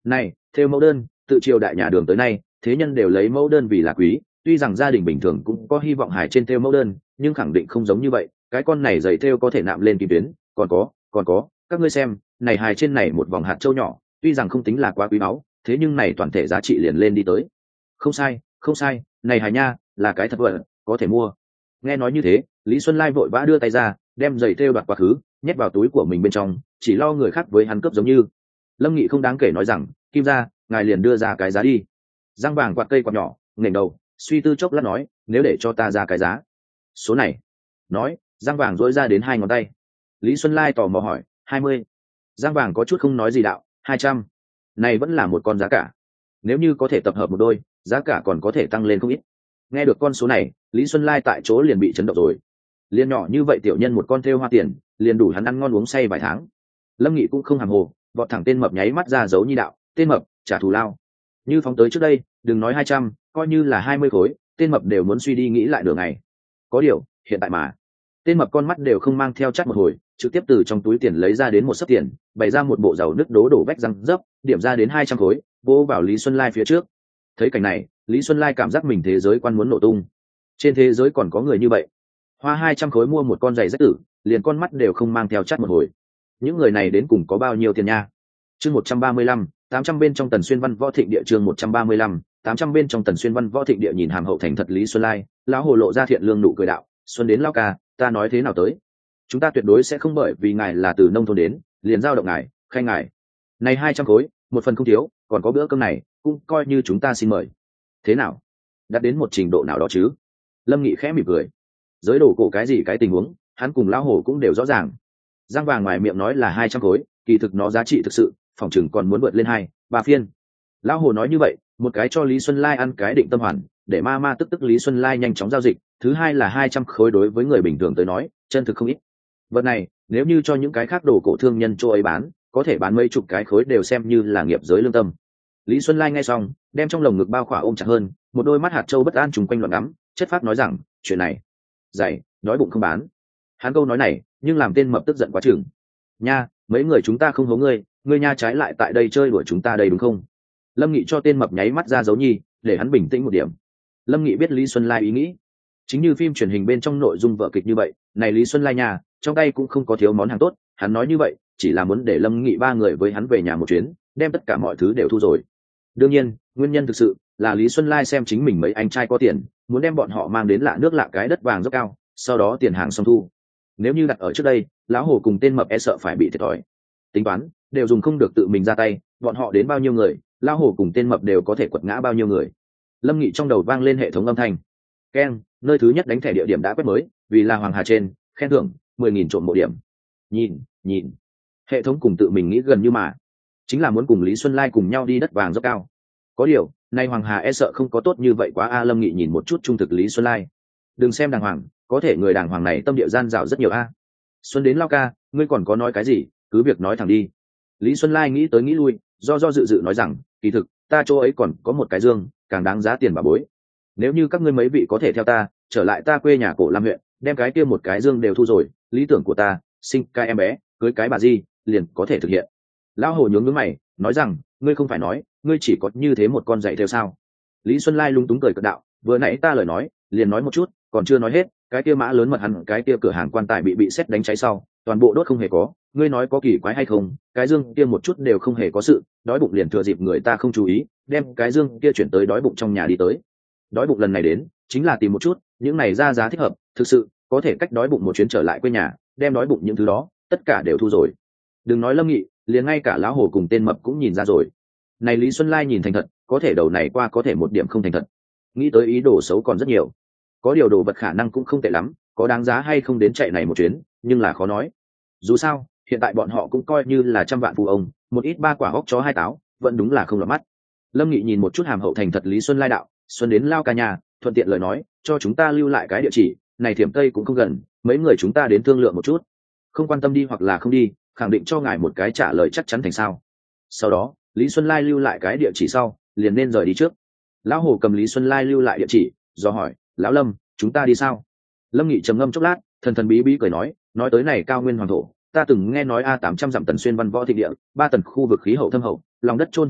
Theo mẫu đơn, tự triều đại nhà Đường tới nay, thế nhân đều lấy mẫu đơn vì là quý, tuy rằng gia đình bình thường cũng có hy vọng hài trên theo mẫu đơn, nhưng khẳng định không giống như vậy, cái con này giày theo có thể nạm lên kim tuyến, còn có, còn có, các ngươi xem, này hài trên này một vòng hạt châu nhỏ, tuy rằng không tính là quá quý báu, thế nhưng này toàn thể giá trị liền lên đi tới. Không sai, không sai, này hài nha, là cái thật vật, có thể mua. Nghe nói như thế, Lý Xuân Lai vội vã đưa tay ra, đem giày theo đoạt quá khứ, nhét vào túi của mình bên trong, chỉ lo người khác với hắn cướp giống như. Lâm Nghị không đáng kể nói rằng, Kim gia, ngài liền đưa ra cái giá đi. Giang Vàng quạt cây quạt nhỏ, nghển đầu, suy tư chốc lát nói, nếu để cho ta ra cái giá. Số này. Nói, Giang Vàng dỗi ra đến hai ngón tay. Lý Xuân Lai tò mò hỏi, hai mươi. Giang Vàng có chút không nói gì đạo, hai trăm. Này vẫn là một con giá cả. Nếu như có thể tập hợp một đôi, giá cả còn có thể tăng lên không ít. Nghe được con số này, Lý Xuân Lai tại chỗ liền bị chấn động rồi. Liên nhỏ như vậy tiểu nhân một con thêu hoa tiền, liền đủ hắn ăn ngon uống say vài tháng. Lâm Nghị cũng không hàm hồ, vọt thẳng tên mập nháy mắt ra dấu nhi đạo, tên mập, trả thù lao. Như phóng tới trước đây, đừng nói hai trăm, coi như là hai mươi khối, tên mập đều muốn suy đi nghĩ lại đường này. Có điều, hiện tại mà, tên mập con mắt đều không mang theo chắt một hồi, trực tiếp từ trong túi tiền lấy ra đến một sấp tiền, bày ra một bộ dầu nước đố đổ vách răng dấp, điểm ra đến hai trăm khối, vô vào Lý Xuân Lai phía trước. Thấy cảnh này, Lý Xuân Lai cảm giác mình thế giới quan muốn nổ tung. Trên thế giới còn có người như vậy, hoa hai trăm khối mua một con giày rách tử, liền con mắt đều không mang theo chắt một hồi. Những người này đến cùng có bao nhiêu tiền nha? Chương một trăm ba mươi lăm, tám trăm bên trong Tần Xuyên Văn Võ Thịnh Địa, chương một trăm ba mươi lăm, tám trăm bên trong Tần Xuyên Văn Võ Thịnh Địa. Nhìn hàm hậu thành thật Lý Xuân Lai, lão hồ lộ ra thiện lương nụ cười đạo, xuân đến lão ca, ta nói thế nào tới, chúng ta tuyệt đối sẽ không bởi vì ngài là từ nông thôn đến, liền giao động ngài, khen ngài. Này hai trăm khối, một phần không thiếu, còn có bữa cơm này, cũng coi như chúng ta xin mời. Thế nào? Đạt đến một trình độ nào đó chứ? Lâm Nghị khẽ mỉm cười. Giới đồ cổ cái gì cái tình huống, hắn cùng lão hồ cũng đều rõ ràng. Giang Vàng ngoài miệng nói là hai trăm khối, kỳ thực nó giá trị thực sự, phòng chừng còn muốn vượt lên hai, ba phiên. Lão hồ nói như vậy, một cái cho Lý Xuân Lai ăn cái định tâm hoàn, để ma ma tức tức Lý Xuân Lai nhanh chóng giao dịch. Thứ hai là hai trăm khối đối với người bình thường tới nói, chân thực không ít. Vật này, nếu như cho những cái khác đồ cổ thương nhân chỗ ấy bán, có thể bán mấy chục cái khối đều xem như là nghiệp giới lương tâm. Lý Xuân Lai nghe xong, đem trong lồng ngực bao khỏa ôm chặt hơn, một đôi mắt hạt châu bất an trùng quanh loạn ngắm, chất phác nói rằng, chuyện này, dày, đói bụng không bán. Hắn câu nói này, nhưng làm tên mập tức giận quá chừng. Nha, mấy người chúng ta không hố ngươi, ngươi nha trái lại tại đây chơi đùa chúng ta đây đúng không? Lâm Nghị cho tên mập nháy mắt ra dấu nhi, để hắn bình tĩnh một điểm. Lâm Nghị biết Lý Xuân Lai ý nghĩ, chính như phim truyền hình bên trong nội dung vở kịch như vậy, này Lý Xuân Lai nhà, trong tay cũng không có thiếu món hàng tốt, hắn nói như vậy, chỉ là muốn để Lâm Nghị ba người với hắn về nhà một chuyến, đem tất cả mọi thứ đều thu rồi. Đương nhiên, nguyên nhân thực sự là Lý Xuân Lai xem chính mình mấy anh trai có tiền, muốn đem bọn họ mang đến lạ nước lạ cái đất vàng dốc cao, sau đó tiền hàng xong thu. Nếu như đặt ở trước đây, lão hồ cùng tên mập e sợ phải bị thiệt thòi. Tính toán, đều dùng không được tự mình ra tay, bọn họ đến bao nhiêu người, lão hồ cùng tên mập đều có thể quật ngã bao nhiêu người. Lâm Nghị trong đầu vang lên hệ thống âm thanh. Keng, nơi thứ nhất đánh thẻ địa điểm đã quét mới, vì là Hoàng Hà trên, khen thưởng mười nghìn trộm mộ điểm. Nhìn, nhìn. Hệ thống cùng tự mình nghĩ gần như mà, chính là muốn cùng Lý Xuân Lai cùng nhau đi đất vàng dốc cao. Có điều, nay Hoàng Hà e sợ không có tốt như vậy quá a. Lâm Nghị nhìn một chút trung thực Lý Xuân Lai. Đừng xem đàng hoàng, có thể người đàng hoàng này tâm địa gian dảo rất nhiều a. Xuân đến lao ca, ngươi còn có nói cái gì, cứ việc nói thẳng đi. Lý Xuân Lai nghĩ tới nghĩ lui, do do dự dự nói rằng, kỳ thực, ta chỗ ấy còn có một cái dương, càng đáng giá tiền bà bối. Nếu như các ngươi mấy vị có thể theo ta, trở lại ta quê nhà Cổ Lam huyện, đem cái kia một cái dương đều thu rồi, lý tưởng của ta, sinh cái em bé, cưới cái bà di, liền có thể thực hiện. Lão hồ nhướng nhướng mày, nói rằng, ngươi không phải nói, ngươi chỉ có như thế một con dạy theo sao? Lý Xuân Lai lung túng cười cợt đạo, vừa nãy ta lời nói, liền nói một chút, còn chưa nói hết, cái kia mã lớn mật hẳn cái kia cửa hàng quan tài bị bị sét đánh cháy sau, toàn bộ đốt không hề có, ngươi nói có kỳ quái hay không? Cái dương kia một chút đều không hề có sự, đói bụng liền thừa dịp người ta không chú ý, đem cái dương kia chuyển tới đói bụng trong nhà đi tới. Đói bụng lần này đến, chính là tìm một chút, những này ra giá thích hợp, thực sự có thể cách đói bụng một chuyến trở lại quê nhà, đem đói bụng những thứ đó, tất cả đều thu rồi. Đừng nói Lâm Nghị, liền ngay cả lão hồ cùng tên mập cũng nhìn ra rồi. Này Lý Xuân Lai nhìn thành thật, có thể đầu này qua có thể một điểm không thành thật. Nghĩ tới ý đồ xấu còn rất nhiều. Có điều đồ vật khả năng cũng không tệ lắm, có đáng giá hay không đến chạy này một chuyến, nhưng là khó nói. Dù sao, hiện tại bọn họ cũng coi như là trăm vạn phú ông, một ít ba quả hốc chó hai táo, vẫn đúng là không lọt mắt. Lâm Nghị nhìn một chút hàm hậu thành thật Lý Xuân Lai đạo, Xuân đến lao ca nhà, thuận tiện lời nói, cho chúng ta lưu lại cái địa chỉ, này Thiểm Tây cũng không gần, mấy người chúng ta đến thương lượng một chút. Không quan tâm đi hoặc là không đi, khẳng định cho ngài một cái trả lời chắc chắn thành sao. Sau đó, Lý Xuân Lai lưu lại cái địa chỉ sau, liền nên rời đi trước. Lão hồ cầm Lý Xuân Lai lưu lại địa chỉ, do hỏi, lão Lâm, chúng ta đi sao? Lâm Nghị trầm ngâm chốc lát, thần thần bí bí cười nói, nói tới này cao nguyên hoàng thổ, ta từng nghe nói a tám trăm dặm Tần Xuyên Văn Võ Thịnh Địa, ba tần khu vực khí hậu thâm hậu, lòng đất trôn thứ tốt,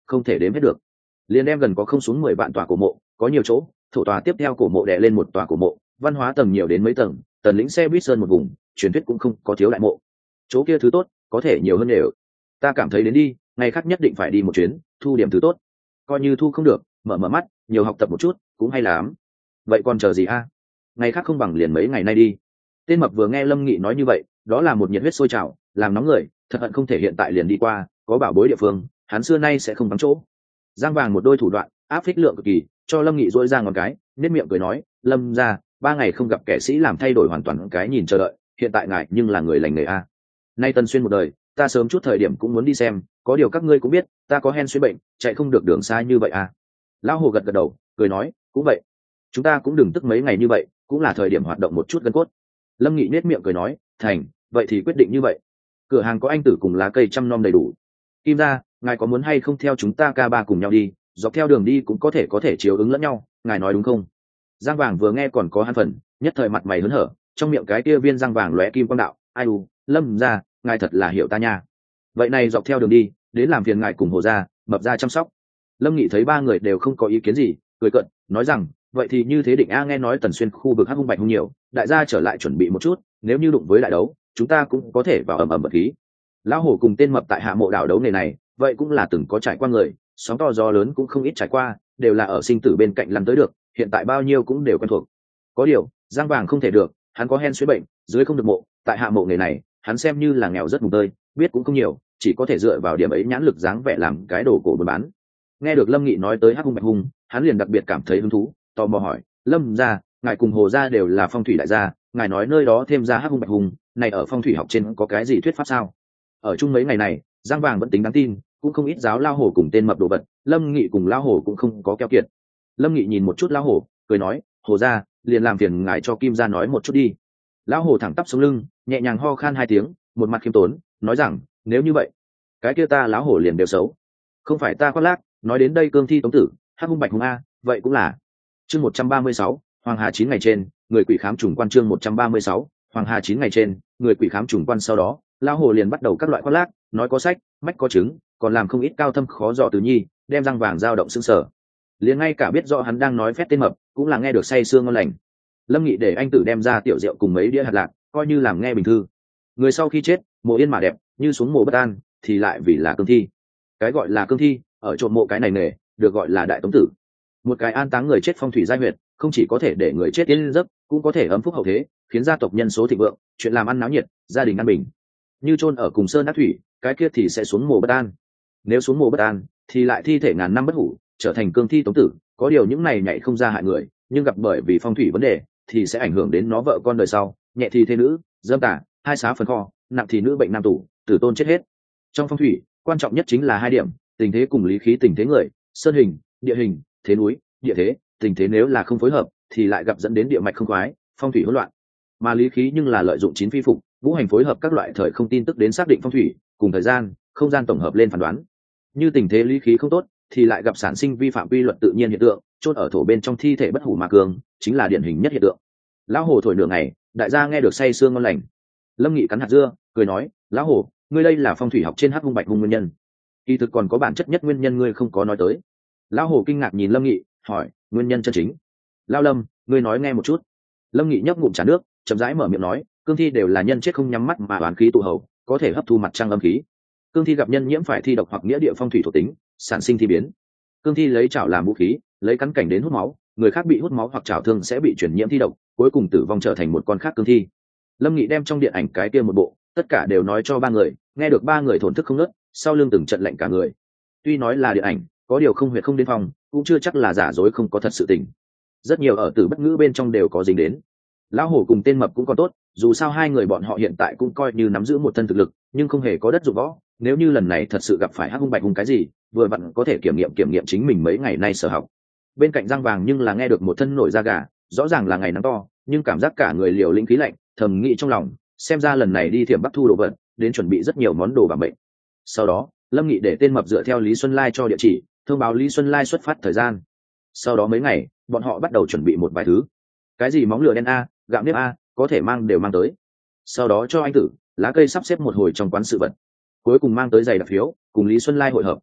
không thể đếm hết được. Liền đem gần có không xuống mười vạn tòa cổ mộ, có nhiều chỗ thủ tòa tiếp theo cổ mộ đè lên một tòa cổ mộ, văn hóa tầng nhiều đến mấy tầng, tần lĩnh xe buýt sơn một vùng, truyền thuyết cũng không có thiếu đại mộ. Chỗ kia thứ tốt có thể nhiều hơn đều. Ta cảm thấy đến đi, ngày khác nhất định phải đi một chuyến, thu điểm thứ tốt. Coi như thu không được, mở mở mắt, nhiều học tập một chút cũng hay lắm. Vậy còn chờ gì a? Ngày khác không bằng liền mấy ngày nay đi. Tên mập vừa nghe Lâm Nghị nói như vậy, đó là một nhiệt huyết sôi trào, làm nóng người, thật hận không thể hiện tại liền đi qua, có bảo bối địa phương, hắn xưa nay sẽ không vắng chỗ. Giang Vàng một đôi thủ đoạn, áp phích lượng cực kỳ, cho Lâm Nghị dỗi ra ngón cái, nét miệng cười nói, Lâm ra, ba ngày không gặp kẻ sĩ làm thay đổi hoàn toàn cái nhìn chờ đợi, hiện tại ngài nhưng là người lành nghề a. Nay Tần Xuyên một đời, ta sớm chút thời điểm cũng muốn đi xem, có điều các ngươi cũng biết, ta có hen xuyên bệnh, chạy không được đường xa như vậy a. Lão Hồ gật gật đầu, cười nói, cũng vậy, chúng ta cũng đừng tức mấy ngày như vậy, cũng là thời điểm hoạt động một chút gân cốt. Lâm Nghị nét miệng cười nói, thành, vậy thì quyết định như vậy. Cửa hàng có anh tử cùng lá cây chăm nom đầy đủ. Kim gia, ngài có muốn hay không theo chúng ta ca ba cùng nhau đi, dọc theo đường đi cũng có thể có thể chiếu ứng lẫn nhau, ngài nói đúng không? Giang Vàng vừa nghe còn có hắn phần, nhất thời mặt mày hớn hở, trong miệng cái kia viên răng vàng lóe kim quang đạo, ai u, Lâm gia, ngài thật là hiểu ta nha. Vậy này dọc theo đường đi, đến làm phiền ngài cùng Hồ gia, Mập gia chăm sóc. Lâm Nghị thấy ba người đều không có ý kiến gì, cười cợt, nói rằng, vậy thì như thế định a. Nghe nói Tần Xuyên khu vực hắc hung bạch hung nhiều, đại gia trở lại chuẩn bị một chút, nếu như đụng với đại đấu, chúng ta cũng có thể vào ầm ầm bật khí. Lão Hổ cùng tên Mập tại hạ mộ đảo đấu nghề này, vậy cũng là từng có trải qua người, sóng to gió lớn cũng không ít trải qua, đều là ở sinh tử bên cạnh lăn tới được, hiện tại bao nhiêu cũng đều quen thuộc. Có điều, Giang Vàng không thể được, hắn có hen xuyên bệnh, dưới không được mộ, tại hạ mộ nghề này, hắn xem như là nghèo rất mùng tơi, biết cũng không nhiều, chỉ có thể dựa vào điểm ấy nhãn lực dáng vẻ làm cái đồ cổ buôn bán. Nghe được Lâm Nghị nói tới hắc hung bạch hung, hắn liền đặc biệt cảm thấy hứng thú, tò mò hỏi, Lâm gia, ngài cùng Hồ gia đều là phong thủy đại gia, ngài nói nơi đó thêm ra hắc hung bạch hung, này ở phong thủy học trên có cái gì thuyết pháp sao? Ở chung mấy ngày này, Giang Vàng vẫn tính đáng tin, cũng không ít giáo lao hổ cùng tên mập đồ vật, Lâm Nghị cùng lao hổ cũng không có keo kiệt. Lâm Nghị nhìn một chút lao hổ, cười nói, Hồ gia, liền làm phiền ngài cho Kim gia nói một chút đi. Lão hổ thẳng tắp sống lưng, nhẹ nhàng ho khan hai tiếng, một mặt khiêm tốn, nói rằng, nếu như vậy, cái kia ta lão hổ liền đều xấu. Không phải ta khoác lác, nói đến đây cương thi tống tử, hắc hung bạch hung a, vậy cũng là. Chương một trăm ba mươi sáu, Hoàng Hà chín ngày trên, người quỷ khám trùng quan. Chương một trăm ba mươi sáu, Hoàng Hà chín ngày trên, người quỷ khám trùng quan. Sau đó, lão hồ liền bắt đầu các loại khoác lác, nói có sách, mách có chứng, còn làm không ít cao thâm khó dò từ nhi, đem răng vàng dao động sưng sở. Liền ngay cả biết rõ hắn đang nói phét tên mập, cũng là nghe được say sương ngon lành. Lâm Nghị để anh tử đem ra tiểu rượu cùng mấy đĩa hạt lạc, coi như làm nghe bình thư. Người sau khi chết, mộ yên mà đẹp, như xuống mộ bất an, thì lại vì là cương thi. Cái gọi là cương thi, ở trộm mộ cái này nghề, được gọi là đại tống tử. Một cái an táng người chết phong thủy giai huyệt, không chỉ có thể để người chết yên giấc, cũng có thể ấm phúc hậu thế, khiến gia tộc nhân số thịnh vượng, chuyện làm ăn náo nhiệt, gia đình an bình. Như chôn ở cùng sơn đắc thủy, cái kia thì sẽ xuống mộ bất an. Nếu xuống mộ bất an, thì lại thi thể ngàn năm bất hủ, trở thành cương thi tống tử. Có điều những này nhảy không ra hại người, nhưng gặp bởi vì phong thủy vấn đề, thì sẽ ảnh hưởng đến nó vợ con đời sau, nhẹ thì thê nữ, dâm tả, hai xá phần kho, nặng thì nữ bệnh nam tủ, tử tôn chết hết. Trong phong thủy, quan trọng nhất chính là hai điểm, tình thế cùng lý khí. Tình thế người, sơn hình, địa hình, thế núi, địa thế. Tình thế nếu là không phối hợp, thì lại gặp dẫn đến địa mạch không khoái, phong thủy hỗn loạn. Mà lý khí nhưng là lợi dụng chín phi phục, ngũ hành phối hợp các loại thời không tin tức đến xác định phong thủy, cùng thời gian, không gian tổng hợp lên phán đoán. Như tình thế lý khí không tốt, thì lại gặp sản sinh vi phạm quy luật tự nhiên hiện tượng, chôn ở thổ bên trong thi thể bất hủ mà cường, chính là điển hình nhất hiện tượng. Lão hồ thổi nửa ngày, đại gia nghe được say sương ngon lành. Lâm Nghị cắn hạt dưa, cười nói, lão hồ, ngươi đây là phong thủy học trên hắc hung bạch hung nguyên nhân. Kỳ thực còn có bản chất nhất nguyên nhân ngươi không có nói tới. Lão hồ kinh ngạc nhìn Lâm Nghị, hỏi, nguyên nhân chân chính. Lão Lâm, ngươi nói nghe một chút. Lâm Nghị nhấp ngụm trà nước, chậm rãi mở miệng nói, cương thi đều là nhân chết không nhắm mắt mà oán khí tụ hầu, có thể hấp thu mặt trăng âm khí. Cương thi gặp nhân nhiễm phải thi độc hoặc nghĩa địa phong thủy thuộc tính, sản sinh thi biến. Cương thi lấy chảo làm vũ khí, lấy cắn cảnh đến hút máu, người khác bị hút máu hoặc chảo thương sẽ bị truyền nhiễm thi độc, cuối cùng tử vong trở thành một con khác cương thi. Lâm Nghị đem trong điện ảnh cái kia một bộ, tất cả đều nói cho ba người, nghe được ba người thổn thức không ngớt, sau lưng từng trận lạnh cả người. Tuy nói là điện ảnh, có điều không huyệt không đến phòng, cũng chưa chắc là giả dối không có thật sự tình. Rất nhiều ở tử bất ngữ bên trong đều có dính đến. Lão hổ cùng tên mập cũng còn tốt, dù sao hai người bọn họ hiện tại cũng coi như nắm giữ một thân thực lực, nhưng không hề có đất dụng võ. Nếu như lần này thật sự gặp phải hắc hung bạch hung cái gì, vừa vặn có thể kiểm nghiệm kiểm nghiệm chính mình mấy ngày nay sở học. Bên cạnh Giang Vàng nhưng là nghe được một thân nổi da gà, rõ ràng là ngày nắng to, nhưng cảm giác cả người liều lĩnh khí lạnh, thầm nghĩ trong lòng, xem ra lần này đi thiểm Bắc thu đồ vật, đến chuẩn bị rất nhiều món đồ bảo mệnh. Sau đó, Lâm Nghị để tên mập dựa theo Lý Xuân Lai cho địa chỉ, thông báo Lý Xuân Lai xuất phát thời gian. Sau đó mấy ngày, bọn họ bắt đầu chuẩn bị một vài thứ. Cái gì móng lửa đen a, gạo nếp a, có thể mang đều mang tới. Sau đó cho anh tử, lá cây sắp xếp một hồi trong quán sự vật. Cuối cùng mang tới giày đặc phiếu, cùng Lý Xuân Lai hội hợp.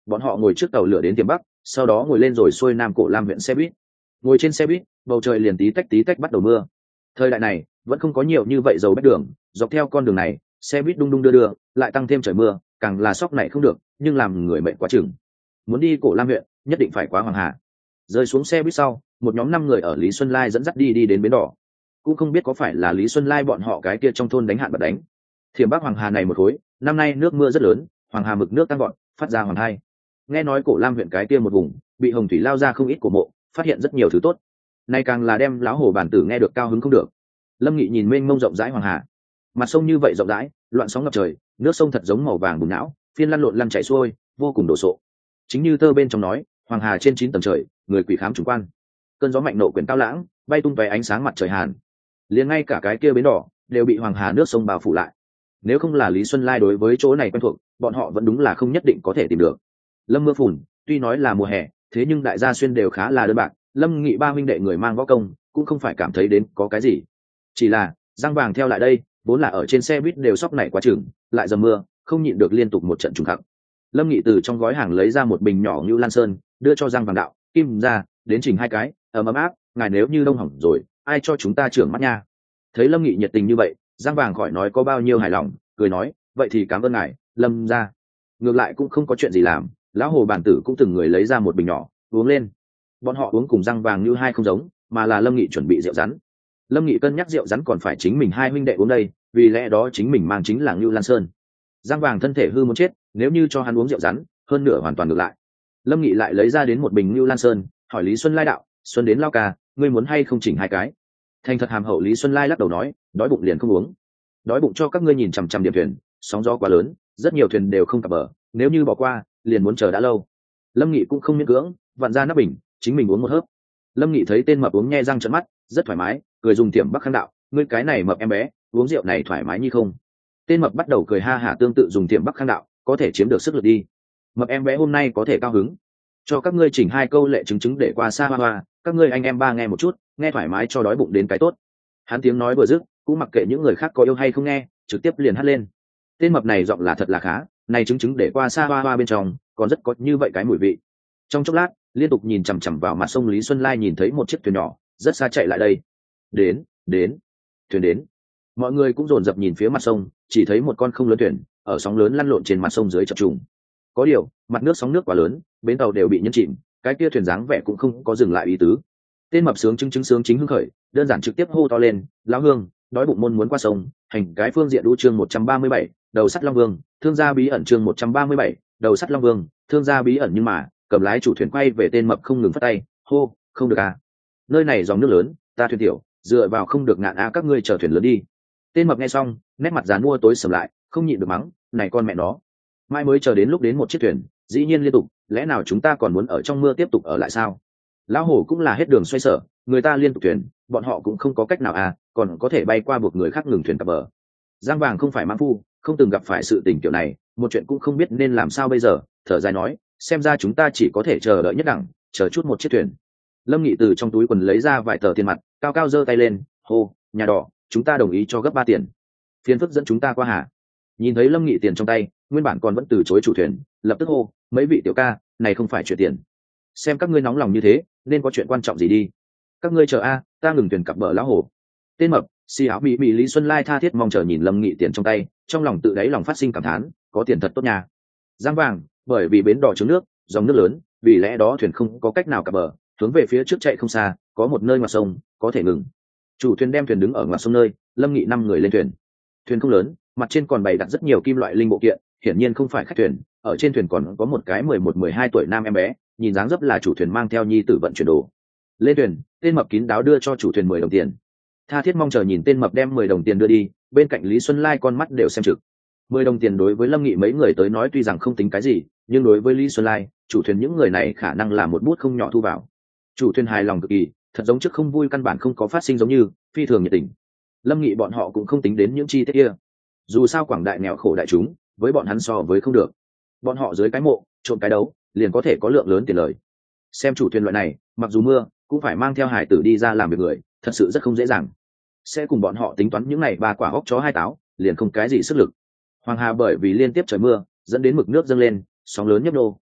bọn họ ngồi trước tàu lửa đến tiềm bắc, sau đó ngồi lên rồi xuôi nam cổ lam huyện xe buýt. Ngồi trên xe buýt, bầu trời liền tí tách tí tách bắt đầu mưa. Thời đại này vẫn không có nhiều như vậy dầu bách đường, dọc theo con đường này xe buýt đung đung đưa đưa, lại tăng thêm trời mưa, càng là sóc này không được, nhưng làm người mệt quá chừng. Muốn đi cổ lam huyện nhất định phải qua Hoàng Hà. Rơi xuống xe buýt sau, một nhóm năm người ở Lý Xuân Lai dẫn dắt đi đi đến bến đỏ. Cũng không biết có phải là Lý Xuân Lai bọn họ cái kia trong thôn đánh hạn bật đánh. Thiểm Bắc Hoàng Hà này một khối, năm nay nước mưa rất lớn, Hoàng Hà mực nước tăng gọn, phát ra hoàng hai. Nghe nói cổ lam huyện cái kia một vùng bị hồng thủy lao ra không ít cổ mộ, phát hiện rất nhiều thứ tốt. Nay càng là đem lão hồ bản tử nghe được cao hứng không được. Lâm Nghị nhìn mênh mông rộng rãi Hoàng Hà, mặt sông như vậy rộng rãi, loạn sóng ngập trời, nước sông thật giống màu vàng bùn não, phiên lăn lộn lăn chảy xuôi, vô cùng đồ sộ. Chính như thơ bên trong nói, Hoàng Hà trên chín tầng trời, người quỷ khám chủ quan. Cơn gió mạnh nộ quyển cao lãng, bay tung tóe ánh sáng mặt trời hàn. Liền ngay cả cái kia bến đỏ đều bị Hoàng Hà nước sông bao phủ lại. Nếu không là Lý Xuân Lai đối với chỗ này quen thuộc, bọn họ vẫn đúng là không nhất định có thể tìm được. Lâm mưa phùn, tuy nói là mùa hè, thế nhưng đại gia xuyên đều khá là đơn bạc. Lâm Nghị ba huynh đệ người mang võ công, cũng không phải cảm thấy đến có cái gì. Chỉ là Giang Vàng theo lại đây, vốn là ở trên xe buýt đều sóc nảy quá chừng, lại dầm mưa, không nhịn được liên tục một trận trùng khắc. Lâm Nghị từ trong gói hàng lấy ra một bình nhỏ như Lan Sơn, đưa cho Giang Vàng đạo, kim ra, đến chỉnh hai cái, ấm ấm áp, ngài nếu như đông hỏng rồi, ai cho chúng ta trưởng mắt nha. Thấy Lâm Nghị nhiệt tình như vậy, Giang Vàng khỏi nói có bao nhiêu hài lòng, cười nói, vậy thì cảm ơn ngài, Lâm ra. Ngược lại cũng không có chuyện gì làm, lão hồ bản tử cũng từng người lấy ra một bình nhỏ, uống lên. Bọn họ uống cùng Giang Vàng như hai không giống, mà là Lâm Nghị chuẩn bị rượu rắn. Lâm Nghị cân nhắc rượu rắn còn phải chính mình hai huynh đệ uống đây, vì lẽ đó chính mình mang chính là Ngưu Lan Sơn. Giang Vàng thân thể hư muốn chết, nếu như cho hắn uống rượu rắn, hơn nửa hoàn toàn ngược lại. Lâm Nghị lại lấy ra đến một bình Ngưu Lan Sơn, hỏi Lý Xuân Lai đạo, Xuân đến lao ca, ngươi muốn hay không chỉnh hai cái? Thành thật hàm hậu Lý Xuân Lai lắc đầu nói, đói bụng liền không uống. Đói bụng cho các ngươi nhìn chằm chằm điểm thuyền, sóng gió quá lớn, rất nhiều thuyền đều không cập bờ, nếu như bỏ qua, liền muốn chờ đã lâu. Lâm Nghị cũng không miễn cưỡng, vặn ra nắp bình, chính mình uống một hớp. Lâm Nghị thấy tên mập uống nhe răng trợn mắt, rất thoải mái, cười dùng tiệm Bắc Khang đạo, ngươi cái này mập em bé, uống rượu này thoải mái như không? Tên mập bắt đầu cười ha hả tương tự dùng tiệm Bắc Khang đạo, có thể chiếm được sức lực đi. Mập em bé hôm nay có thể cao hứng, cho các ngươi chỉnh hai câu lệ chứng chứng để qua xa hoa hoa, các ngươi anh em ba nghe một chút, nghe thoải mái cho đói bụng đến cái tốt. Hắn tiếng nói vừa dứt, cũng mặc kệ những người khác có yêu hay không nghe, trực tiếp liền hát lên. Tên mập này giọng là thật là khá, này chứng chứng để qua xa hoa hoa bên trong, còn rất có như vậy cái mùi vị. Trong chốc lát, liên tục nhìn chằm chằm vào mặt sông, Lý Xuân Lai nhìn thấy một chiếc thuyền nhỏ rất xa chạy lại đây. Đến, đến, thuyền đến. Mọi người cũng dồn dập nhìn phía mặt sông, chỉ thấy một con không lớn thuyền ở sóng lớn lăn lộn trên mặt sông dưới chập trùng. Có điều, mặt nước sóng nước quá lớn, bến tàu đều bị nhấn chìm, cái kia thuyền dáng vẻ cũng không có dừng lại ý tứ. Tên mập sướng chứng chứng sướng chính hưng khởi, đơn giản trực tiếp hô to lên, lão hương, đói bụng môn muốn qua sông, hành cái phương diện đu chương một trăm ba mươi bảy, đầu sắt Long Vương, thương gia bí ẩn chương một trăm ba mươi bảy, đầu sắt Long Vương, thương gia bí ẩn. Nhưng mà cầm lái chủ thuyền quay về tên mập không ngừng phất tay, hô, không được à, nơi này dòng nước lớn, ta thuyền tiểu, dựa vào không được ngạn a, các ngươi chờ thuyền lớn đi. Tên mập nghe xong, nét mặt dán mua tối sầm lại, không nhịn được mắng, này con mẹ nó, mai mới chờ đến lúc đến một chiếc thuyền, dĩ nhiên liên tục, lẽ nào chúng ta còn muốn ở trong mưa tiếp tục ở lại sao? Lão hổ cũng là hết đường xoay sở, người ta liên tục thuyền, bọn họ cũng không có cách nào à, còn có thể bay qua buộc người khác ngừng thuyền cập bờ. Giang Vàng không phải mãn phu, không từng gặp phải sự tình kiểu này, một chuyện cũng không biết nên làm sao bây giờ, thở dài nói, xem ra chúng ta chỉ có thể chờ đợi nhất đẳng, chờ chút một chiếc thuyền. Lâm Nghị từ trong túi quần lấy ra vài tờ tiền mặt, cao cao giơ tay lên, hô, nhà đỏ, chúng ta đồng ý cho gấp ba tiền, phiền phức dẫn chúng ta qua hà. Nhìn thấy Lâm Nghị tiền trong tay, nguyên bản còn vẫn từ chối chủ thuyền, lập tức hô, mấy vị tiểu ca, này không phải chuyện tiền, xem các ngươi nóng lòng như thế, nên có chuyện quan trọng gì đi. Các ngươi chờ a, ta ngừng thuyền cặp bờ lão hồ. Tên mập xì áo mỹ mỹ Lý Xuân Lai tha thiết mong chờ nhìn Lâm Nghị tiền trong tay, trong lòng tự đáy lòng phát sinh cảm thán, có tiền thật tốt nha. Giang Vàng, bởi vì bến đò chứa nước, dòng nước lớn, vì lẽ đó thuyền không có cách nào cập bờ, hướng về phía trước chạy không xa, có một nơi ngoặt sông có thể ngừng. Chủ thuyền đem thuyền đứng ở ngoặt sông nơi, Lâm Nghị năm người lên thuyền. Thuyền không lớn, mặt trên còn bày đặt rất nhiều kim loại linh bộ kiện, hiển nhiên không phải khách thuyền. Ở trên thuyền còn có một cái mười một mười hai tuổi nam em bé, nhìn dáng dấp là chủ thuyền mang theo nhi tử vận chuyển đồ. Lên thuyền, tên mập kín đáo đưa cho chủ thuyền mười đồng tiền. Tha thiết mong chờ nhìn tên mập đem mười đồng tiền đưa đi, bên cạnh Lý Xuân Lai con mắt đều xem trực. Mười đồng tiền đối với Lâm Nghị mấy người tới nói tuy rằng không tính cái gì, nhưng đối với Lý Xuân Lai, chủ thuyền những người này khả năng là một bút không nhỏ thu vào. Chủ thuyền hài lòng cực kỳ, thật giống trước không vui căn bản không có phát sinh giống như, phi thường nhiệt tình. Lâm Nghị bọn họ cũng không tính đến những chi tiết kia. Dù sao quảng đại nghèo khổ đại chúng, với bọn hắn so với không được. Bọn họ dưới cái mộ, trộm cái đấu, liền có thể có lượng lớn tiền lời. Xem chủ thuyền loại này, mặc dù mưa, cũng phải mang theo hải tử đi ra làm việc người, thật sự rất không dễ dàng. Sẽ cùng bọn họ tính toán những này ba quả óc chó hai táo, liền không cái gì sức lực. Hoàng Hà bởi vì liên tiếp trời mưa, dẫn đến mực nước dâng lên, sóng lớn nhấp nô,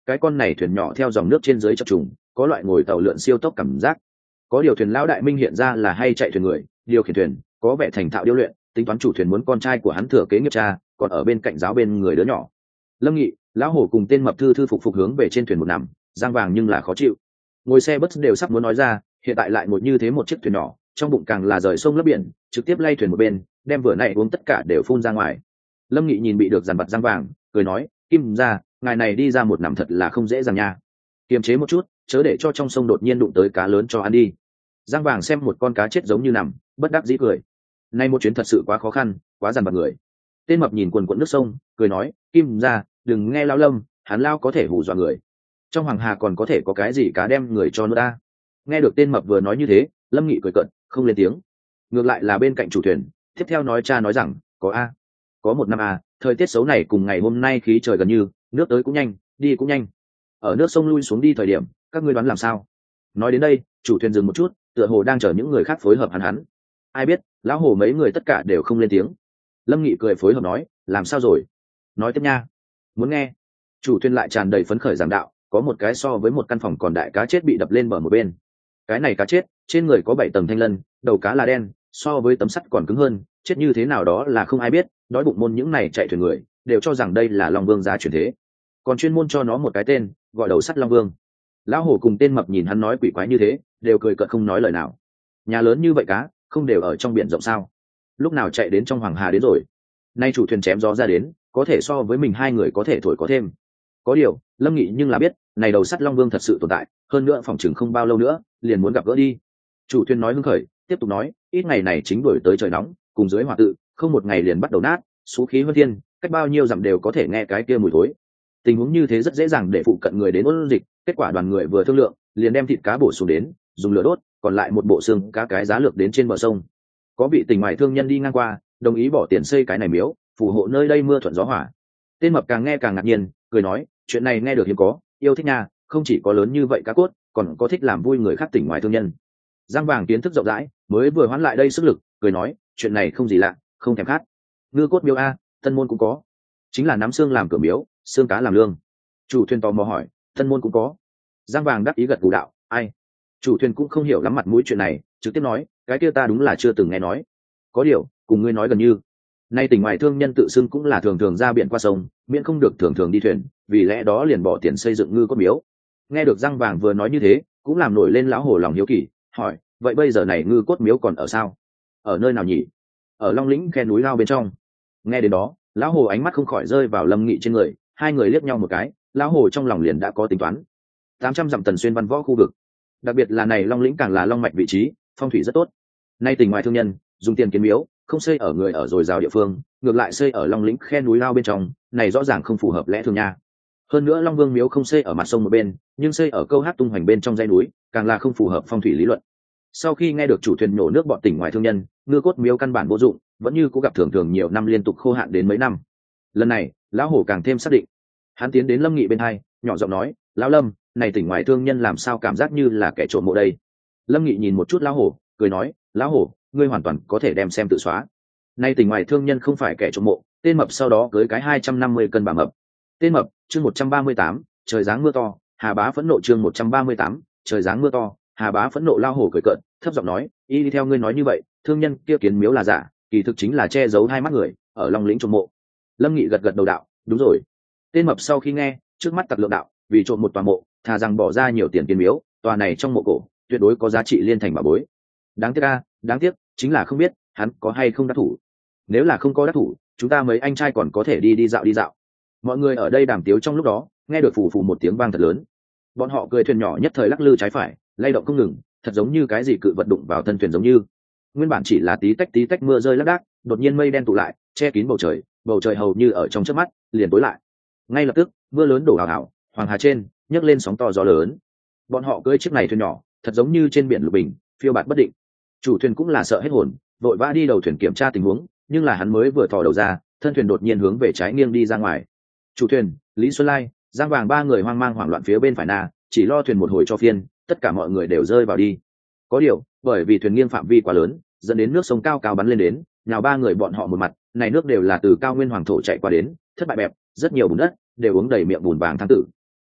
cái con này thuyền nhỏ theo dòng nước trên dưới chập trùng, có loại ngồi tàu lượn siêu tốc cảm giác. Có điều thuyền lão đại minh hiện ra là hay chạy thuyền người, điều khiển thuyền có vẻ thành thạo điêu luyện, tính toán chủ thuyền muốn con trai của hắn thừa kế nghiệp cha, còn ở bên cạnh giáo bên người đứa nhỏ. Lâm Nghị, lão hổ cùng tên mập thư thư phục phục hướng về trên thuyền một nằm, Giang Vàng nhưng là khó chịu. Ngồi xe bus đều sắp muốn nói ra, hiện tại lại ngồi như thế một chiếc thuyền nhỏ, trong bụng càng là rời sông lấp biển, trực tiếp lay thuyền một bên, đem vừa nãy uống tất cả đều phun ra ngoài. Lâm Nghị nhìn bị được dằn vặt Giang Vàng, cười nói, Kim gia, ngài này đi ra một nằm thật là không dễ dàng nha. Kiềm chế một chút, chớ để cho trong sông đột nhiên đụng tới cá lớn cho ăn đi. Giang Vàng xem một con cá chết giống như nằm, bất đắc dĩ cười. Nay một chuyến thật sự quá khó khăn, quá dằn vặt người. Tên mập nhìn quần quần nước sông, cười nói, Kim gia, đừng nghe lão Lâm, hắn lao có thể hù dọa người. Trong hoàng hà còn có thể có cái gì cá đem người cho nữa ta. Nghe được tên mập vừa nói như thế, Lâm Nghị cười cợt, không lên tiếng. Ngược lại là bên cạnh chủ thuyền, tiếp theo nói cha nói rằng, có a, có một năm a, thời tiết xấu này cùng ngày hôm nay khí trời gần như, nước tới cũng nhanh, đi cũng nhanh. Ở nước sông lui xuống đi thời điểm, các ngươi đoán làm sao? Nói đến đây, chủ thuyền dừng một chút, tựa hồ đang chờ những người khác phối hợp hắn hắn. Ai biết, lão hồ mấy người tất cả đều không lên tiếng. Lâm Nghị cười phối hợp nói, làm sao rồi? Nói tiếp nha. Muốn nghe. Chủ thuyền lại tràn đầy phấn khởi giảng đạo, có một cái so với một căn phòng còn đại cá chết bị đập lên bờ một bên. Cái này cá chết, trên người có bảy tầng thanh lân, đầu cá là đen, so với tấm sắt còn cứng hơn, chết như thế nào đó là không ai biết, đói bụng môn những này chạy thuyền người, đều cho rằng đây là Long Vương gia chuyển thế. Còn chuyên môn cho nó một cái tên, gọi đầu sắt Long Vương. Lão hổ cùng tên mập nhìn hắn nói quỷ quái như thế, đều cười cợt không nói lời nào. Nhà lớn như vậy cá, không đều ở trong biển rộng sao? Lúc nào chạy đến trong hoàng hà đến rồi? Nay chủ thuyền chém gió ra đến, có thể so với mình hai người có thể thổi có thêm. Có điều, Lâm Nghị nhưng là biết, này đầu sắt Long Vương thật sự tồn tại, hơn nữa phòng chừng không bao lâu nữa, liền muốn gặp gỡ đi. Chủ thuyền nói hưng khởi, tiếp tục nói, ít ngày này chính đổi tới trời nóng, cùng dưới hỏa tự, không một ngày liền bắt đầu nát, số khí hơn thiên, cách bao nhiêu dặm đều có thể nghe cái kia mùi thối. Tình huống như thế rất dễ dàng để phụ cận người đến ôn dịch, kết quả đoàn người vừa thương lượng, liền đem thịt cá bổ xuống đến, dùng lửa đốt, còn lại một bộ xương cá cái giá lược đến trên bờ sông. Có vị tỉnh ngoài thương nhân đi ngang qua, đồng ý bỏ tiền xây cái này miếu, phù hộ nơi đây mưa thuận gió hỏa. Tên mập càng nghe càng ngạc nhiên, cười nói, chuyện này nghe được hiếm có, yêu thích nha, không chỉ có lớn như vậy cá cốt, còn có thích làm vui người khác tỉnh ngoài thương nhân. Giang Vàng kiến thức rộng rãi, mới vừa hoán lại đây sức lực, cười nói, chuyện này không gì lạ, không thèm khát. Ngư cốt miếu a, Tân môn cũng có, chính là nắm xương làm cửa miếu, xương cá làm lương. Chủ thuyền tò mò hỏi, Tân môn cũng có. Giang Vàng đắc ý gật gù đạo, ai? Chủ thuyền cũng không hiểu lắm mặt mũi chuyện này, trực tiếp nói, cái kia ta đúng là chưa từng nghe nói. Có điều, cùng ngươi nói gần như. Nay tỉnh ngoài thương nhân tự xưng cũng là thường thường ra biển qua sông, miễn không được thường thường đi thuyền, vì lẽ đó liền bỏ tiền xây dựng ngư cốt miếu. Nghe được Giang Vàng vừa nói như thế, cũng làm nổi lên lão hồ lòng hiếu kỳ, hỏi, vậy bây giờ này ngư cốt miếu còn ở sao? Ở nơi nào nhỉ? Ở Long Lĩnh khe núi lao bên trong. Nghe đến đó, lão hồ ánh mắt không khỏi rơi vào Lâm Nghị trên người, hai người liếc nhau một cái, lão hồ trong lòng liền đã có tính toán. Tám trăm dặm tần xuyên văn võ khu vực, đặc biệt là này Long Lĩnh càng là long mạch vị trí, phong thủy rất tốt. Nay tỉnh ngoài thương nhân dùng tiền kiến miếu, không xây ở người ở dồi dào địa phương, ngược lại xây ở Long Lĩnh khe núi lao bên trong, này rõ ràng không phù hợp lẽ thường nha. Hơn nữa Long Vương miếu không xây ở mặt sông một bên, nhưng xây ở câu hát tung hoành bên trong dãy núi, càng là không phù hợp phong thủy lý luận. Sau khi nghe được chủ thuyền nhổ nước bọn tỉnh ngoài thương nhân, ngư cốt miếu căn bản vô dụng, vẫn như cố gặp thường thường nhiều năm liên tục khô hạn đến mấy năm. Lần này, lão hổ càng thêm xác định. Hắn tiến đến Lâm Nghị bên hai, nhỏ giọng nói, lão Lâm, này tỉnh ngoài thương nhân làm sao cảm giác như là kẻ trộm mộ đây? Lâm Nghị nhìn một chút lão hổ, cười nói, lão hổ, ngươi hoàn toàn có thể đem xem tự xóa. Nay tỉnh ngoài thương nhân không phải kẻ trộm mộ, tên mập sau đó cưới cái hai trăm năm mươi cân bà mập. Tên mập, chương một trăm ba mươi tám, trời giáng mưa to, Hà Bá phẫn nộ chương một trăm ba mươi tám, trời giáng mưa to, Hà Bá phẫn nộ lao hổ cười cợt, thấp giọng nói, y đi theo ngươi nói như vậy, thương nhân kia kiến miếu là giả, kỳ thực chính là che giấu hai mắt người, ở Long Lĩnh trộm mộ. Lâm Nghị gật gật đầu đạo, đúng rồi. Tên mập sau khi nghe, trước mắt tặc lượng đạo, vì trộm một tòa mộ, thà rằng bỏ ra nhiều tiền kiến miếu, tòa này trong mộ cổ, tuyệt đối có giá trị liên thành bảo bối. Đáng tiếc a, đáng tiếc, chính là không biết hắn có hay không đắc thủ. Nếu là không có đắc thủ, chúng ta mấy anh trai còn có thể đi đi dạo đi dạo. Mọi người ở đây đàm tiếu trong lúc đó, nghe được phù phù một tiếng vang thật lớn. Bọn họ cười thuyền nhỏ nhất thời lắc lư trái phải, lay động không ngừng, thật giống như cái gì cự vật đụng vào thân thuyền giống như. Nguyên bản chỉ là tí tách tí tách mưa rơi lác đác, đột nhiên mây đen tụ lại, che kín bầu trời, bầu trời hầu như ở trong chớp mắt liền tối lại. Ngay lập tức, mưa lớn đổ ào ào, hoàng hà trên nhấc lên sóng to gió lớn. Bọn họ cưỡi chiếc này thuyền nhỏ, thật giống như trên biển lục bình, phiêu bạt bất định. Chủ thuyền cũng là sợ hết hồn, vội vã đi đầu thuyền kiểm tra tình huống, nhưng là hắn mới vừa thò đầu ra, thân thuyền đột nhiên hướng về trái nghiêng đi ra ngoài. Chủ thuyền, Lý Xuân Lai, Giang Vàng ba người hoang mang hoảng loạn phía bên phải na, chỉ lo thuyền một hồi cho phiên, tất cả mọi người đều rơi vào đi. Có điều, bởi vì thuyền nghiêng phạm vi quá lớn, dẫn đến nước sông cao cao bắn lên đến, nhào ba người bọn họ một mặt, này nước đều là từ cao nguyên hoàng thổ chạy qua đến, thất bại bẹp, rất nhiều bùn đất, đều uống đầy miệng bùn vàng thang tử.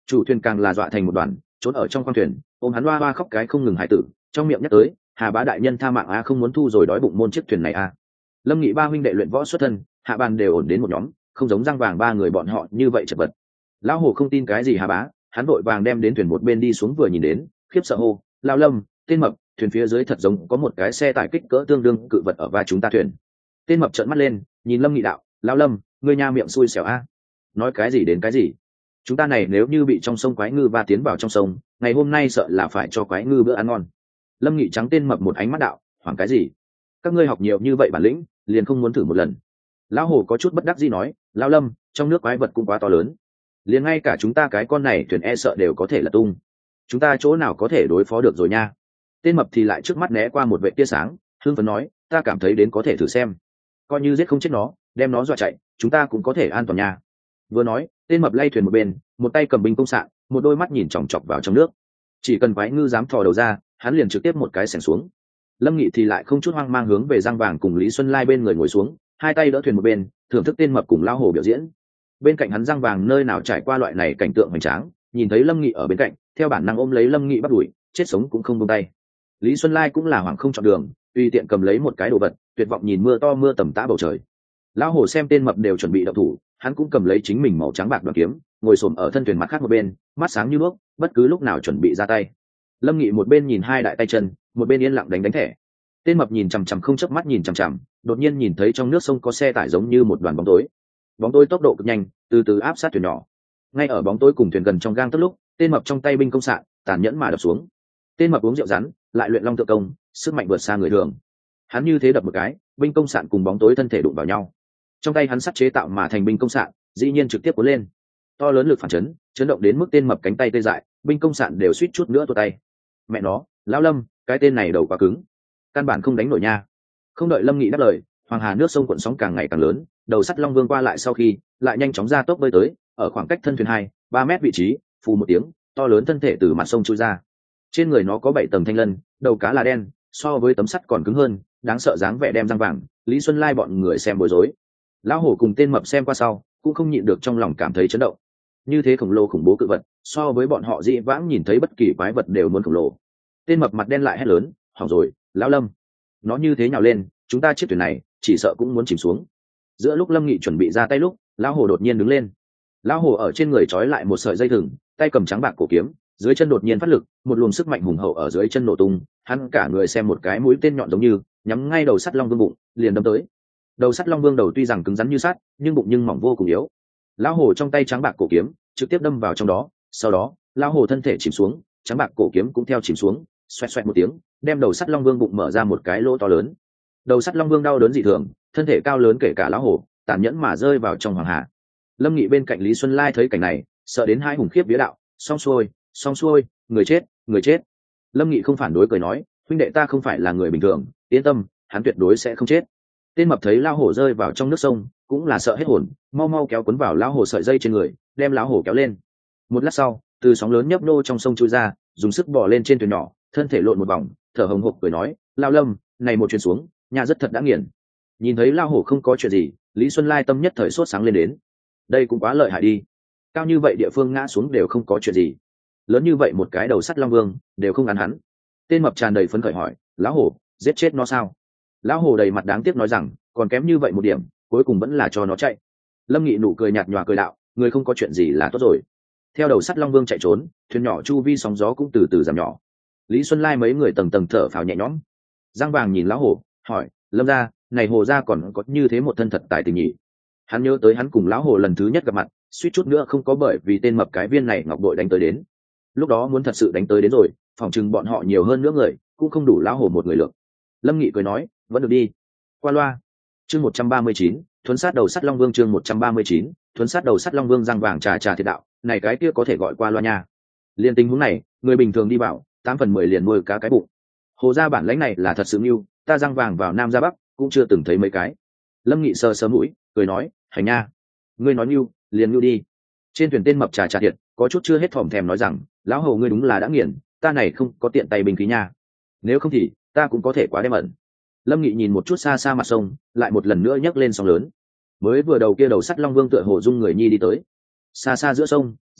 Chủ thuyền càng là dọa thành một đoàn, trốn ở trong khoang thuyền ôm hắn hoa hoa khóc cái không ngừng hải tử, trong miệng nhắc tới Hà Bá đại nhân tha mạng a, không muốn thu rồi đói bụng môn chiếc thuyền này a. Lâm Nghị ba huynh đệ luyện võ xuất thân, hạ bàn đều ổn đến một nhóm, không giống Giang Vàng ba người bọn họ như vậy chật vật. Lão Hồ không tin cái gì Hà Bá, hắn vội vàng đem đến thuyền một bên đi xuống vừa nhìn đến, khiếp sợ hô, Lão Lâm, tên mập, thuyền phía dưới thật giống có một cái xe tải kích cỡ tương đương cự vật ở vai chúng ta thuyền. Tên mập trợn mắt lên, nhìn Lâm Nghị đạo, Lão Lâm, ngươi nha miệng xui xẻo a, nói cái gì đến cái gì? Chúng ta này nếu như bị trong sông quái ngư va tiến vào trong sông, ngày hôm nay sợ là phải cho quái ngư bữa ăn ngon. Lâm Nghị trắng tên mập một ánh mắt đạo, hoảng cái gì? Các ngươi học nhiều như vậy bản lĩnh, liền không muốn thử một lần? Lão Hồ có chút bất đắc dĩ nói, Lão Lâm, trong nước quái vật cũng quá to lớn, liền ngay cả chúng ta cái con này thuyền e sợ đều có thể là tung, chúng ta chỗ nào có thể đối phó được rồi nha. Tên mập thì lại trước mắt né qua một vệ tia sáng, hưng phấn nói, ta cảm thấy đến có thể thử xem, coi như giết không chết nó, đem nó dọa chạy, chúng ta cũng có thể an toàn nha. Vừa nói, tên mập lay thuyền một bên, một tay cầm binh công sạn, một đôi mắt nhìn chòng chọc vào trong nước, chỉ cần quái ngư dám thò đầu ra, hắn liền trực tiếp một cái xẻng xuống. Lâm Nghị thì lại không chút hoang mang hướng về Giang Vàng cùng Lý Xuân Lai bên người ngồi xuống, hai tay đỡ thuyền một bên, thưởng thức tên mập cùng Lão Hồ biểu diễn. Bên cạnh hắn Giang Vàng nơi nào trải qua loại này cảnh tượng hoành tráng, nhìn thấy Lâm Nghị ở bên cạnh, theo bản năng ôm lấy Lâm Nghị bắt đuổi, chết sống cũng không buông tay. Lý Xuân Lai cũng là hoảng không chọn đường, tùy tiện cầm lấy một cái đồ vật, tuyệt vọng nhìn mưa to mưa tầm tã bầu trời. Lão Hồ xem tên mập đều chuẩn bị động thủ, hắn cũng cầm lấy chính mình màu trắng bạc đoàn kiếm, ngồi xổm ở thân thuyền mặt khác một bên, mắt sáng như đuốc, bất cứ lúc nào chuẩn bị ra tay. Lâm Nghị một bên nhìn hai đại tay chân, một bên yên lặng đánh đánh thẻ. Tên mập nhìn chằm chằm không chớp mắt nhìn chằm chằm, đột nhiên nhìn thấy trong nước sông có xe tải giống như một đoàn bóng tối. Bóng tối tốc độ cực nhanh, từ từ áp sát thuyền nhỏ. Ngay ở bóng tối cùng thuyền gần trong gang tấc lúc, tên mập trong tay binh công sạn, tàn nhẫn mà đập xuống. Tên mập uống rượu rắn, lại luyện long tự công, sức mạnh vượt xa người thường. Hắn như thế đập một cái, binh công sạn cùng bóng tối thân thể đụng vào nhau. Trong tay hắn sắt chế tạo mà thành binh công sạn, dĩ nhiên trực tiếp cuốn lên. To lớn lực phản chấn, chấn động đến mức tên mập cánh tay tê dại, binh công sạn đều suýt chút nữa tuột tay. Mẹ nó, Lão Lâm, cái tên này đầu quá cứng, căn bản không đánh nổi nha. Không đợi Lâm Nghị đáp lời, hoàng hà nước sông cuộn sóng càng ngày càng lớn, đầu sắt Long Vương qua lại sau khi lại nhanh chóng ra tốc bơi tới, ở khoảng cách thân thuyền hai ba mét vị trí, phù một tiếng, to lớn thân thể từ mặt sông trôi ra. Trên người nó có bảy tầng thanh lân, đầu cá là đen, so với tấm sắt còn cứng hơn, đáng sợ dáng vẻ đem răng vàng. Lý Xuân Lai bọn người xem bối rối. Lão Hổ cùng tên mập xem qua sau, cũng không nhịn được trong lòng cảm thấy chấn động. Như thế khổng lồ khủng bố cự vật, so với bọn họ dị vãng nhìn thấy bất kỳ quái vật đều muốn khổng lồ. Tên mập mặt đen lại hét lớn, hỏng rồi, Lão Lâm, nó như thế nhào lên, chúng ta chiếc thuyền này chỉ sợ cũng muốn chìm xuống. Giữa lúc Lâm Nghị chuẩn bị ra tay lúc, Lão Hổ đột nhiên đứng lên. Lão Hổ ở trên người trói lại một sợi dây thừng, tay cầm trắng bạc cổ kiếm, dưới chân đột nhiên phát lực, một luồng sức mạnh hùng hậu ở dưới chân nổ tung, hắn cả người xem một cái mũi tên nhọn giống như nhắm ngay đầu sắt Long Vương bụng, liền đâm tới. Đầu sắt Long Vương đầu tuy rằng cứng rắn như sắt, nhưng bụng nhưng mỏng vô cùng yếu. Lão Hổ trong tay trắng bạc cổ kiếm trực tiếp đâm vào trong đó, sau đó Lão Hổ thân thể chìm xuống, trắng bạc cổ kiếm cũng theo chìm xuống, xoẹt xoẹt một tiếng, đem đầu sắt Long Vương bụng mở ra một cái lỗ to lớn. Đầu sắt Long Vương đau đớn dị thường, thân thể cao lớn kể cả Lão Hổ, tàn nhẫn mà rơi vào trong hoàng hà. Lâm Nghị bên cạnh Lý Xuân Lai thấy cảnh này, sợ đến hai hùng khiếp vía đạo, xong xuôi, xong xuôi, người chết, người chết. Lâm Nghị không phản đối cười nói, huynh đệ ta không phải là người bình thường, yên tâm, hắn tuyệt đối sẽ không chết. Tên mập thấy Lão Hổ rơi vào trong nước sông, cũng là sợ hết hồn, mau mau kéo cuốn vào Lão Hổ sợi dây trên người, đem Lão Hổ kéo lên. Một lát sau, từ sóng lớn nhấp nô trong sông chui ra, dùng sức bò lên trên thuyền nhỏ, thân thể lộn một vòng, thở hồng hộc cười nói, Lão Lâm, này một chuyến xuống, nhà rất thật đã nghiền. Nhìn thấy Lão Hổ không có chuyện gì, Lý Xuân Lai tâm nhất thời sốt sáng lên đến. Đây cũng quá lợi hại đi, cao như vậy địa phương ngã xuống đều không có chuyện gì, lớn như vậy một cái đầu sắt Long Vương đều không ngắn hắn. Tên mập tràn đầy phấn khởi hỏi, Lão Hổ, giết chết nó sao? Lão Hổ đầy mặt đáng tiếc nói rằng, còn kém như vậy một điểm, cuối cùng vẫn là cho nó chạy. Lâm Nghị nụ cười nhạt nhòa cười đạo, người không có chuyện gì là tốt rồi. Theo đầu sắt Long Vương chạy trốn, thuyền nhỏ chu vi sóng gió cũng từ từ giảm nhỏ. Lý Xuân Lai mấy người tầng tầng thở phào nhẹ nhõm. Giang Vàng nhìn Lão Hổ, hỏi, Lâm gia, này Hồ gia còn có như thế một thân thật tài tình nhỉ? Hắn nhớ tới hắn cùng Lão Hổ lần thứ nhất gặp mặt, suýt chút nữa không có bởi vì tên mập cái viên này ngọc bội đánh tới đến. Lúc đó muốn thật sự đánh tới đến rồi, phòng chừng bọn họ nhiều hơn nữa người, cũng không đủ Lão Hổ một người lượng. Lâm Nghị cười nói, vẫn được đi. Qua loa. Chương một trăm ba mươi chín, thuấn sát đầu sắt Long Vương. Chương một trăm ba mươi chín, thuấn sát đầu sắt Long Vương. Giang Vàng trà trà thiệt đạo, này cái kia có thể gọi qua loa nha. Liên tình huống này, người bình thường đi vào, tám phần mười liền nuôi cá cái bụng. Hồ gia bản lãnh này là thật sự nghiêu, ta Giang Vàng vào Nam ra Bắc, cũng chưa từng thấy mấy cái. Lâm Nghị sờ sờ mũi, cười nói, hành nha. Ngươi nói nghiêu, liền nghiêu đi. Trên thuyền tên mập trà trà thiệt, có chút chưa hết thòm thèm nói rằng, Lão Hổ ngươi đúng là đã nghiền, ta này không có tiện tay bình khí nha. Nếu không thì, ta cũng có thể quá đem ẩn. Lâm Nghị nhìn một chút xa xa mặt sông, lại một lần nữa nhấc lên sóng lớn. Mới vừa đầu kia đầu sắt Long Vương tựa hồ dung người nhi đi tới. Xa xa giữa sông,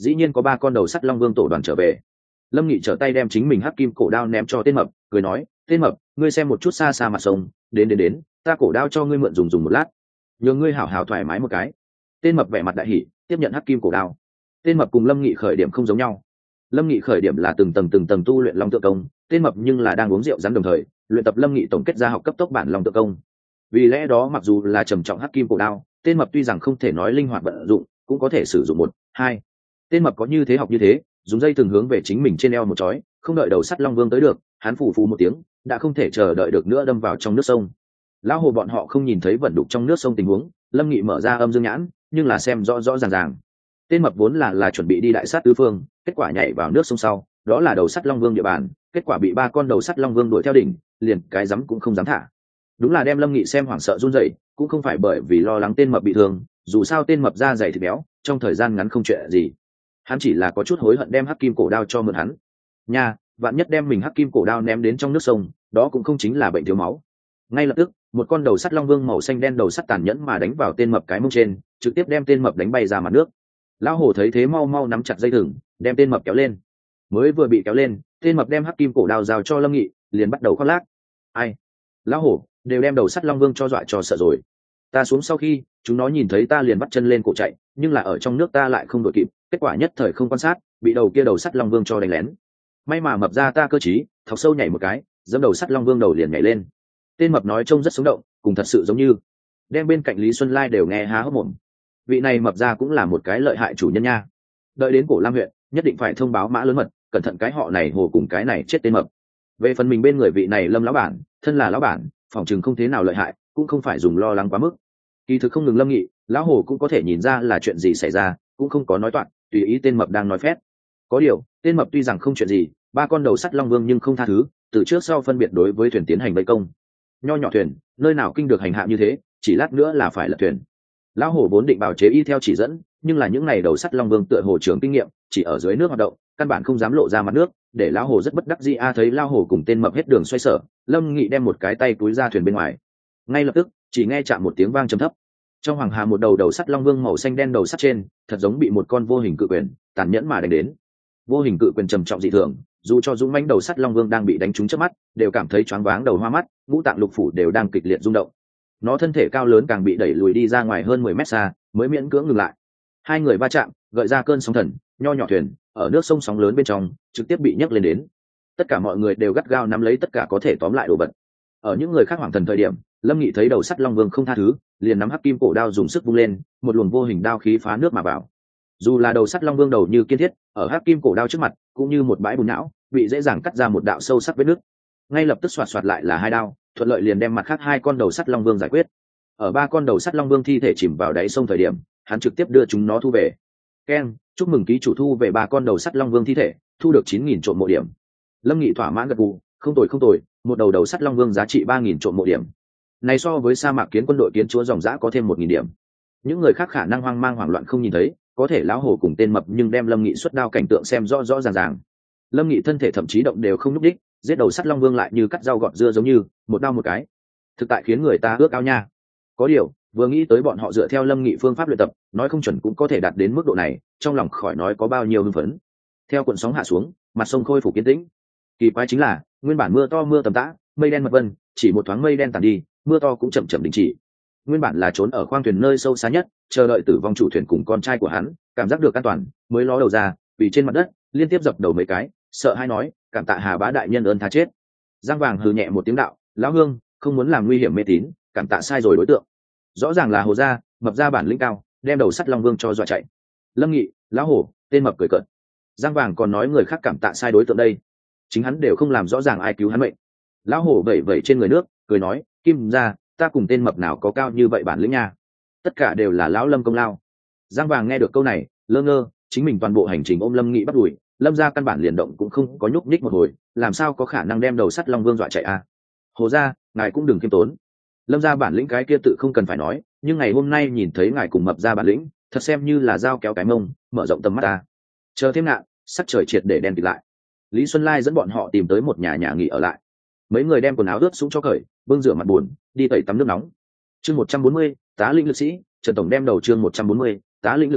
dĩ nhiên có ba con đầu sắt long vương tổ đoàn trở về. Lâm Nghị trở tay đem chính mình hắc kim cổ đao ném cho tên mập, cười nói, tên mập, ngươi xem một chút xa xa mặt sông, đến đến đến, ta cổ đao cho ngươi mượn dùng dùng một lát, nhờ ngươi hảo hảo thoải mái một cái. Tên mập vẻ mặt đại hỉ, tiếp nhận hắc kim cổ đao. Tên mập cùng Lâm Nghị khởi điểm không giống nhau. Lâm Nghị khởi điểm là từng tầng từng tầng tu luyện long tượng công, tên mập nhưng là đang uống rượu rắn đồng thời luyện tập Lâm Nghị tổng kết ra học cấp tốc bản long tượng công. Vì lẽ đó mặc dù là trầm trọng hắc kim cổ đao, tên mập tuy rằng không thể nói linh hoạt vận dụng, cũng có thể sử dụng một, hai. Tên mập có như thế học như thế, dùng dây thường hướng về chính mình trên eo một chói, không đợi đầu sắt long vương tới được, hắn phủ phù một tiếng, đã không thể chờ đợi được nữa đâm vào trong nước sông. Lão hồ bọn họ không nhìn thấy vận đục trong nước sông tình huống, Lâm Nghị mở ra âm dương nhãn, nhưng là xem rõ rõ ràng ràng. Tên mập vốn là là chuẩn bị đi đại sát tứ phương, kết quả nhảy vào nước sông sau, đó là đầu sắt long vương địa bàn, kết quả bị ba con đầu sắt long vương đuổi theo đỉnh, liền cái dám cũng không dám thả. Đúng là đem Lâm Nghị xem hoảng sợ run rẩy, cũng không phải bởi vì lo lắng tên mập bị thương, dù sao tên mập da dày thịt béo, trong thời gian ngắn không chuyện gì. Hắn chỉ là có chút hối hận đem hắc kim cổ đao cho mượn hắn. Nha, vạn nhất đem mình hắc kim cổ đao ném đến trong nước sông, đó cũng không chính là bệnh thiếu máu. Ngay lập tức, một con đầu sắt long vương màu xanh đen đầu sắt tàn nhẫn mà đánh vào tên mập cái mông trên, trực tiếp đem tên mập đánh bay ra mặt nước. Lão hồ thấy thế mau mau nắm chặt dây thừng, đem tên mập kéo lên. Mới vừa bị kéo lên, tên mập đem hắc kim cổ đao giao cho Lâm Nghị, liền bắt đầu khoác lác. Ai? Lão hồ, đều đem đầu sắt long vương cho dọa cho sợ rồi. Ta xuống sau khi, chúng nó nhìn thấy ta liền bắt chân lên cổ chạy, nhưng là ở trong nước ta lại không đội kịp, kết quả nhất thời không quan sát, bị đầu kia đầu sắt long vương cho đánh lén. May mà mập ra ta cơ trí, thọc sâu nhảy một cái, giẫm đầu sắt long vương đầu liền nhảy lên. Tên mập nói trông rất sống động, cùng thật sự giống như. Đem bên cạnh Lý Xuân Lai đều nghe há hốc mồm. Vị này mập ra cũng là một cái lợi hại chủ nhân nha. Đợi đến Cổ Lam huyện, nhất định phải thông báo mã lớn mật, cẩn thận cái họ này hồ cùng cái này chết tên mập. Về phần mình bên người vị này Lâm lão bản, thân là lão bản, phòng chừng không thế nào lợi hại, cũng không phải dùng lo lắng quá mức. Kỳ thực không ngừng Lâm Nghị, lão hồ cũng có thể nhìn ra là chuyện gì xảy ra, cũng không có nói toạc, tùy ý tên mập đang nói phét. Có điều, tên mập tuy rằng không chuyện gì, ba con đầu sắt long vương nhưng không tha thứ, từ trước sau phân biệt đối với thuyền tiến hành vây công. Nho nhỏ thuyền, nơi nào kinh được hành hạ như thế, chỉ lát nữa là phải lật thuyền. Lão hồ vốn định bào chế y theo chỉ dẫn, nhưng là những ngày đầu sắt long vương tựa hồ trưởng kinh nghiệm, chỉ ở dưới nước hoạt động, căn bản không dám lộ ra mặt nước, để lão hồ rất bất đắc dĩ. A thấy lão hồ cùng tên mập hết đường xoay sở, Lâm Nghị đem một cái tay túi ra thuyền bên ngoài. Ngay lập tức, chỉ nghe chạm một tiếng vang trầm thấp. Trong hoàng hà một đầu đầu sắt long vương màu xanh đen đầu sắt trên, thật giống bị một con vô hình cự quyền tàn nhẫn mà đánh đến. Vô hình cự quyền trầm trọng dị thường, dù cho dũng mãnh đầu sắt long vương đang bị đánh trúng trước mắt, đều cảm thấy choáng váng đầu hoa mắt, ngũ tạng lục phủ đều đang kịch liệt rung động. Nó thân thể cao lớn càng bị đẩy lùi đi ra ngoài hơn mười mét xa, mới miễn cưỡng ngừng lại. Hai người va chạm, gợi ra cơn sóng thần, nho nhỏ thuyền ở nước sông sóng lớn bên trong trực tiếp bị nhấc lên đến. Tất cả mọi người đều gắt gao nắm lấy tất cả có thể tóm lại đồ vật. Ở những người khác hoảng thần thời điểm, Lâm Nghị thấy đầu sắt long vương không tha thứ, liền nắm hắc kim cổ đao dùng sức vung lên, một luồng vô hình đao khí phá nước mà vào. Dù là đầu sắt long vương đầu như kiên thiết, ở hắc kim cổ đao trước mặt cũng như một bãi bùn não, bị dễ dàng cắt ra một đạo sâu sắc vết nước. Ngay lập tức xoạt xoạt lại là hai đao, thuận lợi liền đem mặt khác hai con đầu sắt long vương giải quyết. Ở ba con đầu sắt long vương thi thể chìm vào đáy sông thời điểm, hắn trực tiếp đưa chúng nó thu về. Ken, chúc mừng ký chủ thu về ba con đầu sắt long vương thi thể, thu được chín nghìn trộm mộ điểm. Lâm Nghị thỏa mãn gật gù, không tồi không tồi, một đầu đầu sắt long vương giá trị ba nghìn trộm mộ điểm. Này so với sa mạc kiến quân đội kiến chúa dòng dã có thêm một nghìn điểm. Những người khác khả năng hoang mang hoảng loạn không nhìn thấy, có thể lão hồ cùng tên mập nhưng đem Lâm Nghị xuất đao cảnh tượng xem rõ rõ ràng ràng. Lâm Nghị thân thể thậm chí động đều không nhúc đích, giết đầu sắt long vương lại như cắt rau gọt dưa giống như một đao một cái. Thực tại khiến người ta ước ao nha. Có điều, vừa nghĩ tới bọn họ dựa theo Lâm Nghị phương pháp luyện tập, nói không chuẩn cũng có thể đạt đến mức độ này, trong lòng khỏi nói có bao nhiêu hưng phấn. Theo cuộn sóng hạ xuống, mặt sông khôi phục yên tĩnh. Kỳ quái chính là, nguyên bản mưa to mưa tầm tã, mây đen mật vân, chỉ một thoáng mây đen tàn đi, mưa to cũng chậm chậm đình chỉ. Nguyên bản là trốn ở khoang thuyền nơi sâu xa nhất, chờ đợi tử vong chủ thuyền cùng con trai của hắn, cảm giác được an toàn, mới ló đầu ra, vì trên mặt đất liên tiếp dập đầu mấy cái, sợ hay nói, cảm tạ Hà Bá đại nhân ơn tha chết. Giang Vàng hừ nhẹ một tiếng đạo, lão Hương, không muốn làm nguy hiểm mê tín, cảm tạ sai rồi đối tượng. Rõ ràng là Hồ gia, mập ra bản lĩnh cao, đem đầu sắt long vương cho dọa chạy. Lâm Nghị, lão Hồ, tên mập cười cợt. Giang Vàng còn nói người khác cảm tạ sai đối tượng đây, chính hắn đều không làm rõ ràng ai cứu hắn mệnh. Lão Hồ vẩy vẩy trên người nước, cười nói, Kim gia, ta cùng tên mập nào có cao như vậy bản lĩnh nha, tất cả đều là lão Lâm công lao. Giang Vàng nghe được câu này, lơ ngơ, chính mình toàn bộ hành trình ôm Lâm Nghị bắt đuổi, Lâm gia căn bản liền động cũng không có nhúc nhích một hồi, làm sao có khả năng đem đầu sắt long vương dọa chạy à? Hồ gia, ngài cũng đừng khiêm tốn. Lâm gia bản lĩnh cái kia tự không cần phải nói, nhưng ngày hôm nay nhìn thấy ngài cùng mập gia bản lĩnh, thật xem như là dao kéo cái mông, mở rộng tầm mắt ta. Chờ thêm nạn, sắc trời triệt để đen kịt lại. Lý Xuân Lai dẫn bọn họ tìm tới một nhà nhà nghỉ ở lại. Mấy người đem quần áo ướt sũng cho cởi, bưng rửa mặt buồn, đi tẩy tắm nước nóng. Chương một trăm bốn mươi, tá lĩnh lực sĩ, Trần tổng đem đầu chương một trăm bốn mươi, tá lĩnh lực sĩ,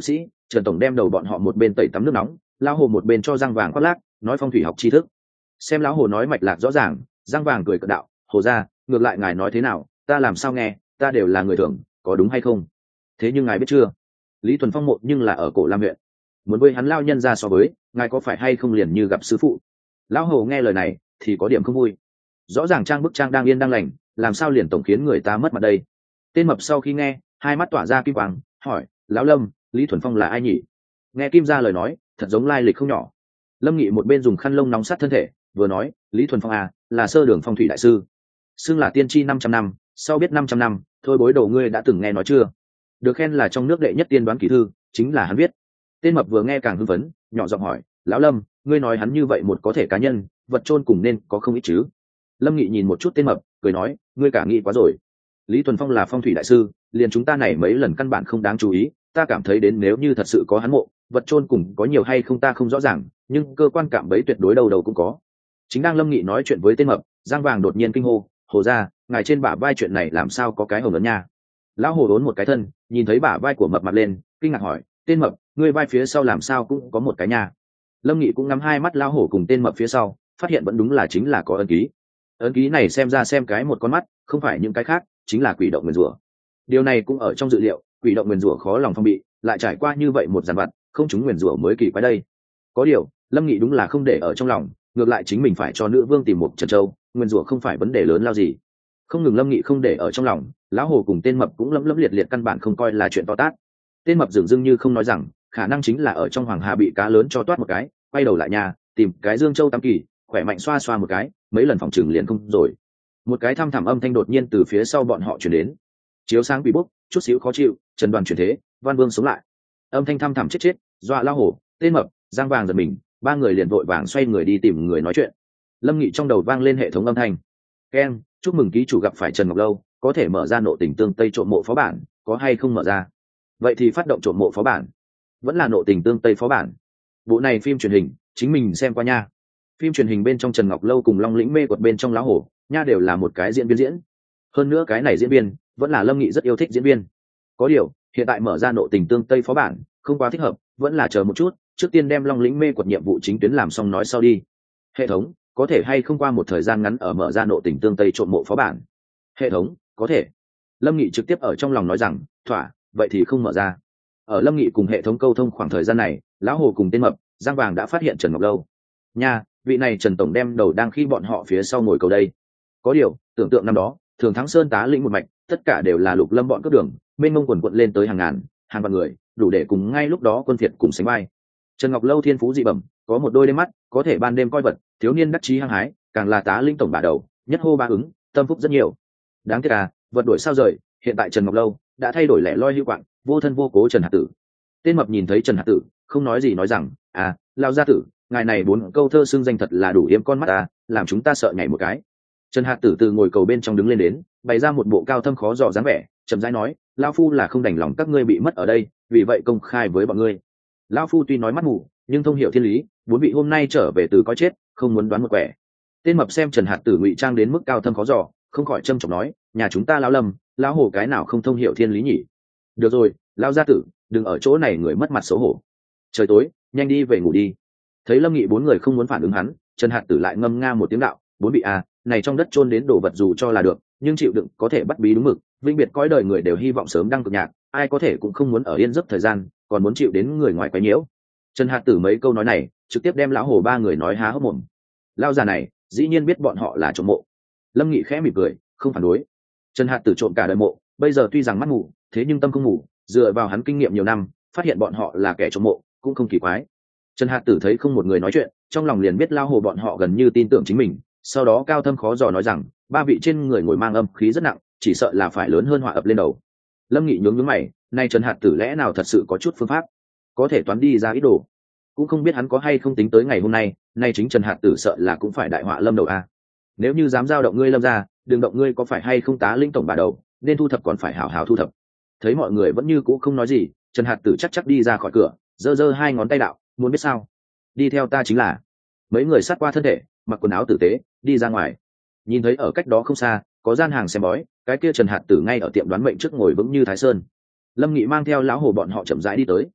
Trần tổng đem đầu bọn họ một bên tẩy tắm nước nóng, lão hồ một bên cho răng vàng khoác lác nói phong thủy học tri thức. Xem lão hồ nói mạch lạc rõ ràng, răng vàng cười cợt đạo: hồ gia, ngược lại ngài nói thế nào ta làm sao nghe, ta đều là người thường, có đúng hay không? Thế nhưng ngài biết chưa, Lý Thuần Phong mộ nhưng là ở Cổ Lam huyện, muốn với hắn lao nhân ra so với, ngài có phải hay không liền như gặp sư phụ? Lão hồ nghe lời này thì có điểm không vui, rõ ràng trang bức trang đang yên đang lành, làm sao liền tổng khiến người ta mất mặt đây? Tên mập sau khi nghe, hai mắt tỏa ra kim quang, hỏi: lão Lâm, Lý Thuần Phong là ai nhỉ? Nghe Kim ra lời nói, thật giống lai lịch không nhỏ. Lâm Nghị một bên dùng khăn lông nóng sát thân thể, vừa nói: Lý Thuần Phong à, là sơ đường phong thủy đại sư, xưng là tiên tri năm trăm năm, sau biết năm trăm năm, thôi bối đầu ngươi đã từng nghe nói chưa? Được khen là trong nước đệ nhất tiên đoán kỳ thư, chính là hắn viết. Tên mập vừa nghe càng hưng phấn, nhỏ giọng hỏi: lão Lâm, ngươi nói hắn như vậy một có thể cá nhân, vật chôn cùng nên có không ít chứ? Lâm Nghị nhìn một chút tên mập, cười nói: ngươi cả nghĩ quá rồi. Lý Thuần Phong là phong thủy đại sư, liền chúng ta này mấy lần căn bản không đáng chú ý, ta cảm thấy đến nếu như thật sự có hắn mộ, vật chôn cùng có nhiều hay không ta không rõ ràng, nhưng cơ quan cảm bấy tuyệt đối đầu đầu cũng có. Chính đang Lâm Nghị nói chuyện với tên mập, Giang Vàng đột nhiên kinh hô: hồ gia, ngài trên bả vai chuyện này làm sao có cái hồng ấn nha? Lão hồ đốn một cái thân, nhìn thấy bả vai của mập mặt lên, kinh ngạc hỏi: tên mập, ngươi vai phía sau làm sao cũng có một cái nha? Lâm Nghị cũng ngắm hai mắt lão hổ cùng tên mập phía sau, phát hiện vẫn đúng là chính là có ấn ký. Ấn ký này xem ra xem cái một con mắt, không phải những cái khác, chính là quỷ động nguyền rủa. Điều này cũng ở trong dự liệu, quỷ động nguyền rủa khó lòng phong bị, lại trải qua như vậy một giàn vặt, không chúng nguyền rủa mới kỳ quái đây. Có điều, Lâm Nghị đúng là không để ở trong lòng, ngược lại chính mình phải cho nữ vương tìm một Trần Châu, nguyền rủa không phải vấn đề lớn lao gì. Không ngừng Lâm Nghị không để ở trong lòng, lão hồ cùng tên mập cũng lấm lấm liệt liệt căn bản không coi là chuyện to tát. Tên mập dường dưng như không nói rằng, khả năng chính là ở trong hoàng hà bị cá lớn cho toát một cái, quay đầu lại nhà, tìm cái Dương Châu tam kỳ, khỏe mạnh xoa xoa một cái, mấy lần phòng trừng liền không rồi. Một cái thăm thẳm âm thanh đột nhiên từ phía sau bọn họ truyền đến. Chiếu sáng bị bốc, chút xíu khó chịu, Trần Đoàn chuyển thế, Văn Vương sống lại. Âm thanh thăm thẳm chết chết, dọa lão hổ, tên mập, Giang Vàng giật mình, ba người liền vội vàng xoay người đi tìm người nói chuyện. Lâm Nghị trong đầu vang lên hệ thống âm thanh. Ken, chúc mừng ký chủ gặp phải Trần Ngọc Lâu, có thể mở ra nộ tình tương tây trộm mộ phó bản, có hay không mở ra? Vậy thì phát động trộm mộ phó bản. Vẫn là nộ tình tương tây phó bản. Bộ này phim truyền hình, chính mình xem qua nha. Phim truyền hình bên trong Trần Ngọc Lâu cùng Long Lĩnh mê quật bên trong lão hổ, nha đều là một cái diễn viên diễn. Hơn nữa cái này diễn viên, vẫn là Lâm Nghị rất yêu thích diễn viên. Có điều, hiện tại mở ra nộ tình tương tây phó bản, không quá thích hợp, vẫn là chờ một chút, trước tiên đem Long Lĩnh mê quật nhiệm vụ chính tuyến làm xong nói sau đi. Hệ thống, có thể hay không qua một thời gian ngắn ở mở ra nộ tình tương tây trộm mộ phó bản? Hệ thống, có thể. Lâm Nghị trực tiếp ở trong lòng nói rằng, thỏa, vậy thì không mở ra. Ở Lâm Nghị cùng hệ thống câu thông khoảng thời gian này, lão hồ cùng tên mập, Giang Vàng đã phát hiện Trần Ngọc Lâu. Nha, vị này Trần tổng đem đầu đang khi bọn họ phía sau ngồi cầu đây. Có điều, tưởng tượng năm đó, Thường Thắng Sơn tá lĩnh một mạch, tất cả đều là Lục Lâm bọn cướp đường, mênh mông quần quận lên tới hàng ngàn, hàng vạn người, đủ để cùng ngay lúc đó quân phiệt cùng sánh vai. Trần Ngọc Lâu thiên phú dị bẩm, có một đôi đôi mắt, có thể ban đêm coi vật, thiếu niên đắc chí hăng hái, càng là tá lĩnh tổng bả đầu, nhất hô ba ứng, tâm phúc rất nhiều. Đáng tiếc à, vật đổi sao rời, hiện tại Trần Ngọc Lâu đã thay đổi lẻ loi hữu quạng, vô thân vô cố Trần Hạt Tử. Tên mập nhìn thấy Trần Hạt Tử, không nói gì nói rằng, à, lao gia tử, ngài này bốn câu thơ xưng danh thật là đủ yếm con mắt à, làm chúng ta sợ nhảy một cái. Trần Hạt Tử từ ngồi cầu bên trong đứng lên đến, bày ra một bộ cao thâm khó dò dáng vẻ, chậm rãi nói, lão phu là không đành lòng các ngươi bị mất ở đây, vì vậy công khai với bọn ngươi. Lão phu tuy nói mắt mù, nhưng thông hiểu thiên lý, bốn vị hôm nay trở về từ có chết, không muốn đoán một quẻ. Tên mập xem Trần Hạt Tử ngụy trang đến mức cao thâm khó dò, không khỏi trâm trọng nói, nhà chúng ta lão Lâm, lão hồ cái nào không thông hiểu thiên lý nhỉ? Được rồi, lão gia tử, đừng ở chỗ này người mất mặt xấu hổ. Trời tối, nhanh đi về ngủ đi. Thấy Lâm Nghị bốn người không muốn phản ứng hắn, Trần Hạt Tử lại ngâm nga một tiếng đạo, bốn vị à, này trong đất chôn đến đồ vật dù cho là được, nhưng chịu đựng có thể bắt bí đúng mực, vinh biệt cõi đời người đều hy vọng sớm đăng cực nhạc, ai có thể cũng không muốn ở yên giấc thời gian, còn muốn chịu đến người ngoài quấy nhiễu. Trần Hạt Tử mấy câu nói này, trực tiếp đem lão hồ ba người nói há hốc mồm. Lão già này, dĩ nhiên biết bọn họ là trộm mộ. Lâm Nghị khẽ mỉm cười, không phản đối. Trần Hạt Tử trộm cả đời mộ, bây giờ tuy rằng mắt mù, thế nhưng tâm không mù, dựa vào hắn kinh nghiệm nhiều năm, phát hiện bọn họ là kẻ trộm mộ, cũng không kỳ quái. Trần Hạt Tử thấy không một người nói chuyện, trong lòng liền biết lão hồ bọn họ gần như tin tưởng chính mình, sau đó cao thâm khó dò nói rằng, ba vị trên người ngồi mang âm khí rất nặng, chỉ sợ là phải lớn hơn họa ập lên đầu. Lâm Nghị nhướng nhướng mày, nay Trần Hạt Tử lẽ nào thật sự có chút phương pháp, có thể toán đi ra ít đồ, cũng không biết hắn có hay không tính tới ngày hôm nay, nay chính Trần Hạt Tử sợ là cũng phải đại họa lâm đầu a. Nếu như dám giao động ngươi Lâm ra, đừng động ngươi có phải hay không tá lĩnh tổng bà đầu, nên thu thập còn phải hảo hảo thu thập. Thấy mọi người vẫn như cũ không nói gì, Trần Hạt Tử chắc chắc đi ra khỏi cửa, giơ giơ hai ngón tay đạo, muốn biết sao, đi theo ta chính là. Mấy người sát qua thân thể, mặc quần áo tử tế, đi ra ngoài. Nhìn thấy ở cách đó không xa có gian hàng xem bói, cái kia Trần Hạt Tử ngay ở tiệm đoán mệnh trước ngồi vững như Thái Sơn. Lâm Nghị mang theo lão hồ bọn họ chậm rãi đi tới.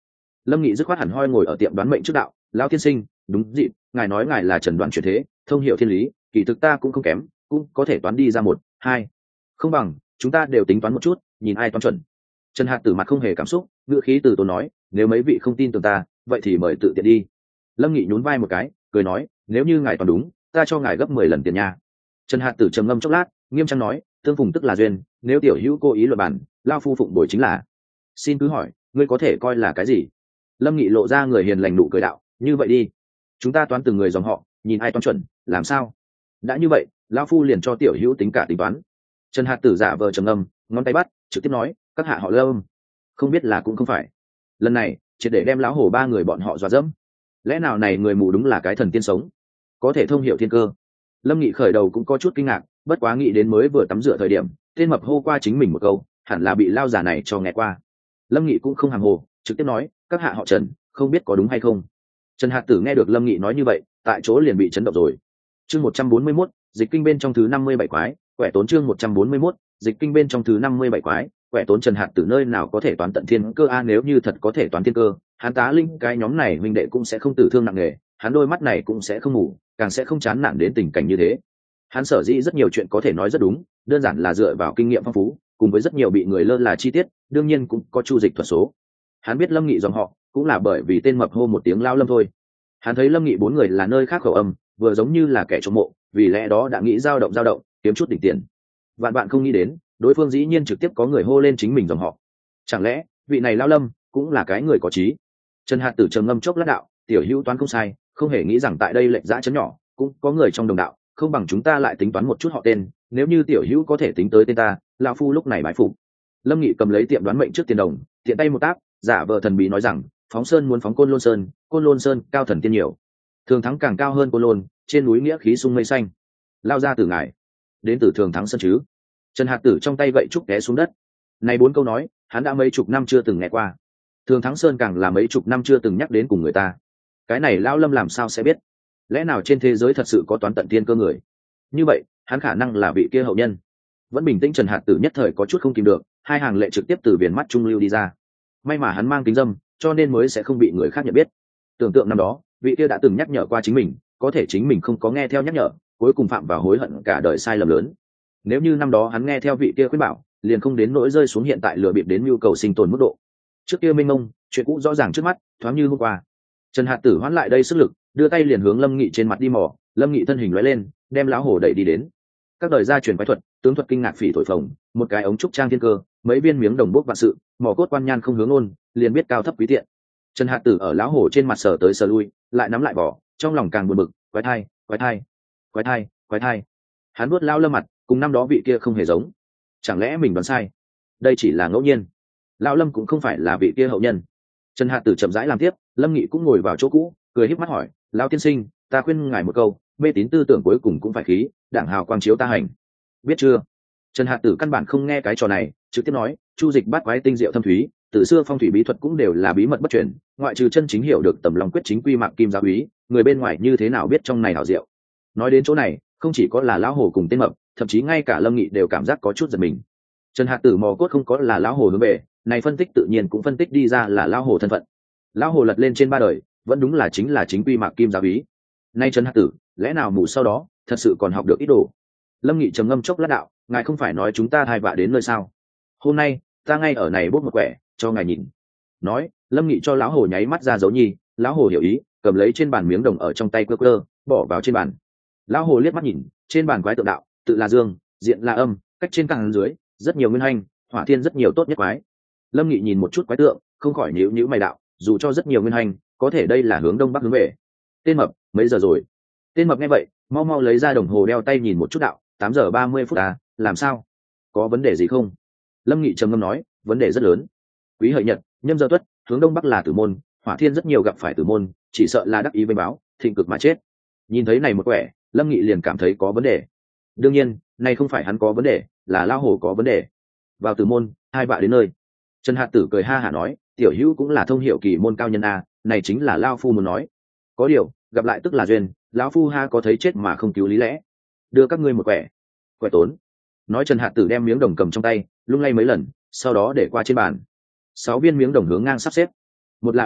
Lâm Nghị dứt khoát hẳn hoi ngồi ở tiệm đoán mệnh trước đạo. Lão tiên sinh, đúng dịp, ngài nói ngài là trần đoán chuyển thế, thông hiểu thiên lý, kỳ thực ta cũng không kém, cũng có thể toán đi ra một hai, không bằng chúng ta đều tính toán một chút, nhìn ai toán chuẩn. Trần Hạt Tử mặt không hề cảm xúc, ngữ khí từ tốn nói, nếu mấy vị không tin tưởng ta, vậy thì mời tự tiện đi. Lâm Nghị nhún vai một cái, cười nói, nếu như ngài toán đúng, ta cho ngài gấp mười lần tiền nha. Trần Hạt Tử trầm ngâm chốc lát, nghiêm trang nói, tương phùng tức là duyên, nếu tiểu hữu cố ý luận bản, lao phu phụng bồi chính là. Xin cứ hỏi, ngươi có thể coi là cái gì? Lâm Nghị lộ ra người hiền lành nụ cười đạo, như vậy đi, chúng ta toán từng người dòng họ, nhìn ai toán chuẩn, làm sao? Đã như vậy, lão phu liền cho tiểu hữu tính cả tính toán. Trần Hạt Tử giả vờ trầm ngâm, ngón tay bắt, trực tiếp nói, các hạ họ Lâm, không biết là cũng không phải. Lần này, triệt để đem lão hổ ba người bọn họ dọa dẫm. Lẽ nào này người mù đúng là cái thần tiên sống, có thể thông hiểu thiên cơ? Lâm Nghị khởi đầu cũng có chút kinh ngạc, bất quá nghĩ đến mới vừa tắm rửa thời điểm, tên mập hô qua chính mình một câu, hẳn là bị lao giả này cho nghe qua. Lâm Nghị cũng không hàm hồ, trực tiếp nói, các hạ họ Trần, không biết có đúng hay không? Trần Hạt Tử nghe được Lâm Nghị nói như vậy, tại chỗ liền bị chấn động rồi. Chương một trăm bốn mươi mốt, dịch kinh bên trong thứ năm mươi bảy quái, quẻ tốn chương một trăm bốn mươi mốt, dịch kinh bên trong thứ năm mươi bảy quái, quẻ tốn. Trần Hạt Tử nơi nào có thể toán tận thiên cơ a, nếu như thật có thể toán thiên cơ, hắn Tá Linh cái nhóm này huynh đệ cũng sẽ không tử thương nặng nề, hắn đôi mắt này cũng sẽ không ngủ, càng sẽ không chán nản đến tình cảnh như thế. Hắn sở dĩ rất nhiều chuyện có thể nói rất đúng, đơn giản là dựa vào kinh nghiệm phong phú, cùng với rất nhiều bị người lơ là chi tiết, đương nhiên cũng có chu dịch thuật số. Hắn biết Lâm Nghị dòng họ, cũng là bởi vì tên mập hô một tiếng lao Lâm thôi. Hắn thấy Lâm Nghị bốn người là nơi khác khẩu âm, vừa giống như là kẻ trộm mộ, vì lẽ đó đã nghĩ dao động dao động, kiếm chút đỉnh tiền. Vạn bạn không nghĩ đến, đối phương dĩ nhiên trực tiếp có người hô lên chính mình dòng họ. Chẳng lẽ vị này lao Lâm cũng là cái người có trí? Trần Hạt Tử trầm ngâm chốc lát đạo, tiểu hữu toán không sai, không hề nghĩ rằng tại đây lệnh dã chấn nhỏ cũng có người trong đồng đạo, không bằng chúng ta lại tính toán một chút họ tên, nếu như tiểu hữu có thể tính tới tên ta, lão phu lúc này bái phục. Lâm Nghị cầm lấy tiệm đoán mệnh trước tiền đồng, tiện tay một tác, giả vờ thần bí nói rằng, phóng sơn muốn phóng côn lôn sơn, côn lôn sơn cao thần tiên nhiều, thường thắng càng cao hơn côn lôn, trên núi nghĩa khí sung mây xanh. Lao ra từ ngài, đến từ thường thắng sơn chứ? Trần Hạt Tử trong tay gậy trúc té xuống đất. Này bốn câu nói, hắn đã mấy chục năm chưa từng nghe qua. Thường thắng sơn càng là mấy chục năm chưa từng nhắc đến cùng người ta. Cái này lão Lâm làm sao sẽ biết? Lẽ nào trên thế giới thật sự có toán tận tiên cơ người? Như vậy, hắn khả năng là vị kia hậu nhân. Vẫn bình tĩnh Trần Hạt Tử nhất thời có chút không kìm được, hai hàng lệ trực tiếp từ viền mắt trung lưu đi ra. May mà hắn mang kính dâm, cho nên mới sẽ không bị người khác nhận biết. Tưởng tượng năm đó, vị kia đã từng nhắc nhở qua chính mình, có thể chính mình không có nghe theo nhắc nhở, cuối cùng phạm vào hối hận cả đời sai lầm lớn. Nếu như năm đó hắn nghe theo vị kia khuyên bảo, liền không đến nỗi rơi xuống hiện tại lừa bịp đến nhu cầu sinh tồn mức độ. Trước kia minh mông, chuyện cũ rõ ràng trước mắt, thoáng như hôm qua. Trần Hạt Tử hoãn lại đây sức lực, đưa tay liền hướng Lâm Nghị trên mặt đi mò. Lâm Nghị thân hình lóe lên, đem lão hổ đẩy đi đến. Các đời gia truyền quái thuật, tướng thuật kinh ngạc phỉ thổi phồng, một cái ống trúc trang thiên cơ, mấy viên miếng đồng bốc vạn sự, mỏ cốt quan nhan không hướng ôn, liền biết cao thấp quý tiện. Trần Hạt Tử ở lão hổ trên mặt sờ tới sờ lui, lại nắm lại vỏ, trong lòng càng buồn bực, quái thai, quái thai, quái thai, quái thai. Hắn vuốt lao Lâm mặt, cùng năm đó vị kia không hề giống. Chẳng lẽ mình đoán sai? Đây chỉ là ngẫu nhiên. Lão Lâm cũng không phải là vị kia hậu nhân. Trần Hạt Tử chậm rãi làm tiếp, Lâm Nghị cũng ngồi vào chỗ cũ, cười híp mắt hỏi, lão tiên sinh, ta khuyên ngài một câu, mê tín tư tưởng cuối cùng cũng phải khí, đảng hào quang chiếu ta hành. Biết chưa? Trần Hạt Tử căn bản không nghe cái trò này, trực tiếp nói, chu dịch bát quái tinh diệu thâm thúy, từ xưa phong thủy bí thuật cũng đều là bí mật bất truyền, ngoại trừ chân chính hiểu được tầm lòng quyết chính quy mạng kim giáo úy, người bên ngoài như thế nào biết trong này hảo diệu. Nói đến chỗ này, không chỉ có là lão hồ cùng tên mập, thậm chí ngay cả Lâm Nghị đều cảm giác có chút giật mình. Trần Hạt Tử mò cốt không có là lão hồ hướng về, này phân tích tự nhiên cũng phân tích đi ra là lão hồ thân phận. Lão hồ lật lên trên ba đời, vẫn đúng là chính là chính quy mạng kim giáo úy. Nay Trần Hạt Tử, lẽ nào mù sau đó, thật sự còn học được ít đồ. Lâm Nghị trầm ngâm chốc lát đạo, ngài không phải nói chúng ta thai vạ đến nơi sao? Hôm nay, ta ngay ở này bốc một quẻ, cho ngài nhìn. Nói, Lâm Nghị cho lão hồ nháy mắt ra dấu nhi, lão hồ hiểu ý, cầm lấy trên bàn miếng đồng ở trong tay quơ quơ, bỏ vào trên bàn. Lão hồ liếc mắt nhìn, trên bàn quái tượng đạo, tự là dương, diện là âm, cách trên càng dưới, rất nhiều nguyên hành, hỏa thiên rất nhiều tốt nhất quái. Lâm Nghị nhìn một chút quái tượng, không khỏi nhíu nhíu mày đạo, dù cho rất nhiều nguyên hành, có thể đây là hướng đông bắc hướng về. Tên mập, mấy giờ rồi? Tên mập nghe vậy, mau mau lấy ra đồng hồ đeo tay nhìn một chút đạo, tám giờ ba mươi phút à, làm sao? Có vấn đề gì không? Lâm Nghị trầm ngâm nói, vấn đề rất lớn. Quý hợi nhật, nhâm giờ tuất, hướng đông bắc là tử môn, hỏa thiên rất nhiều gặp phải tử môn, chỉ sợ là đắc ý vênh báo, thịnh cực mà chết. Nhìn thấy này một quẻ, Lâm Nghị liền cảm thấy có vấn đề. Đương nhiên, này không phải hắn có vấn đề, là lao hồ có vấn đề. Vào tử môn, hai vạ đến nơi. Trần Hạt Tử cười ha hả nói, tiểu hữu cũng là thông hiệu kỳ môn cao nhân a, này chính là lao phu muốn nói. Có điều, gặp lại tức là duyên, lão phu ha có thấy chết mà không cứu lý lẽ. Đưa các ngươi một quẻ. Quẻ tốn. Nói Trần Hạt Tử đem miếng đồng cầm trong tay, lung lay mấy lần, sau đó để qua trên bàn. Sáu viên miếng đồng hướng ngang sắp xếp. Một là âm,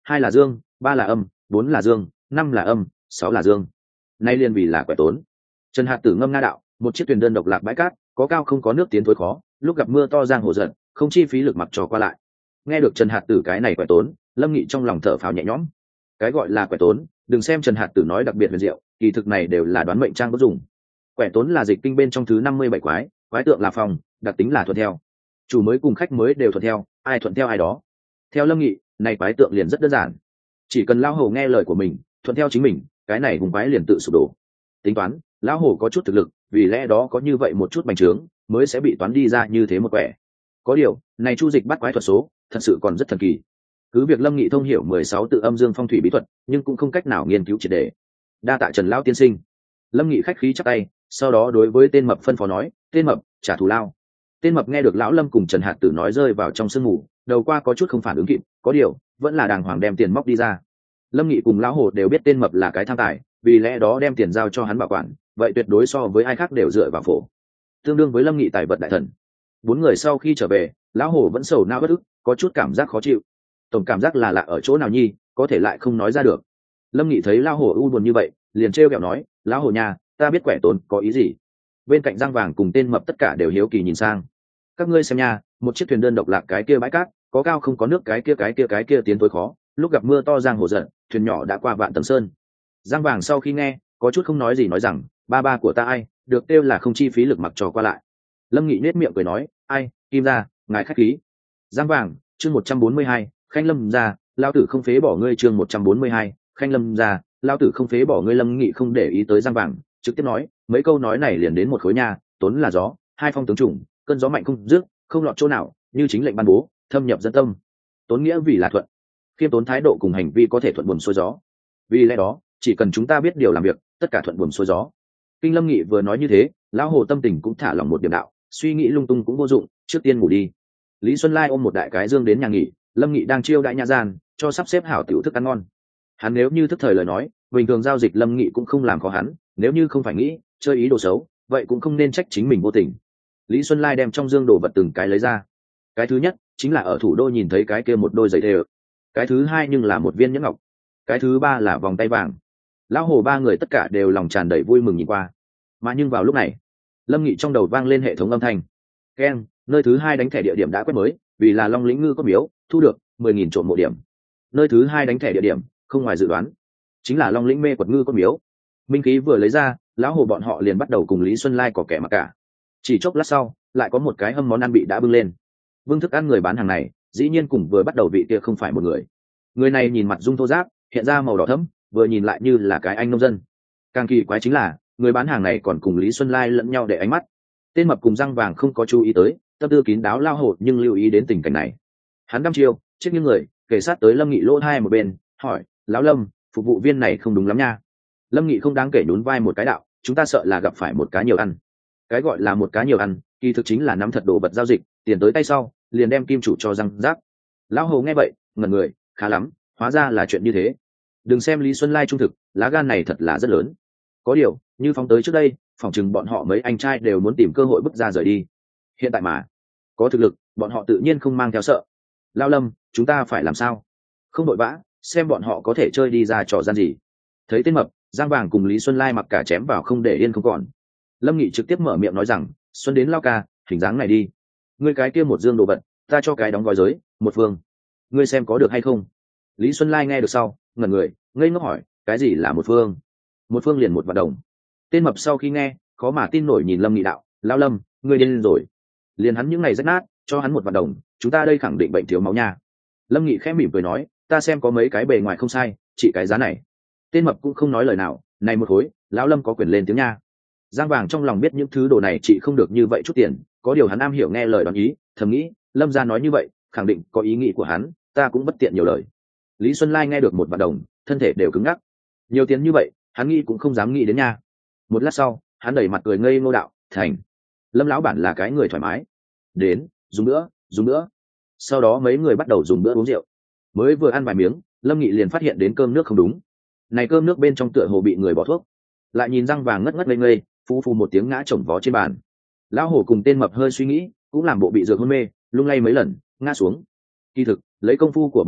hai là dương, ba là âm, bốn là dương, năm là âm, sáu là dương. Nay liên vì là quẻ tốn. Trần Hạt Tử ngâm nga đạo, một chiếc thuyền đơn độc lạc bãi cát, có cao không có nước tiến thối khó, lúc gặp mưa to giang hồ giận, không chi phí lực mặc trò qua lại. Nghe được Trần Hạt Tử cái này quẻ tốn, Lâm Nghị trong lòng thở phào nhẹ nhõm. Cái gọi là quẻ tốn, đừng xem Trần Hạt Tử nói đặc biệt huyền diệu, kỳ thực này đều là đoán mệnh trang có dùng. Quẻ tốn là dịch kinh bên trong thứ năm mươi bảy quái, quái tượng là phòng, đặc tính là thuận theo. Chủ mới cùng khách mới đều thuận theo, ai thuận theo ai đó. Theo Lâm Nghị, này quái tượng liền rất đơn giản, chỉ cần lão hổ nghe lời của mình, thuận theo chính mình, cái này hùng quái liền tự sụp đổ. Tính toán, lão hổ có chút thực lực, vì lẽ đó có như vậy một chút bành trướng, mới sẽ bị toán đi ra như thế một quẻ. Có điều, này chu dịch bắt quái thuật số, thật sự còn rất thần kỳ. Cứ việc Lâm Nghị thông hiểu mười sáu tự âm dương phong thủy bí thuật, nhưng cũng không cách nào nghiên cứu triệt để. Đa tạ Trần lão tiên sinh. Lâm Nghị khách khí chắp tay, sau đó đối với tên mập phân phó nói, tên mập, trả thù lao. Tên mập nghe được lão Lâm cùng Trần Hạt Tử nói rơi vào trong sương mù, đầu qua có chút không phản ứng kịp, có điều vẫn là đàng hoàng đem tiền móc đi ra. Lâm Nghị cùng lão hồ đều biết tên mập là cái tham tài, vì lẽ đó đem tiền giao cho hắn bảo quản, vậy tuyệt đối so với ai khác đều dựa vào phổ, tương đương với Lâm Nghị tài vật đại thần. Bốn người sau khi trở về, lão hồ vẫn sầu não bất ức, có chút cảm giác khó chịu. Tổng cảm giác là lạ ở chỗ nào nhi, có thể lại không nói ra được. Lâm Nghị thấy lão hồ u buồn như vậy, liền trêu ghẹo nói, lão hồ nhà, ta biết quẻ tốn có ý gì. Bên cạnh Giang Vàng cùng tên mập tất cả đều hiếu kỳ nhìn sang. Các ngươi xem nha, một chiếc thuyền đơn độc lạc cái kia bãi cát, có cao không có nước cái kia cái kia cái kia tiến tối khó, lúc gặp mưa to giang hồ giận, thuyền nhỏ đã qua vạn tầng sơn. Giang Vàng sau khi nghe, có chút không nói gì nói rằng, ba ba của ta ai, được kêu là không chi phí lực mặc trò qua lại. Lâm Nghị nết miệng cười nói, ai, Kim gia, ngài khách khí. Giang Vàng, chương một trăm bốn mươi hai, Khanh Lâm gia, lao tử không phế bỏ ngươi. Chương một trăm bốn mươi hai, Khanh Lâm gia, lao tử không phế bỏ ngươi. Lâm Nghị không để ý tới Giang Vàng, trực tiếp nói, mấy câu nói này liền đến một khối nha, tốn là gió, hai phong tướng trùng, cơn gió mạnh không dứt, không lọt chỗ nào, như chính lệnh ban bố, thâm nhập dân tâm. Tốn nghĩa vì là thuận, khiêm tốn thái độ cùng hành vi có thể thuận buồm xuôi gió. Vì lẽ đó, chỉ cần chúng ta biết điều làm việc, tất cả thuận buồm xuôi gió. Kinh Lâm Nghị vừa nói như thế, lão hồ tâm tình cũng thả lòng một điểm đạo, suy nghĩ lung tung cũng vô dụng, trước tiên ngủ đi. Lý Xuân Lai ôm một đại cái dương đến nhà nghỉ, Lâm Nghị đang chiêu đại nha gian, cho sắp xếp hảo tiểu thức ăn ngon. Hắn nếu như thức thời lời nói, bình thường giao dịch Lâm Nghị cũng không làm khó hắn, nếu như không phải nghĩ chơi ý đồ xấu, vậy cũng không nên trách chính mình vô tình. Lý Xuân Lai đem trong dương đồ vật từng cái lấy ra. Cái thứ nhất chính là ở thủ đô nhìn thấy cái kia một đôi giày thề, cái thứ hai nhưng là một viên nhẫn ngọc, cái thứ ba là vòng tay vàng. Lão hồ ba người tất cả đều lòng tràn đầy vui mừng nhìn qua. Mà nhưng vào lúc này, Lâm Nghị trong đầu vang lên hệ thống âm thanh. Keng, nơi thứ hai đánh thẻ địa điểm đã quét mới, vì là Long Lĩnh Ngư có miếu, thu được mười nghìn trộm mộ điểm. Nơi thứ hai đánh thẻ địa điểm, không ngoài dự đoán, chính là Long Lĩnh Mê Quật Ngư có miếu. Minh khí vừa lấy ra, lão hồ bọn họ liền bắt đầu cùng Lý Xuân Lai có kẻ mà cả. Chỉ chốc lát sau, lại có một cái hâm món ăn bị đã bưng lên. Vương thức ăn người bán hàng này, dĩ nhiên cùng vừa bắt đầu vị kia không phải một người. Người này nhìn mặt dung thô ráp, hiện ra màu đỏ thẫm, vừa nhìn lại như là cái anh nông dân. Càng kỳ quái chính là, người bán hàng này còn cùng Lý Xuân Lai lẫn nhau để ánh mắt. Tên mập cùng Răng Vàng không có chú ý tới, tâm tư kín đáo lao hồ nhưng lưu ý đến tình cảnh này. Hắn đăm chiêu, chết như người, kể sát tới Lâm Nghị lỗ hai một bên, hỏi, lão Lâm, phục vụ viên này không đúng lắm nha. Lâm Nghị không đáng kể nhún vai một cái đạo, chúng ta sợ là gặp phải một cá nhiều ăn. Cái gọi là một cá nhiều ăn, kỳ thực chính là nắm thật đồ vật giao dịch, tiền tới tay sau, liền đem kim chủ cho răng rác. Lão hồ nghe vậy, ngẩn người, khá lắm, hóa ra là chuyện như thế. Đừng xem Lý Xuân Lai trung thực, lá gan này thật là rất lớn. Có điều, như phóng tới trước đây, phỏng chừng bọn họ mấy anh trai đều muốn tìm cơ hội bước ra rời đi. Hiện tại mà có thực lực, bọn họ tự nhiên không mang theo sợ. Lao Lâm, chúng ta phải làm sao? Không đội vã, xem bọn họ có thể chơi đi ra trò gian gì. Thấy tên mập, Giang Vàng cùng Lý Xuân Lai mặc cả chém vào không để yên không còn. Lâm Nghị trực tiếp mở miệng nói rằng, Xuân đến Lao ca, hình dáng này đi. Ngươi cái kia một dương đồ vật, ta cho cái đóng gói giới, một phương. Ngươi xem có được hay không? Lý Xuân Lai nghe được sau, ngẩn người, ngây ngốc hỏi, cái gì là một phương? Một phương liền một vạn đồng. Tên mập sau khi nghe, khó mà tin nổi nhìn Lâm Nghị đạo, Lao Lâm, ngươi điên rồi. Liền hắn những ngày rách nát, cho hắn một vạn đồng, chúng ta đây khẳng định bệnh thiếu máu nha. Lâm Nghị khẽ mỉm cười nói, ta xem có mấy cái bề ngoài không sai, chỉ cái giá này. Tên mập cũng không nói lời nào, này một khối, lão Lâm có quyền lên tiếng nha. Giang Vàng trong lòng biết những thứ đồ này chị không được như vậy chút tiền, có điều hắn am hiểu nghe lời đoán ý, thầm nghĩ, Lâm gia nói như vậy, khẳng định có ý nghĩ của hắn, ta cũng bất tiện nhiều lời. Lý Xuân Lai nghe được một vạn đồng, thân thể đều cứng ngắc. Nhiều tiền như vậy, hắn nghĩ cũng không dám nghĩ đến nha. Một lát sau, hắn đẩy mặt cười ngây ngô đạo, thành. Lâm lão bản là cái người thoải mái. Đến, dùng nữa, dùng nữa. Sau đó mấy người bắt đầu dùng bữa uống rượu. Mới vừa ăn vài miếng, Lâm Nghị liền phát hiện đến cơm nước không đúng. Này cơm nước bên trong tựa hồ bị người bỏ thuốc. Lại nhìn Răng Vàng ngất ngất ngây ngây, phù phù một tiếng ngã chồng vó trên bàn. Lão hổ cùng tên mập hơi suy nghĩ, cũng làm bộ bị dược hôn mê, lung lay mấy lần, ngã xuống. Kỳ thực, lấy công phu của bọn họ,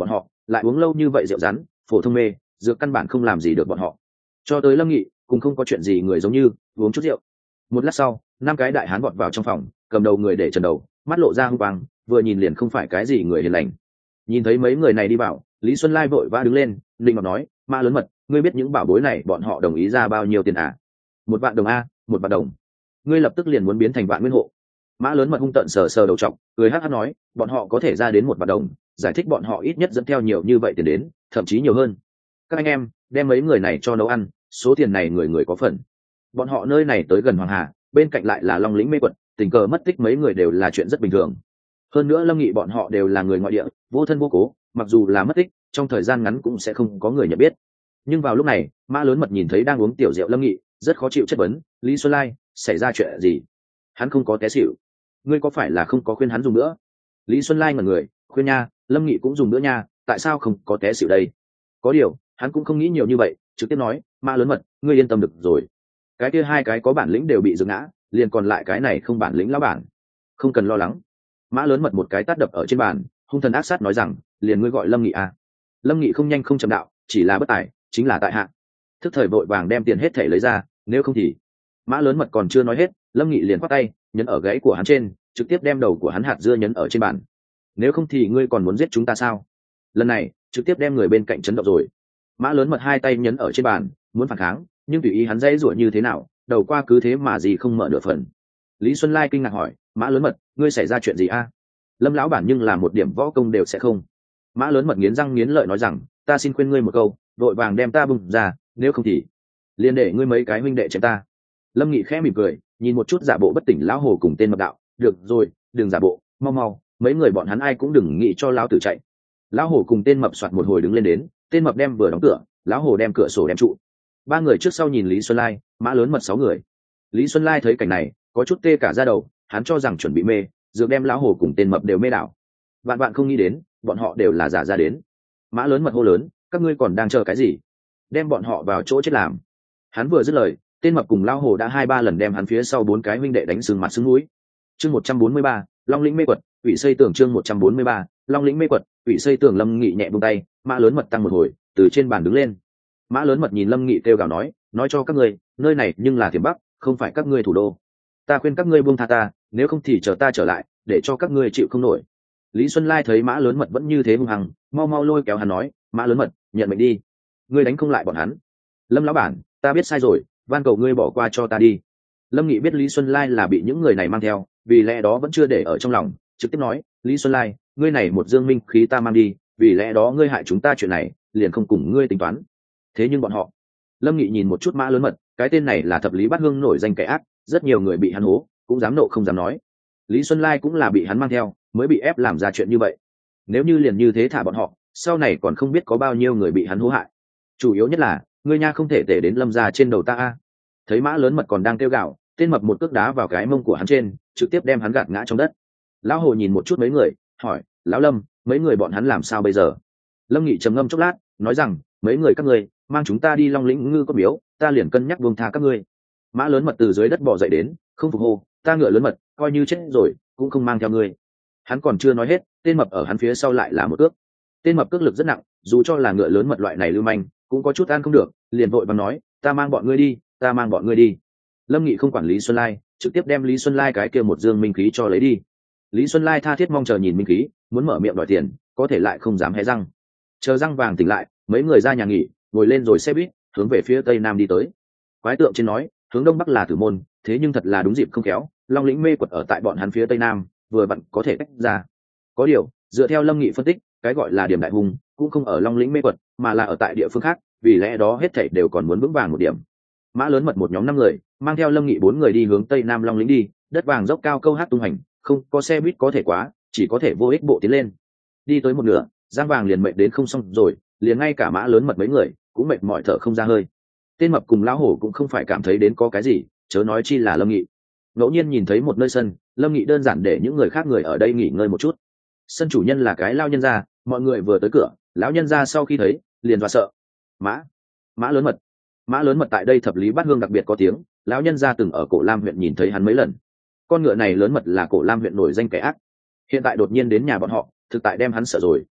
lại uống lâu như vậy rượu rắn phổ thông mê dược căn bản không làm gì được bọn họ. Cho tới Lâm Nghị cũng không có chuyện gì người giống như uống chút rượu. Một lát sau năm cái đại hán vọt vào trong phòng, cầm đầu người để trần đầu, mắt lộ ra hung quang, vừa nhìn liền không phải cái gì người hiền lành. Nhìn thấy mấy người này đi vào, Lý Xuân Lai vội vã đứng lên, linh ngọc nói: Mã Lớn Mật, ngươi biết những bảo bối này bọn họ đồng ý ra bao nhiêu tiền à? Một vạn đồng a, một vạn đồng. Ngươi lập tức liền muốn biến thành vạn nguyên hộ. Mã Lớn Mật hung tợn sờ sờ đầu trọc, cười hắc hắc nói: bọn họ có thể ra đến một vạn đồng, giải thích bọn họ ít nhất dẫn theo nhiều như vậy tiền đến, thậm chí nhiều hơn. Các anh em đem mấy người này cho nấu ăn, số tiền này người người có phần. Bọn họ nơi này tới gần Hoàng Hà, bên cạnh lại là Long Lĩnh mê quật, tình cờ mất tích mấy người đều là chuyện rất bình thường. Hơn nữa Lâm Nghị bọn họ đều là người ngoại địa, vô thân vô cố, mặc dù là mất tích, trong thời gian ngắn cũng sẽ không có người nhận biết. Nhưng vào lúc này, Mã Lớn Mật nhìn thấy đang uống tiểu rượu Lâm Nghị, rất khó chịu chất vấn: Lý Xuân Lai, xảy ra chuyện gì? Hắn không có té xỉu, ngươi có phải là không có khuyên hắn dùng nữa? Lý Xuân Lai ngẩn người, khuyên nha, Lâm Nghị cũng dùng nữa nha, tại sao không có té xỉu đây? Có điều hắn cũng không nghĩ nhiều như vậy, trực tiếp nói: Mã Lớn Mật, ngươi yên tâm được rồi, cái kia hai cái có bản lĩnh đều bị dừng ngã, liền còn lại cái này không bản lĩnh lão bản, không cần lo lắng. Mã Lớn Mật một cái tát đập ở trên bàn, hung thần ác sát nói rằng: liền ngươi gọi Lâm Nghị à? Lâm Nghị không nhanh không chậm đạo: chỉ là bất tài, chính là tại hạ. Thức thời vội vàng đem tiền hết thể lấy ra, nếu không thì... Mã Lớn Mật còn chưa nói hết, Lâm Nghị liền khoác tay nhấn ở gáy của hắn trên, trực tiếp đem đầu của hắn hạt dưa nhấn ở trên bàn. Nếu không thì ngươi còn muốn giết chúng ta sao? Lần này trực tiếp đem người bên cạnh chấn động rồi. Mã Lớn Mật hai tay nhấn ở trên bàn, muốn phản kháng, nhưng tùy ý hắn dãy rủa như thế nào, đầu qua cứ thế mà gì không mở nửa phần. Lý Xuân Lai kinh ngạc hỏi: Mã Lớn Mật, ngươi xảy ra chuyện gì a? Lâm lão bản nhưng là một điểm võ công đều sẽ không. Mã Lớn Mật nghiến răng nghiến lợi nói rằng: ta xin khuyên ngươi một câu, vội vàng đem ta bung ra, nếu không thì liền để ngươi mấy cái huynh đệ chém ta. Lâm Nghị khẽ mỉm cười, nhìn một chút giả bộ bất tỉnh lão hồ cùng tên mập đạo: được rồi, đừng giả bộ, mau mau, mấy người bọn hắn ai cũng đừng nghĩ cho lão tử chạy. Lão hồ cùng tên mập soạt một hồi đứng lên đến, tên mập đem vừa đóng cửa, lão hồ đem cửa sổ đem trụ. Ba người trước sau nhìn Lý Xuân Lai, Mã Lớn Mật sáu người. Lý Xuân Lai thấy cảnh này có chút tê cả da đầu, hắn cho rằng chuẩn bị mê dược đem lão hồ cùng tên mập đều mê đảo. Vạn bạn không nghĩ đến bọn họ đều là giả ra đến. Mã Lớn Mật hô lớn: các ngươi còn đang chờ cái gì? Đem bọn họ vào chỗ chết làm. Hắn vừa dứt lời, tên mập cùng lão hồ đã hai ba lần đem hắn phía sau bốn cái huynh đệ đánh sưng mặt sưng mũi. Chương một trăm bốn mươi ba, Long Lĩnh mê quật, ủy xây tường. Chương một trăm bốn mươi ba, Long Lĩnh mê quật, ủy xây tường. Lâm Nghị nhẹ buông tay, Mã Lớn Mật tăng một hồi, từ trên bàn đứng lên. Mã Lớn Mật nhìn Lâm Nghị kêu gào nói: nói cho các ngươi, nơi này nhưng là Thiểm Bắc, không phải các ngươi thủ đô. Ta khuyên các ngươi buông tha ta, nếu không thì chờ ta trở lại, để cho các ngươi chịu không nổi. Lý Xuân Lai thấy Mã Lớn Mật vẫn như thế hung hăng, mau mau lôi kéo hắn nói: Mã Lớn Mật, nhận mệnh đi, ngươi đánh không lại bọn hắn. Lâm lão bản, ta biết sai rồi, van cầu ngươi bỏ qua cho ta đi. Lâm Nghị biết Lý Xuân Lai là bị những người này mang theo, vì lẽ đó vẫn chưa để ở trong lòng, trực tiếp nói: Lý Xuân Lai, ngươi này một dương minh khí ta mang đi, vì lẽ đó ngươi hại chúng ta chuyện này, liền không cùng ngươi tính toán. Thế nhưng bọn họ... Lâm Nghị nhìn một chút Mã Lớn Mật, cái tên này là thập lý bát hương nổi danh kẻ ác, rất nhiều người bị hắn hố, cũng dám nộ không dám nói. Lý Xuân Lai cũng là bị hắn mang theo, mới bị ép làm ra chuyện như vậy. Nếu như liền như thế thả bọn họ, sau này còn không biết có bao nhiêu người bị hắn hố hại. Chủ yếu nhất là, ngươi nha không thể tể đến Lâm gia trên đầu ta a. Thấy Mã Lớn Mật còn đang kêu gào, tên mập một cước đá vào cái mông của hắn trên, trực tiếp đem hắn gạt ngã trong đất. Lão Hồ nhìn một chút mấy người, hỏi: lão Lâm, mấy người bọn hắn làm sao bây giờ? Lâm Nghị trầm ngâm chốc lát, nói rằng: mấy người các ngươi mang chúng ta đi Long Lĩnh ngư có miếu, ta liền cân nhắc buông tha các ngươi. Mã Lớn Mật từ dưới đất bò dậy đến, không phục hô: ta ngựa lớn mật, coi như chết rồi cũng không mang theo ngươi. Hắn còn chưa nói hết, tên mập ở hắn phía sau lại là một cước. Tên mập cước lực rất nặng, dù cho là ngựa lớn mật loại này lưu manh cũng có chút ăn không được, liền vội vàng nói: ta mang bọn ngươi đi, ta mang bọn ngươi đi. Lâm Nghị không quản Lý Xuân Lai, trực tiếp đem Lý Xuân Lai cái kia một dương minh khí cho lấy đi. Lý Xuân Lai tha thiết mong chờ nhìn minh khí, muốn mở miệng đòi tiền, có thể lại không dám hé răng. Chờ răng vàng tỉnh lại, mấy người ra nhà nghỉ, ngồi lên rồi xe buýt hướng về phía tây nam đi tới. Quái tượng trên nói hướng đông bắc là Tử Môn, thế nhưng thật là đúng dịp không khéo, Long Lĩnh mê quật ở tại bọn hắn phía tây nam, vừa vặn có thể tách ra. Có điều dựa theo Lâm Nghị phân tích, cái gọi là điểm đại hùng cũng không ở Long Lĩnh mê quật, mà là ở tại địa phương khác, vì lẽ đó hết thảy đều còn muốn vững vàng một điểm. Mã Lớn Mật một nhóm năm người mang theo Lâm Nghị bốn người đi hướng tây nam Long Lĩnh đi, đất vàng dốc cao câu hát tung hành, không có xe buýt có thể quá, chỉ có thể vô ích bộ tiến lên. Đi tới một nửa, Giang Vàng liền mệt đến không xong rồi, liền ngay cả Mã Lớn Mật mấy người cũng mệt mỏi thở không ra hơi. Tên mập cùng lão hổ cũng không phải cảm thấy đến có cái gì, chớ nói chi là Lâm Nghị. Ngẫu nhiên nhìn thấy một nơi sân, Lâm Nghị đơn giản để những người khác người ở đây nghỉ ngơi một chút. Sân chủ nhân là cái lao nhân gia, mọi người vừa tới cửa, lão nhân gia sau khi thấy liền dọa sợ. Mã, Mã Lớn Mật, Mã Lớn Mật tại đây thập lý bát hương đặc biệt có tiếng, lão nhân gia từng ở Cổ Lam huyện nhìn thấy hắn mấy lần. Con ngựa này Lớn Mật là Cổ Lam huyện nổi danh kẻ ác, hiện tại đột nhiên đến nhà bọn họ, thực tại đem hắn sợ rồi.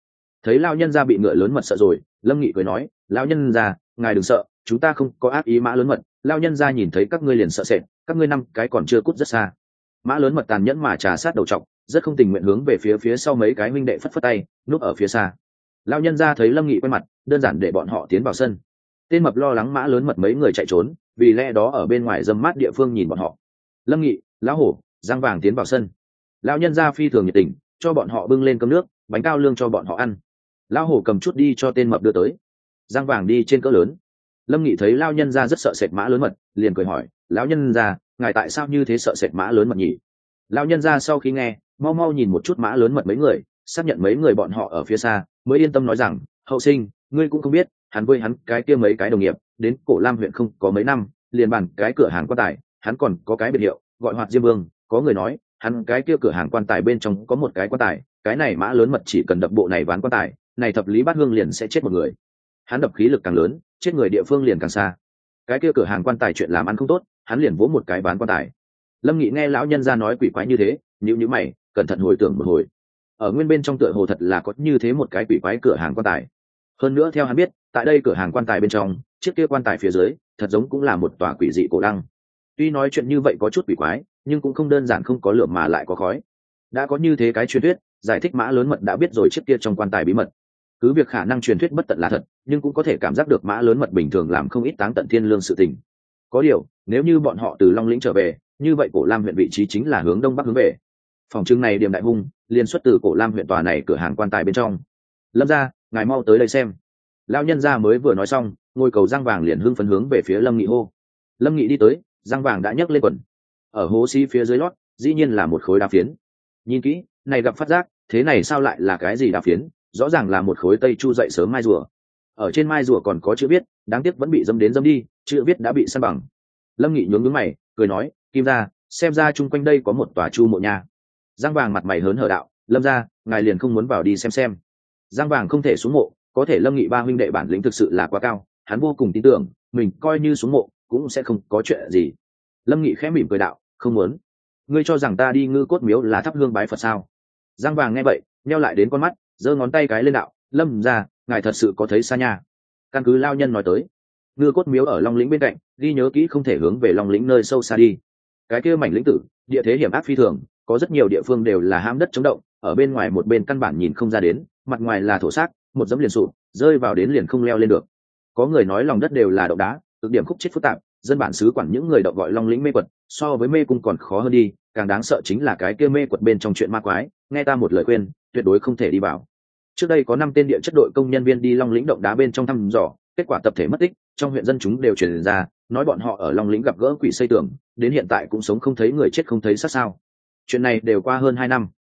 Thấy lão nhân gia bị ngựa lớn mật sợ rồi, Lâm Nghị cười nói, lão nhân gia, ngài đừng sợ, chúng ta không có ác ý mã lớn mật. Lão nhân gia nhìn thấy các ngươi liền sợ sệt, các ngươi năm cái còn chưa cút rất xa. Mã lớn mật tàn nhẫn mà trà sát đầu trọc, rất không tình nguyện hướng về phía phía sau mấy cái huynh đệ phất phất tay, núp ở phía xa. Lão nhân gia thấy Lâm Nghị quay mặt, đơn giản để bọn họ tiến vào sân. Tên mập lo lắng mã lớn mật mấy người chạy trốn, vì lẽ đó ở bên ngoài dâm mát địa phương nhìn bọn họ. Lâm Nghị, lão hổ, Giang Vàng tiến vào sân. Lão nhân gia phi thường nhiệt tình, cho bọn họ bưng lên cơm nước, bánh cao lương cho bọn họ ăn. Lão hổ cầm chút đi cho tên mập đưa tới. Giang Vàng đi trên cỡ lớn. Lâm Nghị thấy lão nhân gia rất sợ sệt mã lớn mật, liền cười hỏi, lão nhân gia, ngài tại sao như thế sợ sệt mã lớn mật nhỉ? Lão nhân gia sau khi nghe, mau mau nhìn một chút mã lớn mật mấy người, xác nhận mấy người bọn họ ở phía xa, mới yên tâm nói rằng, hậu sinh, ngươi cũng không biết, hắn với hắn cái kia mấy cái đồng nghiệp, đến Cổ Lam huyện không có mấy năm, liền bàn cái cửa hàng quan tài, hắn còn có cái biệt hiệu, gọi Hoạt Diêm Vương, có người nói, hắn cái kia cửa hàng quan tài bên trong có một cái quan tài, cái này mã lớn mật chỉ cần đập bộ này ván quan tài, này thập lý bát hương liền sẽ chết một người. Hắn đập khí lực càng lớn, chết người địa phương liền càng xa. Cái kia cửa hàng quan tài chuyện làm ăn không tốt, hắn liền vỗ một cái ván quan tài. Lâm Nghị nghe lão nhân gia nói quỷ quái như thế, nhíu nhíu mày, cẩn thận hồi tưởng một hồi. Ở nguyên bên trong tựa hồ thật là có như thế một cái quỷ quái cửa hàng quan tài. Hơn nữa theo hắn biết, tại đây cửa hàng quan tài bên trong, chiếc kia quan tài phía dưới, thật giống cũng là một tòa quỷ dị cổ lăng. Tuy nói chuyện như vậy có chút quỷ quái, nhưng cũng không đơn giản không có lửa mà lại có khói. Đã có như thế cái truyền thuyết, giải thích mã lớn mật đã biết rồi chiếc kia trong quan tài bí mật. Cứ việc khả năng truyền thuyết bất tận là thật, nhưng cũng có thể cảm giác được mã lớn mật bình thường làm không ít táng tận thiên lương sự tình. Có điều, nếu như bọn họ từ Long Lĩnh trở về, như vậy Cổ Lam huyện vị trí chính là hướng đông bắc hướng về. Phòng trưng này điểm đại hung, liên xuất từ Cổ Lam huyện tòa này cửa hàng quan tài bên trong. Lâm gia, ngài mau tới đây xem. Lão nhân gia mới vừa nói xong, ngôi cầu Giang Vàng liền hưng phấn hướng về phía Lâm Nghị hô. Lâm Nghị đi tới, Giang Vàng đã nhấc lên quần. Ở hố xi phía dưới lót, dĩ nhiên là một khối đá phiến. Nhìn kỹ, này gặp phát giác, thế này sao lại là cái gì đá phiến? Rõ ràng là một khối tây chu dậy sớm mai rùa. Ở trên mai rùa còn có chữ viết, đáng tiếc vẫn bị dâm đến dâm đi, chữ viết đã bị san bằng. Lâm Nghị nhướng nhướng mày, cười nói, Kim gia, xem ra chung quanh đây có một tòa chu mộ nha. Giang Vàng mặt mày hớn hở đạo, Lâm gia, ngài liền không muốn vào đi xem xem. Giang Vàng không thể xuống mộ, có thể Lâm Nghị ba huynh đệ bản lĩnh thực sự là quá cao, hắn vô cùng tin tưởng, mình coi như xuống mộ cũng sẽ không có chuyện gì. Lâm Nghị khẽ mỉm cười đạo, không muốn. Ngươi cho rằng ta đi Ngư Cốt Miếu là thắp hương bái Phật sao? Giang Vàng nghe vậy, nheo lại đến con mắt, giơ ngón tay cái lên đạo, Lâm gia, ngài thật sự có thấy xa nha. Căn cứ lao nhân nói tới, Ngư Cốt Miếu ở Long Lĩnh bên cạnh, ghi nhớ kỹ không thể hướng về Long Lĩnh nơi sâu xa đi. Cái kia mảnh lĩnh tử, địa thế hiểm ác phi thường, có rất nhiều địa phương đều là hãm đất chống động, ở bên ngoài một bên căn bản nhìn không ra đến, mặt ngoài là thổ xác, một dẫm liền sụp, rơi vào đến liền không leo lên được. Có người nói lòng đất đều là động đá, cực điểm khúc chết phức tạp, dân bản xứ quản những người động gọi Long Lĩnh mê quật, so với mê cung còn khó hơn đi, càng đáng sợ chính là cái kia mê quật bên trong chuyện ma quái, nghe ta một lời khuyên, tuyệt đối không thể đi vào. Trước đây có năm tên địa chất đội công nhân viên đi Long Lĩnh động đá bên trong thăm dò, kết quả tập thể mất tích, trong huyện dân chúng đều truyền ra, nói bọn họ ở Long Lĩnh gặp gỡ quỷ xây tường, đến hiện tại cũng sống không thấy người chết không thấy xác sao. Chuyện này đều qua hơn hai năm.